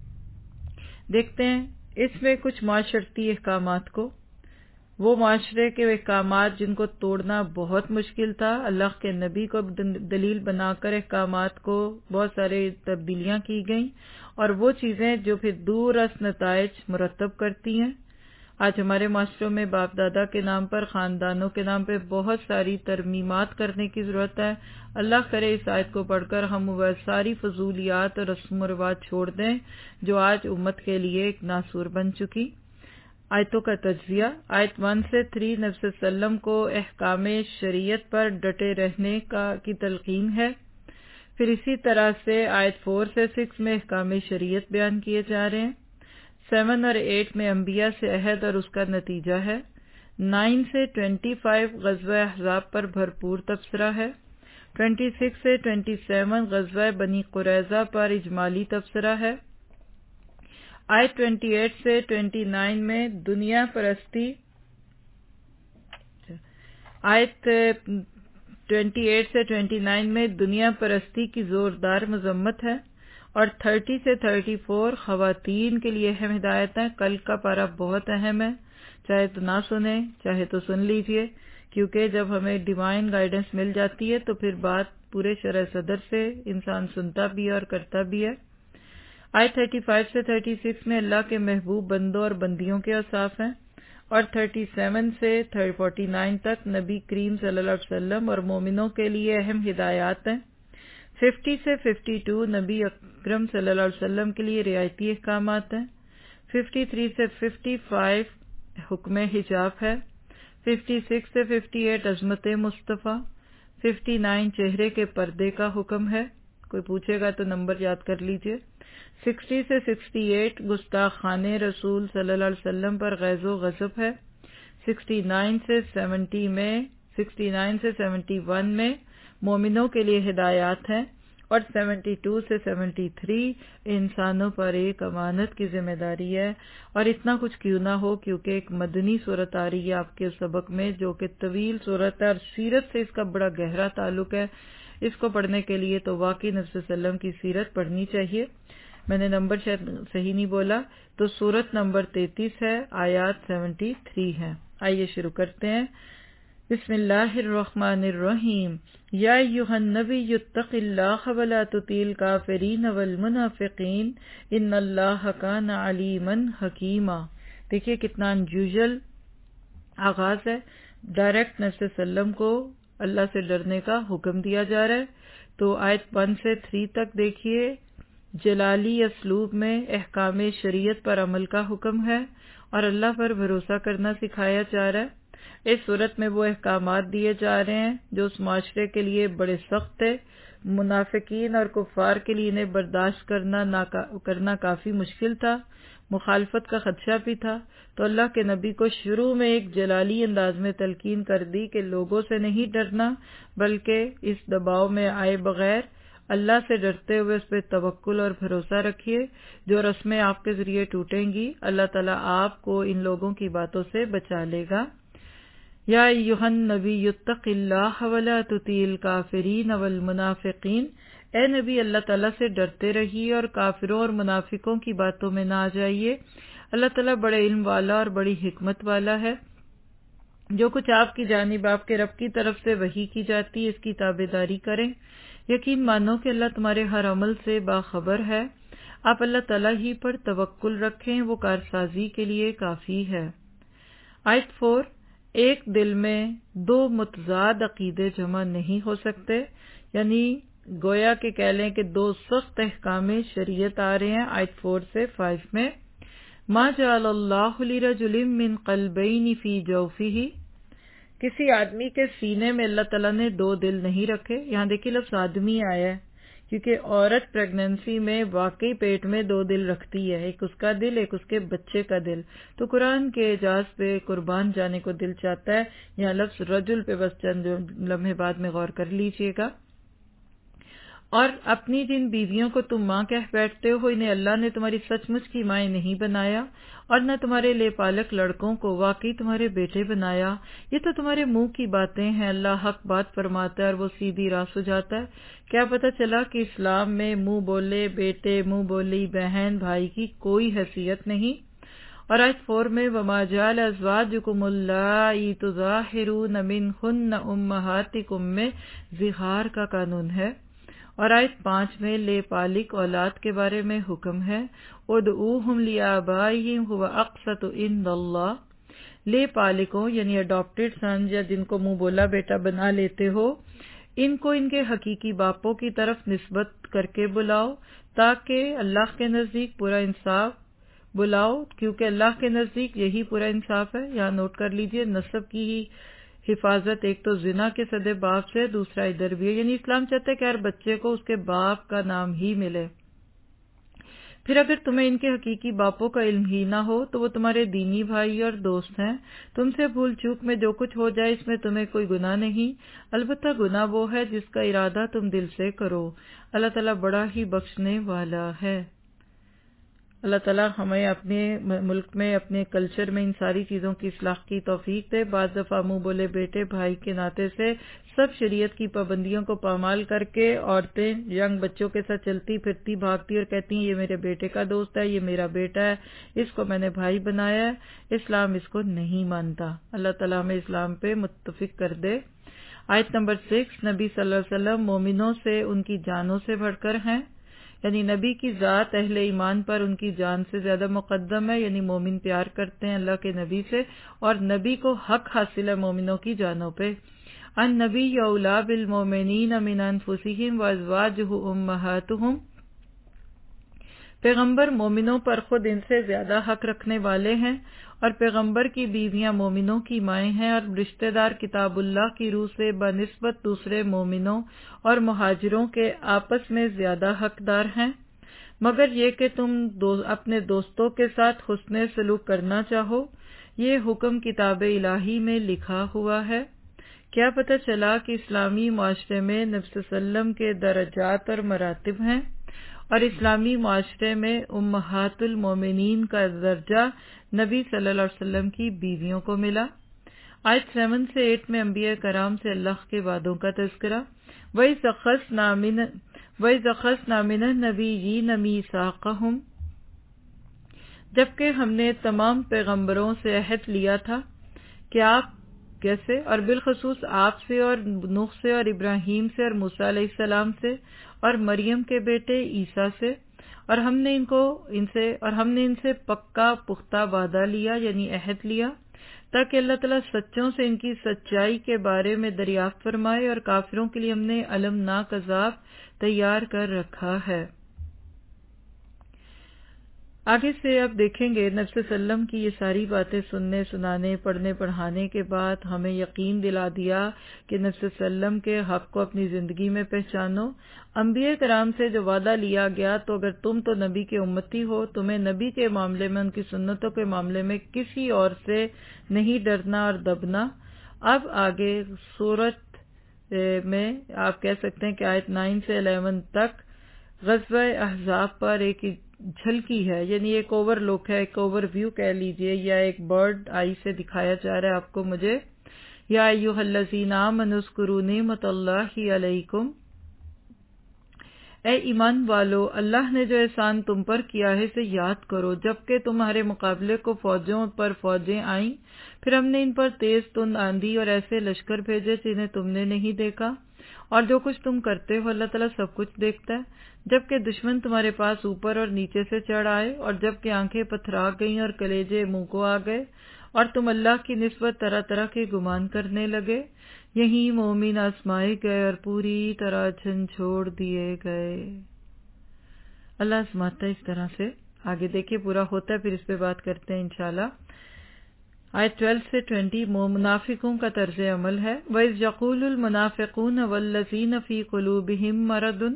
دیکھتے ہیں اس میں کچھ معاشرتی احکامات کو، وہ معاشرے کے احکامات جن کو توڑنا بہت مشکل تھا، اللہ کے نبی کو دلیل بنا کر احکامات کو بہت سارے تبدیلیاں کی گئیں، اور وہ چیزیں جو پھر دور از نتائج مرتب کرتی ہیں۔ آج ہمارے معاشروں میں باپ دادا کے نام پر، خاندانوں کے نام پہ بہت ساری ترمیمات کرنے کی ضرورت ہے۔ اللہ کرے اس آیت کو پڑھ کر ہم وہ ساری فضولیات اور رسم و رواج چھوڑ دیں جو آج امت کے لیے ایک ناسور بن چکی۔ آیتوں کا تجزیہ، آیت ون سے تھری نبی صلی اللہ علیہ وسلم کو احکام شریعت پر ڈٹے رہنے کا کی تلقین ہے۔ پھر اسی طرح سے آیت فور سے سکس میں احکام شریعت بیان کیے جا رہے ہیں۔ سیون اور ایٹ میں انبیاء سے عہد اور اس کا نتیجہ ہے۔ نائن سے ٹوینٹی فائیو غزوہ احزاب پر بھرپور تبصرہ ہے۔ ٹوینٹی سکس سے ٹوینٹی سیون غزوہ بنی قریظہ پر اجمالی تبصرہ ہے۔ آیت ٹوینٹی ایٹ سے ٹوینٹی نائن میں دنیا پرستی آیت ٹوینٹی ایٹ سے ٹوینٹی نائن میں دنیا پرستی کی زوردار مذمت ہے، اور تھرٹی سے تھرٹی فور خواتین کے لیے اہم ہدایت ہیں۔ کل کا پارہ بہت اہم ہے، چاہے تو نہ سنیں چاہے تو سن لیجئے، کیونکہ جب ہمیں ڈیوائن گائیڈنس مل جاتی ہے تو پھر بات پورے شرح صدر سے انسان سنتا بھی ہے اور کرتا بھی ہے۔ آیت تھرٹی فائیو سے تھرٹی سکس میں اللہ کے محبوب بندوں اور بندیوں کے اوصاف ہیں، اور تھرٹی سیون سے فورٹی نائن تک نبی کریم صلی اللہ علیہ وسلم اور مومنوں کے لیے اہم ہدایات ہیں۔ ففٹی سے ففٹی ٹو نبی اکرم صلی اللہ علیہ وسلم کے لیے رعایتی احکامات ہیں۔ ففٹی تھری سے ففٹی فائیو حکم حجاب ہے۔ ففٹی سکس سے ففٹی ایٹ عظمت مصطفیٰ۔ ففٹی نائن چہرے کے پردے کا حکم ہے، کوئی پوچھے گا تو نمبر یاد کر لیجئے۔ سکسٹی سے سکسٹی ایٹ گستاخان رسول صلی اللہ علیہ وسلم پر غیظ و غضب ہے۔ سکسٹی نائن سے سیونٹی میں سکسٹی نائن سے سیونٹی ون میں مومنوں کے لیے ہدایات ہیں، اور سیونٹی ٹو سے سیونٹی تھری انسانوں پر ایک امانت کی ذمہ داری ہے۔ اور اتنا کچھ کیوں نہ ہو، کیونکہ ایک مدنی صورت آ رہی ہے آپ کے سبق میں جو کہ طویل صورت ہے، اور سیرت سے اس کا بڑا گہرا تعلق ہے۔ اس کو پڑھنے کے لیے تو واقعی نبی صلی اللہ علیہ وسلم کی سیرت پڑھنی چاہیے۔ میں نے نمبر شاید صحیح نہیں بولا، تو سورت نمبر تینتیس ہے، آیات سیونٹی تھری ہیں۔ آئیے شروع کرتے ہیں۔ بسم اللہ الرحمن الرحیم۔ یا ایھا النبی اتق اللہ ولا تطع الکافرین والمنافقین ان اللہ کان علیما حکیما۔ دیکھیے کتنا انیوژل آغاز ہے، ڈائریکٹ نبی صلی اللہ علیہ وسلم کو اللہ سے ڈرنے کا حکم دیا جا رہا ہے۔ تو آیت ون سے تھری تک دیکھیے جلالی اسلوب میں احکام شریعت پر عمل کا حکم ہے، اور اللہ پر بھروسہ کرنا سکھایا جا رہا ہے۔ اس صورت میں وہ احکامات دیے جا رہے ہیں جو اس معاشرے کے لیے بڑے سخت تھے، منافقین اور کفار کے لیے انہیں برداشت کرنا کرنا کافی مشکل تھا۔ مخالفت کا خدشہ بھی تھا، تو اللہ کے نبی کو شروع میں ایک جلالی انداز میں تلقین کر دی کہ لوگوں سے نہیں ڈرنا، بلکہ اس دباؤ میں آئے بغیر اللہ سے ڈرتے ہوئے اس پہ توکل اور بھروسہ رکھیے۔ جو رسمیں آپ کے ذریعے ٹوٹیں گی، اللہ تعالیٰ آپ کو ان لوگوں کی باتوں سے بچا لے گا۔ یا ایھا النبی اتق اللہ ولا تطیع الکافرین والمنافقین، اے نبی اللہ تعالیٰ سے ڈرتے رہیے اور کافروں اور منافقوں کی باتوں میں نہ آ جائیے۔ اللہ تعالیٰ بڑے علم والا اور بڑی حکمت والا ہے۔ جو کچھ آپ کی جانب آپ کے رب کی طرف سے وحی کی جاتی ہے، اس کی تابعداری کریں۔ یقین مانو کہ اللہ تمہارے ہر عمل سے باخبر ہے۔ آپ اللہ تعالیٰ ہی پر توکل رکھیں، وہ کارسازی کے لیے کافی ہے۔ آیت فور، ایک دل میں دو متضاد عقیدے جمع نہیں ہو سکتے، یعنی گویا کہ کہہ لیں کہ دو سخت احکام شریعت آ رہے ہیں آیت فور سے فائیو میں۔ ما جعل اللہ لرجل من قلبین فی جوفہ، کسی آدمی کے سینے میں اللہ تعالیٰ نے دو دل نہیں رکھے۔ یہاں دیکھیے لفظ آدمی آیا ہے، کیونکہ عورت پریگننسی میں واقعی پیٹ میں دو دل رکھتی ہے، ایک اس کا دل، ایک اس کے بچے کا دل۔ تو قرآن کے اعجاز پہ قربان جانے کو دل چاہتا ہے۔ یہاں لفظ رجل پہ بس چند لمحے بعد میں غور کر لیجئے گا۔ اور اپنی جن بیویوں کو تم ماں کہہ بیٹھتے ہو، انہیں اللہ نے تمہاری سچ مچ کی مائیں نہیں بنایا، اور نہ تمہارے لے پالک لڑکوں کو واقعی تمہارے بیٹے بنایا۔ یہ تو تمہارے منہ کی باتیں ہیں، اللہ حق بات فرماتا ہے اور وہ سیدھی راہ سجاتا ہے۔ کیا پتہ چلا کہ اسلام میں منہ بولے بیٹے، منہ بولی بہن بھائی کی کوئی حیثیت نہیں۔ اور آیت فور میں وَمَا جَعَلَ أَزْوَاجُكُمُ اللَّائِي تُظَاهِرُونَ مِنْهُنَّ أُمَّهَاتِكُم میں زہار کا قانون ہے۔ اور آیت پانچ میں لے پالک اولاد کے بارے میں حکم ہے، ادعوہم لآبائہم ھو اقسط عند اللہ۔ لے پالکوں یعنی اڈاپٹڈ سن یا جن کو منہ بولا بیٹا بنا لیتے ہو، ان کو ان کے حقیقی باپوں کی طرف نسبت کر کے بلاؤ، تاکہ اللہ کے نزدیک پورا انصاف بلاؤ، کیونکہ اللہ کے نزدیک یہی پورا انصاف ہے۔ یہاں نوٹ کر لیجئے، نسب کی ہی حفاظت ایک تو زنا کے سدے باپ سے، دوسرا ادھر بھی ہے، یعنی اسلام چاہتا ہے کہ ہر بچے کو اس کے باپ کا نام ہی ملے۔ پھر اگر تمہیں ان کے حقیقی باپوں کا علم ہی نہ ہو تو وہ تمہارے دینی بھائی اور دوست ہیں، تم سے بھول چوک میں جو کچھ ہو جائے اس میں تمہیں کوئی گناہ نہیں، البتہ گناہ وہ ہے جس کا ارادہ تم دل سے کرو۔ اللہ تعالیٰ بڑا ہی بخشنے والا ہے۔ اللہ تعالیٰ ہمیں اپنے ملک میں اپنے کلچر میں ان ساری چیزوں کی اصلاح کی توفیق دے۔ بعض دفعہ منہ بولے بیٹے بھائی کے ناطے سے سب شریعت کی پابندیوں کو پامال کر کے عورتیں ینگ بچوں کے ساتھ چلتی پھرتی بھاگتی اور کہتی ہیں یہ میرے بیٹے کا دوست ہے، یہ میرا بیٹا ہے، اس کو میں نے بھائی بنایا ہے۔ اسلام اس کو نہیں مانتا۔ اللہ تعالیٰ ہمیں اسلام پہ متفق کر دے۔ آیت نمبر سکس، نبی صلی اللہ علیہ وسلم مومنوں سے ان کی جانوں سے بڑھ کر ہیں، یعنی نبی کی ذات اہل ایمان پر ان کی جان سے زیادہ مقدم ہے، یعنی مومن پیار کرتے ہیں اللہ کے نبی سے، اور نبی کو حق حاصل ہے مومنوں کی جانوں پہ۔ النبی اولیٰ بالمؤمنین من انفسہم وازواجہ امہاتہم، پیغمبر مومنوں پر خود ان سے زیادہ حق رکھنے والے ہیں، اور پیغمبر کی بیویاں مومنوں کی مائیں ہیں، اور رشتہ دار کتاب اللہ کی روح سے بنسبت دوسرے مومنوں اور مہاجروں کے آپس میں زیادہ حقدار ہیں، مگر یہ کہ تم دو اپنے دوستوں کے ساتھ حسن سلوک کرنا چاہو، یہ حکم کتاب الہی میں لکھا ہوا ہے۔ کیا پتہ چلا کہ اسلامی معاشرے میں نبی صلی اللہ علیہ وسلم کے درجات اور مراتب ہیں، اور اسلامی معاشرے میں امہات المومنین کا درجہ نبی صلی اللہ علیہ وسلم کی بیویوں کو ملا۔ آیت سیون سے ایٹ میں انبیاء کرام سے اللہ کے وعدوں کا تذکرہ۔ وَإِذْ أَخَذْنَا مِنَ وَإِذْ أَخَذْنَا مِنَ النَّبِيِّينَ مِيثَاقَهُمْ، جبکہ ہم نے تمام پیغمبروں سے عہد لیا تھا کہ آپ کیسے، اور بالخصوص آپ سے اور نوح سے اور ابراہیم سے اور موسیٰ علیہ السلام سے اور مریم کے بیٹے عیسیٰ سے، اور ہم نے ان کو ان سے اور ہم نے ان سے پکا پختہ وعدہ لیا یعنی عہد لیا، تاکہ اللہ تعالیٰ سچوں سے ان کی سچائی کے بارے میں دریافت فرمائے، اور کافروں کے لیے ہم نے المناک عذاب تیار کر رکھا ہے۔ آگے سے آپ دیکھیں گے نبی صلی اللہ علیہ وسلم کی یہ ساری باتیں سننے سنانے پڑھنے پڑھانے کے بعد ہمیں یقین دلا دیا کہ نبی صلی اللہ علیہ وسلم کے حق کو اپنی زندگی میں پہچانو۔ انبیاء کرام سے جو وعدہ لیا گیا، تو اگر تم تو نبی کے امتی ہو، تمہیں نبی کے معاملے میں، ان کی سنتوں کے معاملے میں کسی اور سے نہیں ڈرنا اور دبنا۔ اب آگے سورت میں آپ کہہ سکتے ہیں کہ آیت نائن سے الیون تک غزوہ احزاب پر ایک جھلکی ہے، یعنی ایک اوور لک ہے، ایک اوور ویو کہہ لیجئے، یا ایک برڈ آئی سے دکھایا جا رہا ہے آپ کو مجھے۔ یا ایھا الذین آمنوا اذکروا نعمت اللہ علیکم، اے ایمان والو، اللہ نے جو احسان تم پر کیا ہے اسے یاد کرو، جبکہ تمہارے مقابلے کو فوجوں پر فوجیں آئیں، پھر ہم نے ان پر تیز تند آندھی اور ایسے لشکر بھیجے جنہیں تم نے نہیں دیکھا، اور جو کچھ تم کرتے ہو اللہ تعالیٰ سب کچھ دیکھتا ہے۔ جبکہ دشمن تمہارے پاس اوپر اور نیچے سے چڑھ آئے، اور جبکہ آنکھیں پتھرا گئیں اور کلیجے منہ کو آ گئے، اور تم اللہ کی نسبت طرح طرح کے گمان کرنے لگے، یہی مومن آزمائے گئے اور پوری طرح جھنجھوڑ دیے گئے۔ اللہ آزماتا ہے اس طرح سے۔ آگے دیکھیں پورا ہوتا ہے، پھر اس پہ بات کرتے ہیں انشاءاللہ۔ آیت ٹویلو سے ٹوینٹی منافقوں کا طرز عمل ہے۔ وَإِذْ يَقُولُ الْمُنَافِقُونَ وَالَّذِينَ فِي قُلُوبِهِم مَّرَضٌ،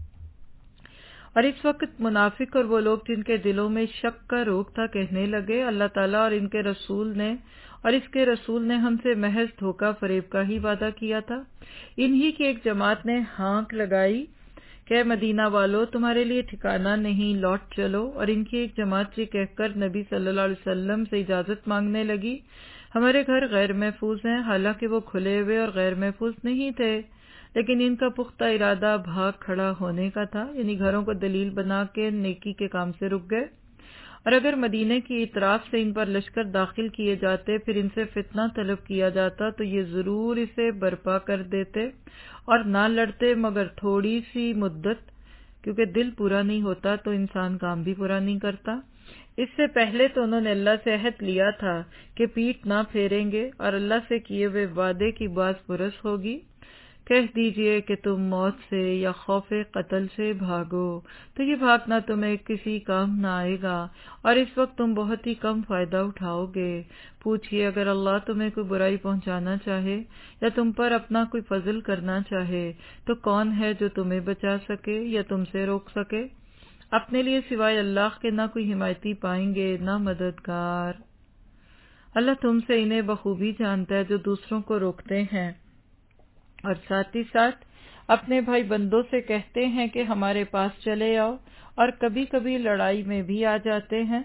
اور اس وقت منافق اور وہ لوگ جن کے دلوں میں شک کا روگ تھا کہنے لگے، اللہ تعالیٰ اور ان کے رسول نے اور اس کے رسول نے ہم سے محض دھوکہ فریب کا ہی وعدہ کیا تھا۔ انہی کی ایک جماعت نے ہانک لگائی کہ مدینہ والو تمہارے لیے ٹھکانہ نہیں، لوٹ چلو، اور ان کی ایک جماعت یہ کہہ کر نبی صلی اللہ علیہ وسلم سے اجازت مانگنے لگی، ہمارے گھر غیر محفوظ ہیں، حالانکہ وہ کھلے ہوئے اور غیر محفوظ نہیں تھے، لیکن ان کا پختہ ارادہ بھاگ کھڑا ہونے کا تھا، یعنی گھروں کو دلیل بنا کے نیکی کے کام سے رک گئے۔ اور اگر مدینے کی اطراف سے ان پر لشکر داخل کیے جاتے، پھر ان سے فتنہ طلب کیا جاتا تو یہ ضرور اسے برپا کر دیتے اور نہ لڑتے مگر تھوڑی سی مدت، کیونکہ دل پورا نہیں ہوتا تو انسان کام بھی پورا نہیں کرتا۔ اس سے پہلے تو انہوں نے اللہ سے عہد لیا تھا کہ پیٹھ نہ پھیریں گے اور اللہ سے کیے ہوئے وعدے کی باز پرس ہوگی۔ کہہ دیجئے کہ تم موت سے یا خوف قتل سے بھاگو تو یہ بھاگنا تمہیں کسی کام نہ آئے گا، اور اس وقت تم بہت ہی کم فائدہ اٹھاؤ گے۔ پوچھئے اگر اللہ تمہیں کوئی برائی پہنچانا چاہے یا تم پر اپنا کوئی فضل کرنا چاہے تو کون ہے جو تمہیں بچا سکے یا تم سے روک سکے؟ اپنے لیے سوائے اللہ کے نہ کوئی حمایتی پائیں گے نہ مددگار۔ اللہ تم سے انہیں بخوبی جانتا ہے جو دوسروں کو روکتے ہیں اور ساتھ ہی ساتھ اپنے بھائی بندوں سے کہتے ہیں کہ ہمارے پاس چلے آؤ، اور کبھی کبھی لڑائی میں بھی آ جاتے ہیں۔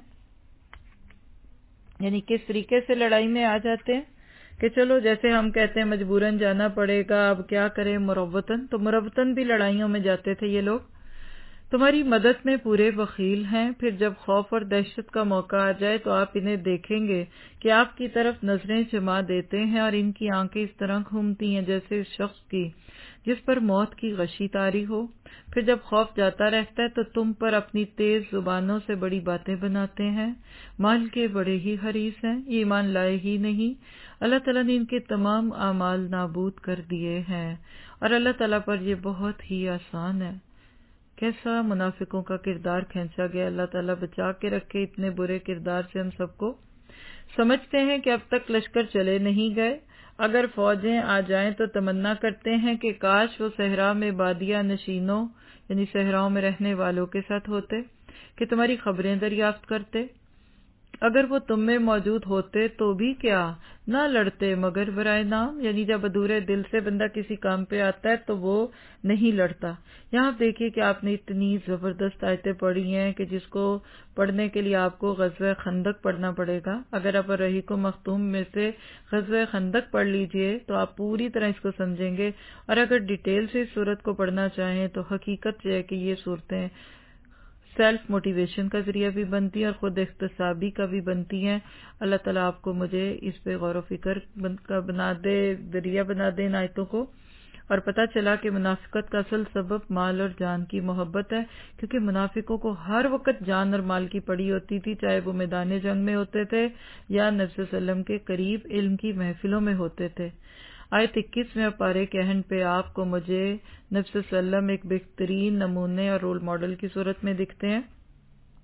یعنی کس طریقے سے لڑائی میں آ جاتے ہیں کہ چلو جیسے ہم کہتے ہیں مجبوراً جانا پڑے گا، اب کیا کریں، مروتاً، تو مروتاً بھی لڑائیوں میں جاتے تھے یہ لوگ۔ تمہاری مدد میں پورے بخیل ہیں، پھر جب خوف اور دہشت کا موقع آ جائے تو آپ انہیں دیکھیں گے کہ آپ کی طرف نظریں جما دیتے ہیں اور ان کی آنکھیں اس طرح گھومتی ہیں جیسے اس شخص کی جس پر موت کی غشی طاری ہو۔ پھر جب خوف جاتا رہتا ہے تو تم پر اپنی تیز زبانوں سے بڑی باتیں بناتے ہیں، مال کے بڑے ہی حریص ہیں، یہ ایمان لائے ہی نہیں، اللہ تعالیٰ نے ان کے تمام اعمال نابود کر دیے ہیں، اور اللہ تعالیٰ پر یہ بہت ہی آسان ہے۔ کیسا منافقوں کا کردار کھینچا گیا، اللہ تعالیٰ بچا کے رکھے اتنے برے کردار سے ہم سب کو۔ سمجھتے ہیں کہ اب تک لشکر چلے نہیں گئے، اگر فوجیں آ جائیں تو تمنا کرتے ہیں کہ کاش وہ صحرا میں بادیہ نشینوں یعنی صحراؤں میں رہنے والوں کے ساتھ ہوتے کہ تمہاری خبریں دریافت کرتے، اگر وہ تم میں موجود ہوتے تو بھی کیا نہ لڑتے مگر برائے نام، یعنی جب ادھورے دل سے بندہ کسی کام پہ آتا ہے تو وہ نہیں لڑتا۔ یہاں دیکھیے کہ آپ نے اتنی زبردست آیتیں پڑھی ہیں کہ جس کو پڑھنے کے لیے آپ کو غزوہ خندق پڑھنا پڑے گا۔ اگر آپ رحیق و مختوم میں سے غزوہ خندق پڑھ لیجئے تو آپ پوری طرح اس کو سمجھیں گے، اور اگر ڈیٹیل سے اس صورت کو پڑھنا چاہیں تو حقیقت یہ ہے کہ یہ صورتیں سیلف موٹیویشن کا ذریعہ بھی بنتی ہیں اور خود احتسابی کا بھی بنتی ہیں۔ اللہ تعالیٰ آپ کو مجھے اس پہ غور و فکر کا بنا دے، ذریعہ بنا دے ان آیتوں کو، اور پتہ چلا کہ منافقت کا اصل سبب مال اور جان کی محبت ہے، کیونکہ منافقوں کو ہر وقت جان اور مال کی پڑی ہوتی تھی، چاہے وہ میدان جنگ میں ہوتے تھے یا نبی صلی اللہ علیہ وسلم کے قریب علم کی محفلوں میں ہوتے تھے۔ آیت اکیس میں پارے کے اینڈ پہ آپ کو مجھے نبی صلی اللہ علیہ وسلم ایک بہترین نمونے اور رول ماڈل کی صورت میں دکھتے ہیں۔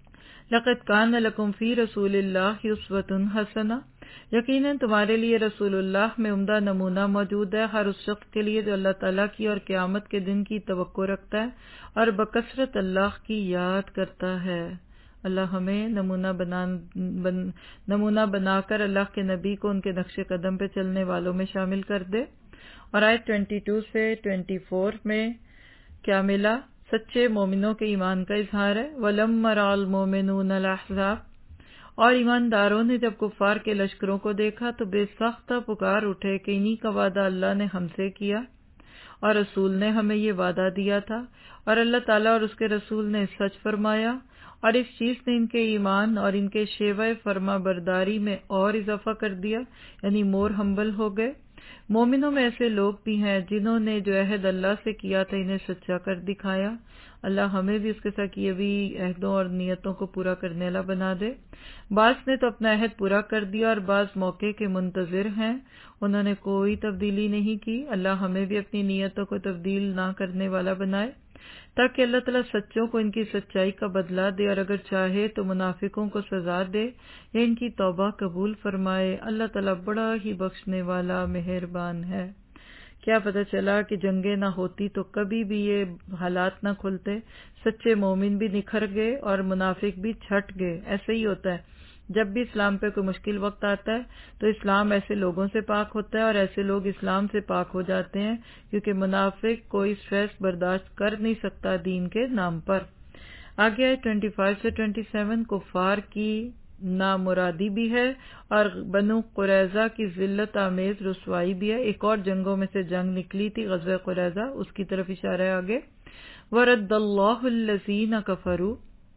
لقد کان لکم فی رسول اللہ اسوۃ حسنہ، یقیناً تمہارے لیے رسول اللہ میں عمدہ نمونہ موجود ہے ہر اس شخص کے لیے جو اللہ تعالیٰ کی اور قیامت کے دن کی توقع رکھتا ہے اور بکثرت اللہ کی یاد کرتا ہے۔ اللہ ہمیں نمونہ بنا بن نمونہ بنا کر اللہ کے نبی کو ان کے نقش قدم پہ چلنے والوں میں شامل کر دے۔ اور آیت بائیس سے چوبیس میں کیا ملا؟ سچے مومنوں کے ایمان کا اظہار ہے۔ وَلَمَّا رَأَى الْمُؤْمِنُونَ الْأَحْزَابَ، اور ایمانداروں نے جب کفار کے لشکروں کو دیکھا تو بے ساختہ پکار اٹھے کہ انہی کا وعدہ اللہ نے ہم سے کیا اور رسول نے ہمیں یہ وعدہ دیا تھا، اور اللہ تعالیٰ اور اس کے رسول نے سچ فرمایا، اور اس چیز نے ان کے ایمان اور ان کے شیوہ فرما برداری میں اور اضافہ کر دیا، یعنی مور ہمبل ہو گئے۔ مومنوں میں ایسے لوگ بھی ہیں جنہوں نے جو عہد اللہ سے کیا تھا انہیں سچا کر دکھایا۔ اللہ ہمیں بھی اس کے ساتھ کیے بھی عہدوں اور نیتوں کو پورا کرنے والا بنا دے۔ بعض نے تو اپنا عہد پورا کر دیا اور بعض موقع کے منتظر ہیں، انہوں نے کوئی تبدیلی نہیں کی۔ اللہ ہمیں بھی اپنی نیتوں کو تبدیل نہ کرنے والا بنائے تاکہ اللہ تعالیٰ سچوں کو ان کی سچائی کا بدلہ دے، اور اگر چاہے تو منافقوں کو سزا دے یا ان کی توبہ قبول فرمائے۔ اللہ تعالیٰ بڑا ہی بخشنے والا مہربان ہے۔ کیا پتہ چلا کہ جنگیں نہ ہوتی تو کبھی بھی یہ حالات نہ کھلتے، سچے مومن بھی نکھر گئے اور منافق بھی چھٹ گئے۔ ایسے ہی ہوتا ہے، جب بھی اسلام پہ کوئی مشکل وقت آتا ہے تو اسلام ایسے لوگوں سے پاک ہوتا ہے اور ایسے لوگ اسلام سے پاک ہو جاتے ہیں، کیونکہ منافق کوئی سٹریس برداشت کر نہیں سکتا دین کے نام پر۔ آگے ہے پچیس سے ستائیس، کفار کی نامرادی بھی ہے اور بنو قریظہ کی ذلت آمیز رسوائی بھی ہے۔ ایک اور جنگوں میں سے جنگ نکلی تھی، غزوہ قریظہ، اس کی طرف اشارہ ہے آگے۔ وَرَدَّ اللَّهُ الَّذِينَ كَفَرُوا،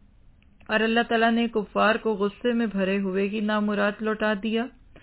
اور اللہ تعالیٰ نے کفار کو غصے میں بھرے ہوئے کی نامراد لوٹا دیا،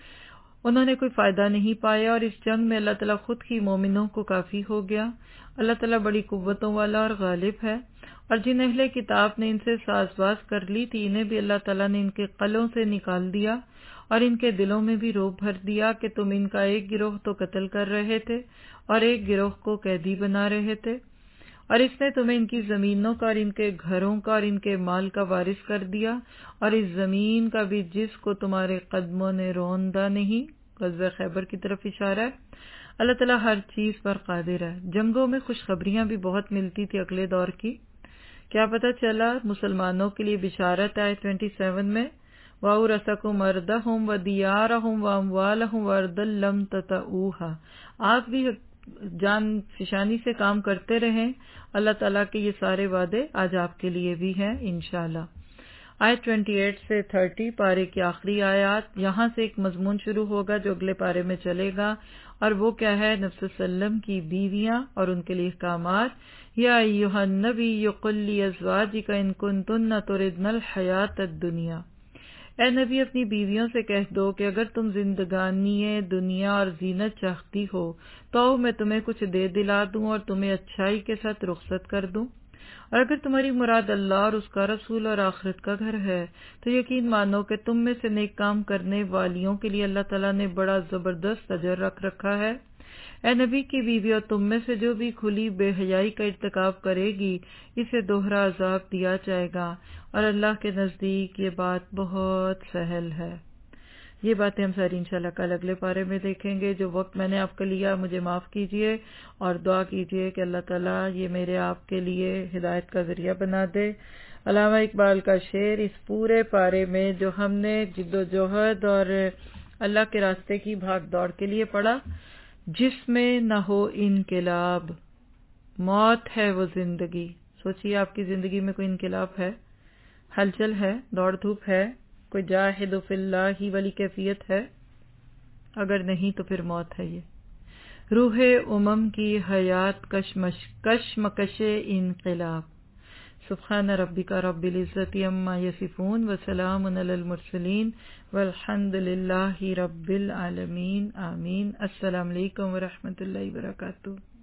انہوں نے کوئی فائدہ نہیں پایا، اور اس جنگ میں اللہ تعالیٰ خود ہی مومنوں کو کافی ہو گیا۔ اللہ تعالیٰ بڑی قوتوں والا اور غالب ہے، اور جن اہل کتاب نے ان سے ساز باز کر لی تھی انہیں بھی اللہ تعالیٰ نے ان کے قلوں سے نکال دیا اور ان کے دلوں میں بھی رعب بھر دیا کہ تم ان کا ایک گروہ تو قتل کر رہے تھے اور ایک گروہ کو قیدی بنا رہے تھے، اور اس نے تمہیں ان کی زمینوں کا اور ان کے گھروں کا اور ان کے مال کا وارث کر دیا، اور اس زمین کا بھی جس کو تمہارے قدموں نے روندا نہیں۔ غزوہ خیبر کی طرف اشارہ ہے۔ اللہ تعالیٰ ہر چیز پر قادر ہے۔ جنگوں میں خوشخبریاں بھی بہت ملتی تھی اگلے دور کی۔ کیا پتہ چلا؟ مسلمانوں کے لیے بشارت ہے سبائیس میں، وَأَوْرَثَكُمْ أَرْضَهُمْ وَدِيَارَهُمْ وَأَمْوَالَهُمْ وَأَرْضًا لَّمْ تَطَئُوهَا، آپ بھی جان فشانی سے کام کرتے رہیں، اللہ تعالیٰ کے یہ سارے وعدے آج آپ کے لیے بھی ہیں انشاءاللہ۔ آیت اٹھائیس سے تیس پارے کی آخری آیات، یہاں سے ایک مضمون شروع ہوگا جو اگلے پارے میں چلے گا، اور وہ کیا ہے؟ نبی صلی اللہ علیہ وسلم کی بیویاں اور ان کے لیے احکامات۔ یا ایھا النبی قل لازواجک ان کنتن تردن الحیاۃ الدنیا، اے نبی اپنی بیویوں سے کہہ دو کہ اگر تم زندگانی دنیا اور زینت چاہتی ہو تو میں تمہیں کچھ دے دلا دوں اور تمہیں اچھائی کے ساتھ رخصت کر دوں، اور اگر تمہاری مراد اللہ اور اس کا رسول اور آخرت کا گھر ہے تو یقین مانو کہ تم میں سے نیک کام کرنے والیوں کے لیے اللہ تعالیٰ نے بڑا زبردست اجر رکھ رکھا ہے۔ اے نبی کی بیویوں، تم میں سے جو بھی کھلی بے حیائی کا ارتکاب کرے گی اسے دوہرا عذاب دیا جائے گا، اور اللہ کے نزدیک یہ بات بہت سہل ہے۔ یہ باتیں ہم ساری انشاءاللہ کل اگلے پارے میں دیکھیں گے۔ جو وقت میں نے آپ کا لیا مجھے معاف کیجیے، اور دعا کیجیے کہ اللہ تعالیٰ یہ میرے آپ کے لیے ہدایت کا ذریعہ بنا دے۔ علامہ اقبال کا شعر اس پورے پارے میں جو ہم نے جد و جہد اور اللہ کے راستے کی بھاگ دوڑ کے لیے پڑھا، جس میں نہ ہو انقلاب، موت ہے وہ زندگی۔ سوچیے آپ کی زندگی میں کوئی انقلاب ہے، ہلچل ہے، دوڑ دھوپ ہے، کوئی جاہد فی اللہ والی کیفیت ہے؟ اگر نہیں تو پھر موت ہے۔ یہ روح امم کی حیات کشمش کشمکش انقلاب۔ سبحان ربک رب العزت عما یصفون وسلام علی المرسلین والحمد للہ رب العالمین، آمین۔ السلام علیکم ورحمۃ اللہ وبرکاتہ۔